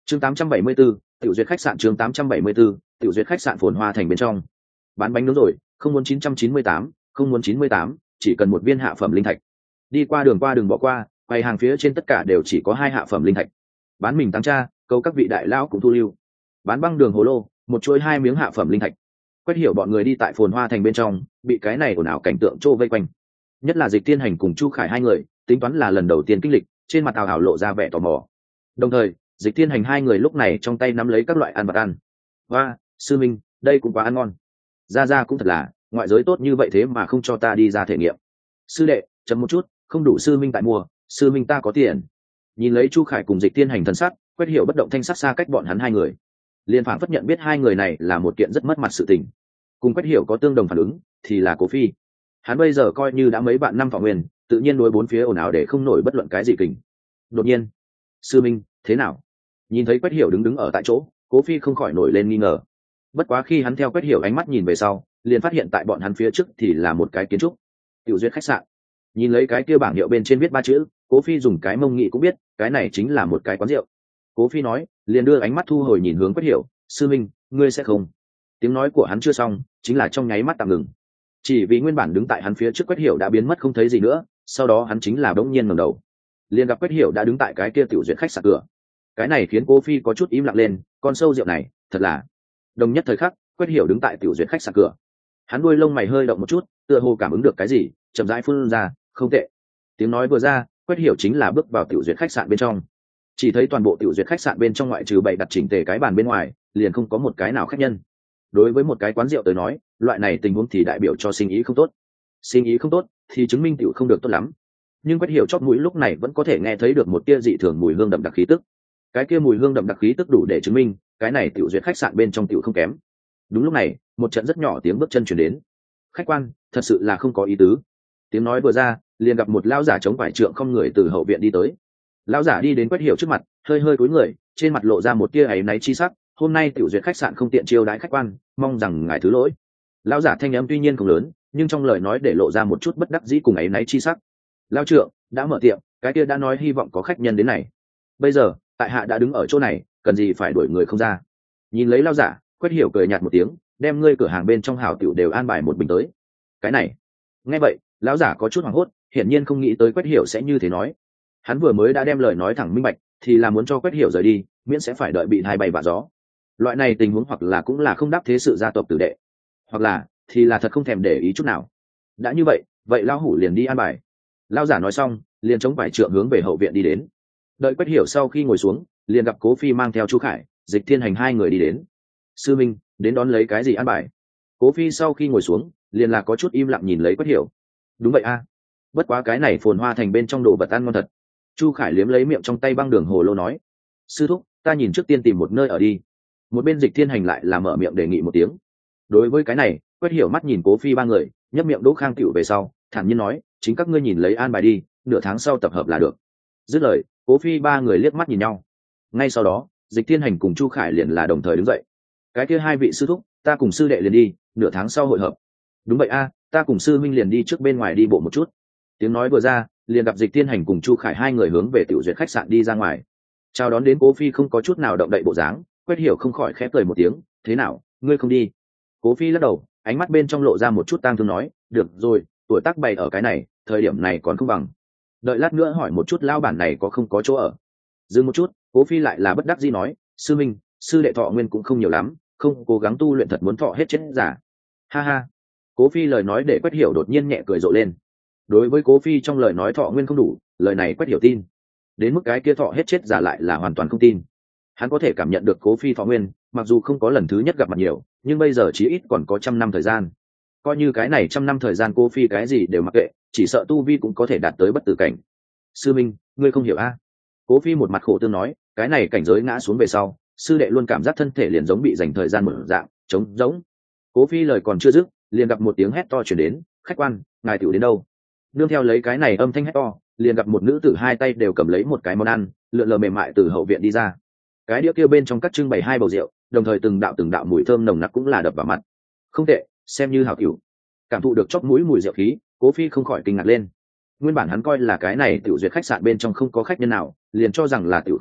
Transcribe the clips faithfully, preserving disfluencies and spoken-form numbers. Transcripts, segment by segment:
chương tám trăm bảy mươi 874, tiểu duyệt khách sạn chương tám trăm bảy mươi 874, tiểu duyệt khách sạn phồn hoa thành bên trong. Bán bánh nướng rồi, không muốn chín trăm chín mươi tám, không muốn chín mươi tám, chỉ cần một viên hạ phẩm linh thạch. Đi qua đường qua đường bỏ qua, quầy hàng phía trên tất cả đều chỉ có hai hạ phẩm linh thạch. Bán mình tăng cha, câu các vị đại lão cũng thu lưu. Bán băng đường hồ lô, một chuỗi hai miếng hạ phẩm linh thạch. Quét hiểu bọn người đi tại phồn hoa thành bên trong, bị cái này ồn ào cảnh tượng trô vây quanh. Nhất là Dịch Tiên Hành cùng Chu Khải hai người, tính toán là lần đầu tiên kinh lịch, trên mặt Tào Hảo lộ ra vẻ tò mò. Đồng thời, Dịch Tiên Hành hai người lúc này trong tay nắm lấy các loại ăn vật ăn. Và, sư minh, đây cũng quá ăn ngon. Ra ra cũng thật là, ngoại giới tốt như vậy thế mà không cho ta đi ra thể nghiệm. Sư đệ, chấm một chút, không đủ sư minh tại mua, sư minh ta có tiền. Nhìn lấy Chu Khải cùng Dịch Tiên Hành thần sắc, Quét hiểu bất động thanh sắc xa cách bọn hắn hai người. Liên phảng phất nhận biết hai người này là một kiện rất mất mặt sự tình. Cùng Quét hiểu có tương đồng phản ứng, thì là Cố Phi. Hắn bây giờ coi như đã mấy bạn năm phỏng nguyên, tự nhiên đối bốn phía ồn ào để không nổi bất luận cái gì kình. Đột nhiên, sư minh, thế nào? Nhìn thấy Quét hiểu đứng đứng ở tại chỗ, Cố Phi không khỏi nổi lên nghi ngờ. Bất quá khi hắn theo Quét hiểu ánh mắt nhìn về sau, liền phát hiện tại bọn hắn phía trước thì là một cái kiến trúc, tiểu duyệt khách sạn. Nhìn lấy cái kia bảng hiệu bên trên viết ba chữ, Cố Phi dùng cái mông nghị cũng biết, cái này chính là một cái quán rượu. Cố Phi nói, liền đưa ánh mắt thu hồi nhìn hướng Quét hiểu, sư minh, ngươi sẽ không? Tiếng nói của hắn chưa xong, chính là trong nháy mắt tạm ngừng. Chỉ vì nguyên bản đứng tại hắn phía trước Quét hiểu đã biến mất không thấy gì nữa, sau đó hắn chính là đống nhiên ngẩng đầu, liền gặp Quét hiểu đã đứng tại cái kia tiểu duyệt khách sạn cửa. Cái này khiến Cố Phi có chút im lặng lên, con sâu rượu này, thật là. Đồng nhất thời khắc, Quét hiểu đứng tại tiểu duyệt khách sạn cửa. Hắn đuôi lông mày hơi động một chút, tựa hồ cảm ứng được cái gì, chậm rãi phun ra, không tệ. Tiếng nói vừa ra, Quét hiểu chính là bước vào tiểu duyệt khách sạn bên trong. Chỉ thấy toàn bộ tiểu duyệt khách sạn bên trong ngoại trừ bày đặt chỉnh tề cái bàn bên ngoài, liền không có một cái nào khách nhân. Đối với một cái quán rượu tới nói, loại này tình huống thì đại biểu cho sinh ý không tốt. Sinh ý không tốt thì chứng minh tiểu không được tốt lắm. Nhưng Quét hiểu chót mũi lúc này vẫn có thể nghe thấy được một tia dị thường mùi hương đậm đặc khí tức. Cái kia mùi hương đậm đặc khí tức đủ để chứng minh, cái này tiểu duyệt khách sạn bên trong tiểu không kém. Đúng lúc này, một trận rất nhỏ tiếng bước chân truyền đến. Khách quan, thật sự là không có ý tứ. Tiếng nói vừa ra, liền gặp một lão giả chống vải trượng không người từ hậu viện đi tới. Lão giả đi đến Quét hiểu trước mặt, hơi hơi cúi người, trên mặt lộ ra một tia áy náy chi sắc. Hôm nay tiểu duyệt khách sạn không tiện chiêu đãi khách quan, mong rằng ngài thứ lỗi. Lão giả thanh âm tuy nhiên không lớn, nhưng trong lời nói để lộ ra một chút bất đắc dĩ cùng áy náy chi sắc. Lão trượng đã mở tiệm, cái kia đã nói hy vọng có khách nhân đến này. Bây giờ, tại hạ đã đứng ở chỗ này, cần gì phải đuổi người không ra? Nhìn lấy lão giả, Quét hiểu cười nhạt một tiếng, đem ngươi cửa hàng bên trong hảo tiểu đều an bài một bình tới. Cái này, nghe vậy, lão giả có chút hoảng hốt, hiển nhiên không nghĩ tới Quét hiểu sẽ như thế nói. Hắn vừa mới đã đem lời nói thẳng minh bạch, thì là muốn cho Quét hiểu rời đi, miễn sẽ phải đợi bị hai bay vạ gió. Loại này tình huống hoặc là cũng là không đáp thế sự gia tộc tử đệ, hoặc là thì là thật không thèm để ý chút nào. Đã như vậy, vậy lão hủ liền đi an bài. Lão giả nói xong, liền chống vải trượng hướng về hậu viện đi đến. Đợi Quét hiểu sau khi ngồi xuống, liền gặp Cố Phi mang theo Chu Khải, Dịch Thiên Hành hai người đi đến. Sư minh, đến đón lấy cái gì an bài? Cố Phi sau khi ngồi xuống, liền là có chút im lặng nhìn lấy Quét hiểu. Đúng vậy a, bất quá cái này phồn hoa thành bên trong đồ vật ăn ngon thật. Chu Khải liếm lấy miệng trong tay băng đường hồ lô nói, sư thúc, ta nhìn trước tiên tìm một nơi ở đi. Một bên Dịch Thiên Hành lại là mở miệng đề nghị một tiếng. Đối với cái này, Quét hiểu mắt nhìn Cố Phi ba người, nhấp miệng đỗ khang tiểu về sau, thản nhiên nói, chính các ngươi nhìn lấy an bài đi, nửa tháng sau tập hợp là được. Dứt lời, Cố Phi ba người liếc mắt nhìn nhau. Ngay sau đó, Dịch Thiên Hành cùng Chu Khải liền là đồng thời đứng dậy. Cái kia hai vị sư thúc, ta cùng sư đệ liền đi, nửa tháng sau hội hợp. Đúng vậy a, ta cùng sư minh liền đi trước bên ngoài đi bộ một chút. Tiếng nói vừa ra, liền gặp Dịch Thiên Hành cùng Chu Khải hai người hướng về tiểu duyệt khách sạn đi ra ngoài. Chào đón đến Cố Phi không có chút nào động đậy bộ dáng, Quét hiểu không khỏi khẽ cười một tiếng, thế nào, ngươi không đi? Cố Phi lắc đầu, ánh mắt bên trong lộ ra một chút tang thương nói, được rồi, tuổi tác bày ở cái này, thời điểm này còn không bằng. Đợi lát nữa hỏi một chút lao bản này có không có chỗ ở. Dừng một chút, Cố Phi lại là bất đắc dĩ nói, sư minh, sư đệ thọ nguyên cũng không nhiều lắm, không cố gắng tu luyện thật muốn thọ hết chết giả. Ha ha. Cố Phi lời nói để Quét hiểu đột nhiên nhẹ cười rộ lên. Đối với Cố Phi trong lời nói thọ nguyên không đủ, lời này Quét hiểu tin. Đến mức cái kia thọ hết chết giả lại là hoàn toàn không tin. Hắn có thể cảm nhận được Cố Phi thọ nguyên, mặc dù không có lần thứ nhất gặp mặt nhiều, nhưng bây giờ chí ít còn có trăm năm thời gian. Coi như cái này trăm năm thời gian Cố Phi cái gì đều mặc kệ, chỉ sợ tu vi cũng có thể đạt tới bất tử cảnh. Sư minh, ngươi không hiểu a? Cố Phi một mặt khổ tương nói, cái này cảnh giới ngã xuống về sau, sư đệ luôn cảm giác thân thể liền giống bị dành thời gian một dạng, trống rỗng. Cố Phi lời còn chưa dứt, liền gặp một tiếng hét to truyền đến, khách quan, ngài tiểu đến đâu? Nương theo lấy cái này âm thanh hét to, liền gặp một nữ tử hai tay đều cầm lấy một cái món ăn, lượn lờ mềm mại từ hậu viện đi ra. Cái đĩa kia bên trong các trưng bày hai bầu rượu, đồng thời từng đạo từng đạo mùi thơm nồng nặc cũng là đập vào mặt. Không tệ, xem như hảo cửu. Cảm thụ được chóp mũi mùi rượu khí, Cố Phi không khỏi kinh ngạc lên. Nguyên bản hắn coi là cái này tiểu duyệt khách sạn bên trong không có khách nhân nào, liền cho rằng là tiểu không được,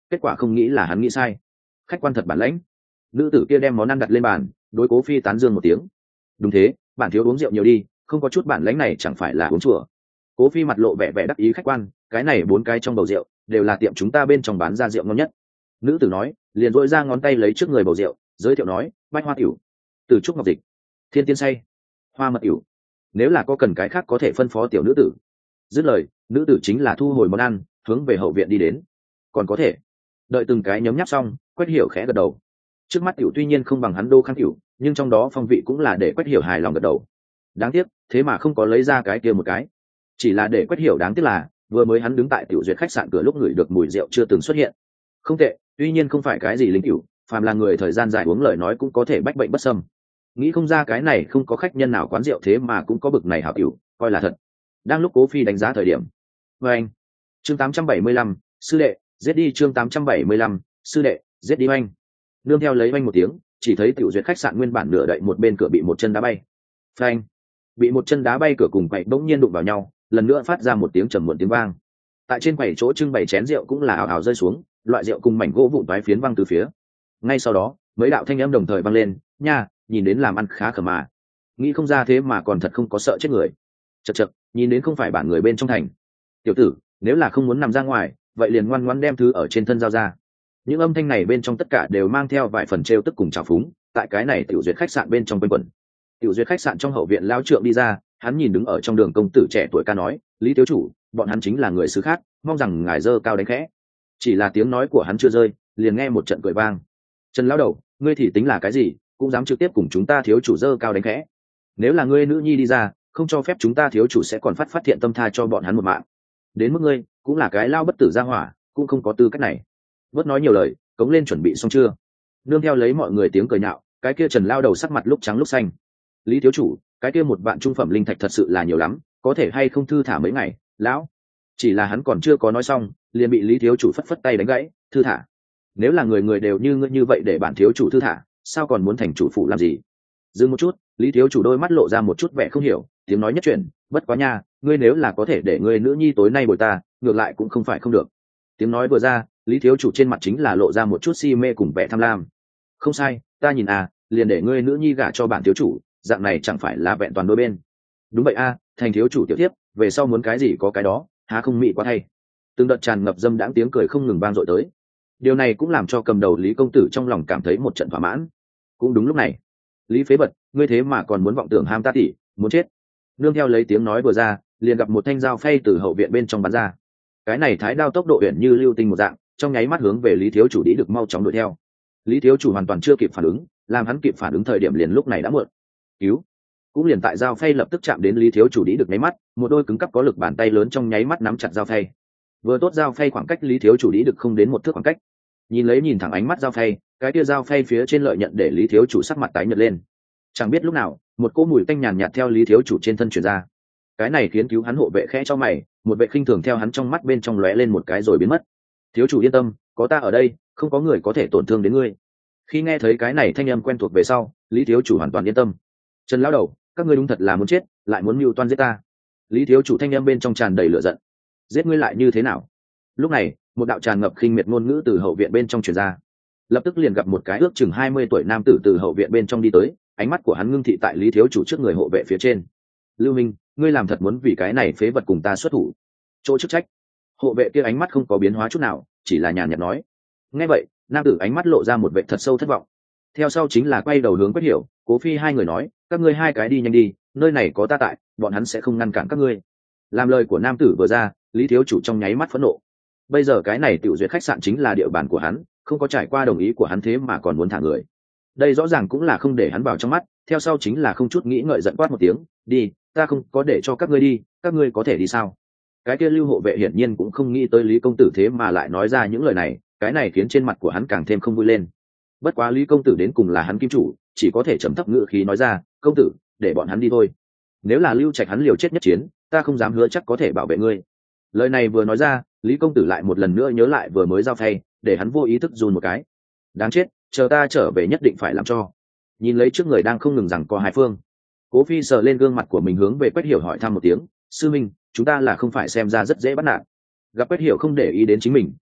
kết quả không nghĩ là hắn nghĩ sai. Khách quan thật bản lãnh. Nữ tử kia đem món ăn đặt lên bàn, đối Cố Phi tán dương một tiếng. Đúng thế, bản thiếu uống rượu nhiều đi, không có chút bản lãnh này chẳng phải là uống chùa. Cố Phi mặt lộ vẻ vẻ đắc ý. Khách quan, cái này bốn cái trong bầu rượu đều là tiệm chúng ta bên trong bán ra rượu ngon nhất. Nữ tử nói, liền dội ra ngón tay lấy trước người bầu rượu, giới thiệu nói, bách hoa tiểu, từ trúc ngọc dịch, thiên tiên say, hoa mật tiểu. Nếu là có cần cái khác có thể phân phó tiểu nữ tử. Dứt lời, nữ tử chính là thu hồi món ăn, hướng về hậu viện đi đến. Còn có thể. Đợi từng cái nhấm nháp xong, Quách Hiểu khẽ gật đầu. Trước mắt tiểu tuy nhiên không bằng hắn Đô Khang tiểu, nhưng trong đó phong vị cũng là để Quách Hiểu hài lòng gật đầu. Đáng tiếc, thế mà không có lấy ra cái kia một cái. Chỉ là để Quách Hiểu đáng tiếc là, vừa mới hắn đứng tại tiểu duyệt khách sạn cửa lúc ngửi được mùi rượu chưa từng xuất hiện. Không tệ, tuy nhiên không phải cái gì linh cửu, phàm là người thời gian dài uống lời nói cũng có thể bách bệnh bất xâm. Nghĩ không ra cái này không có khách nhân nào quán rượu thế mà cũng có bực này hảo cửu, coi là thật. Đang lúc Cố Phi đánh giá thời điểm. Và anh, chương tám trăm bảy mươi lăm, sư đệ, giết đi. Chương tám trăm bảy mươi lăm, sư đệ, giết đi anh. Nương theo lấy anh một tiếng, chỉ thấy tiểu duyệt khách sạn nguyên bản nửa đậy một bên cửa bị một chân đá bay. Phanh, bị một chân đá bay cửa cùng quậy bỗng nhiên đụng vào nhau, lần nữa phát ra một tiếng trầm muộn tiếng vang. Tại trên quầy chỗ trưng bày chén rượu cũng là ào ào rơi xuống, loại rượu cùng mảnh gỗ vụn toái phiến văng từ phía. Ngay sau đó, mấy đạo thanh âm đồng thời vang lên, nha, nhìn đến làm ăn khá khờ mà. Nghĩ không ra thế mà còn thật không có sợ chết người. Chậc chậc, nhìn đến không phải bản người bên trong thành. Tiểu tử, nếu là không muốn nằm ra ngoài, vậy liền ngoan ngoãn đem thứ ở trên thân giao ra. Những âm thanh này bên trong tất cả đều mang theo vài phần trêu tức cùng trào phúng, tại cái này tiểu duyệt khách sạn bên trong quanh quẩn. Tiểu duyệt khách sạn trong hậu viện lão trượng đi ra, hắn nhìn đứng ở trong đường công tử trẻ tuổi ca nói, Lý thiếu chủ, bọn hắn chính là người xứ khác, mong rằng ngài dơ cao đánh khẽ. Chỉ là tiếng nói của hắn chưa rơi, liền nghe một trận cười vang. Trần lão đầu, ngươi thì tính là cái gì, cũng dám trực tiếp cùng chúng ta thiếu chủ dơ cao đánh khẽ. Nếu là ngươi nữ nhi đi ra, không cho phép chúng ta thiếu chủ sẽ còn phát phát thiện tâm tha cho bọn hắn một mạng. Đến mức ngươi, cũng là cái lao bất tử ra hỏa, cũng không có tư cách này. Bớt nói nhiều lời, cống lên chuẩn bị xong chưa? Nương theo lấy mọi người tiếng cười nhạo, cái kia Trần lao đầu sắc mặt lúc trắng lúc xanh. Lý thiếu chủ, cái kia một vạn trung phẩm linh thạch thật sự là nhiều lắm, có thể hay không thư thả mấy ngày, lão? Chỉ là hắn còn chưa có nói xong, liền bị Lý thiếu chủ phất phất tay đánh gãy, thư thả. Nếu là người người đều như ngươi như vậy để bản thiếu chủ thư thả, sao còn muốn thành chủ phụ làm gì? Dừng một chút, Lý thiếu chủ đôi mắt lộ ra một chút vẻ không hiểu, tiếng nói nhất chuyển, bất quá nha, ngươi nếu là có thể để ngươi nữ nhi tối nay bồi ta, ngược lại cũng không phải không được. Tiếng nói vừa ra, Lý thiếu chủ trên mặt chính là lộ ra một chút si mê cùng vẻ tham lam. Không sai, ta nhìn à, liền để ngươi nữ nhi gả cho bản thiếu chủ, dạng này chẳng phải là vẹn toàn đôi bên. Đúng vậy a, thành thiếu chủ tiểu tiếp, về sau muốn cái gì có cái đó, há không mị quá thay. Từng đợt tràn ngập dâm đãng tiếng cười không ngừng vang dội tới. Điều này cũng làm cho cầm đầu Lý công tử trong lòng cảm thấy một trận thỏa mãn. Cũng đúng lúc này, Lý phế bật, ngươi thế mà còn muốn vọng tưởng ham ta tỷ, muốn chết. Nương theo lấy tiếng nói vừa ra, liền gặp một thanh dao phay từ hậu viện bên trong bắn ra. Cái này thái đao tốc độ uyển như lưu tinh một dạng, trong nháy mắt hướng về Lý thiếu chủ đi được mau chóng đuổi theo. Lý thiếu chủ hoàn toàn chưa kịp phản ứng, làm hắn kịp phản ứng thời điểm liền lúc này đã muộn. Cứu! Cũng liền tại dao phay lập tức chạm đến Lý thiếu chủ đi được nháy mắt, một đôi cứng cắp có lực bàn tay lớn trong nháy mắt nắm chặt dao phay. Vừa tốt dao phay khoảng cách Lý thiếu chủ đi được không đến một thước khoảng cách. Nhìn lấy nhìn thẳng ánh mắt dao phay, cái kia dao phay phía trên lợi nhận để Lý thiếu chủ sắc mặt tái nhợt lên. Chẳng biết lúc nào, một cỗ mùi tanh nhàn nhạt theo Lý thiếu chủ trên thân truyền ra. Cái này khiến cứu hắn hộ vệ khẽ cho mày, một vệ khinh thường theo hắn trong mắt bên trong lóe lên một cái rồi biến mất. Thiếu chủ yên tâm, có ta ở đây, không có người có thể tổn thương đến ngươi. Khi nghe thấy cái này thanh âm quen thuộc về sau, Lý thiếu chủ hoàn toàn yên tâm. Trần lão đầu, các ngươi đúng thật là muốn chết, lại muốn mưu toan giết ta. Lý thiếu chủ thanh âm bên trong tràn đầy lửa giận. Giết ngươi lại như thế nào? Lúc này, một đạo tràn ngập khinh miệt ngôn ngữ từ hậu viện bên trong truyền ra. Lập tức liền gặp một cái ước chừng hai mươi tuổi nam tử từ hậu viện bên trong đi tới, ánh mắt của hắn ngưng thị tại Lý thiếu chủ trước người hộ vệ phía trên. Lưu Minh, ngươi làm thật muốn vì cái này phế vật cùng ta xuất thủ? Chỗ chức trách. Hộ vệ kia ánh mắt không có biến hóa chút nào, chỉ là nhàn nhạt nói. Nghe vậy, nam tử ánh mắt lộ ra một vẻ thật sâu thất vọng. Theo sau chính là quay đầu hướng Quách Hiểu, Cố Phi hai người nói, các ngươi hai cái đi nhanh đi, nơi này có ta tại, bọn hắn sẽ không ngăn cản các ngươi. Làm lời của nam tử vừa ra, Lý thiếu chủ trong nháy mắt phẫn nộ. Bây giờ cái này tiểu duyệt khách sạn chính là địa bàn của hắn, không có trải qua đồng ý của hắn thế mà còn muốn thả người. Đây rõ ràng cũng là không để hắn vào trong mắt, theo sau chính là không chút nghĩ ngợi giận quát một tiếng, đi, ta không có để cho các ngươi đi, các ngươi có thể đi sao? Cái kia lưu hộ vệ hiển nhiên cũng không nghĩ tới Lý công tử thế mà lại nói ra những lời này, cái này khiến trên mặt của hắn càng thêm không vui lên. Bất quá Lý công tử đến cùng là hắn kim chủ, chỉ có thể trầm thấp ngữ khí nói ra, công tử, để bọn hắn đi thôi. Nếu là Lưu Trạch hắn liều chết nhất chiến, ta không dám hứa chắc có thể bảo vệ ngươi. Lời này vừa nói ra, Lý công tử lại một lần nữa nhớ lại vừa mới giao phay, để hắn vô ý thức run một cái. Đáng chết, chờ ta trở về nhất định phải làm cho. Nhìn lấy trước người đang không ngừng rằng có hai phương, Cố Phi sờ lên gương mặt của mình hướng về Quách Hiểu hỏi thăm một tiếng, sư minh, chúng ta là không phải xem ra rất dễ bắt nạt. Gặp Quách Hiểu không để ý đến chính mình,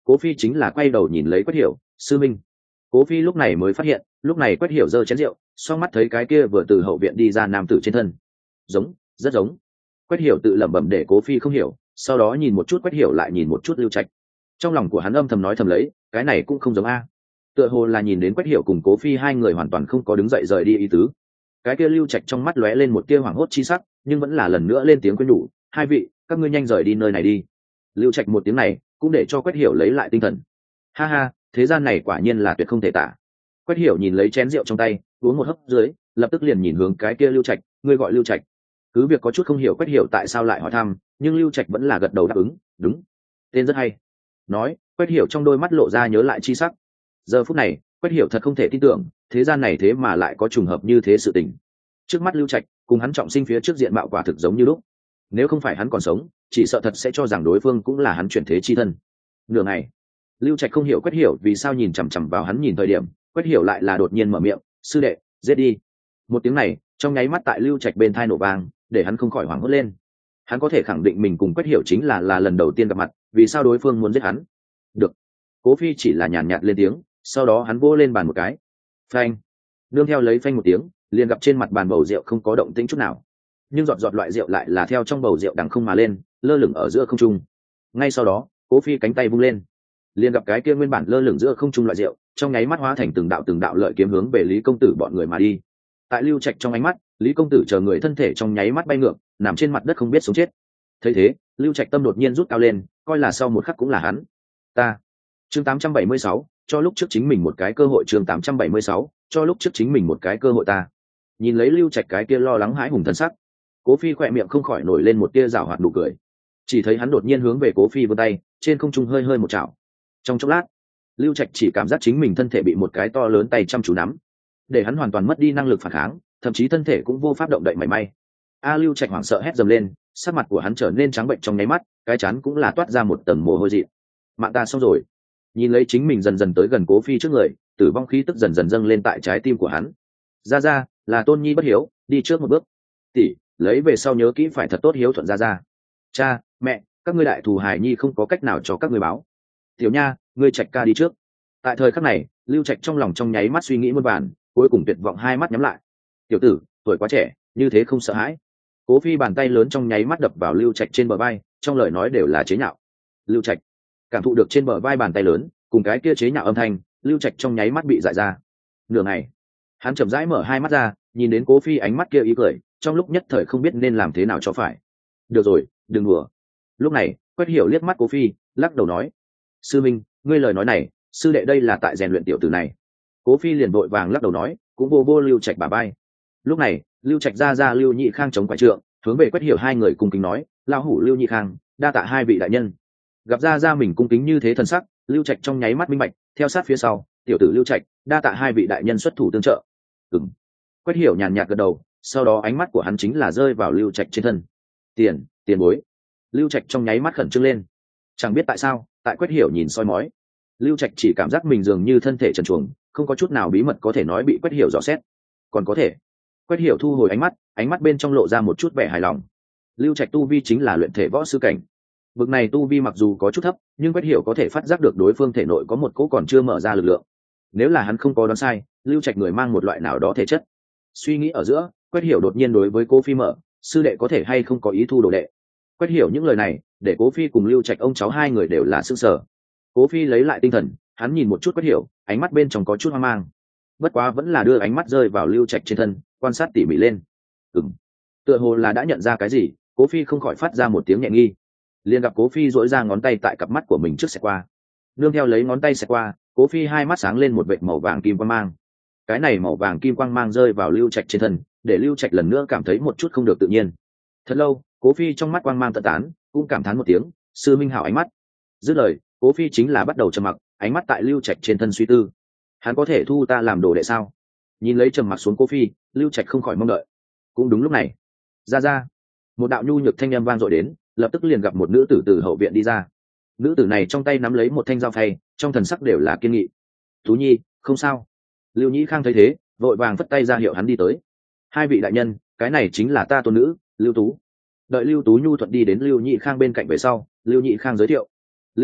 Cố Phi chính là quay đầu nhìn lấy Quách Hiểu, sư minh. Cố Phi lúc này mới phát hiện, lúc này Quách Hiểu giơ chén rượu, song mắt thấy cái kia vừa từ hậu viện đi ra nam tử trên thân. Giống, rất giống. Quách Hiểu tự lẩm bẩm để Cố Phi không hiểu, sau đó nhìn một chút Quách Hiểu lại nhìn một chút Lưu Trạch. Trong lòng của hắn âm thầm nói thầm lấy, cái này cũng không giống a. Tựa hồ là nhìn đến Quách Hiểu cùng Cố Phi hai người hoàn toàn không có đứng dậy rời đi ý tứ. Cái kia Lưu Trạch trong mắt lóe lên một tia hoảng hốt chi sắc, nhưng vẫn là lần nữa lên tiếng khuyên nhủ, hai vị, các ngươi nhanh rời đi nơi này đi. Lưu Trạch một tiếng này cũng để cho Quách Hiểu lấy lại tinh thần. Ha ha, thế gian này quả nhiên là tuyệt không thể tả. Quách Hiểu nhìn lấy chén rượu trong tay, uống một hớp dưới, lập tức liền nhìn hướng cái kia Lưu Trạch, ngươi gọi Lưu Trạch. Cứ việc có chút không hiểu Quách Hiểu tại sao lại hỏi thăm, nhưng Lưu Trạch vẫn là gật đầu đáp ứng, đúng, tên rất hay. Nói, Quách Hiểu trong đôi mắt lộ ra nhớ lại chi sắc. Giờ phút này, Quách Hiểu thật không thể tin tưởng, thế gian này thế mà lại có trùng hợp như thế sự tình. Trước mắt Lưu Trạch, cùng hắn trọng sinh phía trước diện mạo quả thực giống như lúc. Nếu không phải hắn còn sống, chỉ sợ thật sẽ cho rằng đối phương cũng là hắn chuyển thế chi thân. Nửa ngày, Lưu Trạch không hiểu Quách Hiểu vì sao nhìn chằm chằm vào hắn nhìn thời điểm, Quách Hiểu lại là đột nhiên mở miệng, sư đệ, giết đi. Một tiếng này, trong nháy mắt tại Lưu Trạch bên tai nổ vang, để hắn không khỏi hoảng hốt lên. Hắn có thể khẳng định mình cùng Quách Hiểu chính là là lần đầu tiên gặp mặt, vì sao đối phương muốn giết hắn? Được. Cố Phi chỉ là nhàn nhạt lên tiếng, sau đó hắn vỗ lên bàn một cái. Phanh. Nương theo lấy phanh một tiếng, liền gặp trên mặt bàn bầu rượu không có động tĩnh chút nào. Nhưng giọt giọt loại rượu lại là theo trong bầu rượu đằng không mà lên, lơ lửng ở giữa không trung. Ngay sau đó, Cố Phi cánh tay vung lên, liền gặp cái kia nguyên bản lơ lửng giữa không trung loại rượu, trong nháy mắt hóa thành từng đạo từng đạo lợi kiếm hướng về Lý công tử bọn người mà đi. Tại Lưu Trạch trong ánh mắt, Lý công tử chờ người thân thể trong nháy mắt bay ngược, nằm trên mặt đất không biết sống chết. Thấy thế, Lưu Trạch tâm đột nhiên rút cao lên, coi là sau một khắc cũng là hắn. Ta. Chương tám trăm bảy mươi sáu, cho lúc trước chính mình một cái cơ hội. Chương tám trăm bảy mươi sáu, cho lúc trước chính mình một cái cơ hội ta. Nhìn lấy Lưu Trạch cái kia lo lắng hãi hùng thân sắc, Cố Phi khỏe miệng không khỏi nổi lên một tia giảo hoạt nụ cười. Chỉ thấy hắn đột nhiên hướng về Cố Phi vươn tay, trên không trung hơi hơi một chảo. Trong chốc lát, Lưu Trạch chỉ cảm giác chính mình thân thể bị một cái to lớn tay chăm chú nắm, để hắn hoàn toàn mất đi năng lực phản kháng, thậm chí thân thể cũng vô pháp động đậy mảy may. A Lưu Trạch hoảng sợ hét dầm lên, sắc mặt của hắn trở nên trắng bệnh trong nháy mắt, cái trán cũng là toát ra một tầng mồ hôi dị. Mạng ta xong rồi. Nhìn lấy chính mình dần dần tới gần Cố Phi trước người, tử vong khí tức dần dần dâng lên tại trái tim của hắn. Ra ra, là Tôn Nhi bất hiếu, đi trước một bước. Tỷ, lấy về sau nhớ kỹ phải thật tốt hiếu thuận ra ra. Cha, mẹ, các ngươi đại thù Hải Nhi không có cách nào cho các ngươi báo. Tiểu Nha, ngươi Trạch ca đi trước. Tại thời khắc này, Lưu Trạch trong lòng trong nháy mắt suy nghĩ muôn vàn, cuối cùng tuyệt vọng hai mắt nhắm lại. Tiểu tử, tuổi quá trẻ, như thế không sợ hãi. Cố Phi bàn tay lớn trong nháy mắt đập vào Lưu Trạch trên bờ vai, trong lời nói đều là chế nhạo. Lưu Trạch cảm thụ được trên bờ vai bàn tay lớn cùng cái kia chế nhạo âm thanh, Lưu Trạch trong nháy mắt bị dại ra. Nửa ngày, hắn chậm rãi mở hai mắt ra, nhìn đến Cố Phi ánh mắt kia ý cười, trong lúc nhất thời không biết nên làm thế nào cho phải. Được rồi, đừng đùa. Lúc này, Quách Hiểu liếc mắt Cố Phi, lắc đầu nói, sư minh, ngươi lời nói này, sư đệ đây là tại rèn luyện tiểu tử này. Cố Phi liền vội vàng lắc đầu nói, cũng vô vô Lưu Trạch bả vai. Lúc này, Lưu Trạch ra ra Lưu Nhị Khang chống quải trượng, hướng về Quách Hiểu hai người cung kính nói, lão hủ Lưu Nhị Khang, đa tạ hai vị đại nhân. Gặp ra ra mình cung kính như thế thần sắc, Lưu Trạch trong nháy mắt minh bạch, theo sát phía sau, tiểu tử Lưu Trạch, đa tạ hai vị đại nhân xuất thủ tương trợ. Ừm. Quách Hiểu nhàn nhạt gật đầu, sau đó ánh mắt của hắn chính là rơi vào Lưu Trạch trên thân. Tiền, tiền bối. Lưu Trạch trong nháy mắt khẩn trương lên. Chẳng biết tại sao, tại Quách Hiểu nhìn soi mói, Lưu Trạch chỉ cảm giác mình dường như thân thể trần truồng, không có chút nào bí mật có thể nói bị Quách Hiểu dò xét. Còn có thể. Quách Hiểu thu hồi ánh mắt, ánh mắt bên trong lộ ra một chút vẻ hài lòng. Lưu Trạch tu vi chính là luyện thể võ sư cảnh. Bực này tu vi mặc dù có chút thấp, nhưng Quách Hiểu có thể phát giác được đối phương thể nội có một cỗ còn chưa mở ra lực lượng. Nếu là hắn không có đoán sai, Lưu Trạch người mang một loại nào đó thể chất. Suy nghĩ ở giữa, Quách Hiểu đột nhiên đối với Cố Phi mở, sư đệ có thể hay không có ý thu đồ đệ. Quách Hiểu những lời này, để Cố Phi cùng Lưu Trạch ông cháu hai người đều là sửng sở. Cố Phi lấy lại tinh thần, hắn nhìn một chút Quách Hiểu, ánh mắt bên trong có chút hoang mang. Bất quá vẫn là đưa ánh mắt rơi vào Lưu Trạch trên thân, quan sát tỉ mỉ lên. Ừm. Tựa hồ là đã nhận ra cái gì, Cố Phi không khỏi phát ra một tiếng nhẹ nghi. Liền gặp Cố Phi duỗi ra ngón tay tại cặp mắt của mình trước xẹt qua. Nương theo lấy ngón tay xẹt qua, Cố Phi hai mắt sáng lên một vệt màu vàng kim quang mang. Cái này màu vàng kim quang mang rơi vào Lưu Trạch trên thân, để Lưu Trạch lần nữa cảm thấy một chút không được tự nhiên. Thật lâu, Cố Phi trong mắt quang mang tận tán, cũng cảm thán một tiếng, sư minh hảo ánh mắt. Dứt lời, Cố Phi chính là bắt đầu trầm mặc, ánh mắt tại Lưu Trạch trên thân suy tư. Hắn có thể thu ta làm đồ đệ sao? Nhìn lấy trầm mặc xuống Cố Phi, Lưu Trạch không khỏi mong đợi. Cũng đúng lúc này, ra ra, một đạo nhu nhược thanh âm vang dội đến, lập tức liền gặp một nữ tử từ hậu viện đi ra. Nữ tử này trong tay nắm lấy một thanh dao phay, trong thần sắc đều là kiên nghị. Tú Nhi, không sao. Lưu Nhĩ Khang thấy thế, vội vàng vất tay ra hiệu hắn đi tới. Hai vị đại nhân, cái này chính là ta tôn nữ, Lưu Tú. Đợi Lưu Tú nhu thuận đi đến Lưu Nhĩ Khang bên cạnh về sau, Lưu Nhĩ Khang giới thiệu. Lưu Tú,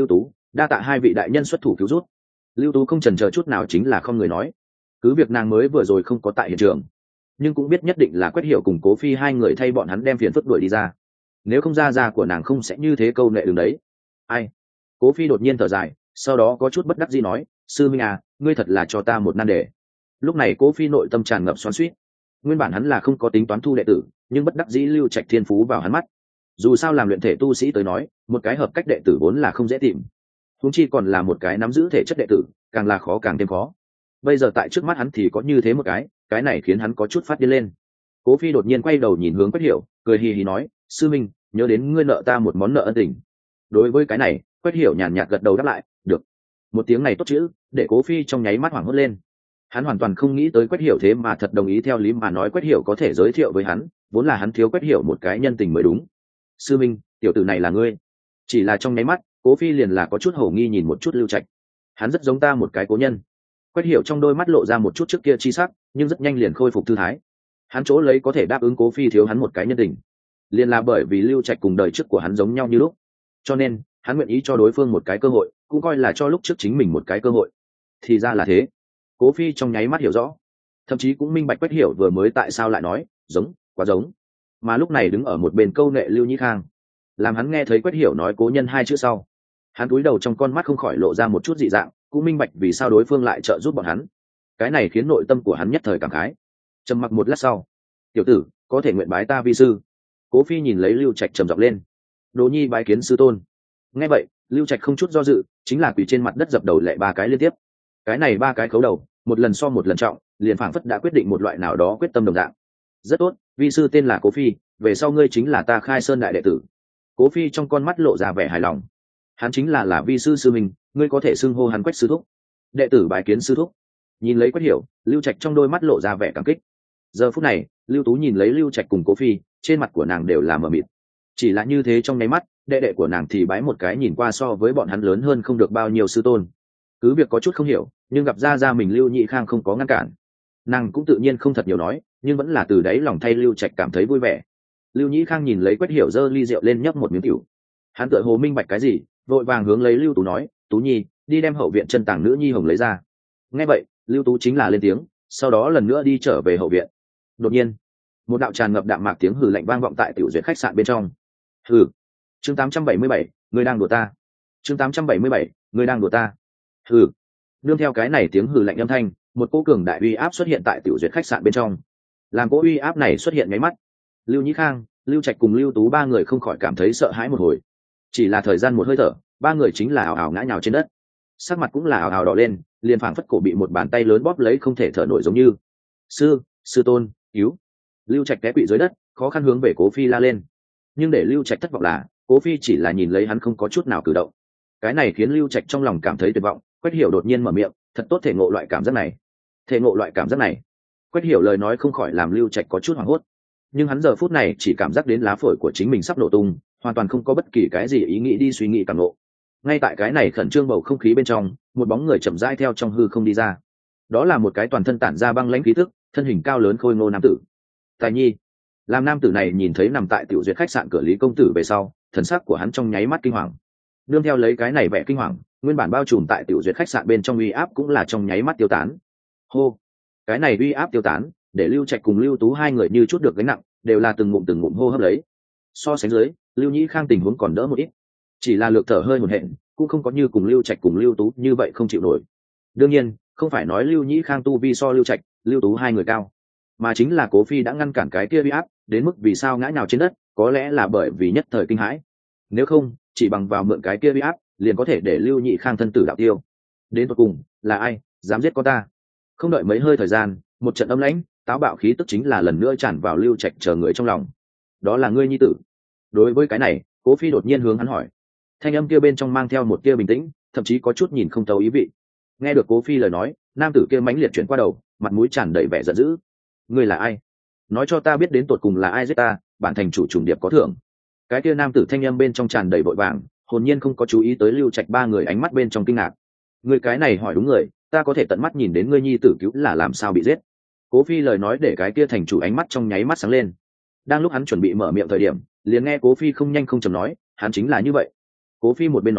đa tạ hai vị đại nhân xuất thủ cứu rút. Lưu Tú không chần chờ chút nào chính là không người nói. Cứ việc nàng mới vừa rồi không có tại hiện trường, nhưng cũng biết nhất định là Quách Hiểu cùng Cố Phi hai người thay bọn hắn đem phiền phức đuổi đi ra. Nếu không ra ra của nàng không sẽ như thế câu nệ đường đấy. Ai? Cố Phi đột nhiên thở dài, sau đó có chút bất đắc dĩ nói, sư minh à, ngươi thật là cho ta một nan đề. Lúc này Cố Phi nội tâm tràn ngập xoắn xuýt. Nguyên bản hắn là không có tính toán thu đệ tử, nhưng bất đắc dĩ Lưu Trạch thiên phú vào hắn mắt. Dù sao làm luyện thể tu sĩ tới nói, một cái hợp cách đệ tử vốn là không dễ tìm, huống chi còn là một cái nắm giữ thể chất đệ tử, càng là khó càng thêm khó. Bây giờ tại trước mắt hắn thì có như thế một cái, cái này khiến hắn có chút phát điên lên. Cố Phi đột nhiên quay đầu nhìn hướng Quách Hiểu, cười hì hì nói, sư minh, nhớ đến ngươi nợ ta một món nợ ân tình. Đối với cái này, Quách Hiểu nhàn nhạt gật đầu đáp lại, được. Một tiếng này tốt chữ, để Cố Phi trong nháy mắt hoảng hốt lên. Hắn hoàn toàn không nghĩ tới Quách Hiểu thế mà thật đồng ý theo lý mà nói Quách Hiểu có thể giới thiệu với hắn, vốn là hắn thiếu Quách Hiểu một cái nhân tình mới đúng. Sư minh, tiểu tử này là ngươi. Chỉ là trong nháy mắt, Cố Phi liền là có chút hổ nghi nhìn một chút Lưu Trạch. Hắn rất giống ta một cái cố nhân. Quách Hiểu trong đôi mắt lộ ra một chút trước kia chi sắc, nhưng rất nhanh liền khôi phục thư thái. Hắn chỗ lấy có thể đáp ứng Cố Phi thiếu hắn một cái nhân tình, liền là bởi vì Lưu Trạch cùng đời trước của hắn giống nhau như lúc, cho nên hắn nguyện ý cho đối phương một cái cơ hội, cũng coi là cho lúc trước chính mình một cái cơ hội. Thì ra là thế. Cố Phi trong nháy mắt hiểu rõ, thậm chí cũng minh bạch Quách Hiểu vừa mới tại sao lại nói giống, quá giống. Mà lúc này đứng ở một bên câu nệ Lưu Nhĩ Khang, làm hắn nghe thấy Quách Hiểu nói cố nhân hai chữ sau, hắn cúi đầu trong con mắt không khỏi lộ ra một chút dị dạng, cũng minh bạch vì sao đối phương lại trợ giúp bọn hắn. Cái này khiến nội tâm của hắn nhất thời cảm khái. Trầm mặc một lát sau, tiểu tử, có thể nguyện bái ta vi sư. Cố Phi nhìn lấy Lưu Trạch trầm giọng lên, Đỗ Nhi bái kiến sư tôn. Nghe vậy, Lưu Trạch không chút do dự, chính là quỳ trên mặt đất dập đầu lệ ba cái liên tiếp. Cái này ba cái khấu đầu, một lần so một lần trọng, liền phảng phất đã quyết định một loại nào đó quyết tâm đồng dạng. Rất tốt, vi sư tên là Cố Phi, về sau ngươi chính là ta Khai Sơn đại đệ tử. Cố Phi trong con mắt lộ ra vẻ hài lòng. Hắn chính là là vi sư sư mình, ngươi có thể xưng hô hắn Quách sư thúc. Đệ tử bái kiến sư thúc. Nhìn lấy Quách Hiểu, Lưu Trạch trong đôi mắt lộ ra vẻ cảm kích. Giờ phút này, Lưu Tú nhìn lấy Lưu Trạch cùng Cố Phi, trên mặt của nàng đều là mờ mịt. Chỉ là như thế trong nháy mắt, đệ đệ của nàng thì bái một cái nhìn qua so với bọn hắn lớn hơn không được bao nhiêu sư tôn. Cứ việc có chút không hiểu, nhưng gặp ra ra mình Lưu Nhị Khang không có ngăn cản, nàng cũng tự nhiên không thật nhiều nói, nhưng vẫn là từ đáy lòng thay Lưu Trạch cảm thấy vui vẻ. Lưu Nhị Khang nhìn lấy Quách Hiểu giơ ly rượu lên nhấp một miếng rượu, hắn tựa hồ minh bạch cái gì, vội vàng hướng lấy Lưu Tú nói, Tú Nhi, đi đem hậu viện chân tàng nữ nhi hồng lấy ra. Nghe vậy, Lưu Tú chính là lên tiếng, sau đó lần nữa đi trở về hậu viện. Đột nhiên, một đạo tràn ngập đạm mạc tiếng hừ lạnh vang vọng tại tiểu duyệt khách sạn bên trong. Hừ. Chương tám trăm bảy mươi bảy, ngươi đang đùa ta. Chương tám trăm bảy mươi bảy, ngươi đang đùa ta. Hừ. Nương theo cái này tiếng hừ lạnh âm thanh, một cô cường đại uy áp xuất hiện tại tiểu duyệt khách sạn bên trong. Làm cỗ uy áp này xuất hiện ngay mắt, Lưu Nhĩ Khang, Lưu Trạch cùng Lưu Tú ba người không khỏi cảm thấy sợ hãi một hồi. Chỉ là thời gian một hơi thở, ba người chính là ảo ảo ngã nhào trên đất, sắc mặt cũng là ảo ảo đỏ lên, liền phảng phất cổ bị một bàn tay lớn bóp lấy không thể thở nổi giống như. Sư, sư tôn, cứu! Lưu Trạch té quỵ dưới đất, khó khăn hướng về Cố Phi la lên. Nhưng để Lưu Trạch thất vọng là, Cố Phi chỉ là nhìn lấy hắn không có chút nào cử động. Cái này khiến Lưu Trạch trong lòng cảm thấy tuyệt vọng. Quách Hiểu đột nhiên mở miệng, thật tốt thể ngộ loại cảm giác này. Thể ngộ loại cảm giác này. Quách Hiểu lời nói không khỏi làm Lưu Trạch có chút hoảng hốt. Nhưng hắn giờ phút này chỉ cảm giác đến lá phổi của chính mình sắp nổ tung, hoàn toàn không có bất kỳ cái gì ý nghĩ đi suy nghĩ cảm ngộ. Ngay tại cái này khẩn trương bầu không khí bên trong, một bóng người chậm rãi theo trong hư không đi ra. Đó là một cái toàn thân tản ra băng lãnh khí tức, thân hình cao lớn khôi ngô nam tử. Tài Nhi. Làm nam tử này nhìn thấy nằm tại tiểu duyệt khách sạn cửa Lý công tử về sau, thần sắc của hắn trong nháy mắt kinh hoàng. Nương theo lấy cái này vẻ kinh hoàng, nguyên bản bao trùm tại tiểu duyệt khách sạn bên trong uy áp cũng là trong nháy mắt tiêu tán. Hô. Cái này uy áp tiêu tán, để Lưu Trạch cùng Lưu Tú hai người như chút được gánh nặng, đều là từng ngụm từng ngụm hô hấp lấy. So sánh dưới, Lưu Nhĩ Khang tình huống còn đỡ một ít, chỉ là lược thở hơi hổn hển, cũng không có như cùng Lưu Trạch cùng Lưu Tú như vậy không chịu nổi. Đương nhiên, không phải nói Lưu Nhĩ Khang tu vi so Lưu Trạch, Lưu Tú hai người cao, mà chính là Cố Phi đã ngăn cản cái kia uy áp, đến mức vì sao ngã nhào trên đất, có lẽ là bởi vì nhất thời kinh hãi. Nếu không, chỉ bằng vào mượn cái kia uy áp, liền có thể để Lưu Nhị Khang thân tử đạo tiêu. Đến cuối cùng, là ai dám giết con ta? Không đợi mấy hơi thời gian, một trận âm lãnh, táo bạo khí tức chính là lần nữa tràn vào Lưu Trạch chờ người trong lòng. Đó là ngươi nhi tử. Đối với cái này, Cố Phi đột nhiên hướng hắn hỏi. Thanh âm kia bên trong mang theo một tia bình tĩnh, thậm chí có chút nhìn không thấu ý vị. Nghe được Cố Phi lời nói, nam tử kia mãnh liệt chuyển qua đầu, mặt mũi tràn đầy vẻ giận dữ. Ngươi là ai? Nói cho ta biết đến tột cùng là ai giết ta, bản thành chủ trùng điệp có thưởng. Cái kia nam tử thanh âm bên trong tràn đầy vội vàng, hồn nhiên không có chú ý tới Lưu Trạch ba người ánh mắt bên trong kinh ngạc. Ngươi cái này hỏi đúng người, ta có thể tận mắt nhìn đến ngươi nhi tử cứu là làm sao bị giết. Cố Phi lời nói để cái kia thành chủ ánh mắt trong nháy mắt sáng lên. Đang lúc hắn chuẩn bị mở miệng thời điểm, liền nghe Cố Phi không nhanh không chậm nói, hắn chính là như vậy. Cố Phi một bên nói,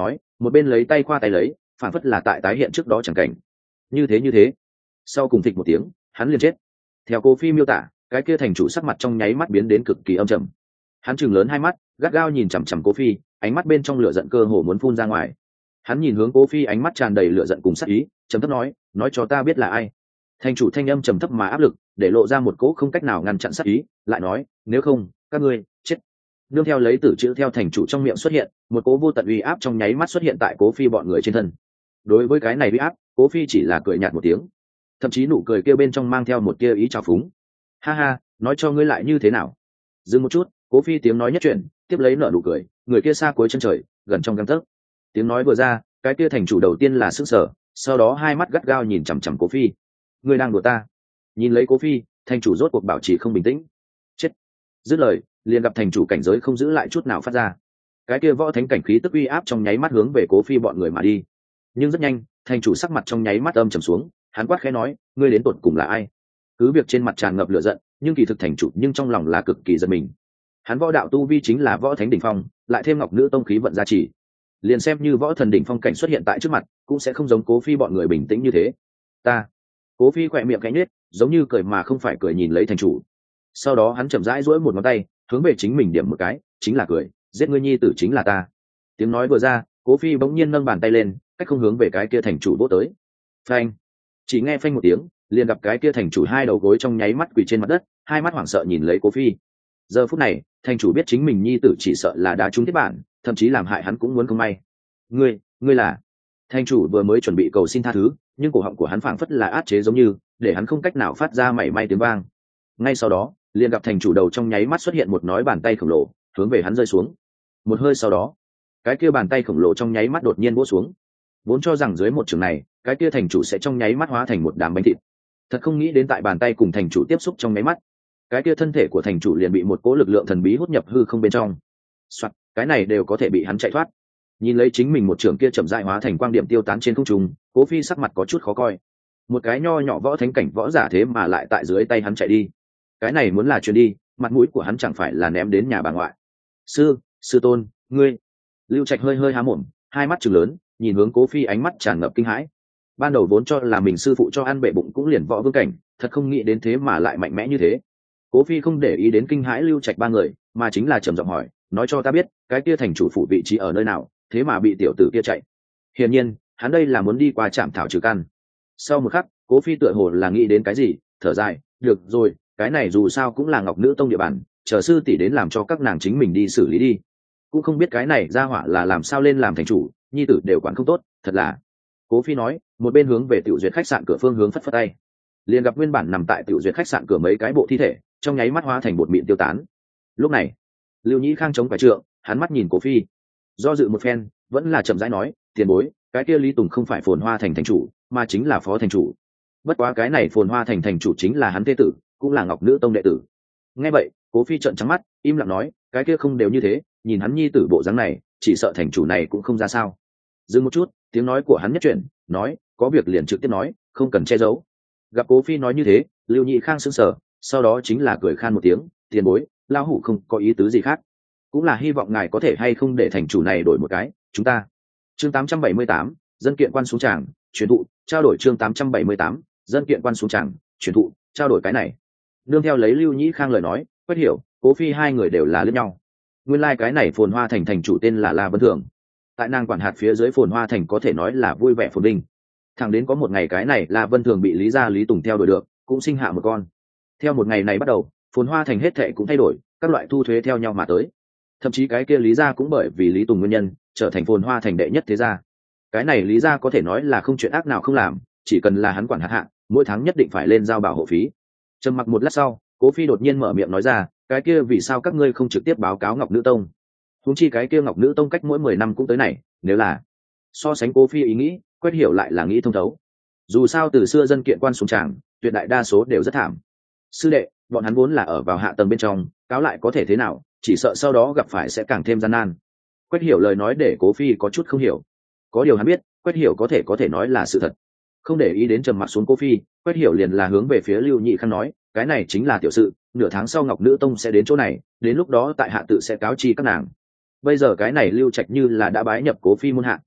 một bên lấy tay khoa tay lấy, phản phất là tại tái hiện trước đó chẳng cảnh. Như thế như thế, sau cùng thịch một tiếng, hắn liền chết. Theo Cố Phi miêu tả, cái kia thành chủ sắc mặt trong nháy mắt biến đến cực kỳ âm trầm. Hắn trừng lớn hai mắt, gắt gao nhìn chằm chằm Cố Phi, ánh mắt bên trong lửa giận cơ hồ muốn phun ra ngoài. Hắn nhìn hướng Cố Phi, ánh mắt tràn đầy lửa giận cùng sát ý, trầm thấp nói, nói cho ta biết là ai. Thành chủ thanh âm trầm thấp mà áp lực, để lộ ra một cỗ không cách nào ngăn chặn sát ý, lại nói, nếu không, các ngươi chết. Nương theo lấy tử chữ theo thành chủ trong miệng xuất hiện, một cỗ vô tận uy áp trong nháy mắt xuất hiện tại Cố Phi bọn người trên thân. Đối với cái này uy áp, Cố Phi chỉ là cười nhạt một tiếng, thậm chí nụ cười kia bên trong mang theo một tia ý trào phúng. Ha ha, nói cho ngươi lại như thế nào? Dừng một chút, Cố Phi tiếng nói nhất chuyển, tiếp lấy nở nụ cười, người kia xa cuối chân trời, gần trong gang tấc. Tiếng nói vừa ra, cái kia thành chủ đầu tiên là sững sờ, sau đó hai mắt gắt gao nhìn chằm chằm Cố Phi. Ngươi đang đùa ta? Nhìn lấy Cố Phi, thành chủ rốt cuộc bảo trì không bình tĩnh. Chết. Dứt lời, liền gặp thành chủ cảnh giới không giữ lại chút nào phát ra. Cái kia võ thánh cảnh khí tức uy áp trong nháy mắt hướng về Cố Phi bọn người mà đi. Nhưng rất nhanh, thành chủ sắc mặt trong nháy mắt âm trầm xuống, hắn quát khẽ nói, ngươi đến tột cùng là ai? Cứ việc trên mặt tràn ngập lửa giận, nhưng kỳ thực thành chủ nhưng trong lòng là cực kỳ giận mình. Hắn võ đạo tu vi chính là võ thánh đỉnh phong, lại thêm ngọc nữ tông khí vận gia trì, liền xem như võ thần đỉnh phong cảnh xuất hiện tại trước mặt, cũng sẽ không giống Cố Phi bọn người bình tĩnh như thế. Ta. Cố Phi khỏe miệng cánh nết, giống như cười mà không phải cười nhìn lấy thành chủ. Sau đó hắn chậm rãi duỗi một ngón tay, hướng về chính mình điểm một cái, chính là cười, giết ngươi nhi tử chính là ta. Tiếng nói vừa ra, Cố Phi bỗng nhiên nâng bàn tay lên, cách không hướng về cái kia thành chủ vỗ tới. Phanh. Chỉ nghe phanh một tiếng, liền gặp cái kia thành chủ hai đầu gối trong nháy mắt quỳ trên mặt đất, hai mắt hoảng sợ nhìn lấy Cố Phi. Giờ phút này, thành chủ biết chính mình nhi tử chỉ sợ là đá trúng thiết bản, thậm chí làm hại hắn cũng muốn không may. Ngươi, ngươi là? Thành chủ vừa mới chuẩn bị cầu xin tha thứ, nhưng cổ họng của hắn phảng phất là áp chế giống như, để hắn không cách nào phát ra mảy may tiếng vang. Ngay sau đó, liền gặp thành chủ đầu trong nháy mắt xuất hiện một nói bàn tay khổng lồ, hướng về hắn rơi xuống. Một hơi sau đó, cái kia bàn tay khổng lồ trong nháy mắt đột nhiên vỗ xuống. Vốn cho rằng dưới một trường này, cái kia thành chủ sẽ trong nháy mắt hóa thành một đám bánh thịt. Thật không nghĩ đến tại bàn tay cùng thành chủ tiếp xúc trong nháy mắt, cái kia thân thể của thành chủ liền bị một cỗ lực lượng thần bí hút nhập hư không bên trong. Soạt, cái này đều có thể bị hắn chạy thoát. Nhìn lấy chính mình một trường kia chậm rãi hóa thành quang điểm tiêu tán trên không trung, Cố Phi sắc mặt có chút khó coi. Một cái nho nhỏ võ thánh cảnh võ giả thế mà lại tại dưới tay hắn chạy đi. Cái này muốn là truyền đi, mặt mũi của hắn chẳng phải là ném đến nhà bà ngoại. Sư, sư tôn, ngươi. Lưu Trạch hơi hơi há mồm, hai mắt trừng lớn, nhìn hướng Cố Phi, ánh mắt tràn ngập kinh hãi. Ban đầu vốn cho là mình sư phụ cho ăn bệ bụng cũng liền võ vương cảnh, thật không nghĩ đến thế mà lại mạnh mẽ như thế. Cố Phi không để ý đến kinh hãi Lưu Trạch ba người, mà chính là trầm giọng hỏi, nói cho ta biết, cái kia thành chủ phủ vị trí ở nơi nào, thế mà bị tiểu tử kia chạy. Hiển nhiên, hắn đây là muốn đi qua trạm thảo trừ căn. Sau một khắc, Cố Phi tựa hồ là nghĩ đến cái gì, thở dài, được rồi, cái này dù sao cũng là Ngọc Nữ Tông địa bàn, chờ sư tỷ đến làm cho các nàng chính mình đi xử lý đi. Cũng không biết cái này ra hỏa là làm sao lên làm thành chủ, nhi tử đều quản không tốt, thật là. Cố Phi nói, một bên hướng về tiểu duyệt khách sạn cửa phương hướng phất phất tay. Liền gặp nguyên bản nằm tại tiểu duyệt khách sạn cửa mấy cái bộ thi thể, trong nháy mắt hóa thành bột mịn tiêu tán. Lúc này, Lưu Nhĩ Khang chống quả trượng, hắn mắt nhìn Cố Phi, do dự một phen, vẫn là chậm rãi nói, tiền bối, cái kia Lý Tùng không phải Phồn Hoa thành thành chủ, mà chính là phó thành chủ. Bất quá cái này Phồn Hoa thành thành chủ chính là hắn thế tử, cũng là Ngọc Nữ Tông đệ tử. Nghe vậy, Cố Phi trợn trắng mắt, im lặng nói, cái kia không đều như thế, nhìn hắn nhi tử bộ dáng này, chỉ sợ thành chủ này cũng không ra sao. Dừng một chút, tiếng nói của hắn nhất chuyển, nói, có việc liền trực tiếp nói, không cần che giấu. Gặp Cố Phi nói như thế, Lưu Nhĩ Khang sững sờ, sau đó chính là cười khan một tiếng, tiền bối, lão hủ không có ý tứ gì khác, cũng là hy vọng ngài có thể hay không để thành chủ này đổi một cái, chúng ta. Chương tám trăm bảy mươi tám, dân kiện quan xuống tràng, truyền thụ, trao đổi chương tám trăm bảy mươi tám, dân kiện quan xuống tràng, truyền thụ, trao đổi cái này. Nương theo lấy Lưu Nhĩ Khang lời nói, Quách Hiểu, Cố Phi hai người đều là lẫn nhau. Nguyên lai like cái này Phồn Hoa thành thành chủ tên là La Vân Thường. Tại nàng quản hạt phía dưới Phồn Hoa thành có thể nói là vui vẻ phồn vinh. Thẳng đến có một ngày cái này La Vân Thường bị Lý gia Lý Tùng theo đuổi được, cũng sinh hạ một con. Theo một ngày này bắt đầu, Phồn Hoa thành hết thệ cũng thay đổi, các loại thu thuế theo nhau mà tới. Thậm chí cái kia Lý gia cũng bởi vì Lý Tùng nguyên nhân, trở thành Phồn Hoa thành đệ nhất thế gia. Cái này Lý gia có thể nói là không chuyện ác nào không làm, chỉ cần là hắn quản hạt hạ, mỗi tháng nhất định phải lên giao bảo hộ phí. Trầm mặc một lát sau, Cố Phi đột nhiên mở miệng nói ra, cái kia vì sao các ngươi không trực tiếp báo cáo Ngọc Nữ Tông? Huống chi cái kia Ngọc Nữ Tông cách mỗi mười năm cũng tới này, nếu là so sánh Cố Phi ý nghĩ, Quét Hiểu lại là nghĩ thông thấu. Dù sao từ xưa dân kiện quan xuống tràng, tuyệt đại đa số đều rất thảm. Sư đệ, bọn hắn vốn là ở vào hạ tầng bên trong, cáo lại có thể thế nào, chỉ sợ sau đó gặp phải sẽ càng thêm gian nan. Quét Hiểu lời nói để Cố Phi có chút không hiểu. Có điều hắn biết, Quét Hiểu có thể có thể nói là sự thật. Không để ý đến trầm mặc xuống Cố Phi, Quét Hiểu liền là hướng về phía Lưu Nhị Khang nói, cái này chính là tiểu sự, nửa tháng sau Ngọc Nữ Tông sẽ đến chỗ này, đến lúc đó tại hạ tự sẽ cáo chi các nàng. Bây giờ cái này Lưu Trạch như là đã bái nhập Cố Phi môn hạ,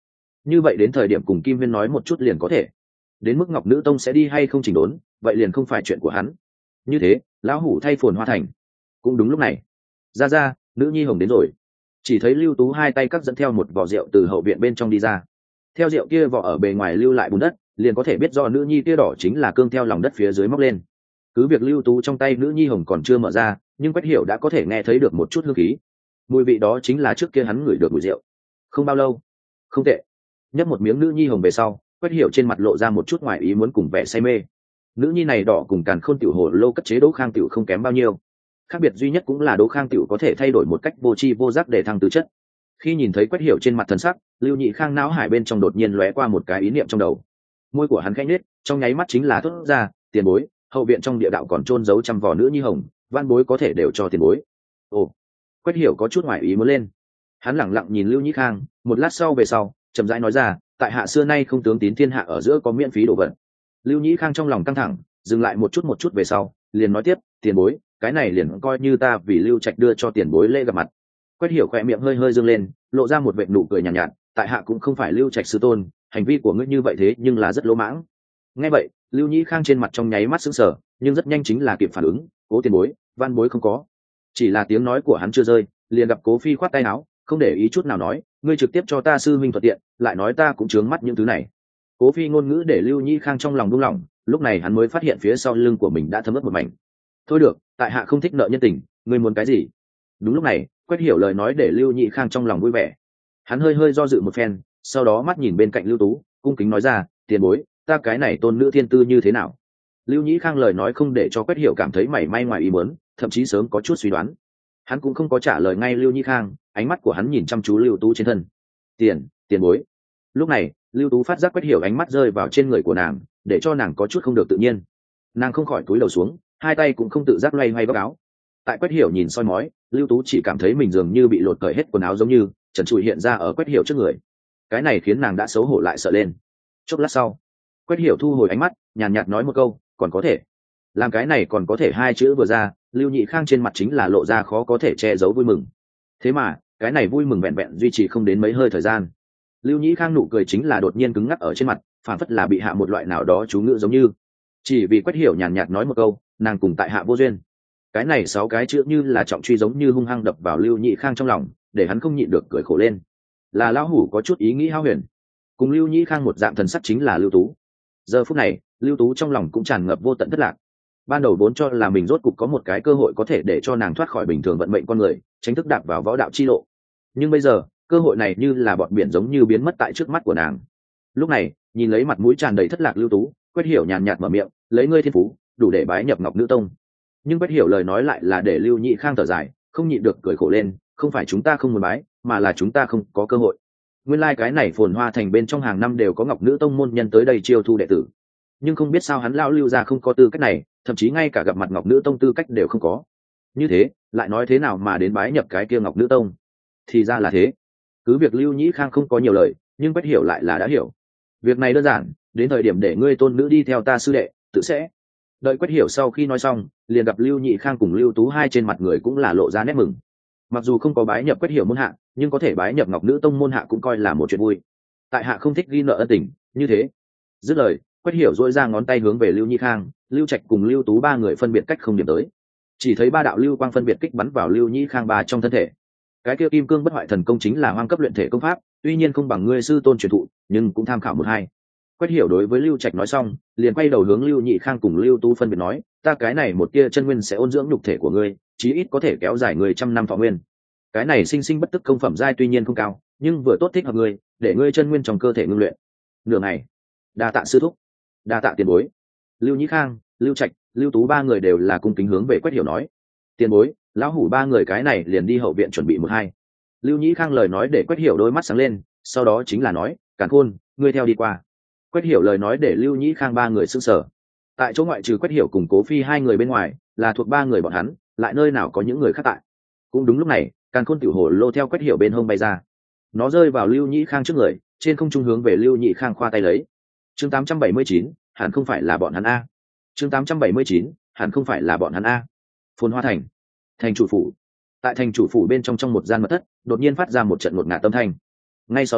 như vậy đến thời điểm cùng Kim Viên nói một chút liền có thể. Đến mức Ngọc Nữ Tông sẽ đi hay không chỉnh đốn, vậy liền không phải chuyện của hắn. Như thế, lão hủ thay Phồn Hoa Thành. Cũng đúng lúc này, ra ra, nữ nhi hồng đến rồi. Chỉ thấy Lưu Tú hai tay cắt dẫn theo một vỏ rượu từ hậu viện bên trong đi ra. Theo rượu kia vỏ ở bề ngoài lưu lại bùn đất, liền có thể biết do nữ nhi kia đỏ chính là cương theo lòng đất phía dưới móc lên. Cứ việc Lưu Tú trong tay nữ nhi hồng còn chưa mở ra, nhưng Quách Hiểu đã có thể nghe thấy được một chút hương khí. Mùi vị đó chính là trước kia hắn ngửi được mùi rượu. Không bao lâu, không tệ. Nhấp một miếng nữ nhi hồng về sau, Quách Hiểu trên mặt lộ ra một chút ngoài ý muốn cùng vẻ say mê. Nữ nhi này đỏ cùng Càn Khôn tiểu hồ lô cất chế Đỗ Khang tiểu không kém bao nhiêu. Khác biệt duy nhất cũng là Đỗ Khang tiểu có thể thay đổi một cách vô tri vô giác để thăng tứ chất. Khi nhìn thấy Quách Hiểu trên mặt thần sắc, Lưu Nhị Khang não hải bên trong đột nhiên lóe qua một cái ý niệm trong đầu. Môi của hắn khẽ nhếch, trong nháy mắt chính là thốt ra, tiền bối, hậu viện trong địa đạo còn trôn giấu trăm vỏ nữ nhi hồng, van bối có thể đều cho tiền bối. Ồ, Quách Hiểu có chút ngoài ý muốn lên. Hắn lẳng lặng nhìn Lưu Nhị Khang, một lát sau về sau, chậm rãi nói ra, tại hạ xưa nay không tướng tín thiên hạ ở giữa có miễn phí đồ vật. Lưu Nhị Khang trong lòng căng thẳng, dừng lại một chút một chút về sau, liền nói tiếp, tiền bối, cái này liền coi như ta vì Lưu Trạch đưa cho tiền bối lễ gặp mặt. Quách Hiểu khẽ miệng hơi hơi dương lên, lộ ra một vệt nụ cười nhàn nhạt, nhạt, tại hạ cũng không phải Lưu Trạch sư tôn, hành vi của ngươi như vậy thế nhưng là rất lỗ mãng. Nghe vậy, Lưu Nhĩ Khang trên mặt trong nháy mắt sững sờ, nhưng rất nhanh chính là kịp phản ứng, cố tiền bối, van bối không có. Chỉ là tiếng nói của hắn chưa rơi, liền gặp Cố Phi khoát tay áo, không để ý chút nào nói, ngươi trực tiếp cho ta sư minh thuận tiện, lại nói ta cũng chướng mắt những thứ này. Cố Phi ngôn ngữ để Lưu Nhĩ Khang trong lòng buông lỏng, lúc này hắn mới phát hiện phía sau lưng của mình đã thấm ướt một mảnh. Thôi được, tại hạ không thích nợ nhân tình, ngươi muốn cái gì? Đúng lúc này, Quách Hiểu lời nói để Lưu Nhị Khang trong lòng vui vẻ. Hắn hơi hơi do dự một phen, sau đó mắt nhìn bên cạnh Lưu Tú, cung kính nói ra, tiền bối, ta cái này tôn nữ thiên tư như thế nào? Lưu Nhị Khang lời nói không để cho Quách Hiểu cảm thấy mảy may ngoài ý muốn, thậm chí sớm có chút suy đoán. Hắn cũng không có trả lời ngay Lưu Nhị Khang, ánh mắt của hắn nhìn chăm chú Lưu Tú trên thân. Tiền, tiền bối. Lúc này, Lưu Tú phát giác Quách Hiểu ánh mắt rơi vào trên người của nàng, để cho nàng có chút không được tự nhiên. Nàng không khỏi cúi đầu xuống, hai tay cũng không tự giác loay hoay góc áo. Tại Quách Hiểu nhìn soi mói, Lưu Tú chỉ cảm thấy mình dường như bị lột cởi hết quần áo giống như trần trụi hiện ra ở Quách Hiểu trước người. Cái này khiến nàng đã xấu hổ lại sợ lên. Chốc lát sau, Quách Hiểu thu hồi ánh mắt, nhàn nhạt nói một câu, còn có thể. Làm cái này còn có thể hai chữ vừa ra, Lưu Nhị Khang trên mặt chính là lộ ra khó có thể che giấu vui mừng. Thế mà, cái này vui mừng vẹn vẹn duy trì không đến mấy hơi thời gian. Lưu Nhị Khang nụ cười chính là đột nhiên cứng ngắc ở trên mặt, phản phất là bị hạ một loại nào đó chú ngữ giống như. Chỉ vì Quách Hiểu nhàn nhạt nói một câu, nàng cùng tại hạ vô duyên. Cái này sáu cái chữ như là trọng truy giống như hung hăng đập vào Lưu Nhị Khang trong lòng, để hắn không nhịn được cười khổ lên. Là lão hủ có chút ý nghĩ hao huyền. Cùng Lưu Nhị Khang một dạng thần sắc chính là Lưu Tú. Giờ phút này, Lưu Tú trong lòng cũng tràn ngập vô tận thất lạc. Ban đầu vốn cho là mình rốt cục có một cái cơ hội có thể để cho nàng thoát khỏi bình thường vận mệnh con người, tránh thức đạp vào võ đạo chi lộ. Nhưng bây giờ, cơ hội này như là bọt biển giống như biến mất tại trước mắt của nàng. Lúc này, nhìn lấy mặt mũi tràn đầy thất lạc Lưu Tú, Quách Hiểu nhàn nhạt mở miệng, lấy ngươi thiên phú, đủ để bái nhập Ngọc Nữ Tông. Nhưng Quách Hiểu lời nói lại là để Lưu Nhị Khang thở dài, không nhịn được cười khổ lên, không phải chúng ta không muốn bái, mà là chúng ta không có cơ hội. Nguyên lai like cái này Phồn Hoa Thành bên trong hàng năm đều có Ngọc Nữ Tông môn nhân tới đây chiêu thu đệ tử, nhưng không biết sao hắn lão Lưu gia không có tư cách này, thậm chí ngay cả gặp mặt Ngọc Nữ Tông tư cách đều không có. Như thế, lại nói thế nào mà đến bái nhập cái kia Ngọc Nữ Tông? Thì ra là thế. Cứ việc Lưu Nhị Khang không có nhiều lời, nhưng Quách Hiểu lại là đã hiểu. Việc này đơn giản, đến thời điểm để ngươi tôn nữ đi theo ta sư đệ, tự sẽ. Đợi Quách Hiểu sau khi nói xong, liền gặp Lưu Nhị Khang cùng Lưu Tú hai trên mặt người cũng là lộ ra nét mừng. Mặc dù không có bái nhập Quách Hiểu môn hạ, nhưng có thể bái nhập Ngọc Nữ Tông môn hạ cũng coi là một chuyện vui. Tại hạ không thích ghi nợ ân tình, như thế. Dứt lời, Quách Hiểu dỗi ra ngón tay hướng về Lưu Nhị Khang, Lưu Trạch cùng Lưu Tú ba người phân biệt cách không điểm tới. Chỉ thấy ba đạo lưu quang phân biệt kích bắn vào Lưu Nhị Khang ba trong thân thể. Cái kia Kim Cương Bất Hoại Thần Công chính là hoang cấp luyện thể công pháp, tuy nhiên không bằng ngươi sư tôn truyền thụ, nhưng cũng tham khảo một hai. Quách Hiểu đối với Lưu Trạch nói xong, liền quay đầu hướng Lưu Nhị Khang cùng Lưu Tú phân biệt nói, ta cái này một tia chân nguyên sẽ ôn dưỡng nhục thể của ngươi, chí ít có thể kéo dài người trăm năm thọ nguyên. Cái này sinh sinh bất tức công phẩm giai tuy nhiên không cao, nhưng vừa tốt thích hợp ngươi, để ngươi chân nguyên trong cơ thể ngưng luyện. Nửa ngày, đa tạ sư thúc, đa tạ tiền bối. Lưu Nhị Khang, Lưu Trạch, Lưu Tú ba người đều là cung kính hướng về Quách Hiểu nói, tiền bối, lão hủ ba người cái này liền đi hậu viện chuẩn bị một hai. Lưu Nhị Khang lời nói để Quách Hiểu đôi mắt sáng lên, sau đó chính là nói, Càn Khôn, ngươi theo đi qua. Quách Hiểu lời nói để Lưu Nhị Khang ba người sững sờ. Tại chỗ ngoại trừ Quách Hiểu cùng Cố Phi hai người bên ngoài, là thuộc ba người bọn hắn, lại nơi nào có những người khác tại. Cũng đúng lúc này, Càn Khôn tiểu hồ lô theo Quách Hiểu bên hông bay ra. Nó rơi vào Lưu Nhị Khang trước người, trên không trung hướng về Lưu Nhị Khang khoa tay lấy. Chương tám trăm bảy mươi chín, hẳn không phải là bọn hắn a. Chương tám trăm bảy mươi chín, hẳn không phải là bọn hắn a. Phồn Hoa Thành, thành chủ phủ. Tại thành chủ phủ bên trong trong một gian mật thất, đột nhiên phát ra một trận ngột ngạt tâm thanh. Ngay sau đó,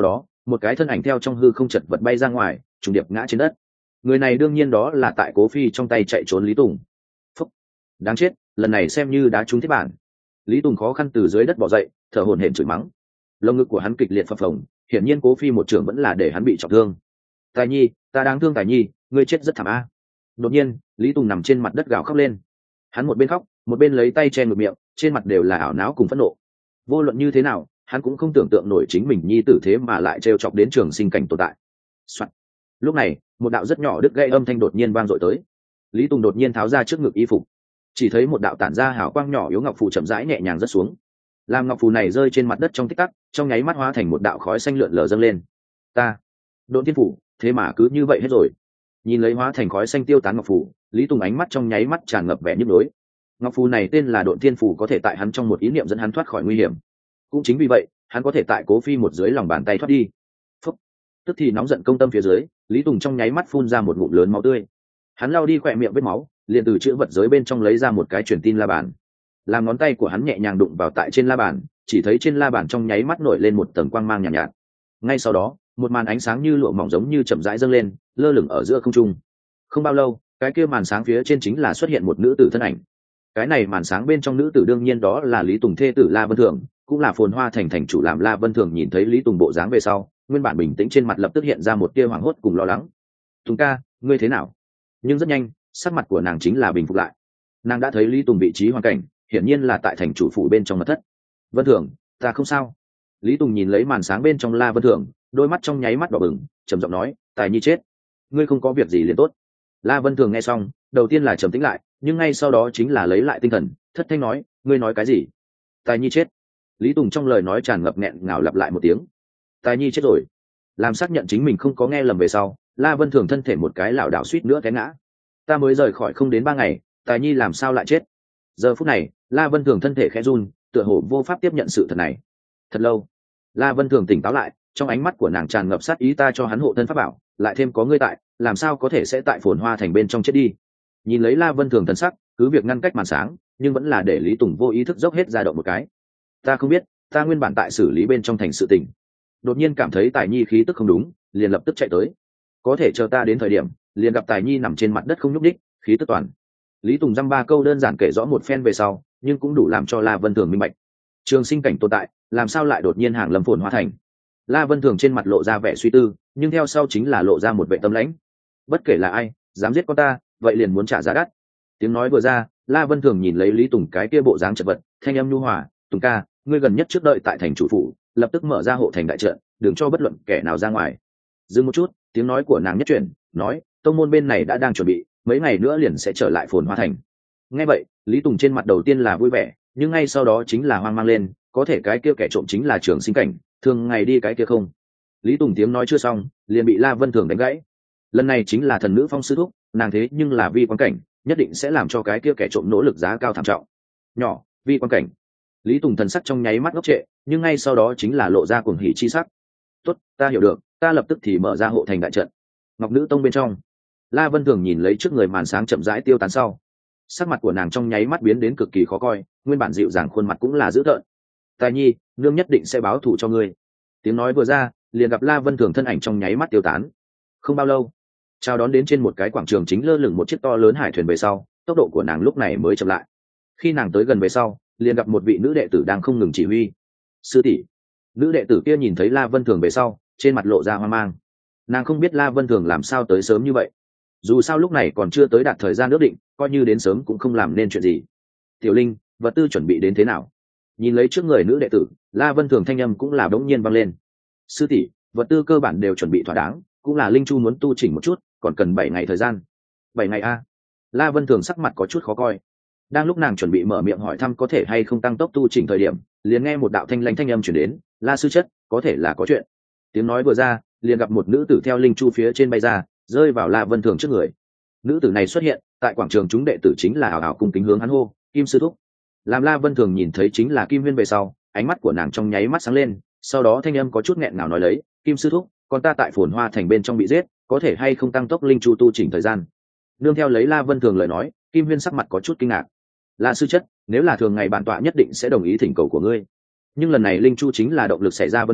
một cái thân ảnh theo trong hư không chật vật bay ra ngoài, trùng điệp ngã trên đất. Người này đương nhiên đó là tại Cố Phi trong tay chạy trốn Lý Tùng. Phúc, đáng chết, lần này xem như đá trúng thiết bản. Lý Tùng khó khăn từ dưới đất bò dậy, thở hổn hển chửi mắng. Lồng ngực của hắn kịch liệt phập phồng, hiển nhiên Cố Phi một trường vẫn là để hắn bị trọng thương. Tài Nhi, ta đáng thương Tài Nhi, ngươi chết rất thảm a. Đột nhiên, Lý Tùng nằm trên mặt đất gào khóc lên. Hắn một bên khóc, một bên lấy tay che ngực miệng, trên mặt đều là ảo não cùng phẫn nộ. Vô luận như thế nào, hắn cũng không tưởng tượng nổi chính mình nhi tử thế mà lại trêu chọc đến trường sinh cảnh tồn tại. Soạn. Lúc này, một đạo rất nhỏ đứt gãy âm thanh đột nhiên vang dội tới. Lý Tùng đột nhiên tháo ra trước ngực y phục, chỉ thấy một đạo tản ra hào quang nhỏ yếu ngọc phù chậm rãi nhẹ nhàng rớt xuống. Làm ngọc phù này rơi trên mặt đất trong tích tắc, trong nháy mắt hóa thành một đạo khói xanh lượn lờ dâng lên. Ta, Độn Thiên Phủ, thế mà cứ như vậy hết rồi. Nhìn lấy hóa thành khói xanh tiêu tán ngọc phù, Lý Tùng ánh mắt trong nháy mắt tràn ngập vẻ nhức nhối. Ngọc phù này tên là Độn Thiên Phủ, có thể tại hắn trong một ý niệm dẫn hắn thoát khỏi nguy hiểm. Cũng chính vì vậy, hắn có thể tại Cố Phi một dưới lòng bàn tay thoát đi. Phúc. Tức thì nóng giận công tâm phía dưới, Lý Tùng trong nháy mắt phun ra một ngụm lớn máu tươi. Hắn lau đi khỏe miệng vết máu, liền từ chữ vật giới bên trong lấy ra một cái truyền tin la bàn. Làm ngón tay của hắn nhẹ nhàng đụng vào tại trên la bàn, chỉ thấy trên la bàn trong nháy mắt nổi lên một tầng quang mang nhàn nhạt, nhạt. Ngay sau đó, một màn ánh sáng như lụa mỏng giống như chậm rãi dâng lên, lơ lửng ở giữa không trung. Không bao lâu, cái kia màn sáng phía trên chính là xuất hiện một nữ tử thân ảnh. Cái này màn sáng bên trong nữ tử đương nhiên đó là Lý Tùng thê tử La Vân Thường, cũng là Phồn Hoa thành thành chủ. Làm La Vân Thường nhìn thấy Lý Tùng bộ dáng về sau, nguyên bản bình tĩnh trên mặt lập tức hiện ra một tia hoảng hốt cùng lo lắng. Tùng ca, ngươi thế nào? Nhưng rất nhanh, sắc mặt của nàng chính là bình phục lại. Nàng đã thấy Lý Tùng vị trí hoàn cảnh, hiển nhiên là tại thành chủ phủ bên trong mật thất. Vân Thường, ta không sao. Lý Tùng nhìn lấy màn sáng bên trong La Vân Thường, đôi mắt trong nháy mắt đỏ bừng, trầm giọng nói, Tài Nhi chết, ngươi không có việc gì liền tốt. La Vân Thường nghe xong, đầu tiên là trầm tĩnh lại, nhưng ngay sau đó chính là lấy lại tinh thần, thất thanh nói, ngươi nói cái gì? Tài Nhi chết. Lý Tùng trong lời nói tràn ngập nghẹn ngào lặp lại một tiếng. Tài Nhi chết rồi. Làm xác nhận chính mình không có nghe lầm về sau, La Vân Thường thân thể một cái lảo đảo suýt nữa té ngã. Ta mới rời khỏi không đến ba ngày, Tài Nhi làm sao lại chết? Giờ phút này, La Vân Thường thân thể khẽ run, tựa hồ vô pháp tiếp nhận sự thật này. Thật lâu, La Vân Thường tỉnh táo lại, trong ánh mắt của nàng tràn ngập sát ý, ta cho hắn hộ thân pháp bảo, lại thêm có ngươi tại, làm sao có thể sẽ tại Phồn Hoa thành bên trong chết đi? Nhìn lấy La Vân Thường thần sắc, cứ việc ngăn cách màn sáng, nhưng vẫn là để Lý Tùng vô ý thức dốc hết ra động một cái. Ta không biết, ta nguyên bản tại xử lý bên trong thành sự tình, đột nhiên cảm thấy Tài Nhi khí tức không đúng, liền lập tức chạy tới. Có thể chờ ta đến thời điểm, liền gặp Tài Nhi nằm trên mặt đất không nhúc nhích, khí tức toàn. Lý Tùng dăm ba câu đơn giản kể rõ một phen về sau, nhưng cũng đủ làm cho La Vân Thường minh bạch. Trường sinh cảnh tồn tại, làm sao lại đột nhiên hàng lâm Phồn Hoa thành? La Vân Thường trên mặt lộ ra vẻ suy tư, nhưng theo sau chính là lộ ra một vẻ tâm lãnh. Bất kể là ai, dám giết con ta, vậy liền muốn trả giá đắt. Tiếng nói vừa ra, La Vân Thường nhìn lấy Lý Tùng cái kia bộ dáng chật vật, thanh âm nhu hòa, Tùng ca, ngươi gần nhất trước đợi tại thành chủ phủ, lập tức mở ra hộ thành đại trận, đừng cho bất luận kẻ nào ra ngoài. Dừng một chút, tiếng nói của nàng nhất chuyển, nói, tông môn bên này đã đang chuẩn bị, mấy ngày nữa liền sẽ trở lại Phồn Hoa thành. Nghe vậy, Lý Tùng trên mặt đầu tiên là vui vẻ, nhưng ngay sau đó chính là hoang mang lên, có thể cái kia kẻ trộm chính là Trường Sinh cảnh, thường ngày đi cái kia không. Lý Tùng tiếng nói chưa xong, liền bị La Vân Thường đánh gãy. Lần này chính là thần nữ Phong sư thúc, nàng thế nhưng là vi quan cảnh, nhất định sẽ làm cho cái kia kẻ trộm nỗ lực giá cao thảm trọng. Nhỏ, vi quan cảnh. Lý Tùng thần sắc trong nháy mắt ngốc trệ, nhưng ngay sau đó chính là lộ ra cuồng hỉ chi sắc. Tốt, ta hiểu được, ta lập tức thì mở ra hộ thành đại trận. Ngọc Nữ Tông bên trong, La Vân Thường nhìn lấy trước người màn sáng chậm rãi tiêu tán sau, sắc mặt của nàng trong nháy mắt biến đến cực kỳ khó coi, nguyên bản dịu dàng khuôn mặt cũng là dữ tợn. Tài Nhi, nương nhất định sẽ báo thù cho ngươi. Tiếng nói vừa ra, liền gặp La Vân Thường thân ảnh trong nháy mắt tiêu tán. Không bao lâu, chào đón đến trên một cái quảng trường chính lơ lửng một chiếc to lớn hải thuyền về sau, tốc độ của nàng lúc này mới chậm lại. Khi nàng tới gần về sau, liền gặp một vị nữ đệ tử đang không ngừng chỉ huy. Sư tỷ. Nữ đệ tử kia nhìn thấy La Vân Thường về sau, trên mặt lộ ra hoang mang. Nàng không biết La Vân Thường làm sao tới sớm như vậy. Dù sao lúc này còn chưa tới đạt thời gian ước định, coi như đến sớm cũng không làm nên chuyện gì. Tiểu Linh, vật tư chuẩn bị đến thế nào? Nhìn lấy trước người nữ đệ tử, La Vân Thường thanh âm cũng là bỗng nhiên vang lên. Sư tỷ, vật tư cơ bản đều chuẩn bị thỏa đáng, cũng là Linh Chu muốn tu chỉnh một chút, còn cần bảy ngày thời gian. Bảy ngày a? La Vân Thường sắc mặt có chút khó coi. Đang lúc nàng chuẩn bị mở miệng hỏi thăm có thể hay không tăng tốc tu chỉnh thời điểm, liền nghe một đạo thanh lãnh thanh âm truyền đến, La sư chất, có thể là có chuyện. Tiếng nói vừa ra, liền gặp một nữ tử theo Linh Chu phía trên bay ra, rơi vào La Vân Thường trước người. Nữ tử này xuất hiện tại quảng trường, chúng đệ tử chính là hào hào cung kính hướng hắn hô, Kim sư thúc. Làm La Vân Thường nhìn thấy chính là Kim Huyên về sau, ánh mắt của nàng trong nháy mắt sáng lên, sau đó thanh âm có chút nghẹn ngào nói lấy, Kim sư thúc, con ta tại Phồn Hoa thành bên trong bị giết, có thể hay không tăng tốc Linh Chu tu chỉnh thời gian? Nương theo lấy La Vân Thường lời nói, Kim Huyên sắc mặt có chút kinh ngạc. La sư chất, nếu là thường ngày bản tọa nhất định sẽ đồng ý thỉnh cầu của ngươi, nhưng lần này Linh Chu chính là động lực xảy ra vấn đề,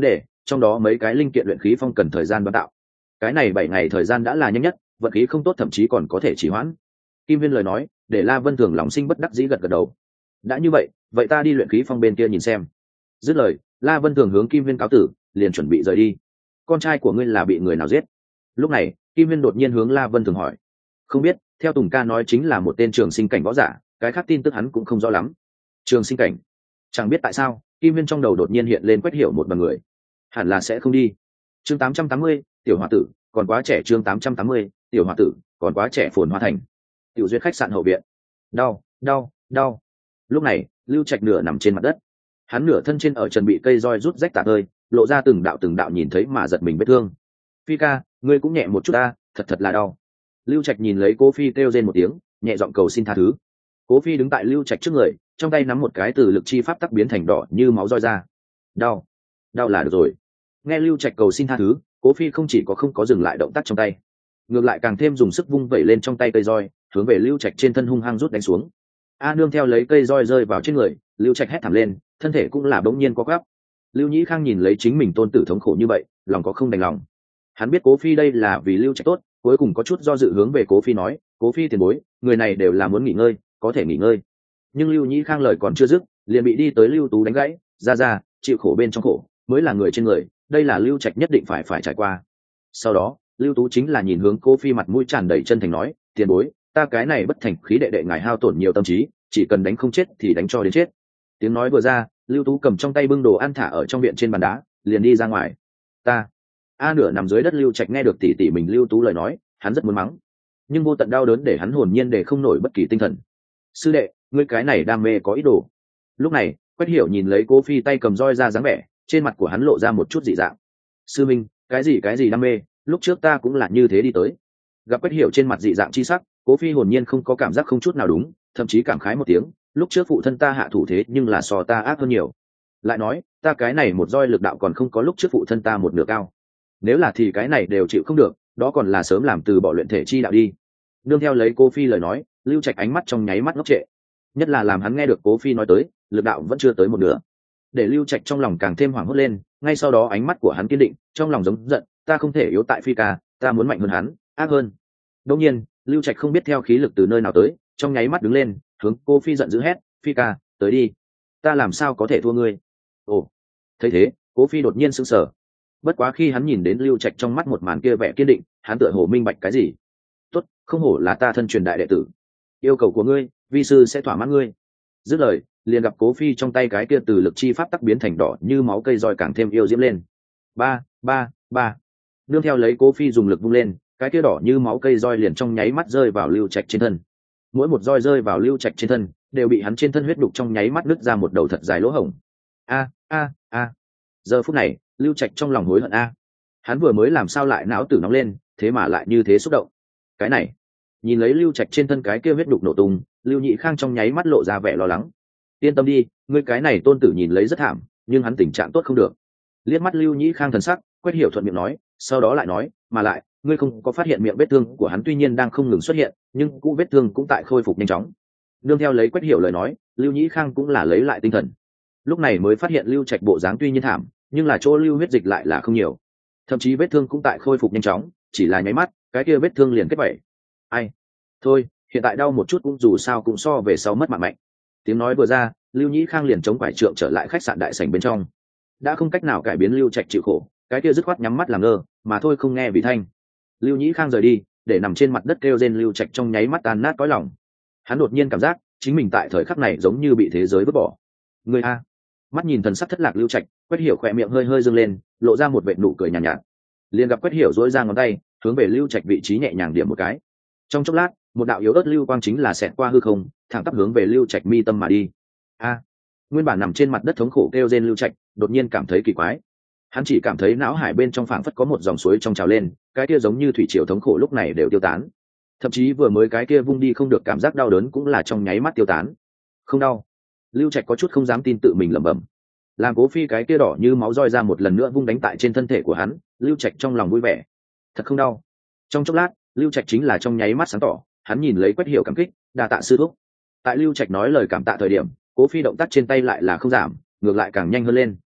trong đó mấy cái linh kiện luyện khí phong cần thời gian đoán tạo. Cái này bảy ngày thời gian đã là nhanh nhất, vận khí không tốt thậm chí còn có thể trì hoãn. Kim Viên lời nói để La Vân Thường lòng sinh bất đắc dĩ gật gật đầu. Đã như vậy, vậy ta đi luyện khí phong bên kia nhìn xem. Dứt lời, La Vân Thường hướng Kim Viên cáo tử, liền chuẩn bị rời đi. Con trai của ngươi là bị người nào giết? Lúc này, Kim Viên đột nhiên hướng La Vân Thường hỏi. Không biết, theo Tùng ca nói chính là một tên trường sinh cảnh võ giả, cái khác tin tức hắn cũng không rõ lắm. Trường sinh cảnh? Chẳng biết tại sao, Kim Viên trong đầu đột nhiên hiện lên Quách Hiểu một bằng người. Hẳn là sẽ không đi. Chương tám trăm tám mươi, tiểu hòa tử, còn quá trẻ. Chương tám trăm tám mươi, tiểu hòa tử, còn quá trẻ. Phồn Hoa Thành. Tiểu duyệt khách sạn hậu viện. Đau, đau, đau. Lúc này, Lưu Trạch nửa nằm trên mặt đất. Hắn nửa thân trên ở trần bị cây roi rút rách tả tơi, lộ ra từng đạo từng đạo nhìn thấy mà giật mình vết thương. Phi ca, ngươi cũng nhẹ một chút ta, thật thật là đau. Lưu Trạch nhìn lấy Cố Phi kêu rên một tiếng, nhẹ giọng cầu xin tha thứ. Cố Phi đứng tại Lưu Trạch trước người, trong tay nắm một cái từ lực chi pháp tắc biến thành đỏ như máu roi ra. Đau, đau là được rồi. Nghe Lưu Trạch cầu xin tha thứ, Cố Phi không chỉ có không có dừng lại động tác trong tay, ngược lại càng thêm dùng sức vung vẩy lên trong tay cây roi, hướng về Lưu Trạch trên thân hung hăng rút đánh xuống. A nương theo lấy cây roi rơi vào trên người, Lưu Trạch hét thảm lên, thân thể cũng là bỗng nhiên co quắp. Lưu Nhĩ Khang nhìn lấy chính mình tôn tử thống khổ như vậy, lòng có không đành lòng. Hắn biết Cố Phi đây là vì Lưu Trạch tốt, cuối cùng có chút do dự hướng về Cố Phi nói, Cố Phi tiền bối, người này đều là muốn nghỉ ngơi, có thể nghỉ ngơi. Nhưng Lưu Nhĩ Khang lời còn chưa dứt, liền bị đi tới Lưu Tú đánh gãy, ra ra, chịu khổ bên trong khổ, mới là người trên người, đây là Lưu Trạch nhất định phải phải trải qua. Sau đó, Lưu Tú chính là nhìn hướng Cố Phi mặt mũi tràn đầy chân thành nói, tiền bối, ta cái này bất thành khí đệ đệ ngài hao tổn nhiều tâm trí, chỉ cần đánh không chết thì đánh cho đến chết. Tiếng nói vừa ra, Lưu Tú cầm trong tay bưng đồ ăn thả ở trong viện trên bàn đá, liền đi ra ngoài. Ta a nửa nằm dưới đất Lưu Trạch nghe được tỉ tỉ mình Lưu Tú lời nói, hắn rất muốn mắng, nhưng vô tận đau đớn để hắn hồn nhiên để không nổi bất kỳ tinh thần. Sư đệ, ngươi cái này đam mê có ý đồ. Lúc này, Quách Hiểu nhìn lấy Cố Phi tay cầm roi ra dáng vẻ, trên mặt của hắn lộ ra một chút dị dạng. Sư minh, cái gì cái gì đam mê, lúc trước ta cũng là như thế đi tới. Gặp Quách Hiểu trên mặt dị dạng chi sắc, Cố Phi hồn nhiên không có cảm giác không chút nào đúng, thậm chí cảm khái một tiếng, lúc trước phụ thân ta hạ thủ thế nhưng là so ta ác hơn nhiều. Lại nói, ta cái này một roi lực đạo còn không có lúc trước phụ thân ta một nửa cao. Nếu là thì cái này đều chịu không được, đó còn là sớm làm từ bỏ luyện thể chi đạo đi. Nương theo lấy Cố Phi lời nói, Lưu Trạch ánh mắt trong nháy mắt ngốc trệ. Nhất là làm hắn nghe được Cố Phi nói tới, lực đạo vẫn chưa tới một nửa, để Lưu Trạch trong lòng càng thêm hoảng hốt lên. Ngay sau đó ánh mắt của hắn kiên định, trong lòng giống giận, ta không thể yếu tại Phi ca, ta muốn mạnh hơn hắn, ác hơn. Đương nhiên, Lưu Trạch không biết theo khí lực từ nơi nào tới, trong nháy mắt đứng lên, hướng Cố Phi giận dữ hét, Phi ca, tới đi, ta làm sao có thể thua ngươi. Ồ, thấy thế, Cố Phi đột nhiên sững sờ. Bất quá khi hắn nhìn đến Lưu Trạch trong mắt một màn kia vẻ kiên định, hắn tựa hồ minh bạch cái gì. Tốt, không hổ là ta thân truyền đại đệ tử, yêu cầu của ngươi, vi sư sẽ thỏa mãn ngươi. Dứt lời, liền gặp Cố Phi trong tay cái kia từ lực chi pháp tắc biến thành đỏ như máu cây roi càng thêm yêu diễm lên. Ba, ba, ba. Nương theo lấy Cố Phi dùng lực vung lên, cái kia đỏ như máu cây roi liền trong nháy mắt rơi vào Lưu Trạch trên thân. Mỗi một roi rơi vào Lưu Trạch trên thân, đều bị hắn trên thân huyết đục trong nháy mắt nứt ra một đầu thật dài lỗ hổng. A, a, a. Giờ phút này, Lưu Trạch trong lòng hối hận a. Hắn vừa mới làm sao lại não tử nóng lên, thế mà lại như thế xúc động. Cái này, nhìn lấy Lưu Trạch trên thân cái kia huyết đục nổ tung, Lưu Nhị Khang trong nháy mắt lộ ra vẻ lo lắng. Yên tâm đi, ngươi cái này tôn tử nhìn lấy rất thảm, nhưng hắn tình trạng tốt không được. Liếc mắt Lưu Nhị Khang thần sắc, Quách Hiểu thuận miệng nói, sau đó lại nói, mà lại, ngươi không có phát hiện miệng vết thương của hắn tuy nhiên đang không ngừng xuất hiện, nhưng cũ vết thương cũng tại khôi phục nhanh chóng. Nương theo lấy Quách Hiểu lời nói, Lưu Nhị Khang cũng là lấy lại tinh thần. Lúc này mới phát hiện Lưu Trạch bộ dáng tuy nhiên thảm, nhưng là chỗ lưu huyết dịch lại là không nhiều, thậm chí vết thương cũng tại khôi phục nhanh chóng, chỉ là nháy mắt, cái kia vết thương liền kết vảy. Ai, thôi, hiện tại đau một chút cũng dù sao cũng so về sau mất mạng mạnh. Tiếng nói vừa ra, Lưu Nhĩ Khang liền chống quải trượng trở lại khách sạn đại sảnh bên trong. Đã không cách nào cải biến Lưu Trạch chịu khổ, cái kia dứt khoát nhắm mắt làm ngơ, mà thôi không nghe vì thanh. Lưu Nhĩ Khang rời đi, để nằm trên mặt đất kêu rên Lưu Trạch trong nháy mắt tan nát cõi lòng. Hắn đột nhiên cảm giác chính mình tại thời khắc này giống như bị thế giới vứt bỏ. Người a, mắt nhìn thần sắc thất lạc Lưu Trạch, Quách Hiểu khỏe miệng hơi hơi dương lên, lộ ra một vệt nụ cười nhàn nhạt, nhạt. Liền gặp Quách Hiểu duỗi ra ngón tay, hướng về Lưu Trạch vị trí nhẹ nhàng điểm một cái. Trong chốc lát, một đạo yếu ớt lưu quang chính là xẹt qua hư không, thẳng tắp hướng về Lưu Trạch mi tâm mà đi. A, nguyên bản nằm trên mặt đất thống khổ kêu rên Lưu Trạch, đột nhiên cảm thấy kỳ quái. Hắn chỉ cảm thấy não hải bên trong phảng phất có một dòng suối trong trào lên, cái kia giống như thủy triều thống khổ lúc này đều tiêu tán. Thậm chí vừa mới cái kia vung đi không được cảm giác đau đớn cũng là trong nháy mắt tiêu tán. Không đau. Lưu Trạch có chút không dám tin tự mình lẩm bẩm. Làm Cố Phi cái kia đỏ như máu roi ra một lần nữa vung đánh tại trên thân thể của hắn, Lưu Trạch trong lòng vui vẻ. Thật không đau. Trong chốc lát, Lưu Trạch chính là trong nháy mắt sáng tỏ, hắn nhìn lấy Quách Hiểu cảm kích, đa tạ sư thúc. Tại Lưu Trạch nói lời cảm tạ thời điểm, Cố Phi động tác trên tay lại là không giảm, ngược lại càng nhanh hơn lên.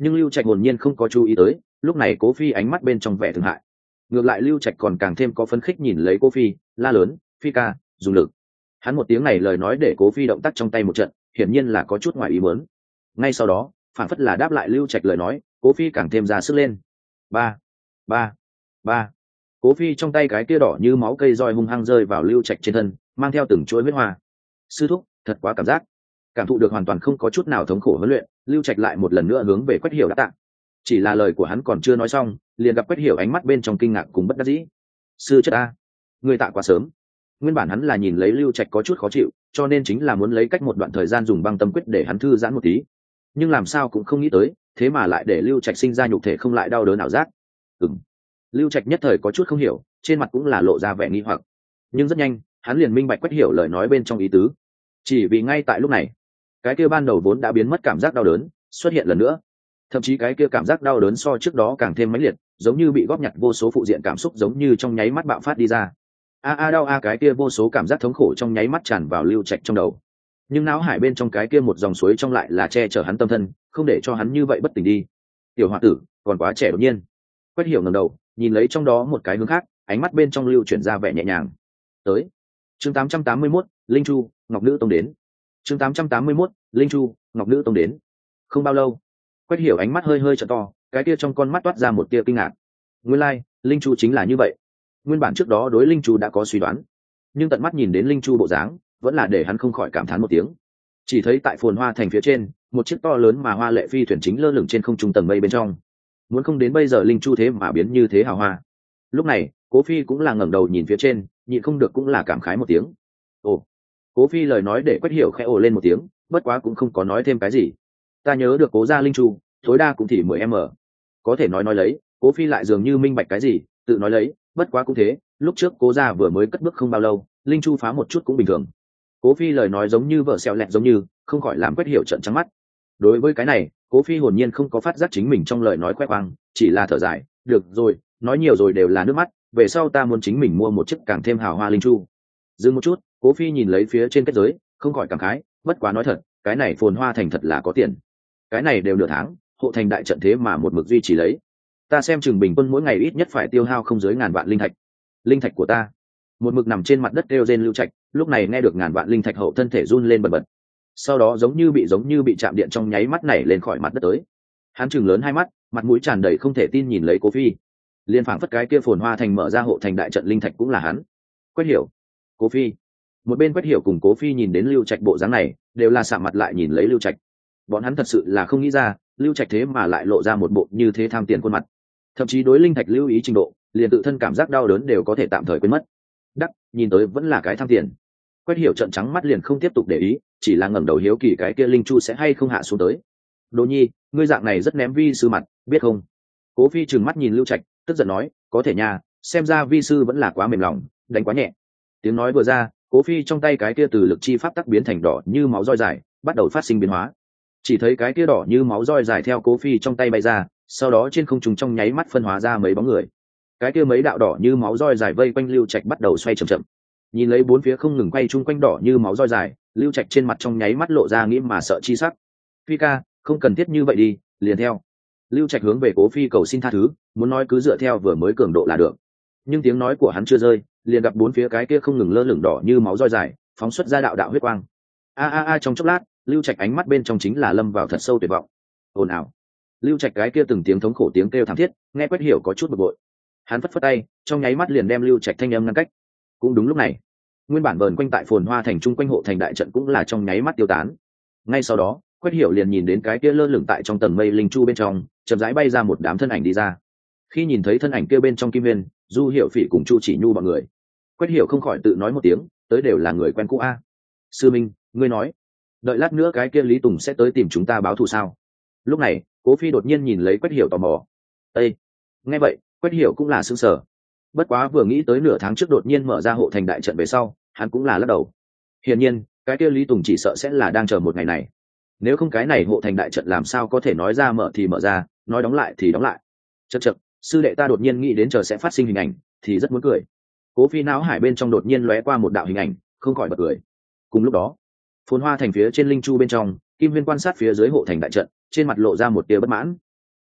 nhưng lưu trạch hồn nhiên không có chú ý tới, lúc này cố phi ánh mắt bên trong vẻ thương hại. Ngược lại lưu trạch còn càng thêm có phấn khích nhìn lấy cố phi, la lớn, phi ca, dùng lực. Hắn một tiếng này lời nói để cố phi động tác trong tay một trận, hiển nhiên là có chút ngoài ý muốn. Ngay sau đó phản phất là đáp lại lưu trạch lời nói, cố phi càng thêm ra sức lên. Ba, ba, ba. Cố phi trong tay cái kia đỏ như máu cây roi hung hăng rơi vào lưu trạch trên thân, mang theo từng chuỗi huyết hoa. Sư thúc, thật quá cảm giác. Cảm thụ được hoàn toàn không có chút nào thống khổ huấn luyện, lưu trạch lại một lần nữa hướng về Quách Hiểu đáp tạ. Chỉ là lời của hắn còn chưa nói xong, liền gặp Quách Hiểu ánh mắt bên trong kinh ngạc cùng bất đắc dĩ. Sư chất a, người tạ quá sớm. Nguyên bản hắn là nhìn lấy lưu trạch có chút khó chịu, cho nên chính là muốn lấy cách một đoạn thời gian dùng băng tâm quyết để hắn thư giãn một tí, nhưng làm sao cũng không nghĩ tới, thế mà lại để lưu trạch sinh ra nhục thể không lại đau đớn ảo giác. Ừm. Lưu trạch nhất thời có chút không hiểu, trên mặt cũng là lộ ra vẻ nghi hoặc, nhưng rất nhanh hắn liền minh bạch Quách Hiểu lời nói bên trong ý tứ. Chỉ vì ngay tại lúc này, cái kia ban đầu vốn đã biến mất cảm giác đau đớn xuất hiện lần nữa, thậm chí cái kia cảm giác đau đớn so trước đó càng thêm mãnh liệt, giống như bị góp nhặt vô số phụ diện cảm xúc giống như trong nháy mắt bạo phát đi ra. A a đau a, cái kia vô số cảm giác thống khổ trong nháy mắt tràn vào lưu trạch trong đầu, nhưng não hải bên trong cái kia một dòng suối trong lại là che chở hắn tâm thân, không để cho hắn như vậy bất tỉnh đi. Tiểu h tử còn quá trẻ đột nhiên. Quách Hiểu ngẩng đầu nhìn lấy trong đó một cái hướng khác, ánh mắt bên trong lưu chuyển ra vẻ nhẹ nhàng. Tới chương tám trăm tám mươi mốt, Linh Chu Ngọc Nữ Tông đến. chương tám trăm tám mươi mốt, Linh Chu Ngọc Nữ Tông đến. Không bao lâu, Quách Hiểu ánh mắt hơi hơi trợ to, cái kia trong con mắt toát ra một tia kinh ngạc. Nguyên lai like, Linh Chu chính là như vậy. Nguyên bản trước đó đối Linh Chu đã có suy đoán, nhưng tận mắt nhìn đến Linh Chu bộ dáng, vẫn là để hắn không khỏi cảm thán một tiếng. Chỉ thấy tại Phồn Hoa thành phía trên, một chiếc to lớn mà hoa lệ phi thuyền chính lơ lửng trên không trung tầng mây bên trong. Muốn không đến bây giờ Linh Chu thế mà biến như thế hào hoa. Lúc này Cố Phi cũng là ngẩng đầu nhìn phía trên, nhịn không được cũng là cảm khái một tiếng. Ồ. Cố Phi lời nói để Quách Hiểu khẽ ồ lên một tiếng, bất quá cũng không có nói thêm cái gì. Ta nhớ được Cố gia Linh Chu tối đa cũng chỉ mười m. Có thể nói nói lấy, Cố Phi lại dường như minh bạch cái gì, tự nói lấy, bất quá cũng thế, lúc trước Cố gia vừa mới cất bước không bao lâu, Linh Chu phá một chút cũng bình thường. Cố Phi lời nói giống như vợ xẹo lẹt giống như, không khỏi làm Quách Hiểu trợn trắng mắt. Đối với cái này, Cố Phi hồn nhiên không có phát giác chính mình trong lời nói khoe khoang, chỉ là thở dài, được rồi, nói nhiều rồi đều là nước mắt, về sau ta muốn chính mình mua một chiếc càng thêm hào hoa Linh Chu. Dừng một chút, Cố Phi nhìn lấy phía trên kết giới, không khỏi cảm khái, bất quá nói thật, cái này Phồn Hoa thành thật là có tiền. Cái này đều nửa tháng, hộ thành đại trận thế mà một mực duy trì lấy. Ta xem chừng bình quân mỗi ngày ít nhất phải tiêu hao không dưới ngàn vạn linh thạch. Linh thạch của ta. Một mực nằm trên mặt đất kêu rên Lưu Trạch, lúc này nghe được ngàn vạn linh thạch hậu thân thể run lên bần bật. Sau đó giống như bị giống như bị chạm điện trong nháy mắt nảy lên khỏi mặt đất tới. Hắn trừng lớn hai mắt, mặt mũi tràn đầy không thể tin nhìn lấy Cố Phi. Liên phảng phất cái kia Phồn Hoa thành mở ra hộ thành đại trận linh thạch cũng là hắn. Quách Hiểu, Cố Phi. Một bên Quách Hiểu cùng Cố Phi nhìn đến Lưu Trạch bộ dáng này, đều là sạm mặt lại nhìn lấy Lưu Trạch. Bọn hắn thật sự là không nghĩ ra, Lưu Trạch thế mà lại lộ ra một bộ như thế tham tiền khuôn mặt. Thậm chí đối linh thạch lưu ý trình độ, liền tự thân cảm giác đau đớn đều có thể tạm thời quên mất. Đắc, nhìn tới vẫn là cái tham tiền. Quách Hiểu trợn trắng mắt liền không tiếp tục để ý, chỉ là ngẩng đầu hiếu kỳ cái kia Linh Chu sẽ hay không hạ xuống tới. Đỗ Nhi, ngươi dạng này rất ném vi sư mặt, biết không? Cố Phi trừng mắt nhìn Lưu Trạch, tức giận nói, có thể nha, xem ra vi sư vẫn là quá mềm lòng, đánh quá nhẹ. Tiếng nói vừa ra, Cố Phi trong tay cái kia từ lực chi pháp tắc biến thành đỏ như máu roi dài, bắt đầu phát sinh biến hóa. Chỉ thấy cái kia đỏ như máu roi dài theo Cố Phi trong tay bay ra, sau đó trên không trung trong nháy mắt phân hóa ra mấy bóng người. Cái kia mấy đạo đỏ như máu roi dài vây quanh Lưu Trạch bắt đầu xoay chậm chậm. Nhìn lấy bốn phía không ngừng quay chung quanh đỏ như máu roi dài, Lưu Trạch trên mặt trong nháy mắt lộ ra nghĩ mà sợ chi sắc. Phi ca, không cần thiết như vậy đi, liền theo. Lưu Trạch hướng về Cố Phi cầu xin tha thứ, muốn nói cứ dựa theo vừa mới cường độ là được. Nhưng tiếng nói của hắn chưa rơi, liền gặp bốn phía cái kia không ngừng lơ lửng đỏ như máu roi dài, phóng xuất ra đạo đạo huyết quang. A a a, trong chốc lát, Lưu Trạch ánh mắt bên trong chính là lâm vào thật sâu tuyệt vọng. Ồn ào. Lưu Trạch cái kia từng tiếng thống khổ tiếng kêu thảm thiết, nghe Quách Hiểu có chút bực bội. Hắn phất phất tay, trong nháy mắt liền đem Lưu Trạch thanh âm ngăn cách. Cũng đúng lúc này, nguyên bản vờn quanh tại Phồn Hoa thành trung quanh hộ thành đại trận cũng là trong nháy mắt tiêu tán. Ngay sau đó, Quách Hiểu liền nhìn đến cái kia lơ lửng tại trong tầng mây Linh Chu bên trong, chậm rãi bay ra một đám thân ảnh đi ra. Khi nhìn thấy thân ảnh kia bên trong Kim Viên, Du Hiểu Phỉ cùng Chu Chỉ Nhu bọn người, Quách Hiểu không khỏi tự nói một tiếng, tới đều là người quen cũ a. Sư Minh, ngươi nói, đợi lát nữa cái kia Lý Tùng sẽ tới tìm chúng ta báo thù sao? Lúc này, Cố Phi đột nhiên nhìn lấy Quách Hiểu tò mò. Ê! Nghe vậy, Quách Hiểu cũng là sững sờ. Bất quá vừa nghĩ tới nửa tháng trước đột nhiên mở ra hộ thành đại trận về sau, hắn cũng là lắc đầu. Hiển nhiên, cái kia Lý Tùng chỉ sợ sẽ là đang chờ một ngày này. Nếu không cái này hộ thành đại trận làm sao có thể nói ra mở thì mở ra, nói đóng lại thì đóng lại. Chậc chậc, sư đệ ta đột nhiên nghĩ đến chờ sẽ phát sinh hình ảnh, thì rất muốn cười. Cố Phi não hải bên trong đột nhiên lóe qua một đạo hình ảnh, không khỏi bật cười. Cùng lúc đó, Phồn Hoa thành phía trên Linh Chu bên trong, Kim Viên quan sát phía dưới hộ thành đại trận, trên mặt lộ ra một tia bất mãn.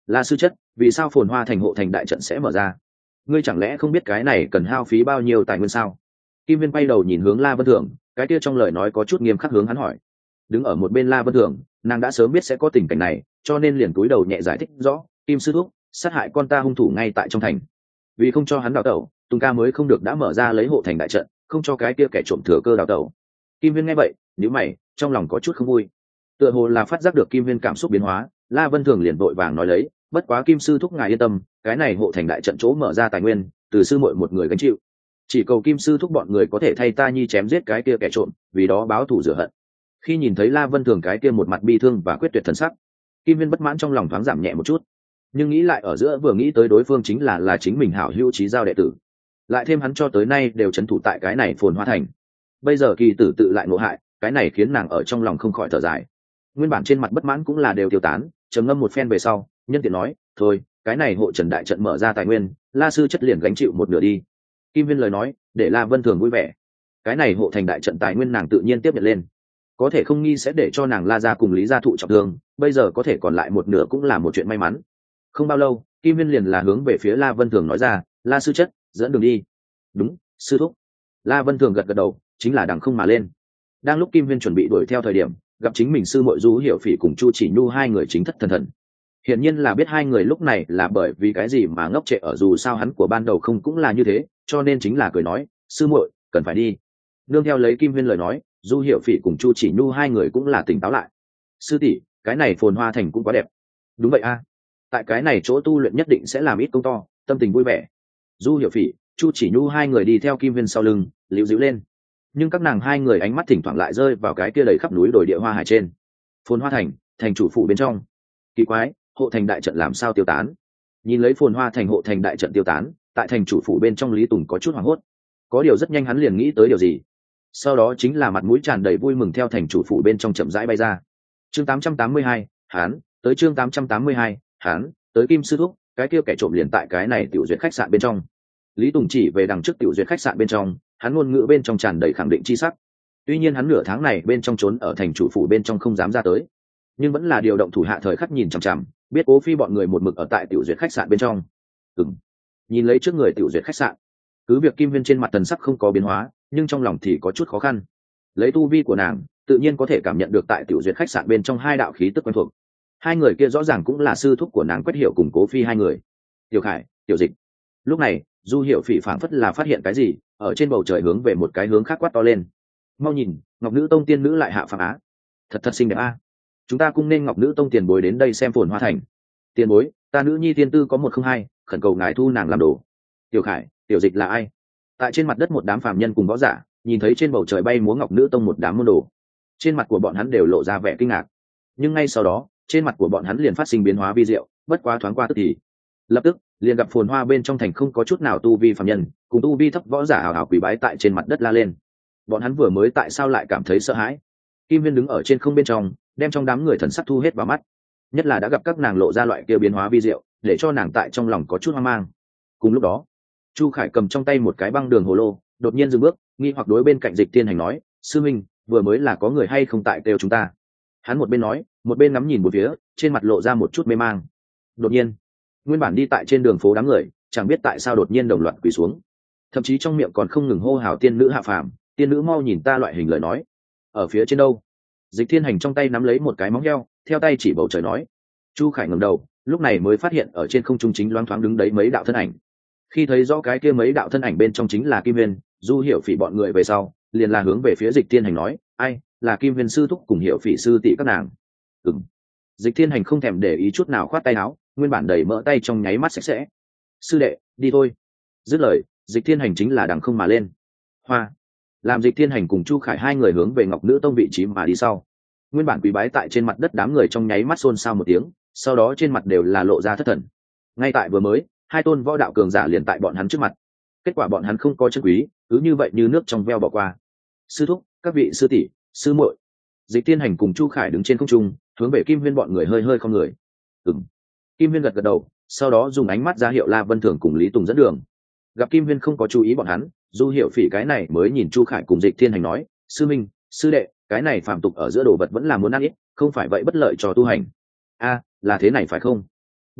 La sư chất, vì sao phồn hoa thành hộ thành đại trận sẽ mở ra? Ngươi chẳng lẽ không biết cái này cần hao phí bao nhiêu tài nguyên sao? Kim Viên quay đầu nhìn hướng La Vân Thường, cái kia trong lời nói có chút nghiêm khắc hướng hắn hỏi. Đứng ở một bên La Vân Thường, nàng đã sớm biết sẽ có tình cảnh này, cho nên liền cúi đầu nhẹ giải thích rõ, Kim sư thúc, sát hại con ta hung thủ ngay tại trong thành. Vì không cho hắn đào tẩu, Tùng ca mới không được đã mở ra lấy hộ thành đại trận, không cho cái kia kẻ trộm thừa cơ đào tẩu. Kim Viên nghe vậy, nhíu mày, trong lòng có chút không vui. Tựa hồ là phát giác được Kim Viên cảm xúc biến hóa, La Vân Thường liền vội vàng nói lấy, bất quá Kim sư thúc ngài yên tâm, cái này hộ thành đại trận chỗ mở ra tài nguyên, từ sư muội một người gánh chịu. Chỉ cầu Kim sư thúc bọn người có thể thay ta nhi chém giết cái kia kẻ trộm, vì đó báo thù rửa hận. Khi nhìn thấy La Vân Thường cái kia một mặt bi thương và quyết tuyệt thần sắc, Kim Viên bất mãn trong lòng thoáng giảm nhẹ một chút, nhưng nghĩ lại ở giữa vừa nghĩ tới đối phương chính là là chính mình hảo hữu chí giao đệ tử, lại thêm hắn cho tới nay đều trấn thủ tại cái này phồn hoa thành, bây giờ kỳ tử tự lại ngộ hại, cái này khiến nàng ở trong lòng không khỏi thở dài. Nguyên bản trên mặt bất mãn cũng là đều tiêu tán, trầm ngâm một phen về sau, nhân tiện nói, thôi, cái này hộ trần đại trận mở ra tài nguyên, La sư chất liền gánh chịu một nửa đi. Kim Viên lời nói để La Vân Thường vui vẻ, cái này hộ thành đại trận tài nguyên nàng tự nhiên tiếp nhận lên, có thể không nghi sẽ để cho nàng La gia cùng Lý gia thụ trọng thương, bây giờ có thể còn lại một nửa cũng là một chuyện may mắn. Không bao lâu, Kim Viên liền là hướng về phía La Vân Thường nói ra, La sư chất, dẫn đường đi. Đúng, sư thúc. La Vân Thường gật gật đầu, chính là đằng không mà lên. Đang lúc Kim Viên chuẩn bị đuổi theo thời điểm, gặp chính mình sư muội Du Hiểu Phỉ cùng Chu Chỉ Nhu hai người chính thất thần thần. Hiển nhiên là biết hai người lúc này là bởi vì cái gì mà ngốc trệ, ở dù sao hắn của ban đầu không cũng là như thế, cho nên chính là cười nói, sư muội, cần phải đi. Nương theo lấy Kim Viên lời nói, Du Hiểu Phỉ cùng Chu Chỉ Nhu hai người cũng là tỉnh táo lại. Sư tỷ, cái này phồn hoa thành cũng quá đẹp. Đúng vậy a, tại cái này chỗ tu luyện nhất định sẽ làm ít công to, tâm tình vui vẻ. Du Hiểu Phỉ, Chu Chỉ Nhu hai người đi theo Kim Viên sau lưng, liễu dĩu lên. Nhưng các nàng hai người ánh mắt thỉnh thoảng lại rơi vào cái kia đầy khắp núi đồi địa hoa hải trên. Phồn hoa thành, thành chủ phủ bên trong. Kỳ quái, hộ thành đại trận làm sao tiêu tán? Nhìn lấy phồn hoa thành hộ thành đại trận tiêu tán, tại thành chủ phủ bên trong Lý Tùng có chút hoảng hốt. Có điều rất nhanh hắn liền nghĩ tới điều gì. Sau đó chính là mặt mũi tràn đầy vui mừng theo thành chủ phủ bên trong chậm rãi bay ra. Chương tám trăm tám mươi hai, hán, tới chương tám trăm tám mươi hai, hán, tới Kim sư thúc, cái kia kẻ trộm liền tại cái này tiểu duyệt khách sạn bên trong. Lý Tùng chỉ về đằng trước tiểu duyệt khách sạn bên trong, hắn ngôn ngữ bên trong tràn đầy khẳng định chi sắc. Tuy nhiên hắn nửa tháng này bên trong trốn ở thành chủ phủ bên trong không dám ra tới, nhưng vẫn là điều động thủ hạ thời khắc nhìn chằm chằm, biết Cố Phi bọn người một mực ở tại tiểu duyệt khách sạn bên trong. Ừm. Nhìn lấy trước người tiểu duyệt khách sạn, cứ việc Kim Viên trên mặt thần sắc không có biến hóa, nhưng trong lòng thì có chút khó khăn. Lấy tu vi của nàng, tự nhiên có thể cảm nhận được tại tiểu duyệt khách sạn bên trong hai đạo khí tức quen thuộc. Hai người kia rõ ràng cũng là sư thúc của nàng Quét Hiểu cùng Cố Phi hai người. Tiểu Khải, Tiểu Dịch. Lúc này, Du Hiểu Phỉ phảng phất là phát hiện cái gì, ở trên bầu trời hướng về một cái hướng khác quát to lên. Mau nhìn, Ngọc Nữ Tông tiên nữ lại hạ phàm á. Thật thật xinh đẹp a. Chúng ta cũng nên Ngọc Nữ Tông tiền bối đến đây xem phồn hoa thành. Tiền bối, ta nữ nhi tiên tư có một không hai, khẩn cầu ngài thu nàng làm đồ. Tiểu Khải, Tiểu Dịch là ai? Tại trên mặt đất một đám phàm nhân cùng võ giả, nhìn thấy trên bầu trời bay múa Ngọc Nữ Tông một đám môn đồ, trên mặt của bọn hắn đều lộ ra vẻ kinh ngạc. Nhưng ngay sau đó, trên mặt của bọn hắn liền phát sinh biến hóa vi diệu, bất quá thoáng qua tức thì, lập tức liền gặp phồn hoa bên trong thành không có chút nào tu vi phàm nhân, cùng tu vi thấp võ giả hào hào quỳ bái tại trên mặt đất la lên. Bọn hắn vừa mới tại sao lại cảm thấy sợ hãi? Kim Viên đứng ở trên không bên trong, đem trong đám người thần sắc thu hết vào mắt, nhất là đã gặp các nàng lộ ra loại kia biến hóa vi diệu, để cho nàng tại trong lòng có chút hoang mang. Cùng lúc đó, Chu Khải cầm trong tay một cái băng đường hồ lô, đột nhiên dừng bước, nghi hoặc đối bên cạnh Dịch Tiên Hành nói, sư minh, vừa mới là có người hay không tại kêu chúng ta? Hắn một bên nói, một bên ngắm nhìn một phía, trên mặt lộ ra một chút mê mang. Đột nhiên, nguyên bản đi tại trên đường phố đám người, chẳng biết tại sao đột nhiên đồng loạt quỳ xuống, thậm chí trong miệng còn không ngừng hô hào tiên nữ hạ phàm, tiên nữ mau nhìn ta loại hình lời nói. Ở phía trên đâu? Dịch Thiên Hành trong tay nắm lấy một cái móng heo, theo tay chỉ bầu trời nói. Chu Khải ngẩng đầu, lúc này mới phát hiện ở trên không trung chính loáng thoáng đứng đấy mấy đạo thân ảnh. Khi thấy rõ cái kia mấy đạo thân ảnh bên trong chính là Kim Viên, Du Hiểu Phỉ bọn người về sau, liền là hướng về phía Dịch Thiên Hành nói, ai, là Kim Viên sư thúc cùng Hiểu Phỉ sư tỷ các nàng. Ừm. Dịch Thiên Hành không thèm để ý chút nào khoát tay áo, nguyên bản đầy mỡ tay trong nháy mắt sạch sẽ. Sư đệ, đi thôi. Dứt lời, Dịch Thiên Hành chính là đằng không mà lên. Hoa. Làm Dịch Thiên Hành cùng Chu Khải hai người hướng về Ngọc Nữ Tông vị trí mà đi sau. Nguyên bản quỳ bái tại trên mặt đất đám người trong nháy mắt xôn xao một tiếng, sau đó trên mặt đều là lộ ra thất thần. Ngay tại vừa mới, hai tôn võ đạo cường giả liền tại bọn hắn trước mặt. Kết quả bọn hắn không có chân quý, cứ như vậy như nước trong veo bỏ qua. Sư thúc, các vị sư tỷ, sư muội. Dịch Thiên Hành cùng Chu Khải đứng trên không trung, hướng về Kim Viên bọn người hơi hơi không người. Ừm. Kim Viên gật gật đầu, sau đó dùng ánh mắt ra hiệu La Vân Thường cùng Lý Tùng dẫn đường. Gặp Kim Viên không có chú ý bọn hắn, Du Hiểu Phỉ cái này mới nhìn Chu Khải cùng Dịch Thiên Hành nói, sư minh, sư đệ, cái này phàm tục ở giữa đồ vật vẫn là muốn ăn ít, không phải vậy bất lợi cho tu hành. A, là thế này phải không?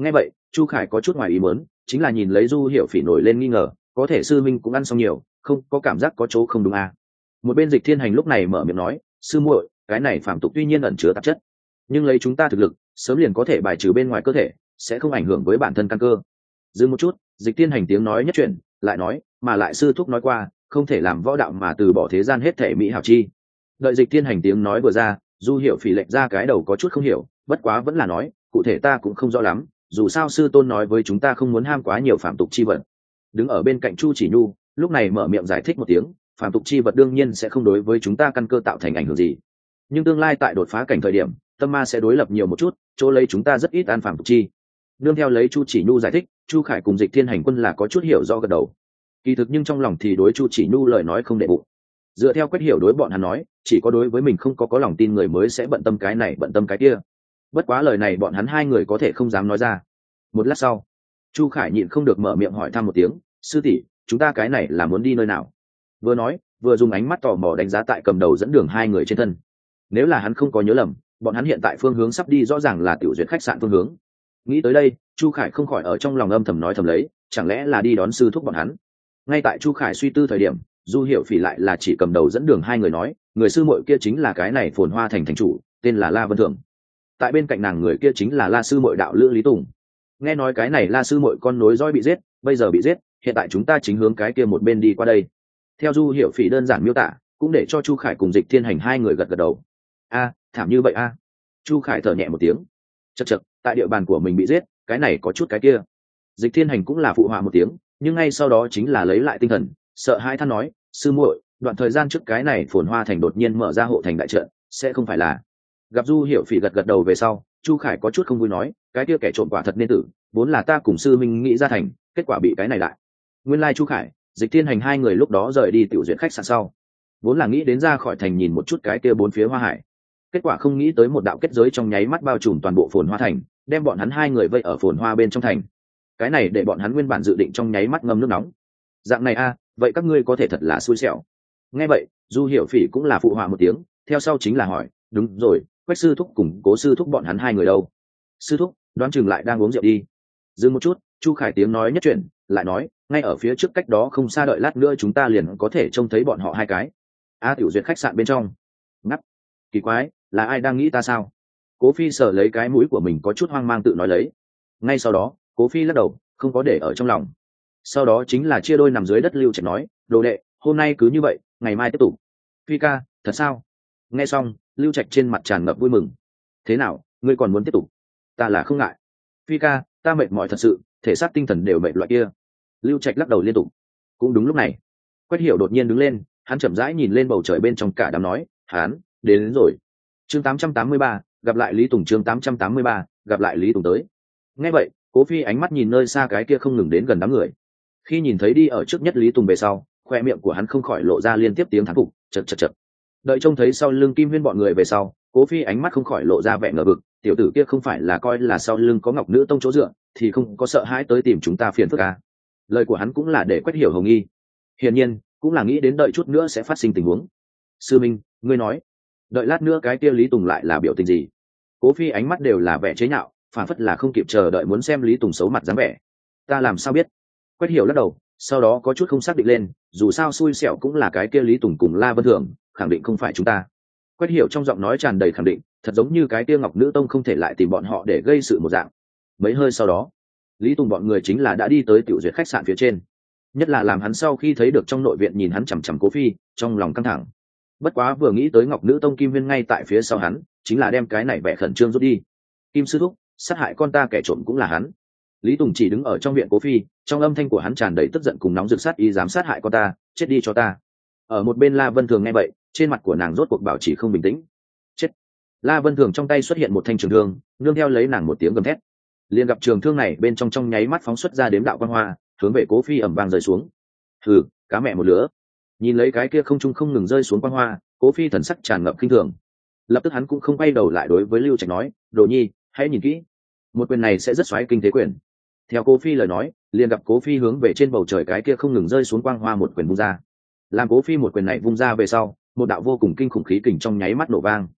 Nghe vậy Chu Khải có chút ngoài ý muốn, chính là nhìn lấy Du Hiểu Phỉ nổi lên nghi ngờ, có thể sư minh cũng ăn xong nhiều, không có cảm giác có chỗ không đúng à. Một bên Dịch Thiên Hành lúc này mở miệng nói, sư muội, cái này phàm tục tuy nhiên ẩn chứa tạp chất, nhưng lấy chúng ta thực lực sớm liền có thể bài trừ bên ngoài cơ thể, sẽ không ảnh hưởng với bản thân căn cơ. Dừng một chút, Dịch Thiên Hành tiếng nói nhất chuyện lại nói, mà lại sư thúc nói qua không thể làm võ đạo mà từ bỏ thế gian hết thể mỹ hảo chi. Đợi Dịch Thiên Hành tiếng nói vừa ra, Du Hiểu Phỉ lệch ra cái đầu có chút không hiểu, bất quá vẫn là nói, cụ thể ta cũng không rõ lắm, dù sao sư tôn nói với chúng ta không muốn ham quá nhiều phạm tục chi vật. Đứng ở bên cạnh Chu Chỉ Nhu lúc này mở miệng giải thích một tiếng, phạm tục chi vật đương nhiên sẽ không đối với chúng ta căn cơ tạo thành ảnh hưởng gì, nhưng tương lai tại đột phá cảnh thời điểm tâm ma sẽ đối lập nhiều một chút, chỗ lấy chúng ta rất ít ăn phạm tục chi. Nương theo lấy Chu Chỉ Nhu giải thích, Chu Khải cùng Dịch Thiên Hành quân là có chút hiểu do gật đầu, kỳ thực nhưng trong lòng thì đối Chu Chỉ Nhu lời nói không để bụng. Dựa theo Quách Hiểu đối bọn hắn nói, chỉ có đối với mình không có có lòng tin người mới sẽ bận tâm cái này bận tâm cái kia, bất quá lời này bọn hắn hai người có thể không dám nói ra. Một lát sau, Chu Khải nhịn không được mở miệng hỏi thăm một tiếng, sư tỷ, chúng ta cái này là muốn đi nơi nào? Vừa nói vừa dùng ánh mắt tò mò đánh giá tại cầm đầu dẫn đường hai người trên thân. Nếu là hắn không có nhớ lầm, bọn hắn hiện tại phương hướng sắp đi rõ ràng là Tiểu Duyệt khách sạn phương hướng. Nghĩ tới đây, Chu Khải không khỏi ở trong lòng âm thầm nói thầm lấy, chẳng lẽ là đi đón sư thúc bọn hắn? Ngay tại Chu Khải suy tư thời điểm, Du Hiểu Phỉ lại là chỉ cầm đầu dẫn đường hai người nói, người sư muội kia chính là cái này Phồn Hoa thành thành chủ, tên là La Vân Thường. Tại bên cạnh nàng người kia chính là La sư muội đạo lữ Lý Tùng. Nghe nói cái này La sư muội con nối dõi bị giết, bây giờ bị giết, hiện tại chúng ta chính hướng cái kia một bên đi qua đây. Theo Du Hiểu Phỉ đơn giản miêu tả, cũng để cho Chu Khải cùng Dịch Thiên Hành hai người gật gật đầu. A, thảm như vậy a. Chu Khải thở nhẹ một tiếng. Chậc chậc, tại địa bàn của mình bị giết, cái này có chút cái kia. Dịch Thiên Hành cũng là phụ họa một tiếng, nhưng ngay sau đó chính là lấy lại tinh thần, sợ hai than nói, sư muội, đoạn thời gian trước cái này Phồn Hoa thành đột nhiên mở ra hộ thành đại trận, sẽ không phải là. Gặp Du Hiểu Phỉ gật gật đầu về sau, Chu Khải có chút không vui nói, cái kia kẻ trộm quả thật nên tử, vốn là ta cùng sư minh nghĩ ra thành, kết quả bị cái này lại. Nguyên lai like Chu Khải, Dịch Thiên Hành hai người lúc đó rời đi Tiểu Duyệt khách sạn sau, vốn là nghĩ đến ra khỏi thành nhìn một chút cái kia bốn phía hoa hải, kết quả không nghĩ tới một đạo kết giới trong nháy mắt bao trùm toàn bộ Phồn Hoa thành, đem bọn hắn hai người vây ở Phồn Hoa bên trong thành. Cái này để bọn hắn nguyên bản dự định trong nháy mắt ngâm nước nóng. Dạng này a, vậy các ngươi có thể thật là xui xẻo. Nghe vậy, Du Hiểu Phỉ cũng là phụ họa một tiếng, theo sau chính là hỏi, đúng rồi, Quách sư thúc cùng Cố sư thúc bọn hắn hai người đâu? Sư thúc, đoán chừng lại đang uống rượu đi. Dừng một chút, Chu Khải tiếng nói nhất chuyển, lại nói, ngay ở phía trước cách đó không xa, đợi lát nữa chúng ta liền có thể trông thấy bọn họ hai cái. A Tiểu Duyệt khách sạn bên trong. Ngắp. Kỳ quái, là ai đang nghĩ ta sao? Cố Phi sờ lấy cái mũi của mình có chút hoang mang tự nói lấy. Ngay sau đó, Cố Phi lắc đầu, không có để ở trong lòng. Sau đó chính là chia đôi nằm dưới đất Lưu Trạch nói, đồ đệ, hôm nay cứ như vậy, ngày mai tiếp tục. Phi ca, thật sao? Nghe xong, Lưu Trạch trên mặt tràn ngập vui mừng. Thế nào, ngươi còn muốn tiếp tục? Ta là không ngại. Phi ca, ta mệt mỏi thật sự, thể xác tinh thần đều mệt loại kia. Lưu Trạch lắc đầu liên tục. Cũng đúng lúc này, Quách Hiểu đột nhiên đứng lên, hắn chậm rãi nhìn lên bầu trời bên trong cả đám nói, hắn đến, đến rồi. Chương tám trăm tám mươi ba, gặp lại Lý Tùng. Chương tám trăm tám mươi ba, gặp lại Lý Tùng tới. Nghe vậy, Cố Phi ánh mắt nhìn nơi xa cái kia không ngừng đến gần đám người. Khi nhìn thấy đi ở trước nhất Lý Tùng về sau, khoe miệng của hắn không khỏi lộ ra liên tiếp tiếng thán phục, chật chật chật. Đợi trông thấy sau lưng Kim Huyên bọn người về sau, Cố Phi ánh mắt không khỏi lộ ra vẻ ngờ vực, tiểu tử kia không phải là coi là sau lưng có Ngọc Nữ Tông chỗ dựa, thì không có sợ hãi tới tìm chúng ta phiền phức à? Lời của hắn cũng là để Quách Hiểu hồng nghi, hiển nhiên cũng là nghĩ đến đợi chút nữa sẽ phát sinh tình huống. Sư Minh, ngươi nói, đợi lát nữa cái kia Lý Tùng lại là biểu tình gì? Cố Phi ánh mắt đều là vẻ chế nhạo, phản phất là không kịp chờ đợi muốn xem Lý Tùng xấu mặt dáng vẻ. Ta làm sao biết? Quách Hiểu lắc đầu, sau đó có chút không xác định lên, dù sao xui xẻo cũng là cái kia Lý Tùng cùng La Vân Thường, khẳng định không phải chúng ta. Quách Hiểu trong giọng nói tràn đầy khẳng định, thật giống như cái kia Ngọc Nữ Tông không thể lại tìm bọn họ để gây sự một dạng. Mấy hơi sau đó, Lý Tùng bọn người chính là đã đi tới Tiểu Duyệt khách sạn phía trên. Nhất là làm hắn sau khi thấy được trong nội viện nhìn hắn chằm chằm Cố Phi, trong lòng căng thẳng. Bất quá vừa nghĩ tới Ngọc Nữ Tông Kim Viên ngay tại phía sau hắn, chính là đem cái này vẻ khẩn trương rút đi. Kim sư thúc, sát hại con ta kẻ trộm cũng là hắn. Lý Tùng chỉ đứng ở trong viện Cố Phi, trong âm thanh của hắn tràn đầy tức giận cùng nóng rực sát ý, dám sát hại con ta, chết đi cho ta. Ở một bên La Vân Thường nghe vậy, trên mặt của nàng rốt cuộc bảo trì không bình tĩnh. Chết. La Vân Thường trong tay xuất hiện một thanh trường thương, nương theo lấy nàng một tiếng gầm thét. Liền gặp trường thương này bên trong trong nháy mắt phóng xuất ra đếm đạo quang hoa, hướng về Cố Phi ầm vang rơi xuống. Hừ, cá mẹ một lứa. Nhìn lấy cái kia không trung không ngừng rơi xuống quang hoa, Cố Phi thần sắc tràn ngập khinh thường. Lập tức hắn cũng không quay đầu lại đối với Lưu Trạch nói, Đồ Nhi, hãy nhìn kỹ, một quyền này sẽ rất xoáy kinh thế quyền. Theo Cố Phi lời nói, liền gặp Cố Phi hướng về trên bầu trời cái kia không ngừng rơi xuống quang hoa một quyền vung ra. Làm Cố Phi một quyền này vung ra về sau, một đạo vô cùng kinh khủng khí kình trong nháy mắt nổ vang.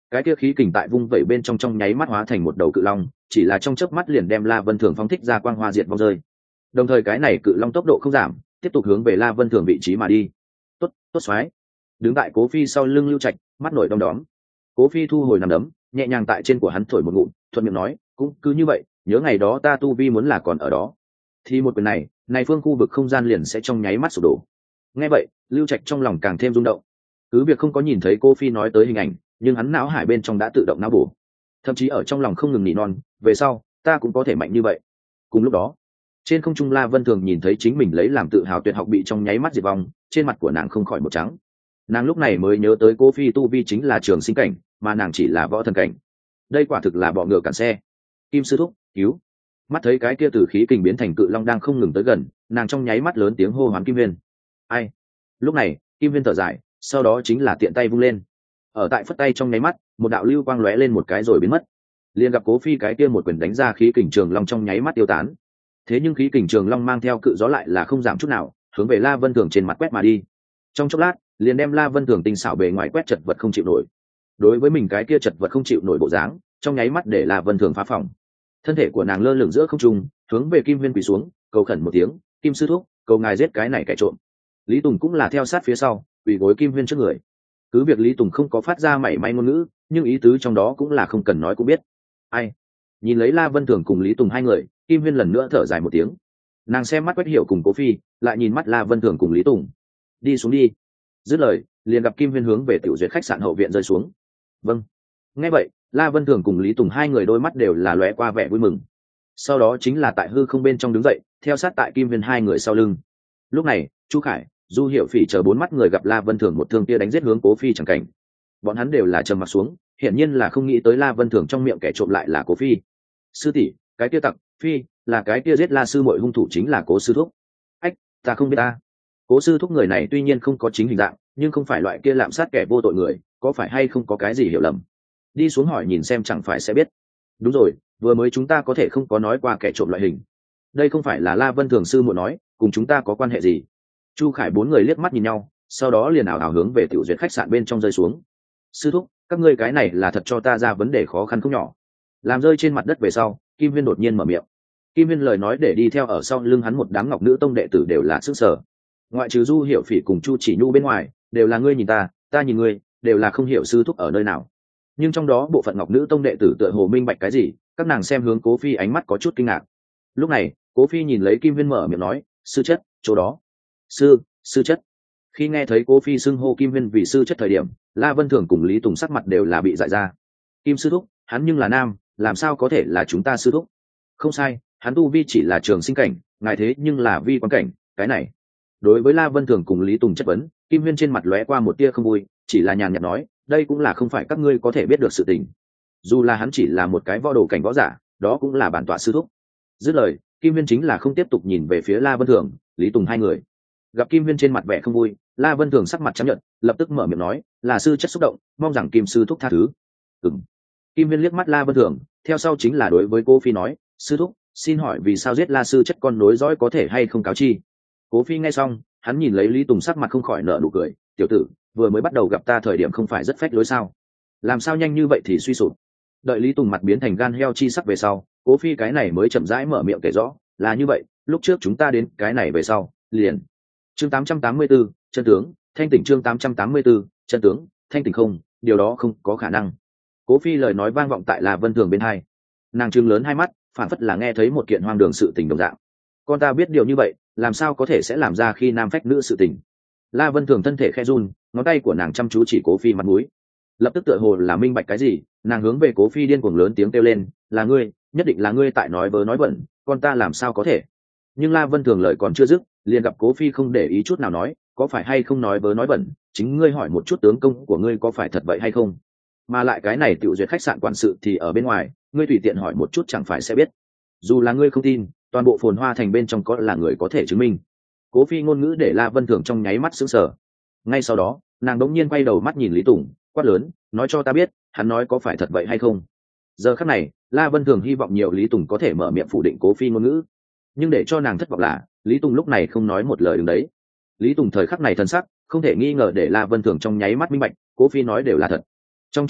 cái kia khí kình tại vung vẩy bên trong trong nháy mắt hóa thành một đầu cự long, chỉ là trong chớp mắt liền đem La Vân Thường phóng thích ra quang hoa diệt vong rơi. Đồng thời cái này cự long tốc độ không giảm, tiếp tục hướng về La Vân Thường vị trí mà đi. Tốt, tốt xoái. Đứng tại Cố Phi sau lưng Lưu Trạch, mắt nổi đom đóm. Cố Phi thu hồi nằm đấm, nhẹ nhàng tại trên của hắn thổi một ngụm, thuận miệng nói, cũng cứ như vậy, nhớ ngày đó ta tu vi muốn là còn ở đó, thì một quyền này, này phương khu vực không gian liền sẽ trong nháy mắt sụp đổ. Nghe vậy, Lưu Trạch trong lòng càng thêm rung động. Cứ việc không có nhìn thấy Cố Phi nói tới hình ảnh, nhưng hắn não hải bên trong đã tự động não bổ, thậm chí ở trong lòng không ngừng nỉ non, về sau ta cũng có thể mạnh như vậy. Cùng lúc đó, trên không trung La Vân Thường nhìn thấy chính mình lấy làm tự hào tuyệt học bị trong nháy mắt diệt vong, trên mặt của nàng không khỏi một trắng. Nàng lúc này mới nhớ tới Cố Phi tu vi chính là trường sinh cảnh, mà nàng chỉ là võ thần cảnh. Đây quả thực là bọ ngựa cản xe. Kim sư thúc, cứu! Mắt thấy cái kia từ khí kình biến thành cự long đang không ngừng tới gần, nàng trong nháy mắt lớn tiếng hô hoán Kim Huyên. Ai? Lúc này, Kim Huyên thở dài, sau đó chính là tiện tay vung lên. Ở tại phất tay trong nháy mắt, một đạo lưu quang lóe lên một cái rồi biến mất. Liền gặp Cố Phi cái kia một quyền đánh ra khí kình trường long trong nháy mắt tiêu tán. Thế nhưng khí kình trường long mang theo cự gió lại là không giảm chút nào, hướng về La Vân Thường trên mặt quét mà đi. Trong chốc lát, liền đem La Vân Thường tinh xảo bề ngoài quét chật vật không chịu nổi. Đối với mình cái kia chật vật không chịu nổi bộ dáng, trong nháy mắt để La Vân Thường phá phòng. Thân thể của nàng lơ lửng giữa không trung, hướng về Kim Huyên quỳ xuống, cầu khẩn một tiếng, Kim sư thúc, cầu ngài giết cái này kẻ trộm. Lý Tùng cũng là theo sát phía sau, quỳ gối Kim Huyên trước người. Cứ việc Lý Tùng không có phát ra mảy may ngôn ngữ, nhưng ý tứ trong đó cũng là không cần nói cũng biết. Ai? Nhìn lấy La Vân Thường cùng Lý Tùng hai người, Kim Huyên lần nữa thở dài một tiếng. Nàng xem mắt Quách Hiểu cùng Cố Phi, lại nhìn mắt La Vân Thường cùng Lý Tùng. Đi xuống đi. Dứt lời, liền gặp Kim Huyên hướng về tiểu duyệt khách sạn hậu viện rơi xuống. Vâng. Nghe vậy, La Vân Thường cùng Lý Tùng hai người đôi mắt đều là lóe qua vẻ vui mừng. Sau đó chính là tại hư không bên trong đứng dậy, theo sát tại Kim Huyên hai người sau lưng. Lúc này, Chu Khải, Du Hiểu Phỉ chờ bốn mắt người gặp La Vân Thường một thương kia đánh giết hướng Cố Phi chẳng cảnh. Bọn hắn đều là trầm mặt xuống, hiển nhiên là không nghĩ tới La Vân Thường trong miệng kẻ trộm lại là Cố Phi. Sư tỷ, cái kia tặc phi là cái kia giết La sư muội hung thủ chính là Cố sư thúc. Ách, ta không biết ta. Cố sư thúc người này tuy nhiên không có chính hình dạng, nhưng không phải loại kia lạm sát kẻ vô tội người, có phải hay không có cái gì hiểu lầm? Đi xuống hỏi nhìn xem chẳng phải sẽ biết. Đúng rồi, vừa mới chúng ta có thể không có nói qua kẻ trộm loại hình. Đây không phải là La Vân Thường sư muội nói, cùng chúng ta có quan hệ gì? Chu Khải bốn người liếc mắt nhìn nhau, sau đó liền ảo ảo hướng về tiểu duyệt khách sạn bên trong rơi xuống. Sư thúc, các ngươi cái này là thật cho ta ra vấn đề khó khăn không nhỏ. Làm rơi trên mặt đất về sau, Kim Huyên đột nhiên mở miệng. Kim Huyên lời nói để đi theo ở sau lưng hắn một đám Ngọc Nữ Tông đệ tử đều là sức sở. Ngoại trừ Du Hiểu Phỉ cùng Chu Chỉ Nhu bên ngoài, đều là ngươi nhìn ta, ta nhìn ngươi, đều là không hiểu sư thúc ở nơi nào. Nhưng trong đó bộ phận Ngọc Nữ Tông đệ tử tựa hồ minh bạch cái gì, các nàng xem hướng Cố Phi ánh mắt có chút kinh ngạc. Lúc này, Cố Phi nhìn lấy Kim Huyên mở miệng nói, sư chất, chỗ đó. Sư, sư chất. Khi nghe thấy Cố Phi xưng hô Kim Huyên vì sư chất thời điểm, La Vân Thường cùng Lý Tùng sắc mặt đều là bị dại ra. Kim sư thúc, hắn nhưng là nam, làm sao có thể là chúng ta sư thúc? Không sai, hắn tu vi chỉ là trường sinh cảnh, ngài thế nhưng là vi quan cảnh, cái này. Đối với La Vân Thường cùng Lý Tùng chất vấn, Kim Huyên trên mặt lóe qua một tia không vui, chỉ là nhàn nhạt nói, đây cũng là không phải các ngươi có thể biết được sự tình. Dù là hắn chỉ là một cái võ đồ cảnh võ giả, đó cũng là bản tọa sư thúc. Dứt lời, Kim Huyên chính là không tiếp tục nhìn về phía La Vân Thường, Lý Tùng hai người. Gặp Kim Huyên trên mặt vẻ không vui, La Vân Thường sắc mặt chấp nhận, lập tức mở miệng nói, là sư chất xúc động, mong rằng Kim sư thúc tha thứ. Ừm. Kim Huyên liếc mắt La Vân Thường, theo sau chính là đối với Cố Phi nói, sư thúc, xin hỏi vì sao giết La sư chất con nối dõi có thể hay không cáo chi? Cố Phi nghe xong, hắn nhìn lấy Lý Tùng sắc mặt không khỏi nở nụ cười, tiểu tử, vừa mới bắt đầu gặp ta thời điểm không phải rất phách lối sao? Làm sao nhanh như vậy thì suy sụp? Đợi Lý Tùng mặt biến thành gan heo chi sắc về sau, Cố Phi cái này mới chậm rãi mở miệng kể rõ, là như vậy, lúc trước chúng ta đến cái này về sau, liền. Chương tám trăm tám mươi tư, chân tướng, thanh tỉnh chương tám trăm tám mươi tư, chân tướng, thanh tỉnh không, điều đó không có khả năng. Cố Phi lời nói vang vọng tại La Vân Thường bên hai. Nàng trừng lớn hai mắt, phản phất là nghe thấy một kiện hoang đường sự tình đồng dạng. Con ta biết điều như vậy, làm sao có thể sẽ làm ra khi nam phách nữ sự tình? La Vân Thường thân thể khẽ run, ngón tay của nàng chăm chú chỉ Cố Phi mặt mũi. Lập tức tựa hồ là minh bạch cái gì, nàng hướng về Cố Phi điên cuồng lớn tiếng kêu lên, là ngươi, nhất định là ngươi tại nói vớ nói vẩn, con ta làm sao có thể? Nhưng La Vân Thường lời còn chưa dứt, liền gặp Cố Phi không để ý chút nào nói, có phải hay không nói vớ nói vẩn, chính ngươi hỏi một chút tướng công của ngươi có phải thật vậy hay không? Mà lại cái này tiểu duyệt khách sạn quản sự thì ở bên ngoài, ngươi tùy tiện hỏi một chút chẳng phải sẽ biết. Dù là ngươi không tin, toàn bộ Phồn Hoa thành bên trong có là người có thể chứng minh. Cố Phi ngôn ngữ để La Vân Thường trong nháy mắt sững sờ. Ngay sau đó, nàng đống nhiên quay đầu mắt nhìn Lý Tùng, quát lớn, nói cho ta biết, hắn nói có phải thật vậy hay không? Giờ khắc này, La Vân Thường hy vọng nhiều Lý Tùng có thể mở miệng phủ định Cố Phi ngôn ngữ. Nhưng để cho nàng thất vọng là, Lý Tùng lúc này không nói một lời đứng đấy. Lý Tùng thời khắc này thân sắc, không thể nghi ngờ để La Vân Thường trong nháy mắt minh bạch, Cố Phi nói đều là thật. Trong chốc lát,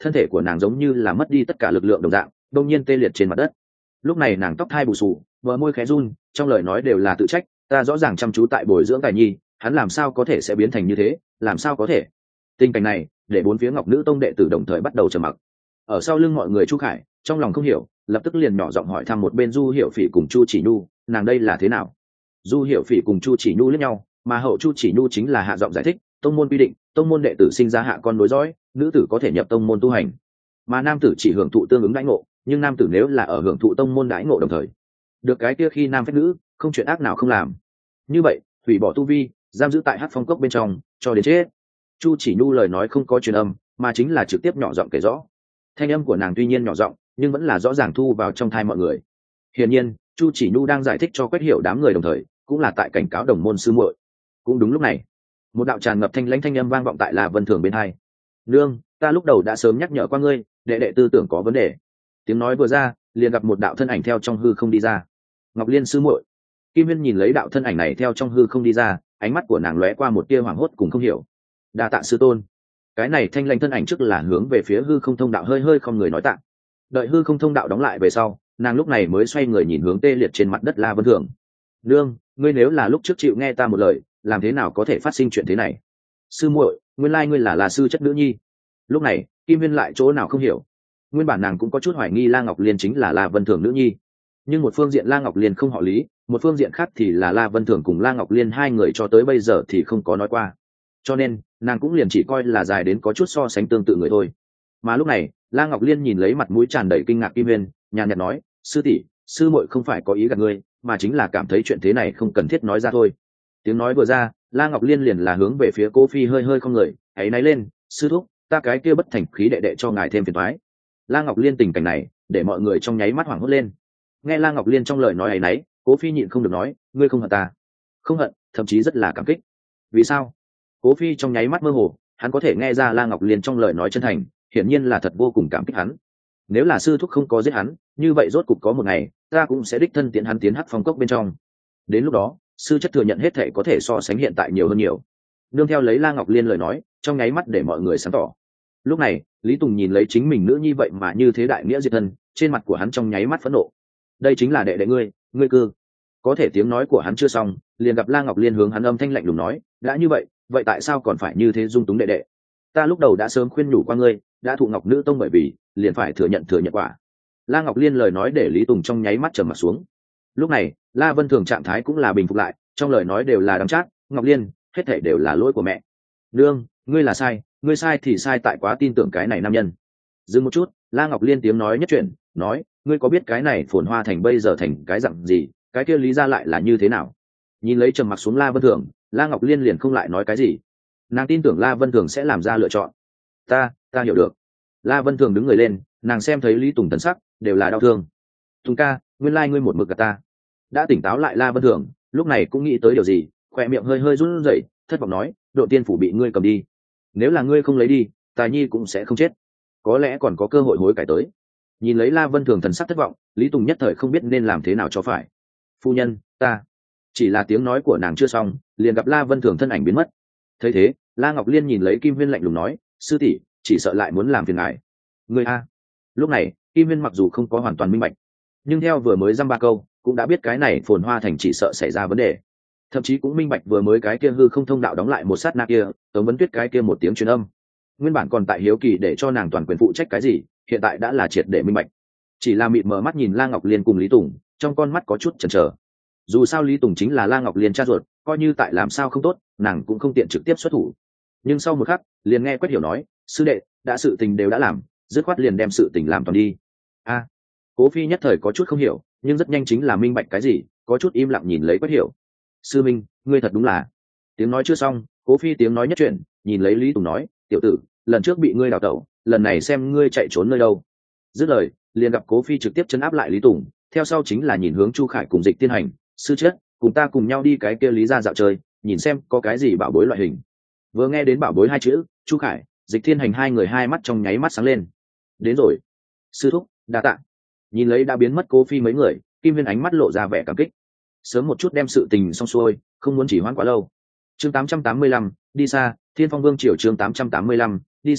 thân thể của nàng giống như là mất đi tất cả lực lượng đồng dạng đông nhiên tê liệt trên mặt đất. Lúc này nàng tóc thai bù xù, bờ môi khẽ run, trong lời nói đều là tự trách. Ta rõ ràng chăm chú tại bồi dưỡng tài nhi, hắn làm sao có thể sẽ biến thành như thế, làm sao có thể. Tình cảnh này để bốn phía Ngọc Nữ Tông đệ tử đồng thời bắt đầu trầm mặc. Ở sau lưng mọi người Chu Khải trong lòng không hiểu, lập tức liền nhỏ giọng hỏi thăm một bên Du Hiểu Phỉ cùng Chu Chỉ Nhu, nàng đây là thế nào. Du Hiểu Phỉ cùng Chu Chỉ Nhu liếc nhau, mà hậu Chu Chỉ Nhu chính là hạ giọng giải thích, tông môn quy định, tông môn đệ tử sinh ra hạ con nối dõi, nữ tử có thể nhập tông môn tu hành, mà nam tử chỉ hưởng thụ tương ứng đãi ngộ, nhưng nam tử nếu là ở hưởng thụ tông môn đãi ngộ đồng thời được cái kia khi nam phép nữ, không chuyện ác nào không làm. Như vậy hủy bỏ tu vi, giam giữ tại Hắc Phong cốc bên trong cho đến chết. Chu Chỉ Nhu lời nói không có truyền âm, mà chính là trực tiếp nhỏ giọng kể rõ. Thanh âm của nàng tuy nhiên nhỏ giọng, nhưng vẫn là rõ ràng thu vào trong tai mọi người. Hiển nhiên, Chu Chỉ Nhu đang giải thích cho Quét Hiểu đám người đồng thời, cũng là tại cảnh cáo đồng môn sư muội. Cũng đúng lúc này, một đạo tràn ngập thanh lãnh thanh âm vang vọng tại La Vân Thường bên hai. Nương, ta lúc đầu đã sớm nhắc nhở qua ngươi, đệ đệ tư tưởng có vấn đề. Tiếng nói vừa ra, liền gặp một đạo thân ảnh theo trong hư không đi ra. Ngọc Liên sư muội. Kim Huyên nhìn lấy đạo thân ảnh này theo trong hư không đi ra, ánh mắt của nàng lóe qua một tia hoảng hốt cùng không hiểu. Đa tạ sư tôn. Cái này thanh lãnh thân ảnh trước là hướng về phía hư không thông đạo hơi hơi không người nói tạ. Đợi hư không thông đạo đóng lại về sau, nàng lúc này mới xoay người nhìn hướng tê liệt trên mặt đất La Vân Thường. Nương, ngươi nếu là lúc trước chịu nghe ta một lời, làm thế nào có thể phát sinh chuyện thế này. Sư muội, nguyên lai ngươi là là sư chất nữ nhi. Lúc này Kim Huyên lại chỗ nào không hiểu. Nguyên bản nàng cũng có chút hoài nghi La Ngọc Liên chính là La Vân Thường nữ nhi, nhưng một phương diện La Ngọc Liên không họ Lý, một phương diện khác thì là La Vân Thường cùng La Ngọc Liên hai người cho tới bây giờ thì không có nói qua, cho nên nàng cũng liền chỉ coi là dài đến có chút so sánh tương tự người thôi. Mà lúc này La Ngọc Liên nhìn lấy mặt mũi tràn đầy kinh ngạc Kim Huyên, nhàn nhạt nói, sư tỷ, sư muội không phải có ý gạt ngươi, mà chính là cảm thấy chuyện thế này không cần thiết nói ra thôi. Tiếng nói vừa ra, La Ngọc Liên liền là hướng về phía Cố Phi hơi hơi không người, hãy náy lên, sư thúc, ta cái kia bất thành khí đệ đệ cho ngài thêm phiền toái. La Ngọc Liên tình cảnh này để mọi người trong nháy mắt hoảng hốt lên. Nghe La Ngọc Liên trong lời nói ấy nấy, Cố Phi nhịn không được nói, ngươi không hận ta. Không hận, thậm chí rất là cảm kích. Vì sao? Cố Phi trong nháy mắt mơ hồ, hắn có thể nghe ra La Ngọc Liên trong lời nói chân thành, hiển nhiên là thật vô cùng cảm kích hắn. Nếu là sư thúc không có giết hắn, như vậy rốt cục có một ngày ta cũng sẽ đích thân tiễn hắn tiến Hắc Phong cốc bên trong. Đến lúc đó sư chất thừa nhận hết thể có thể so sánh hiện tại nhiều hơn nhiều. Nương theo lấy La Ngọc Liên lời nói, trong nháy mắt để mọi người sáng tỏ. Lúc này Lý Tùng nhìn lấy chính mình nữ nhi vậy mà như thế đại nghĩa diệt thân, trên mặt của hắn trong nháy mắt phẫn nộ. Đây chính là đệ đệ ngươi, ngươi cư. Có thể tiếng nói của hắn chưa xong, liền gặp La Ngọc Liên hướng hắn âm thanh lạnh lùng nói, đã như vậy, vậy tại sao còn phải như thế dung túng đệ đệ? Ta lúc đầu đã sớm khuyên nhủ qua ngươi, đã thụ Ngọc Nữ Tông bởi vì, liền phải thừa nhận thừa nhận quả. La Ngọc Liên lời nói để Lý Tùng trong nháy mắt trầm mặt xuống. Lúc này La Vân Thường trạng thái cũng là bình phục lại, trong lời nói đều là đắng chát, Ngọc Liên, hết thảy đều là lỗi của mẹ. Nương, ngươi là sai, ngươi sai thì sai tại quá tin tưởng cái này nam nhân. Dừng một chút, La Ngọc Liên tiếng nói nhất chuyển, nói, ngươi có biết cái này Phồn Hoa Thành bây giờ thành cái dạng gì, cái kia lý ra lại là như thế nào? Nhìn lấy trầm mặc xuống La Vân Thường, La Ngọc Liên liền không lại nói cái gì. Nàng tin tưởng La Vân Thường sẽ làm ra lựa chọn. Ta, ta hiểu được. La Vân Thường đứng người lên, nàng xem thấy Lý Tùng thần sắc đều là đau thương. Tùng ca, nguyên lai ngươi một mực gạt ta. Đã tỉnh táo lại La Vân Thường, lúc này cũng nghĩ tới điều gì, khỏe miệng hơi hơi run rẩy, thất vọng nói, Độ Tiên phủ bị ngươi cầm đi. Nếu là ngươi không lấy đi, Tài Nhi cũng sẽ không chết, có lẽ còn có cơ hội hối cải tới. Nhìn lấy La Vân Thường thần sắc thất vọng, Lý Tùng nhất thời không biết nên làm thế nào cho phải. Phu nhân, ta. Chỉ là tiếng nói của nàng chưa xong, liền gặp La Vân Thường thân ảnh biến mất. Thấy thế, La Ngọc Liên nhìn lấy Kim Huyên lạnh lùng nói, sư tỷ, chỉ sợ lại muốn làm phiền ngài. Ngươi a. Lúc này Kim Huyên mặc dù không có hoàn toàn minh bạch, nhưng theo vừa mới dăm ba câu cũng đã biết cái này Phồn Hoa Thành chỉ sợ xảy ra vấn đề, thậm chí cũng minh bạch vừa mới cái kia hư không thông đạo đóng lại một sát na kia Tống Vấn Tuyết cái kia một tiếng truyền âm. Nguyên bản còn tại hiếu kỳ để cho nàng toàn quyền phụ trách cái gì, hiện tại đã là triệt để minh bạch. Chỉ là mịt mờ mắt nhìn La Ngọc Liên cùng Lý Tùng, trong con mắt có chút chần chờ. Dù sao Lý Tùng chính là La Ngọc Liên cha ruột, coi như tại làm sao không tốt, nàng cũng không tiện trực tiếp xuất thủ. Nhưng sau một khắc liền nghe Quét Hiểu nói, sư đệ, đã sự tình đều đã làm, dứt khoát liền đem sự tình làm toàn đi. A. Cố Phi nhất thời có chút không hiểu, nhưng rất nhanh chính là minh bạch cái gì, có chút im lặng nhìn lấy Quét Hiểu. Sư minh, ngươi thật đúng là. Tiếng nói chưa xong, Cố Phi tiếng nói nhất chuyện, nhìn lấy Lý Tùng nói, tiểu tử, lần trước bị ngươi đào tẩu, lần này xem ngươi chạy trốn nơi đâu. Dứt lời liền gặp Cố Phi trực tiếp chấn áp lại Lý Tùng, theo sau chính là nhìn hướng Chu Khải cùng Dịch Tiên Hành, sư chết, cùng ta cùng nhau đi cái kia Lý gia dạo chơi, nhìn xem có cái gì bảo bối loại hình. Vừa nghe đến bảo bối hai chữ, Chu Khải, Dịch Thiên Hành hai người hai mắt trong nháy mắt sáng lên. Đến rồi. Sư thúc, đa tạ. Nhìn lấy đã biến mất Cố Phi mấy người, Kim Viên ánh mắt lộ ra vẻ cảm kích. Sớm một chút đem sự tình xong xuôi, không muốn chỉ hoãn quá lâu. Chương tám trăm tám mươi lăm, đi xa, Thiên Phong Vương triều chương tám trăm tám mươi lăm, đi xa,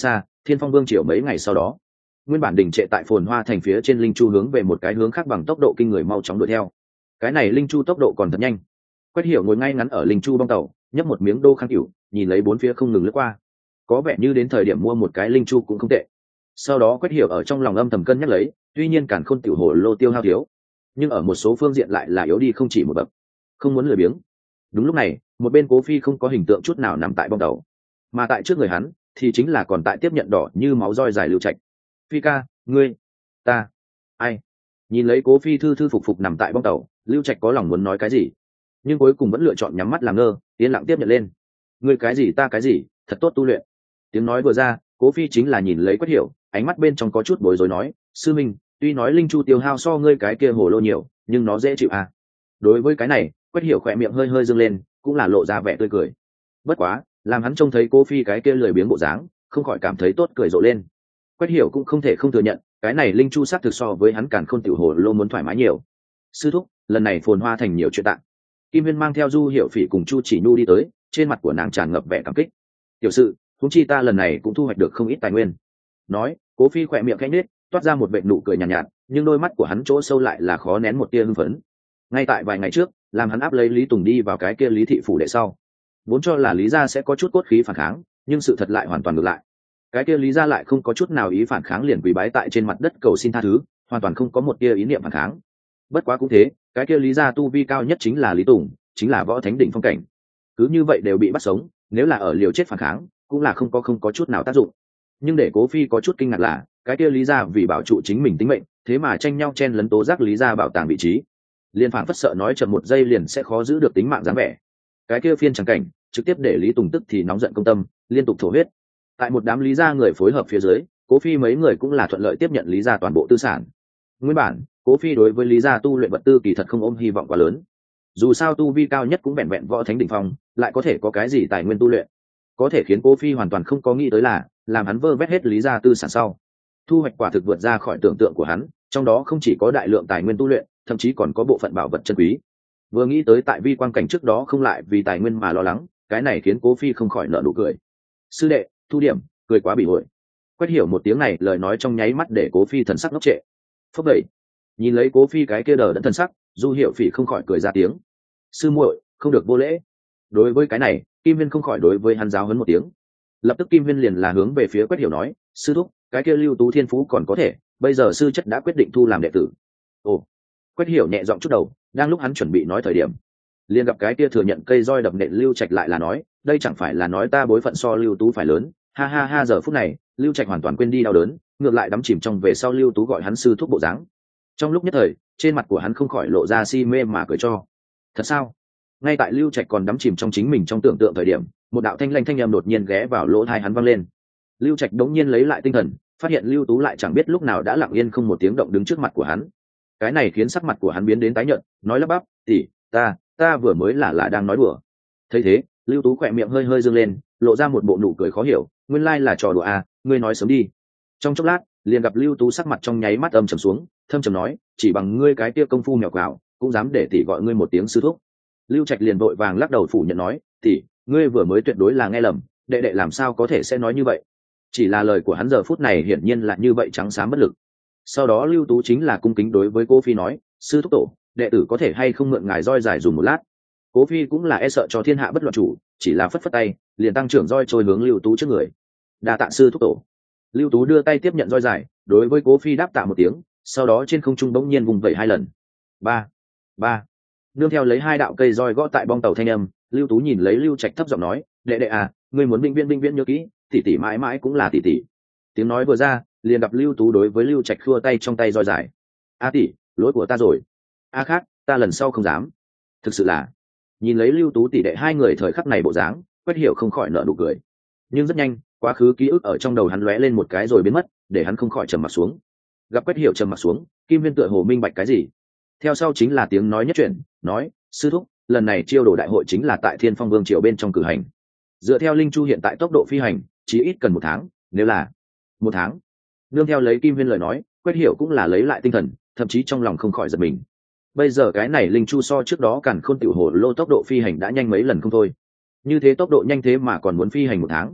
Thiên Phong Vương triều mấy ngày sau đó, nguyên bản đình trệ tại phồn hoa thành phía trên linh chu hướng về một cái hướng khác bằng tốc độ kinh người mau chóng đuổi theo. Cái này linh chu tốc độ còn thật nhanh. Quách Hiểu ngồi ngay ngắn ở linh chu bong tàu, nhấp một miếng đô khang cửu, nhìn lấy bốn phía không ngừng lướt qua. Có vẻ như đến thời điểm mua một cái linh chu cũng không tệ. Sau đó Quách Hiểu ở trong lòng âm thầm cân nhắc lấy, tuy nhiên càn khôn tiểu hồ lô tiêu hao thiếu, nhưng ở một số phương diện lại là yếu đi không chỉ một bậc. Không muốn lười biếng. Đúng lúc này, một bên Cố Phi không có hình tượng chút nào nằm tại bong tàu, mà tại trước người hắn thì chính là còn tại tiếp nhận đỏ như máu roi dài Lưu Trạch. Phi ca, ngươi, ta, ai? Nhìn lấy Cố Phi thư thư phục phục nằm tại bong tàu, Lưu Trạch có lòng muốn nói cái gì, nhưng cuối cùng vẫn lựa chọn nhắm mắt làm ngơ, yên lặng tiếp nhận lên. Ngươi cái gì ta cái gì, thật tốt tu luyện. Tiếng nói vừa ra, Cố Phi chính là nhìn lấy Quách Hiểu, ánh mắt bên trong có chút bối rối nói, sư minh, tuy nói linh chu tiêu hao so ngươi cái kia hồ lô nhiều, nhưng nó dễ chịu à? Đối với cái này, Quách Hiểu khỏe miệng hơi hơi dương lên, cũng là lộ ra vẻ tươi cười. Bất quá, làm hắn trông thấy Cố Phi cái kia lười biếng bộ dáng, không khỏi cảm thấy tốt cười rộ lên. Quách Hiểu cũng không thể không thừa nhận, cái này linh chu sắc thực so với hắn càn khôn tiểu hồ lô muốn thoải mái nhiều. Sư thúc, lần này phồn hoa thành nhiều chuyện tặng. Kim Viên mang theo Du Hiểu Phỉ cùng Chu Chỉ Nhu đi tới, trên mặt của nàng tràn ngập vẻ cảm kích. Tiểu sự, huống chi ta lần này cũng thu hoạch được không ít tài nguyên. Nói, Cố Phi khỏe miệng khẽ nhếch, toát ra một vệt nụ cười nhàn nhạt, nhạt, nhưng đôi mắt của hắn chỗ sâu lại là khó nén một tia hưng phấn. Ngay tại vài ngày trước, làm hắn áp lấy Lý Tùng đi vào cái kia Lý thị phủ đệ sau, vốn cho là Lý gia sẽ có chút cốt khí phản kháng, nhưng sự thật lại hoàn toàn ngược lại. Cái kia Lý gia lại không có chút nào ý phản kháng, liền quỳ bái tại trên mặt đất cầu xin tha thứ, hoàn toàn không có một tia ý niệm phản kháng. Bất quá cũng thế, cái kia Lý gia tu vi cao nhất chính là Lý Tùng, chính là võ thánh đỉnh phong cảnh. Cứ như vậy đều bị bắt sống, nếu là ở liều chết phản kháng, cũng là không có không có chút nào tác dụng. Nhưng để Cố Phi có chút kinh ngạc là, cái kia Lý gia vì bảo trụ chính mình tính mệnh, thế mà tranh nhau chen lấn tố giác Lý gia bảo tàng vị trí, liên phảng phất sợ nói chậm một giây liền sẽ khó giữ được tính mạng dáng vẻ. Cái kia phiên chẳng cảnh trực tiếp để Lý Tùng tức thì nóng giận công tâm, liên tục thổ huyết. Tại một đám Lý gia người phối hợp phía dưới, Cố Phi mấy người cũng là thuận lợi tiếp nhận Lý gia toàn bộ tư sản. Nguyên bản, Cố Phi đối với Lý gia tu luyện vật tư kỳ thật không ôm hy vọng quá lớn. Dù sao tu vi cao nhất cũng vẹn vẹn võ thánh đỉnh phong, lại có thể có cái gì tài nguyên tu luyện. Có thể khiến Cố Phi hoàn toàn không có nghĩ tới là, làm hắn vơ vét hết Lý gia tư sản sau, thu hoạch quả thực vượt ra khỏi tưởng tượng của hắn, trong đó không chỉ có đại lượng tài nguyên tu luyện, thậm chí còn có bộ phận bảo vật chân quý. Vừa nghĩ tới tại vi quan cảnh trước đó không lại vì tài nguyên mà lo lắng, cái này khiến Cố Phi không khỏi nở nụ cười. Sư đệ, thu điểm, cười quá bị hội. Quách Hiểu một tiếng này lời nói trong nháy mắt để Cố Phi thần sắc ngốc trệ. Phốc đẩy, nhìn lấy Cố Phi cái kia đờ đẫn thần sắc, Du Hiểu Phỉ không khỏi cười ra tiếng. Sư muội, không được vô lễ. Đối với cái này, Kim Viên không khỏi đối với hắn giáo huấn một tiếng. Lập tức Kim Viên liền là hướng về phía Quách Hiểu nói, sư thúc, cái kia Lưu Tú thiên phú còn có thể, bây giờ sư chất đã quyết định thu làm đệ tử. Ồ. Quách Hiểu nhẹ giọng chút đầu, đang lúc hắn chuẩn bị nói thời điểm, liền gặp cái kia thừa nhận cây roi đập nện Lưu Trạch lại là nói, đây chẳng phải là nói ta bối phận so Lưu Tú phải lớn, ha ha ha. Giờ phút này, Lưu Trạch hoàn toàn quên đi đau đớn, ngược lại đắm chìm trong về sau Lưu Tú gọi hắn sư thúc bộ dáng. Trong lúc nhất thời, trên mặt của hắn không khỏi lộ ra si mê mà cười cho. Thật sao? Ngay tại Lưu Trạch còn đắm chìm trong chính mình trong tưởng tượng thời điểm, một đạo thanh lanh thanh âm đột nhiên ghé vào lỗ tai hắn vang lên. Lưu Trạch đống nhiên lấy lại tinh thần, phát hiện Lưu Tú lại chẳng biết lúc nào đã lặng yên không một tiếng động đứng trước mặt của hắn. Cái này khiến sắc mặt của hắn biến đến tái nhợt, nói lắp bắp, tỷ, ta, ta vừa mới là là đang nói đùa. Thấy thế, Lưu Tú khỏe miệng hơi hơi dương lên, lộ ra một bộ nụ cười khó hiểu, nguyên lai là trò đùa à, ngươi nói sớm đi. Trong chốc lát, liền gặp Lưu Tú sắc mặt trong nháy mắt âm trầm xuống, thâm trầm nói, chỉ bằng ngươi cái kia công phu mèo quào, cũng dám để tỷ gọi ngươi một tiếng sư thúc. Lưu Trạch liền vội vàng lắc đầu phủ nhận nói, tỷ, ngươi vừa mới tuyệt đối là nghe lầm, đệ đệ làm sao có thể sẽ nói như vậy. Chỉ là lời của hắn giờ phút này hiển nhiên là như vậy trắng xám bất lực. Sau đó Lưu Tú chính là cung kính đối với Cố Phi nói, sư thúc tổ, đệ tử có thể hay không mượn ngài roi dài dùng một lát. Cố Phi cũng là e sợ cho thiên hạ bất loạn chủ, chỉ là phất phất tay, liền tăng trưởng roi trôi hướng Lưu Tú trước người. Đa tạ sư thúc tổ. Lưu Tú đưa tay tiếp nhận roi dài, đối với Cố Phi đáp tạ một tiếng, sau đó trên không trung bỗng nhiên vùng vẩy hai lần. Ba, ba. Nương theo lấy hai đạo cây roi gõ tại bong tàu thanh âm, Lưu Tú nhìn lấy Lưu Trạch thấp giọng nói, đệ đệ à, ngươi muốn vĩnh viễn vĩnh viễn nhớ kỹ, tỷ tỷ mãi mãi cũng là tỷ tỷ. Tiếng nói vừa ra, liền gặp Lưu Tú đối với Lưu Trạch khua tay trong tay roi dài. A tỷ, lỗi của ta rồi. A khác, ta lần sau không dám. Thực sự là, nhìn lấy Lưu Tú tỷ đệ hai người thời khắc này bộ dáng, Quách Hiểu không khỏi nở nụ cười. Nhưng rất nhanh, quá khứ ký ức ở trong đầu hắn lóe lên một cái rồi biến mất, để hắn không khỏi trầm mặt xuống. Gặp Quách Hiểu trầm mặt xuống, Kim Viên tựa hồ minh bạch cái gì. Theo sau chính là tiếng nói nhất chuyển, nói, sư thúc, lần này chiêu đồ đại hội chính là tại Thiên Phong Vương triều bên trong cử hành. Dựa theo linh chu hiện tại tốc độ phi hành, chỉ ít cần một tháng, nếu là một tháng. Nương theo lấy Kim Viên lời nói, Quách Hiểu cũng là lấy lại tinh thần, thậm chí trong lòng không khỏi giật mình. Bây giờ cái này linh chu so trước đó càn khôn tiểu hồ lô tốc độ phi hành đã nhanh mấy lần không thôi. Như thế tốc độ nhanh thế mà còn muốn phi hành một tháng.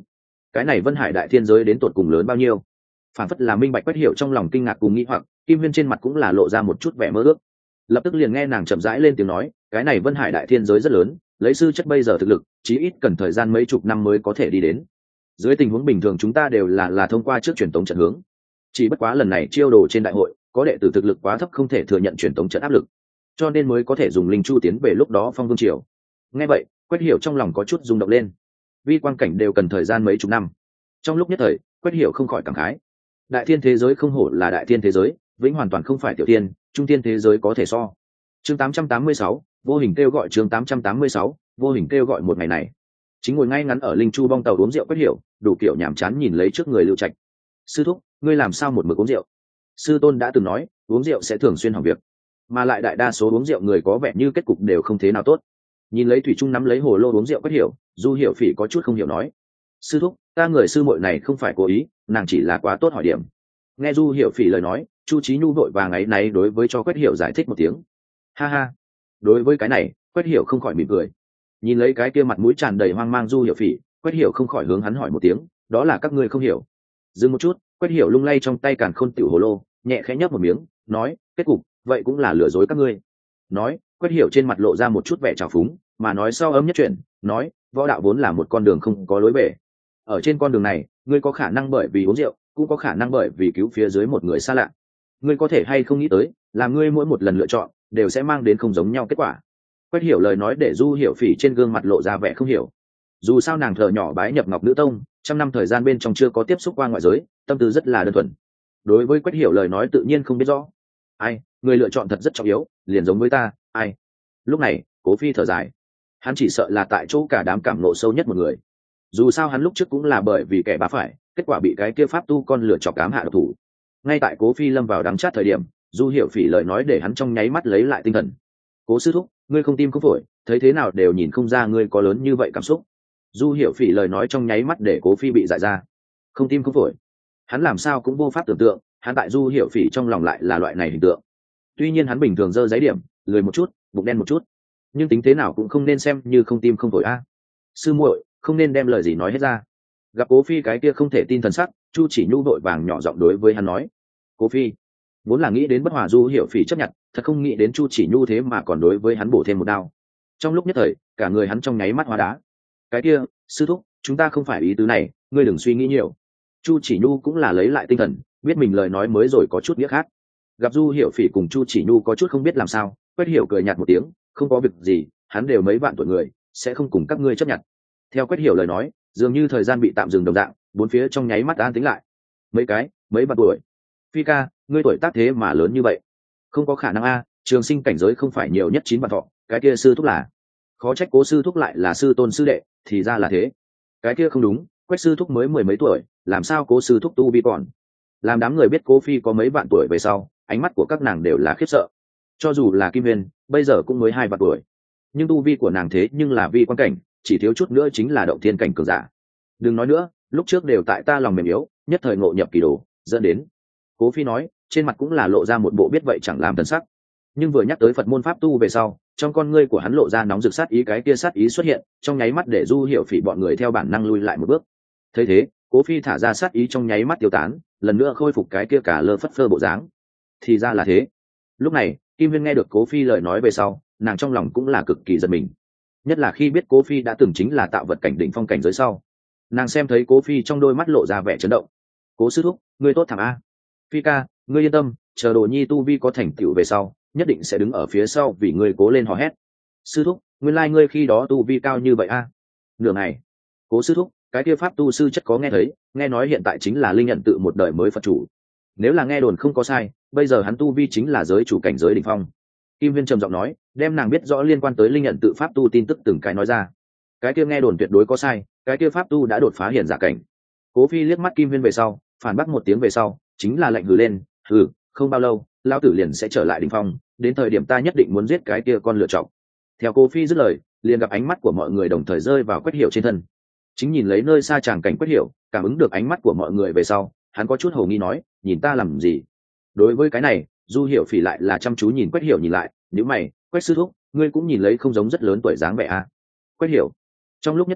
cái này Vân Hải đại thiên giới đến tột cùng lớn bao nhiêu? Phản phất là minh bạch Quách Hiểu trong lòng kinh ngạc cùng nghĩ hoặc, Kim Huyên trên mặt cũng là lộ ra một chút vẻ mơ ước. Lập tức liền nghe nàng chậm rãi lên tiếng nói, cái này Vân Hải đại thiên giới rất lớn, lấy sư chất bây giờ thực lực, chí ít cần thời gian mấy chục năm mới có thể đi đến. Dưới tình huống bình thường chúng ta đều là là thông qua trước truyền tống trận hướng. Chỉ bất quá lần này chiêu đồ trên đại hội, có đệ tử thực lực quá thấp không thể thừa nhận truyền tống trận áp lực, cho nên mới có thể dùng linh chu tiến về lúc đó Phong Vương triều. Nghe vậy, Quách Hiểu trong lòng có chút rung động lên. Vi quang cảnh đều cần thời gian mấy chục năm. Trong lúc nhất thời, Quách Hiểu không khỏi cảm khái. Đại thiên thế giới không hổ là đại thiên thế giới, vĩnh hoàn toàn không phải tiểu thiên, trung thiên thế giới có thể so. Chương tám trăm tám mươi sáu, vô hình kêu gọi chương tám trăm tám mươi sáu, vô hình kêu gọi một ngày này. Chính ngồi ngay ngắn ở linh chu bong tàu uống rượu Quách Hiểu, đủ kiểu nhàm chán nhìn lấy trước người Lưu Trạch. Sư thúc, ngươi làm sao một mực uống rượu? Sư tôn đã từng nói, uống rượu sẽ thường xuyên hỏng việc, mà lại đại đa số uống rượu người có vẻ như kết cục đều không thế nào tốt. Nhìn lấy thủy trung nắm lấy hồ lô uống rượu Quách Hiểu, Du Hiểu Phỉ có chút không hiểu nói, sư thúc, ta người sư muội này không phải cố ý, nàng chỉ là quá tốt hỏi điểm. Nghe Du Hiểu Phỉ lời nói, Chu Chí Nhu vội vàng ấy náy đối với cho Quách Hiểu giải thích một tiếng. Ha ha. Đối với cái này, Quách Hiểu không khỏi mỉm cười. Nhìn lấy cái kia mặt mũi tràn đầy hoang mang Du Hiểu Phỉ, Quách Hiểu không khỏi hướng hắn hỏi một tiếng, đó là các ngươi không hiểu. Dừng một chút, Quách Hiểu lung lay trong tay càn khôn tiểu hồ lô, nhẹ khẽ nhấp một miếng, nói, kết cục, vậy cũng là lừa dối các ngươi. Nói, Quách Hiểu trên mặt lộ ra một chút vẻ trào phúng, mà nói sau ấm nhất chuyện, nói, võ đạo vốn là một con đường không có lối về. Ở trên con đường này, ngươi có khả năng bởi vì uống rượu, cũng có khả năng bởi vì cứu phía dưới một người xa lạ. Ngươi có thể hay không nghĩ tới, là ngươi mỗi một lần lựa chọn đều sẽ mang đến không giống nhau kết quả. Quách Hiểu lời nói để Du Hiểu Phỉ trên gương mặt lộ ra vẻ không hiểu. Dù sao nàng thờ nhỏ bái nhập Ngọc Nữ Tông, trăm năm thời gian bên trong chưa có tiếp xúc qua ngoại giới, tâm tư rất là đơn thuần. Đối với Quách Hiểu lời nói tự nhiên không biết rõ. Ai, người lựa chọn thật rất trọng yếu, liền giống với ta, ai. Lúc này, Cố Phi thở dài. Hắn chỉ sợ là tại chỗ cả đám cảm nộ sâu nhất một người. Dù sao hắn lúc trước cũng là bởi vì kẻ bá phải, kết quả bị cái kia pháp tu con lửa chọc cám hạ độc thủ. Ngay tại Cố Phi lâm vào đắng chát thời điểm, Du Hiểu Phỉ lời nói để hắn trong nháy mắt lấy lại tinh thần. Cố sư thúc, ngươi không tim không phổi, thấy thế nào đều nhìn không ra ngươi có lớn như vậy cảm xúc. Du Hiểu Phỉ lời nói trong nháy mắt để Cố Phi bị dại ra. Không tim không phổi, hắn làm sao cũng vô pháp tưởng tượng, hắn tại Du Hiểu Phỉ trong lòng lại là loại này hình tượng. Tuy nhiên hắn bình thường dơ giấy điểm, lười một chút, bụng đen một chút, nhưng tính thế nào cũng không nên xem như không tim không phổi a. Sư muội, không nên đem lời gì nói hết ra. Gặp Cố Phi cái kia không thể tin thần sắc, Chu Chỉ Nhu vội vàng nhỏ giọng đối với hắn nói. Cố Phi vốn là nghĩ đến bất hòa Du Hiểu Phỉ chấp nhận, thật không nghĩ đến Chu Chỉ Nhu thế mà còn đối với hắn bổ thêm một đao. Trong lúc nhất thời, cả người hắn trong nháy mắt hóa đá. Cái kia, sư thúc, chúng ta không phải ý tứ này, ngươi đừng suy nghĩ nhiều. Chu Chỉ Nhu cũng là lấy lại tinh thần, biết mình lời nói mới rồi có chút nghĩa khác. Gặp Du Hiểu Phỉ cùng Chu Chỉ Nhu có chút không biết làm sao, Quách Hiểu cười nhạt một tiếng, không có việc gì, hắn đều mấy vạn tuổi người, sẽ không cùng các ngươi chấp nhận. Theo Quách Hiểu lời nói, dường như thời gian bị tạm dừng đồng dạng, bốn phía trong nháy mắt an tĩnh lại. Mấy cái, mấy vạn tuổi. Phi ca, ngươi tuổi tác thế mà lớn như vậy. Không có khả năng a, trường sinh cảnh giới không phải nhiều nhất chín vạn thọ, cái kia sư thúc là. Khó trách Cố sư thúc lại là sư tôn sư đệ, thì ra là thế. Cái kia không đúng, Quách sư thúc mới mười mấy tuổi, làm sao Cố sư thúc tu vi còn. Làm đám người biết Cố Phi có mấy vạn tuổi về sau, ánh mắt của các nàng đều là khiếp sợ. Cho dù là Kim Huyền, bây giờ cũng mới hai vạn tuổi, nhưng tu vi của nàng thế nhưng là vi quan cảnh, chỉ thiếu chút nữa chính là động thiên cảnh cường giả. Đừng nói nữa, lúc trước đều tại ta lòng mềm yếu, nhất thời ngộ nhập kỳ đồ, dẫn đến. Cố Phi nói, trên mặt cũng là lộ ra một bộ biết vậy chẳng làm thần sắc. Nhưng vừa nhắc tới Phật môn pháp tu về sau, trong con ngươi của hắn lộ ra nóng rực sát ý, cái kia sát ý xuất hiện, trong nháy mắt để Du Hiểu Phỉ bọn người theo bản năng lui lại một bước. Thấy thế, Cố Phi thả ra sát ý trong nháy mắt tiêu tán, lần nữa khôi phục cái kia cả lơ phất phơ bộ dáng. Thì ra là thế. Lúc này, Kim Huyên nghe được Cố Phi lời nói về sau, nàng trong lòng cũng là cực kỳ giật mình. Nhất là khi biết Cố Phi đã từng chính là tạo vật cảnh đỉnh phong cảnh giới sau, nàng xem thấy Cố Phi trong đôi mắt lộ ra vẻ chấn động. Cố sư thúc, ngươi tốt thằng a. Phi ca, ngươi yên tâm, chờ Đồ Nhi tu vi có thành tựu về sau, nhất định sẽ đứng ở phía sau vì ngươi cố lên hò hét. Sư thúc, nguyên lai ngươi khi đó tu vi cao như vậy a. Nửa ngày, Cố sư thúc, cái kia pháp tu sư chất có nghe thấy, nghe nói hiện tại chính là linh nhận tự một đời mới Phật chủ. Nếu là nghe đồn không có sai, bây giờ hắn tu vi chính là giới chủ cảnh giới đỉnh phong. Kim Viên trầm giọng nói, đem nàng biết rõ liên quan tới linh nhận tự pháp tu tin tức từng cái nói ra. Cái kia nghe đồn tuyệt đối có sai, cái kia pháp tu đã đột phá hiển giả cảnh. Cố Phi liếc mắt Kim Viên về sau, phản bác một tiếng về sau, chính là lạnh hừ lên, hừ, không bao lâu, lão tử liền sẽ trở lại đỉnh phong, đến thời điểm ta nhất định muốn giết cái kia con lựa chọc. Theo Cố Phi dứt lời, liền gặp ánh mắt của mọi người đồng thời rơi vào Quách Hiểu trên thân. Chính nhìn lấy nơi xa tràng cảnh Quách Hiểu, cảm ứng được ánh mắt của mọi người về sau, hắn có chút hồ nghi nói, nhìn ta làm gì? Đối với cái này, Du Hiểu Phỉ lại là chăm chú nhìn Quách Hiểu nhìn lại, nếu mày, Quách sư thúc, ngươi cũng nhìn lấy không giống rất lớn tuổi dáng vẻ à? Quách Hiểu. Trong lúc nhất thời,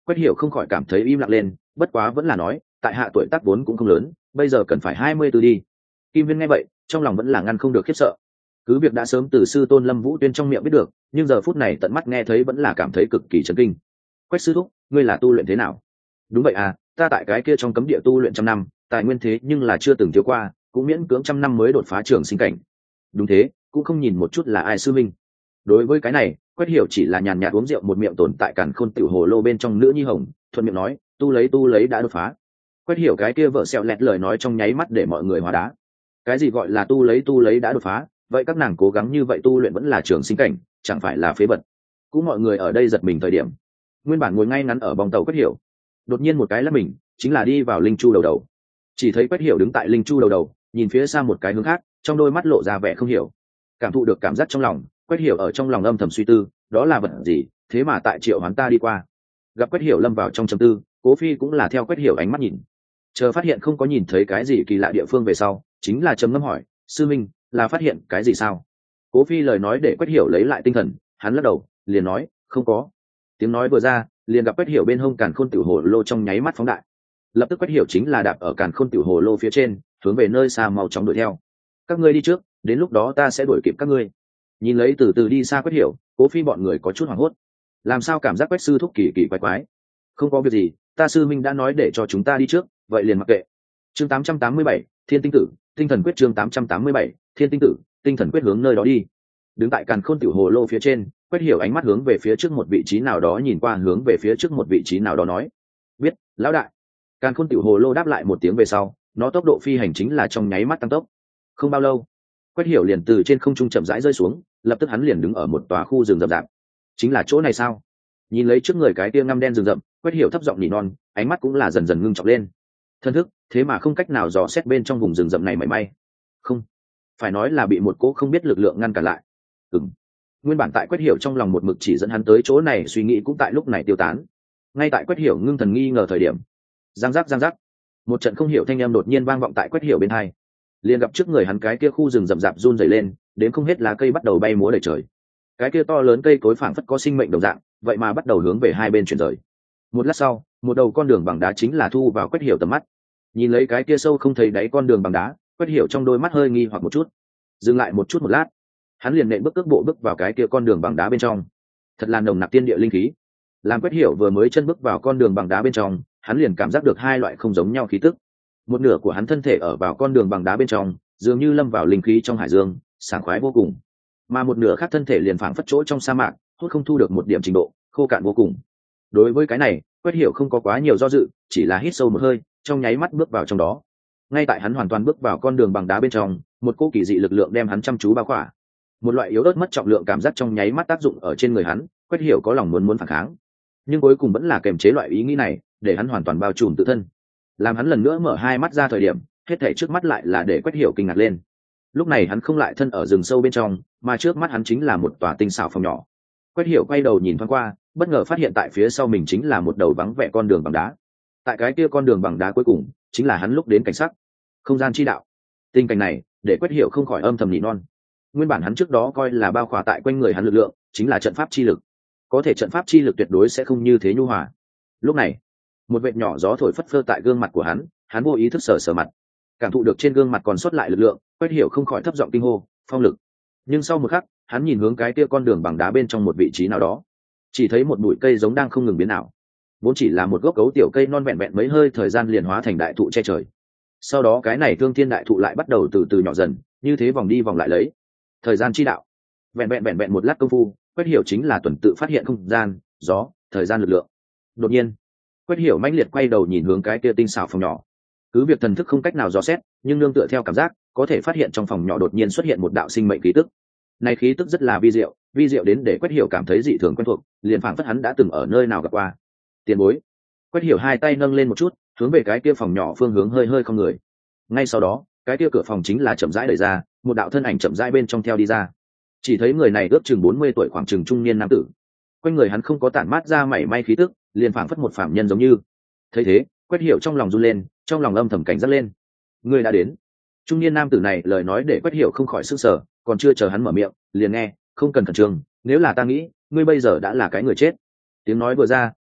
Quách Hiểu không khỏi cảm thấy im lặng lên, bất quá vẫn là nói, tại hạ tuổi tác vốn cũng không lớn, bây giờ cần phải hai mươi tư đi. Kim Viên nghe vậy, trong lòng vẫn là ngăn không được khiếp sợ. Cứ việc đã sớm từ sư tôn Lâm Vũ Tuyên trong miệng biết được, nhưng giờ phút này tận mắt nghe thấy vẫn là cảm thấy cực kỳ chấn kinh. Quách sư thúc, ngươi là tu luyện thế nào? Đúng vậy à, ta tại cái kia trong cấm địa tu luyện trăm năm, tài nguyên thế nhưng là chưa từng thiếu qua, cũng miễn cưỡng trăm năm mới đột phá trường sinh cảnh. Đúng thế, cũng không nhìn một chút là ai sư minh. Đối với cái này, Quách Hiểu chỉ là nhàn nhạt uống rượu một miệng tồn tại càn khôn tiểu hồ lô bên trong nữ nhi hồng, thuận miệng nói, tu lấy tu lấy đã đột phá. Quách Hiểu cái kia vợ sẹo lẹt lời nói trong nháy mắt để mọi người hóa đá. Cái gì gọi là tu lấy tu lấy đã đột phá, vậy các nàng cố gắng như vậy tu luyện vẫn là trường sinh cảnh, chẳng phải là phế vật. Cũng mọi người ở đây giật mình thời điểm, nguyên bản ngồi ngay ngắn ở bong tàu Quách Hiểu, đột nhiên một cái là mình, chính là đi vào linh chu đầu đầu. Chỉ thấy Quách Hiểu đứng tại linh chu đầu đầu, nhìn phía xa một cái hướng khác, trong đôi mắt lộ ra vẻ không hiểu. Cảm thụ được cảm giác trong lòng, Quách Hiểu ở trong lòng âm thầm suy tư, đó là vật gì, thế mà tại triệu hoán ta đi qua. Gặp Quách Hiểu lâm vào trong trầm tư, Cố Phi cũng là theo Quách Hiểu ánh mắt nhìn, chờ phát hiện không có nhìn thấy cái gì kỳ lạ địa phương về sau, chính là trầm ngâm hỏi, sư minh, là phát hiện cái gì sao? Cố Phi lời nói để Quách Hiểu lấy lại tinh thần, hắn lắc đầu, liền nói, không có. Tiếng nói vừa ra, liền gặp Quách Hiểu bên hông càn khôn tiểu hồ lô trong nháy mắt phóng đại. Lập tức Quách Hiểu chính là đạp ở càn khôn tiểu hồ lô phía trên, hướng về nơi xa mau chóng đuổi theo. Các ngươi đi trước, đến lúc đó ta sẽ đuổi kịp các ngươi. Nhìn lấy từ từ đi xa Quách Hiểu, Cố Phi bọn người có chút hoảng hốt. Làm sao cảm giác Quách sư thúc kỳ kỳ quái quái? Không có việc gì, ta sư minh đã nói để cho chúng ta đi trước, vậy liền mặc kệ. Chương tám trăm tám mươi bảy, Thiên tinh tử, tinh thần quyết. Chương tám trăm tám mươi bảy, Thiên tinh tử, tinh thần quyết hướng nơi đó đi. Đứng tại càn khôn tiểu hồ lô phía trên, Quách Hiểu ánh mắt hướng về phía trước một vị trí nào đó nhìn qua hướng về phía trước một vị trí nào đó nói, biết, lão đại. Càn khôn tiểu hồ lô đáp lại một tiếng về sau, nó tốc độ phi hành chính là trong nháy mắt tăng tốc. Không bao lâu, Quách Hiểu liền từ trên không trung chậm rãi rơi xuống, lập tức hắn liền đứng ở một tòa khu rừng rậm rạp. Chính là chỗ này sao? Nhìn lấy trước người cái tia ngăm đen rừng rậm, Quách Hiểu thấp giọng nỉ non, ánh mắt cũng là dần dần ngưng trọng lên. Thân thức, thế mà không cách nào dò xét bên trong vùng rừng rậm này mảy may. Không, phải nói là bị một cỗ không biết lực lượng ngăn cản lại. Ừm. Nguyên bản tại Quách Hiểu trong lòng một mực chỉ dẫn hắn tới chỗ này suy nghĩ cũng tại lúc này tiêu tán. Ngay tại Quách Hiểu ngưng thần nghi ngờ thời điểm, giang giác giang giác, một trận không hiểu thanh âm đột nhiên vang vọng tại Quách Hiểu bên tai. Liền gặp trước người hắn cái kia khu rừng rậm rạp run rẩy lên, đến không hết lá cây bắt đầu bay múa đầy trời. Cái kia to lớn cây cối phảng phất có sinh mệnh đồng dạng, vậy mà bắt đầu hướng về hai bên chuyển rời. Một lát sau, một đầu con đường bằng đá chính là thu vào Quách Hiểu tầm mắt. Nhìn lấy cái kia sâu không thấy đáy con đường bằng đá, Quách Hiểu trong đôi mắt hơi nghi hoặc một chút. Dừng lại một chút một lát, hắn liền nện bước cước bộ bước vào cái kia con đường bằng đá bên trong. Thật là nồng nặc tiên địa linh khí. Làm Quách Hiểu vừa mới chân bước vào con đường bằng đá bên trong, hắn liền cảm giác được hai loại không giống nhau khí tức. Một nửa của hắn thân thể ở vào con đường bằng đá bên trong, dường như lâm vào linh khí trong hải dương, sảng khoái vô cùng. Mà một nửa khác thân thể liền phảng phất chỗ trong sa mạc, hút không thu được một điểm trình độ, khô cạn vô cùng. Đối với cái này, Quách Hiểu không có quá nhiều do dự, chỉ là hít sâu một hơi, trong nháy mắt bước vào trong đó. Ngay tại hắn hoàn toàn bước vào con đường bằng đá bên trong, một cỗ kỳ dị lực lượng đem hắn chăm chú bao khỏa. Một loại yếu ớt mất trọng lượng cảm giác trong nháy mắt tác dụng ở trên người hắn, Quách Hiểu có lòng muốn muốn phản kháng, nhưng cuối cùng vẫn là kềm chế loại ý nghĩ này, để hắn hoàn toàn bao trùm tự thân. Làm hắn lần nữa mở hai mắt ra thời điểm, hết thảy trước mắt lại là để Quách Hiểu kinh ngạc lên. Lúc này hắn không lại thân ở rừng sâu bên trong, mà trước mắt hắn chính là một tòa tinh xảo phòng nhỏ. Quách Hiểu quay đầu nhìn thoáng qua, bất ngờ phát hiện tại phía sau mình chính là một đầu vắng vẻ con đường bằng đá. Tại cái kia con đường bằng đá cuối cùng, chính là hắn lúc đến cảnh sắc, không gian chi đạo. Tình cảnh này, để Quách Hiểu không khỏi âm thầm nỉ non. Nguyên bản hắn trước đó coi là bao khỏa tại quanh người hắn lực lượng, chính là trận pháp chi lực. Có thể trận pháp chi lực tuyệt đối sẽ không như thế nhu hòa. Lúc này, một vệt nhỏ gió thổi phất phơ tại gương mặt của hắn, hắn vô ý thức sờ sờ mặt, cảm thụ được trên gương mặt còn sót lại lực lượng, Quách Hiểu không khỏi thấp giọng kinh hô, phong lực. Nhưng sau một khắc, hắn nhìn hướng cái kia con đường bằng đá bên trong một vị trí nào đó, chỉ thấy một bụi cây giống đang không ngừng biến ảo. Vốn chỉ là một gốc cấu tiểu cây non vẹn vẹn mấy hơi thời gian liền hóa thành đại thụ che trời. Sau đó cái này thương thiên đại thụ lại bắt đầu từ từ nhỏ dần, như thế vòng đi vòng lại lấy. Thời gian chi đạo. Vẹn vẹn vẹn vẹn một lát công phu, Quách Hiểu chính là tuần tự phát hiện không gian, gió, thời gian lực lượng. Đột nhiên, Quách Hiểu mãnh liệt quay đầu nhìn hướng cái kia tinh xảo phòng nhỏ. Cứ việc thần thức không cách nào dò xét, nhưng nương tựa theo cảm giác, có thể phát hiện trong phòng nhỏ đột nhiên xuất hiện một đạo sinh mệnh khí tức. Này khí tức rất là vi diệu, vi diệu đến để Quách Hiểu cảm thấy dị thường quen thuộc, liền phảng phất hắn đã từng ở nơi nào gặp qua. Tiền bối. Quách Hiểu hai tay nâng lên một chút, hướng về cái kia phòng nhỏ phương hướng hơi hơi không người. Ngay sau đó, cái kia cửa phòng chính là chậm rãi đẩy ra, một đạo thân ảnh chậm rãi bên trong theo đi ra. Chỉ thấy người này ước chừng bốn mươi tuổi, khoảng chừng trung niên nam tử. Quanh người hắn không có tản mát ra mảy may khí tức, liền phảng phất một phàm nhân giống như. Thấy thế, Quách Hiểu trong lòng run lên, trong lòng âm thầm cảnh giác lên. Người đã đến. Trung niên nam tử này lời nói để Quách Hiểu không khỏi sửng sở, còn chưa chờ hắn mở miệng, liền nghe, không cần khẩn trương, nếu là ta nghĩ, ngươi bây giờ đã là cái người chết. Tiếng nói vừa ra,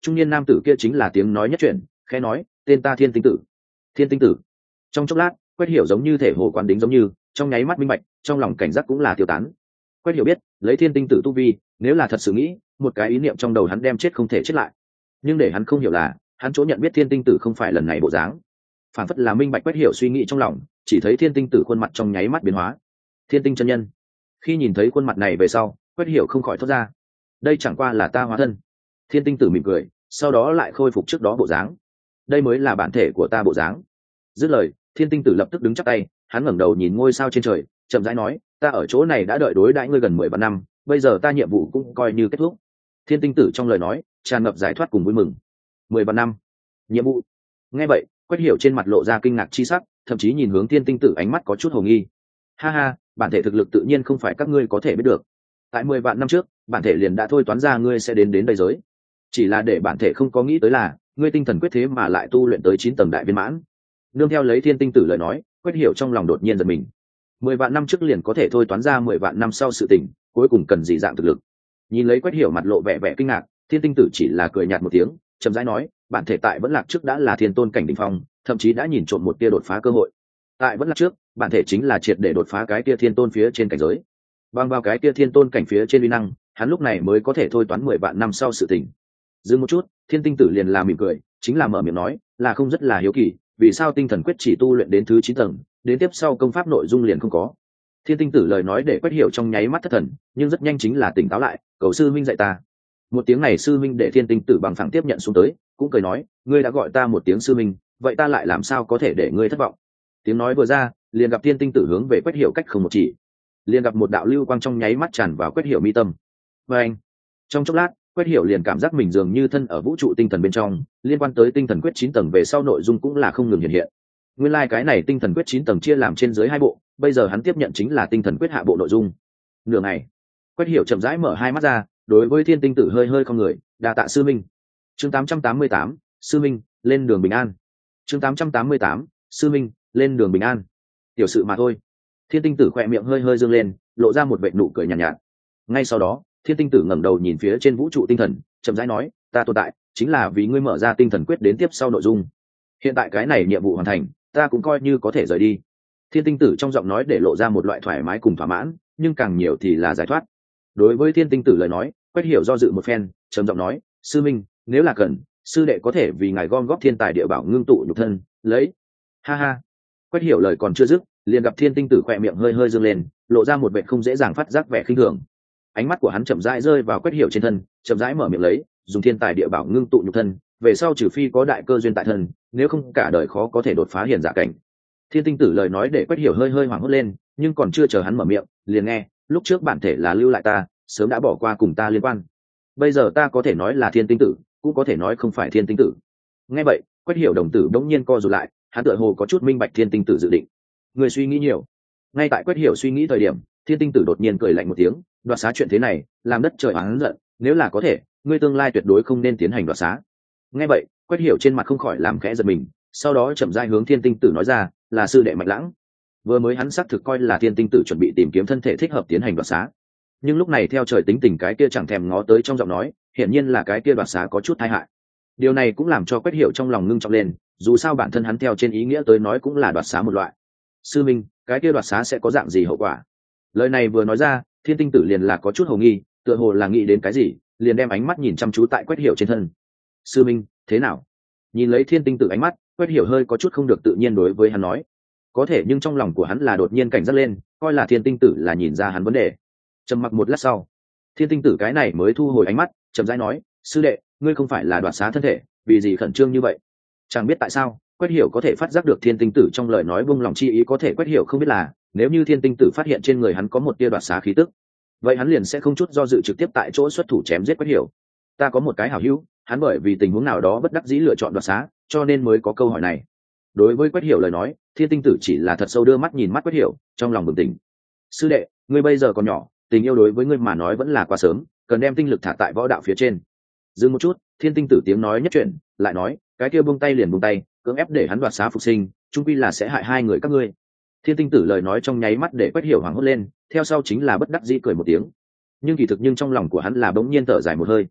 trung niên nam tử kia chính là tiếng nói nhất chuyển, khẽ nói, tên ta Thiên Tinh Tử. Thiên Tinh Tử. Trong chốc lát, Quách Hiểu giống như thể hồ quán đính giống như, trong nháy mắt minh bạch, trong lòng cảnh giác cũng là tiêu tán. Quách Hiểu biết, lấy Thiên Tinh Tử tu vi, nếu là thật sự nghĩ, một cái ý niệm trong đầu hắn đem chết không thể chết lại. Nhưng để hắn không hiểu là, hắn chỗ nhận biết Thiên Tinh Tử không phải lần này bộ dáng. Phản phất là minh bạch Quách Hiểu suy nghĩ trong lòng, chỉ thấy Thiên Tinh Tử khuôn mặt trong nháy mắt biến hóa. Thiên Tinh chân nhân. Khi nhìn thấy khuôn mặt này về sau, Quách Hiểu không khỏi thốt ra, đây chẳng qua là ta hóa thân. Thiên Tinh Tử mỉm cười, sau đó lại khôi phục trước đó bộ dáng. Đây mới là bản thể của ta bộ dáng. Dứt lời, Thiên Tinh Tử lập tức đứng chắp tay, hắn ngẩng đầu nhìn ngôi sao trên trời, chậm rãi nói, ta ở chỗ này đã đợi đối đãi ngươi gần mười vạn năm, bây giờ ta nhiệm vụ cũng coi như kết thúc. Thiên Tinh Tử trong lời nói tràn ngập giải thoát cùng vui mừng. Mười vạn năm, nhiệm vụ. Nghe vậy, Quách Hiểu trên mặt lộ ra kinh ngạc chi sắc, thậm chí nhìn hướng Thiên Tinh Tử ánh mắt có chút hồ nghi. Ha ha, bản thể thực lực tự nhiên không phải các ngươi có thể biết được. Tại mười vạn năm trước, bản thể liền đã thôi toán ra ngươi sẽ đến đến đây giới. Chỉ là để bản thể không có nghĩ tới là, ngươi tinh thần quyết thế mà lại tu luyện tới chín tầng đại viên mãn. Nương theo lấy Thiên Tinh Tử lời nói, Quách Hiểu trong lòng đột nhiên giật mình. Mười vạn năm trước liền có thể thôi toán ra mười vạn năm sau sự tình, cuối cùng cần gì dạng thực lực. Nhìn lấy Quách Hiểu mặt lộ vẻ vẻ kinh ngạc, Thiên Tinh Tử chỉ là cười nhạt một tiếng, chậm rãi nói, bản thể tại vẫn lạc trước đã là thiên tôn cảnh đỉnh phong, thậm chí đã nhìn trộm một tia đột phá cơ hội. Tại vẫn lạc trước, bản thể chính là triệt để đột phá cái tia thiên tôn phía trên cảnh giới. Bằng vào cái tia thiên tôn cảnh phía trên uy năng, hắn lúc này mới có thể thôi toán mười vạn năm sau sự tình. Dừng một chút, Thiên Tinh Tử liền là mỉm cười, chính là mở miệng nói, là không rất là hiếu kỳ, vì sao tinh thần quyết chỉ tu luyện đến thứ chín tầng, đến tiếp sau công pháp nội dung liền không có. Thiên Tinh Tử lời nói để Quách Hiểu trong nháy mắt thất thần, nhưng rất nhanh chính là tỉnh táo lại, cầu sư minh dạy ta. Một tiếng này sư minh để Thiên Tinh Tử bằng phẳng tiếp nhận xuống tới, cũng cười nói, ngươi đã gọi ta một tiếng sư minh, vậy ta lại làm sao có thể để ngươi thất vọng. Tiếng nói vừa ra, liền gặp Thiên Tinh Tử hướng về Quách Hiểu cách không một chỉ, liền gặp một đạo lưu quang trong nháy mắt tràn vào Quách Hiểu mi tâm. Và anh, trong chốc lát, Quách Hiểu liền cảm giác mình dường như thân ở vũ trụ tinh thần bên trong, liên quan tới tinh thần quyết chín tầng về sau nội dung cũng là không ngừng hiện hiện. Nguyên lai like cái này tinh thần quyết chín tầng chia làm trên dưới hai bộ, bây giờ hắn tiếp nhận chính là tinh thần quyết hạ bộ nội dung. Nửa ngày, Quách Hiểu chậm rãi mở hai mắt ra, đối với Thiên Tinh Tử hơi hơi không người, đa tạ sư minh. Chương tám trăm tám mươi tám, sư minh, lên đường bình an. Chương tám trăm tám mươi tám, sư minh, lên đường bình an. Tiểu sự mà thôi. Thiên Tinh Tử khỏe miệng hơi hơi dương lên, lộ ra một vệt nụ cười nhàn nhạt, nhạt. Ngay sau đó, Thiên Tinh Tử ngẩng đầu nhìn phía trên vũ trụ tinh thần, chậm rãi nói, ta tồn tại chính là vì ngươi mở ra tinh thần quyết đến tiếp sau nội dung. Hiện tại cái này nhiệm vụ hoàn thành, ta cũng coi như có thể rời đi. Thiên Tinh Tử trong giọng nói để lộ ra một loại thoải mái cùng thỏa mãn, nhưng càng nhiều thì là giải thoát. Đối với Thiên Tinh Tử lời nói, Quách Hiểu do dự một phen, trầm giọng nói, sư minh, nếu là cần, sư đệ có thể vì ngài gom góp thiên tài địa bảo ngưng tụ nhục thân, lấy. Ha ha. Quách Hiểu lời còn chưa dứt, liền gặp Thiên Tinh Tử khỏe miệng hơi hơi dương lên, lộ ra một vẻ không dễ dàng phát giác vẻ khinh thường. Ánh mắt của hắn chậm rãi rơi vào Quách Hiểu trên thân, chậm rãi mở miệng lấy, dùng thiên tài địa bảo ngưng tụ nhục thân, về sau trừ phi có đại cơ duyên tại thân, nếu không cả đời khó có thể đột phá hiền giả cảnh. Thiên Tinh Tử lời nói để Quách Hiểu hơi hơi hoảng hốt lên, nhưng còn chưa chờ hắn mở miệng, liền nghe, lúc trước bản thể là lưu lại ta, sớm đã bỏ qua cùng ta liên quan. Bây giờ ta có thể nói là Thiên Tinh Tử, cũng có thể nói không phải Thiên Tinh Tử. Nghe vậy, Quách Hiểu đồng tử đống nhiên co rụt lại, hắn tựa hồ có chút minh bạch Thiên Tinh Tử dự định. Người suy nghĩ nhiều. Ngay tại Quách Hiểu suy nghĩ thời điểm, Thiên Tinh Tử đột nhiên cười lạnh một tiếng, đoạt xá chuyện thế này, làm đất trời oán giận, nếu là có thể, ngươi tương lai tuyệt đối không nên tiến hành đoạt xá. Nghe vậy, Quách Hiểu trên mặt không khỏi làm khẽ giật mình, sau đó chậm rãi hướng Thiên Tinh Tử nói ra, là sư đệ Mạch Lãng. Vừa mới hắn xác thực coi là Thiên Tinh Tử chuẩn bị tìm kiếm thân thể thích hợp tiến hành đoạt xá, nhưng lúc này theo trời tính tình cái kia chẳng thèm ngó tới trong giọng nói, hiển nhiên là cái kia đoạt xá có chút tai hại. Điều này cũng làm cho Quách Hiểu trong lòng ngưng trọng lên, dù sao bản thân hắn theo trên ý nghĩa tới nói cũng là đoạt xá một loại. Sư minh, cái kia đoạt xá sẽ có dạng gì hậu quả? Lời này vừa nói ra, Thiên Tinh Tử liền là có chút hồ nghi, tựa hồ là nghĩ đến cái gì, liền đem ánh mắt nhìn chăm chú tại Quách Hiểu trên thân. Sư minh, thế nào? Nhìn lấy Thiên Tinh Tử ánh mắt, Quách Hiểu hơi có chút không được tự nhiên đối với hắn nói. Có thể nhưng trong lòng của hắn là đột nhiên cảnh giác lên, coi là Thiên Tinh Tử là nhìn ra hắn vấn đề. Trầm mặc một lát sau, Thiên Tinh Tử cái này mới thu hồi ánh mắt, chậm rãi nói, sư đệ, ngươi không phải là đoạt xá thân thể, vì gì khẩn trương như vậy? Chẳng biết tại sao, Quách Hiểu có thể phát giác được Thiên Tinh Tử trong lời nói buông lòng chi ý, có thể Quách Hiểu không biết là, nếu như Thiên Tinh Tử phát hiện trên người hắn có một tia đoạt xá khí tức, vậy hắn liền sẽ không chút do dự trực tiếp tại chỗ xuất thủ chém giết Quách Hiểu. Ta có một cái hảo hữu, hắn bởi vì tình huống nào đó bất đắc dĩ lựa chọn đoạt xá, cho nên mới có câu hỏi này. Đối với Quách Hiểu lời nói, Thiên Tinh Tử chỉ là thật sâu đưa mắt nhìn mắt Quách Hiểu, trong lòng bừng tỉnh. Sư đệ, ngươi bây giờ còn nhỏ, tình yêu đối với ngươi mà nói vẫn là quá sớm, cần đem tinh lực thả tại võ đạo phía trên. Dừng một chút, Thiên Tinh Tử tiếng nói nhất chuyện, lại nói, cái kia buông tay liền buông tay, cưỡng ép để hắn đoạt xá phục sinh, chung quy là sẽ hại hai người các ngươi. Thiên Tinh Tử lời nói trong nháy mắt để Quách Hiểu hoảng hốt lên, theo sau chính là bất đắc dĩ cười một tiếng. Nhưng kỳ thực nhưng trong lòng của hắn là bỗng nhiên thở dài một hơi.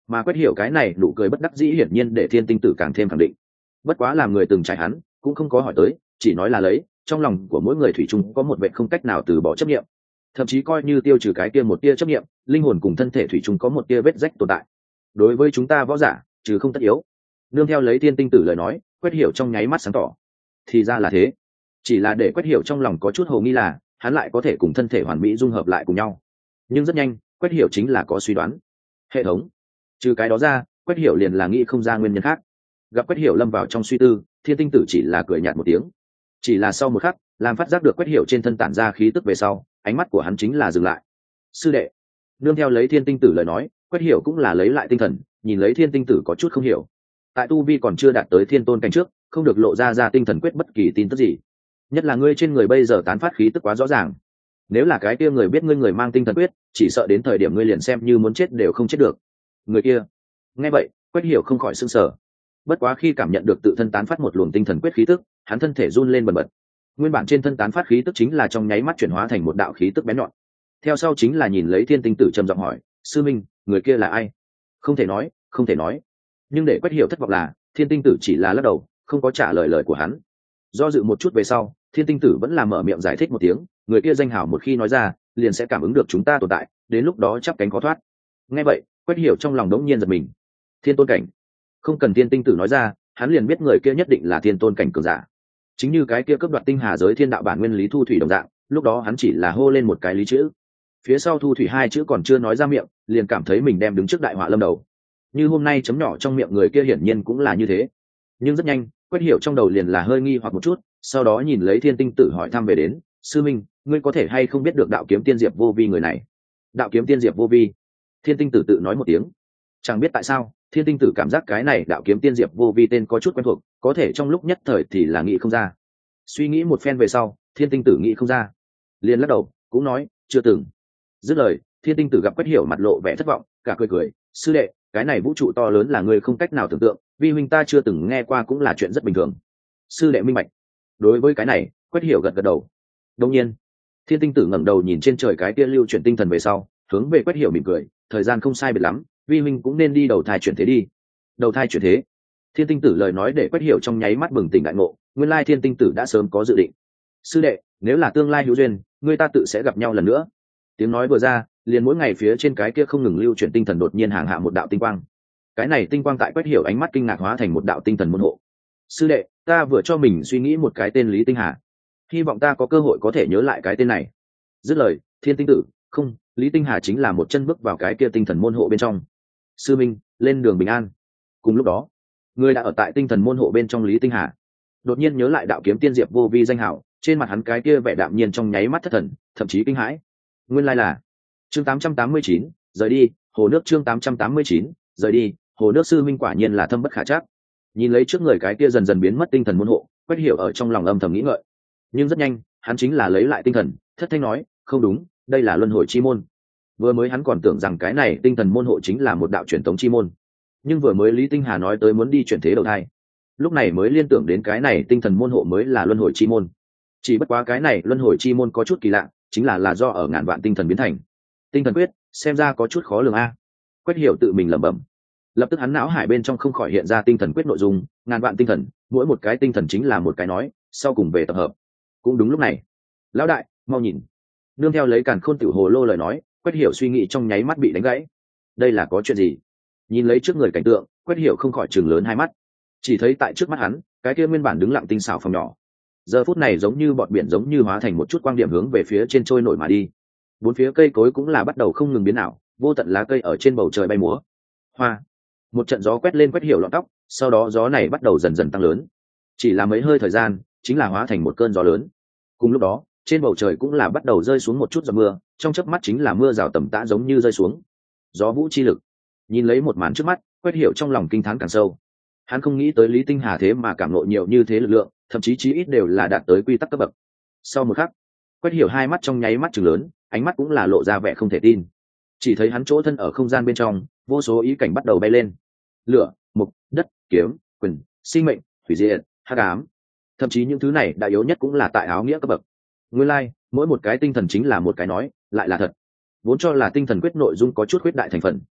Mà Quách Hiểu cái này nụ cười bất đắc dĩ hiển nhiên để Thiên Tinh Tử càng thêm khẳng định. Bất quá làm người từng trải hắn cũng không có hỏi tới, chỉ nói là lấy trong lòng của mỗi người thủy chung có một vệ không cách nào từ bỏ chấp niệm, thậm chí coi như tiêu trừ cái kia một tia chấp niệm, linh hồn cùng thân thể thủy chung có một tia vết rách tồn tại. Đối với chúng ta võ giả trừ không tất yếu. Nương theo lấy Thiên Tinh Tử lời nói, Quách Hiểu trong nháy mắt sáng tỏ. Thì ra là thế. Chỉ là để Quách Hiểu trong lòng có chút hồ nghi là hắn lại có thể cùng thân thể hoàn mỹ dung hợp lại cùng nhau. Nhưng rất nhanh Quách Hiểu chính là có suy đoán. Hệ thống. Trừ cái đó ra, Quách Hiểu liền là nghĩ không ra nguyên nhân khác. Gặp Quách Hiểu lâm vào trong suy tư, Thiên Tinh Tử chỉ là cười nhạt một tiếng. Chỉ là sau một khắc, làm phát giác được Quách Hiểu trên thân tản ra khí tức về sau, ánh mắt của hắn chính là dừng lại. Sư đệ. Nương theo lấy Thiên Tinh Tử lời nói, Quách Hiểu cũng là lấy lại tinh thần, nhìn lấy Thiên Tinh Tử có chút không hiểu. Tại tu vi còn chưa đạt tới thiên tôn cảnh trước, không được lộ ra ra tinh thần quyết bất kỳ tin tức gì. Nhất là ngươi trên người bây giờ tán phát khí tức quá rõ ràng. Nếu là cái kia người biết ngươi người mang tinh thần quyết, chỉ sợ đến thời điểm ngươi liền xem như muốn chết đều không chết được. Người kia. Nghe vậy, Quách Hiểu không khỏi sửng sở. Bất quá khi cảm nhận được tự thân tán phát một luồng tinh thần quyết khí tức, hắn thân thể run lên bần bật. Nguyên bản trên thân tán phát khí tức chính là trong nháy mắt chuyển hóa thành một đạo khí tức bén nhọn. Theo sau chính là nhìn lấy Thiên Tinh Tử trầm giọng hỏi, sư minh, người kia là ai? Không thể nói, không thể nói. Nhưng để Quách Hiểu thất vọng là, Thiên Tinh Tử chỉ là lắc đầu, không có trả lời lời của hắn. Do dự một chút về sau, Thiên Tinh Tử vẫn là mở miệng giải thích một tiếng, người kia danh hảo một khi nói ra, liền sẽ cảm ứng được chúng ta tồn tại, đến lúc đó chắp cánh khó thoát. Nghe vậy, Quách Hiểu trong lòng đống nhiên giật mình. Thiên tôn cảnh. Không cần Thiên Tinh Tử nói ra, hắn liền biết người kia nhất định là thiên tôn cảnh cường giả. Chính như cái kia cấp đoạt tinh hà giới thiên đạo bản nguyên lý thu thủy đồng dạng, lúc đó hắn chỉ là hô lên một cái lý chữ. Phía sau thu thủy hai chữ còn chưa nói ra miệng, liền cảm thấy mình đem đứng trước đại họa lâm đầu. Như hôm nay chấm nhỏ trong miệng người kia hiển nhiên cũng là như thế. Nhưng rất nhanh, Quách Hiểu trong đầu liền là hơi nghi hoặc một chút, sau đó nhìn lấy Thiên Tinh Tử hỏi thăm về đến, sư minh, ngươi có thể hay không biết được đạo kiếm tiên diệp vô vi người này? Đạo kiếm tiên diệp vô vi. Thiên Tinh Tử tự nói một tiếng. Chẳng biết tại sao, Thiên Tinh Tử cảm giác cái này đạo kiếm tiên diệp vô vi tên có chút quen thuộc, có thể trong lúc nhất thời thì là nghĩ không ra. Suy nghĩ một phen về sau, Thiên Tinh Tử nghĩ không ra, liền lắc đầu, cũng nói, chưa từng. Dứt lời, Thiên Tinh Tử gặp Quách Hiểu mặt lộ vẻ thất vọng, cả cười cười, sư đệ, cái này vũ trụ to lớn là người không cách nào tưởng tượng, vi huynh ta chưa từng nghe qua cũng là chuyện rất bình thường. Sư đệ minh bạch. Đối với cái này, Quách Hiểu gật gật đầu. Đương nhiên, Thiên Tinh Tử ngẩng đầu nhìn trên trời cái kia lưu chuyển tinh thần về sau, hướng về Quách Hiểu mỉm cười, thời gian không sai biệt lắm, vi huynh cũng nên đi đầu thai chuyển thế đi. Đầu thai chuyển thế. Thiên Tinh Tử lời nói để Quách Hiểu trong nháy mắt bừng tỉnh đại ngộ, nguyên lai Thiên Tinh Tử đã sớm có dự định. Sư đệ, nếu là tương lai hữu duyên, người ta tự sẽ gặp nhau lần nữa. Tiếng nói vừa ra, liền mỗi ngày phía trên cái kia không ngừng lưu chuyển tinh thần đột nhiên hàng hạ một đạo tinh quang. Cái này tinh quang tại Quách Hiểu ánh mắt kinh ngạc hóa thành một đạo tinh thần môn hộ. Sư đệ, ta vừa cho mình suy nghĩ một cái tên Lý Tinh Hà, hy vọng ta có cơ hội có thể nhớ lại cái tên này. Dứt lời, Thiên Tinh Tử, không, Lý Tinh Hà chính là một chân bước vào cái kia tinh thần môn hộ bên trong. Sư minh, lên đường bình an. Cùng lúc đó, người đã ở tại tinh thần môn hộ bên trong Lý Tinh Hà đột nhiên nhớ lại đạo kiếm tiên diệp vô vi danh hảo, trên mặt hắn cái kia vẻ đạm nhiên trong nháy mắt thất thần, thậm chí kinh hãi. Nguyên lai là chương tám trăm tám mươi chín, rời đi hồ nước. Chương tám trăm tám mươi chín, rời đi hồ nước. Sư minh quả nhiên là thâm bất khả trắc. Nhìn lấy trước người cái kia dần dần biến mất tinh thần môn hộ, Quách Hiểu ở trong lòng âm thầm nghĩ ngợi. Nhưng rất nhanh, hắn chính là lấy lại tinh thần, thất thanh nói, không đúng, đây là luân hồi chi môn. Vừa mới hắn còn tưởng rằng cái này tinh thần môn hộ chính là một đạo truyền thống chi môn, nhưng vừa mới Lý Tinh Hà nói tới muốn đi chuyển thế đầu thai, lúc này mới liên tưởng đến cái này tinh thần môn hộ mới là luân hồi chi môn. Chỉ bất quá cái này luân hồi chi môn có chút kỳ lạ, chính là là do ở ngàn vạn tinh thần biến thành. Tinh thần quyết, xem ra có chút khó lường a. Quách Hiểu tự mình lẩm bẩm. Lập tức hắn não hải bên trong không khỏi hiện ra tinh thần quyết nội dung, ngàn vạn tinh thần, mỗi một cái tinh thần chính là một cái nói, sau cùng về tập hợp. Cũng đúng lúc này, lão đại, mau nhìn. Nương theo lấy Càn Khôn Tiểu Hồ Lô lời nói, Quách Hiểu suy nghĩ trong nháy mắt bị đánh gãy. Đây là có chuyện gì? Nhìn lấy trước người cảnh tượng, Quách Hiểu không khỏi trừng lớn hai mắt. Chỉ thấy tại trước mắt hắn, cái kia nguyên bản đứng lặng tinh xảo phòng nhỏ, giờ phút này giống như bọt biển giống như hóa thành một chút quang điểm hướng về phía trên trôi nổi mà đi. Bốn phía cây cối cũng là bắt đầu không ngừng biến ảo, vô tận lá cây ở trên bầu trời bay múa. Hoa. Một trận gió quét lên Quách Hiểu lọn tóc, sau đó gió này bắt đầu dần dần tăng lớn. Chỉ là mấy hơi thời gian, chính là hóa thành một cơn gió lớn. Cùng lúc đó, trên bầu trời cũng là bắt đầu rơi xuống một chút giọt mưa, trong chớp mắt chính là mưa rào tầm tã giống như rơi xuống. Gió vũ chi lực. Nhìn lấy một màn trước mắt, Quách Hiểu trong lòng kinh thán càng sâu. Hắn không nghĩ tới Lý Tinh Hà thế mà cảm ngộ nhiều như thế lực lượng, thậm chí chí ít đều là đạt tới quy tắc cấp bậc. Sau một khắc, Quách Hiểu hai mắt trong nháy mắt trừng lớn, ánh mắt cũng là lộ ra vẻ không thể tin. Chỉ thấy hắn chỗ thân ở không gian bên trong, vô số ý cảnh bắt đầu bay lên. Lửa, mục, đất, kiếm, quyền, sinh mệnh, hủy diệt, hắc ám. Thậm chí những thứ này đại yếu nhất cũng là tại áo nghĩa cấp bậc. Nguyên lai, like, mỗi một cái tinh thần chính là một cái nói, lại là thật. Vốn cho là tinh thần quyết nội dung có chút khuyết đại thành phần,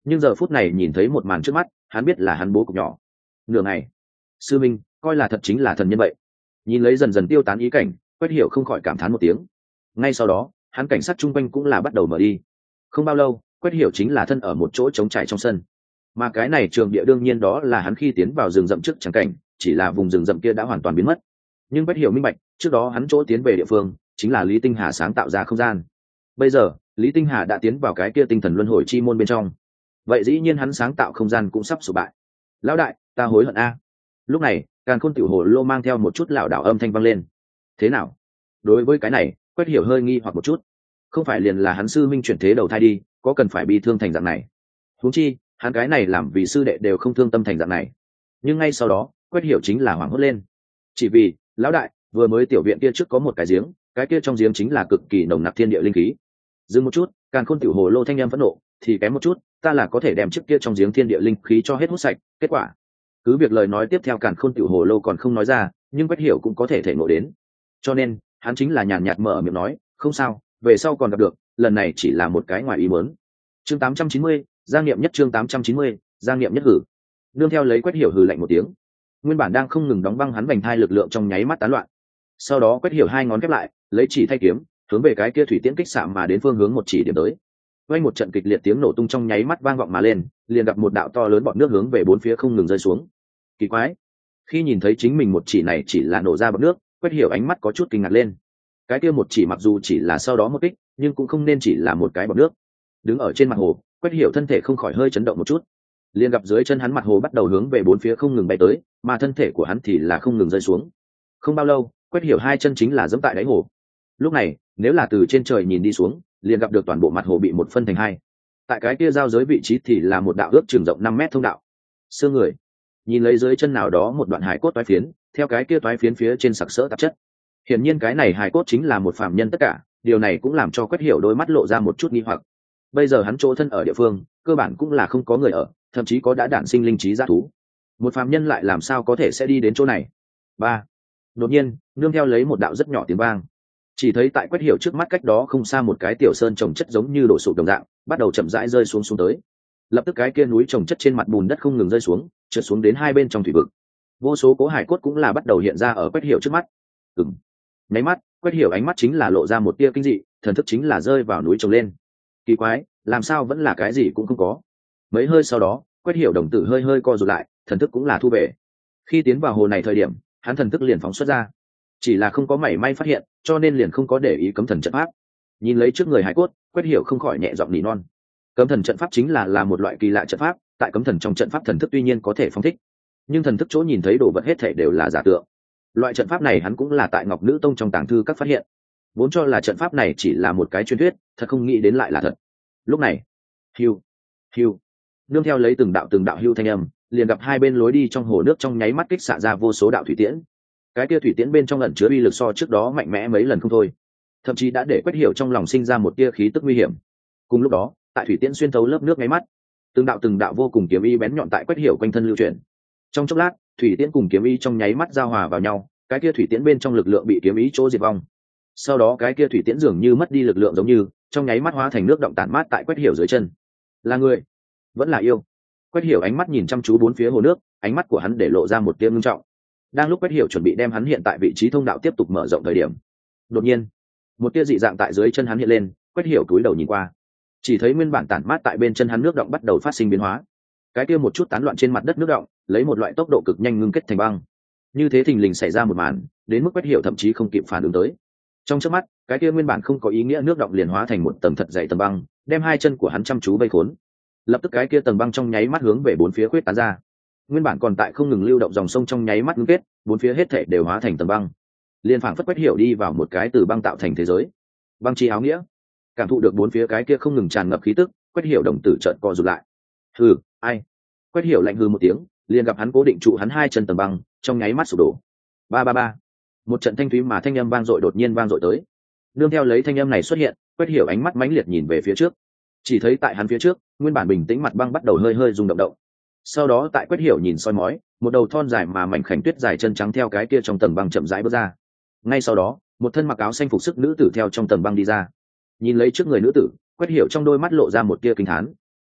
nhưng giờ phút này nhìn thấy một màn trước mắt, hắn biết là hắn bố cục nhỏ. Nửa ngày, sư minh coi là thật chính là thần nhân vậy. Nhìn lấy dần dần tiêu tán ý cảnh, Quách Hiểu không khỏi cảm thán một tiếng. Ngay sau đó, hắn cảnh sát chung quanh cũng là bắt đầu mở đi. Không bao lâu, Quách Hiểu chính là thân ở một chỗ trống trải trong sân. Mà cái này trường địa đương nhiên đó là hắn khi tiến vào rừng rậm trước chẳng cảnh, chỉ là vùng rừng rậm kia đã hoàn toàn biến mất. Nhưng Quách Hiểu minh bạch, trước đó hắn chỗ tiến về địa phương chính là Lý Tinh Hà sáng tạo ra không gian. Bây giờ, Lý Tinh Hà đã tiến vào cái kia tinh thần luân hồi chi môn bên trong. Vậy dĩ nhiên hắn sáng tạo không gian cũng sắp sụp bại. Lão đại, ta hối hận a. Lúc này, Càn Khôn Tiểu Hồ Lô mang theo một chút lảo đảo âm thanh vang lên. Thế nào? Đối với cái này, Quách Hiểu hơi nghi hoặc một chút. Không phải liền là hắn sư minh chuyển thế đầu thai đi, có cần phải bị thương thành dạng này? Huống chi, hắn cái này làm vì sư đệ đều không thương tâm thành dạng này. Nhưng ngay sau đó, Quách Hiểu chính là hoảng hốt lên. Chỉ vì, lão đại, vừa mới tiểu viện kia trước có một cái giếng, cái kia trong giếng chính là cực kỳ nồng nặc thiên địa linh khí. Dừng một chút, Càn Khôn Tiểu Hồ Lô thanh em phẫn nộ, thì kém một chút, ta là có thể đem trước kia trong giếng thiên địa linh khí cho hết hút sạch, kết quả cứ việc lời nói tiếp theo Càn Khôn Tiểu Hồ Lô còn không nói ra, nhưng Quách Hiểu cũng có thể thể ngộ đến. Cho nên, hắn chính là nhàn nhạt mở miệng nói, không sao, về sau còn gặp được, lần này chỉ là một cái ngoài ý muốn. Chương tám trăm chín mươi, Giang Niệm nhất chương tám trăm chín mươi, Giang Niệm nhất hử. Nương theo lấy Quách Hiểu hừ lạnh một tiếng. Nguyên bản đang không ngừng đóng băng hắn vành thai lực lượng trong nháy mắt tán loạn. Sau đó Quách Hiểu hai ngón khép lại, lấy chỉ thay kiếm, hướng về cái kia thủy tiễn kích xạ mà đến phương hướng một chỉ điểm tới. Vang một trận kịch liệt tiếng nổ tung trong nháy mắt vang vọng mà lên, liền gặp một đạo to lớn bọt nước hướng về bốn phía không ngừng rơi xuống. Kỳ quái, khi nhìn thấy chính mình một chỉ này chỉ là nổ ra bọt nước, Quách Hiểu ánh mắt có chút kinh ngạc lên. Cái kia một chỉ mặc dù chỉ là sau đó một kích, nhưng cũng không nên chỉ là một cái bọt nước. Đứng ở trên mặt hồ, Quách Hiểu thân thể không khỏi hơi chấn động một chút. Liền gặp dưới chân hắn mặt hồ bắt đầu hướng về bốn phía không ngừng bay tới, mà thân thể của hắn thì là không ngừng rơi xuống. Không bao lâu, Quách Hiểu hai chân chính là giẫm tại đáy hồ. Lúc này, nếu là từ trên trời nhìn đi xuống, liền gặp được toàn bộ mặt hồ bị một phân thành hai. Tại cái kia giao giới vị trí thì là một đạo ước chừng rộng năm mét thông đạo. Xương người. Nhìn lấy dưới chân nào đó một đoạn hải cốt toái phiến, theo cái kia toái phiến phía trên sặc sỡ tạp chất. Hiển nhiên cái này hải cốt chính là một phàm nhân tất cả, điều này cũng làm cho Quách Hiểu đôi mắt lộ ra một chút nghi hoặc. Bây giờ hắn chỗ thân ở địa phương, cơ bản cũng là không có người ở, thậm chí có đã đản sinh linh trí dã thú. Một phàm nhân lại làm sao có thể sẽ đi đến chỗ này? Ba. Đột nhiên, nương theo lấy một đạo rất nhỏ tiếng vang. Chỉ thấy tại Quách Hiểu trước mắt cách đó không xa một cái tiểu sơn trồng chất giống như đổ sụp đồng dạng, bắt đầu chậm rãi rơi xuống xuống tới. Lập tức cái kia núi trồng chất trên mặt bùn đất không ngừng rơi xuống, trượt xuống đến hai bên trong thủy vực. Vô số cố hải cốt cũng là bắt đầu hiện ra ở Quách Hiểu trước mắt. Ừm. Nháy mắt, Quách Hiểu ánh mắt chính là lộ ra một tia kinh dị, thần thức chính là rơi vào núi trồng lên. Kỳ quái, làm sao vẫn là cái gì cũng không có. Mấy hơi sau đó, Quách Hiểu đồng tử hơi hơi co rụt lại, thần thức cũng là thu về. Khi tiến vào hồ này thời điểm, hắn thần thức liền phóng xuất ra, chỉ là không có mảy may phát hiện, cho nên liền không có để ý cấm thần trận pháp. Nhìn lấy trước người hải cốt, Quách Hiểu không khỏi nhẹ giọng nỉ non. Cấm thần trận pháp chính là là một loại kỳ lạ trận pháp, tại cấm thần trong trận pháp thần thức tuy nhiên có thể phóng thích, nhưng thần thức chỗ nhìn thấy đồ vật hết thảy đều là giả tượng. Loại trận pháp này hắn cũng là tại Ngọc Nữ Tông trong tàng thư các phát hiện, vốn cho là trận pháp này chỉ là một cái truyền thuyết, thật không nghĩ đến lại là thật. Lúc này, hiu, hiu, nương theo lấy từng đạo từng đạo hưu thanh âm, liền gặp hai bên lối đi trong hồ nước trong nháy mắt kích xạ ra vô số đạo thủy tiễn. Cái kia thủy tiễn bên trong ẩn chứa uy lực so trước đó mạnh mẽ mấy lần không thôi, thậm chí đã để Quách Hiểu trong lòng sinh ra một tia khí tức nguy hiểm. Cùng lúc đó, tại thủy tiễn xuyên thấu lớp nước nháy mắt, từng đạo từng đạo vô cùng kiếm ý bén nhọn tại Quách Hiểu quanh thân lưu chuyển. Trong chốc lát, thủy tiễn cùng kiếm ý trong nháy mắt giao hòa vào nhau, cái kia thủy tiễn bên trong lực lượng bị kiếm ý chỗ diệt vong. Sau đó cái kia thủy tiễn dường như mất đi lực lượng giống như, trong nháy mắt hóa thành nước động tản mát tại Quách Hiểu dưới chân. Là người, vẫn là yêu. Quách Hiểu ánh mắt nhìn chăm chú bốn phía hồ nước, ánh mắt của hắn để lộ ra một tia ngưng trọng. Đang lúc Quách Hiểu chuẩn bị đem hắn hiện tại vị trí thông đạo tiếp tục mở rộng thời điểm, đột nhiên, một tia dị dạng tại dưới chân hắn hiện lên. Quách Hiểu cúi đầu nhìn qua, chỉ thấy nguyên bản tản mát tại bên chân hắn nước động bắt đầu phát sinh biến hóa. Cái kia một chút tán loạn trên mặt đất nước động, lấy một loại tốc độ cực nhanh ngưng kết thành băng. Như thế thình lình xảy ra một màn, đến mức Quách Hiểu thậm chí không kịp phản ứng tới. Trong chớp mắt, cái kia nguyên bản không có ý nghĩa nước động liền hóa thành một tầng thật dày tầng băng, đem hai chân của hắn chăm chú vây khốn. Lập tức cái kia tầng băng trong nháy mắt hướng về bốn phía khuyết tán ra. Nguyên bản còn tại không ngừng lưu động dòng sông trong nháy mắt ngưng kết, bốn phía hết thảy đều hóa thành tầng băng. Liên phảng phất Quách Hiểu đi vào một cái từ băng tạo thành thế giới. Băng chi áo nghĩa. Cảm thụ được bốn phía cái kia không ngừng tràn ngập khí tức, Quách Hiểu đồng tử chợt co rụt lại. Hừ, ai? Quách Hiểu lạnh hừ một tiếng, liền gặp hắn cố định trụ hắn hai chân tầng băng, trong nháy mắt sụp đổ. Ba ba ba. Một trận thanh thúy mà thanh âm vang dội đột nhiên vang dội tới. Nương theo lấy thanh âm này xuất hiện, Quách Hiểu ánh mắt mãnh liệt nhìn về phía trước. Chỉ thấy tại hắn phía trước, nguyên bản bình tĩnh mặt băng bắt đầu hơi hơi rung động động. Sau đó tại Quách Hiểu nhìn soi mói, một đầu thon dài mà mảnh khảnh tuyết dài chân trắng theo cái kia trong tầng băng chậm rãi bước ra. Ngay sau đó, một thân mặc áo xanh phục sức nữ tử theo trong tầng băng đi ra. Nhìn lấy trước người nữ tử, Quách Hiểu trong đôi mắt lộ ra một tia kinh thán.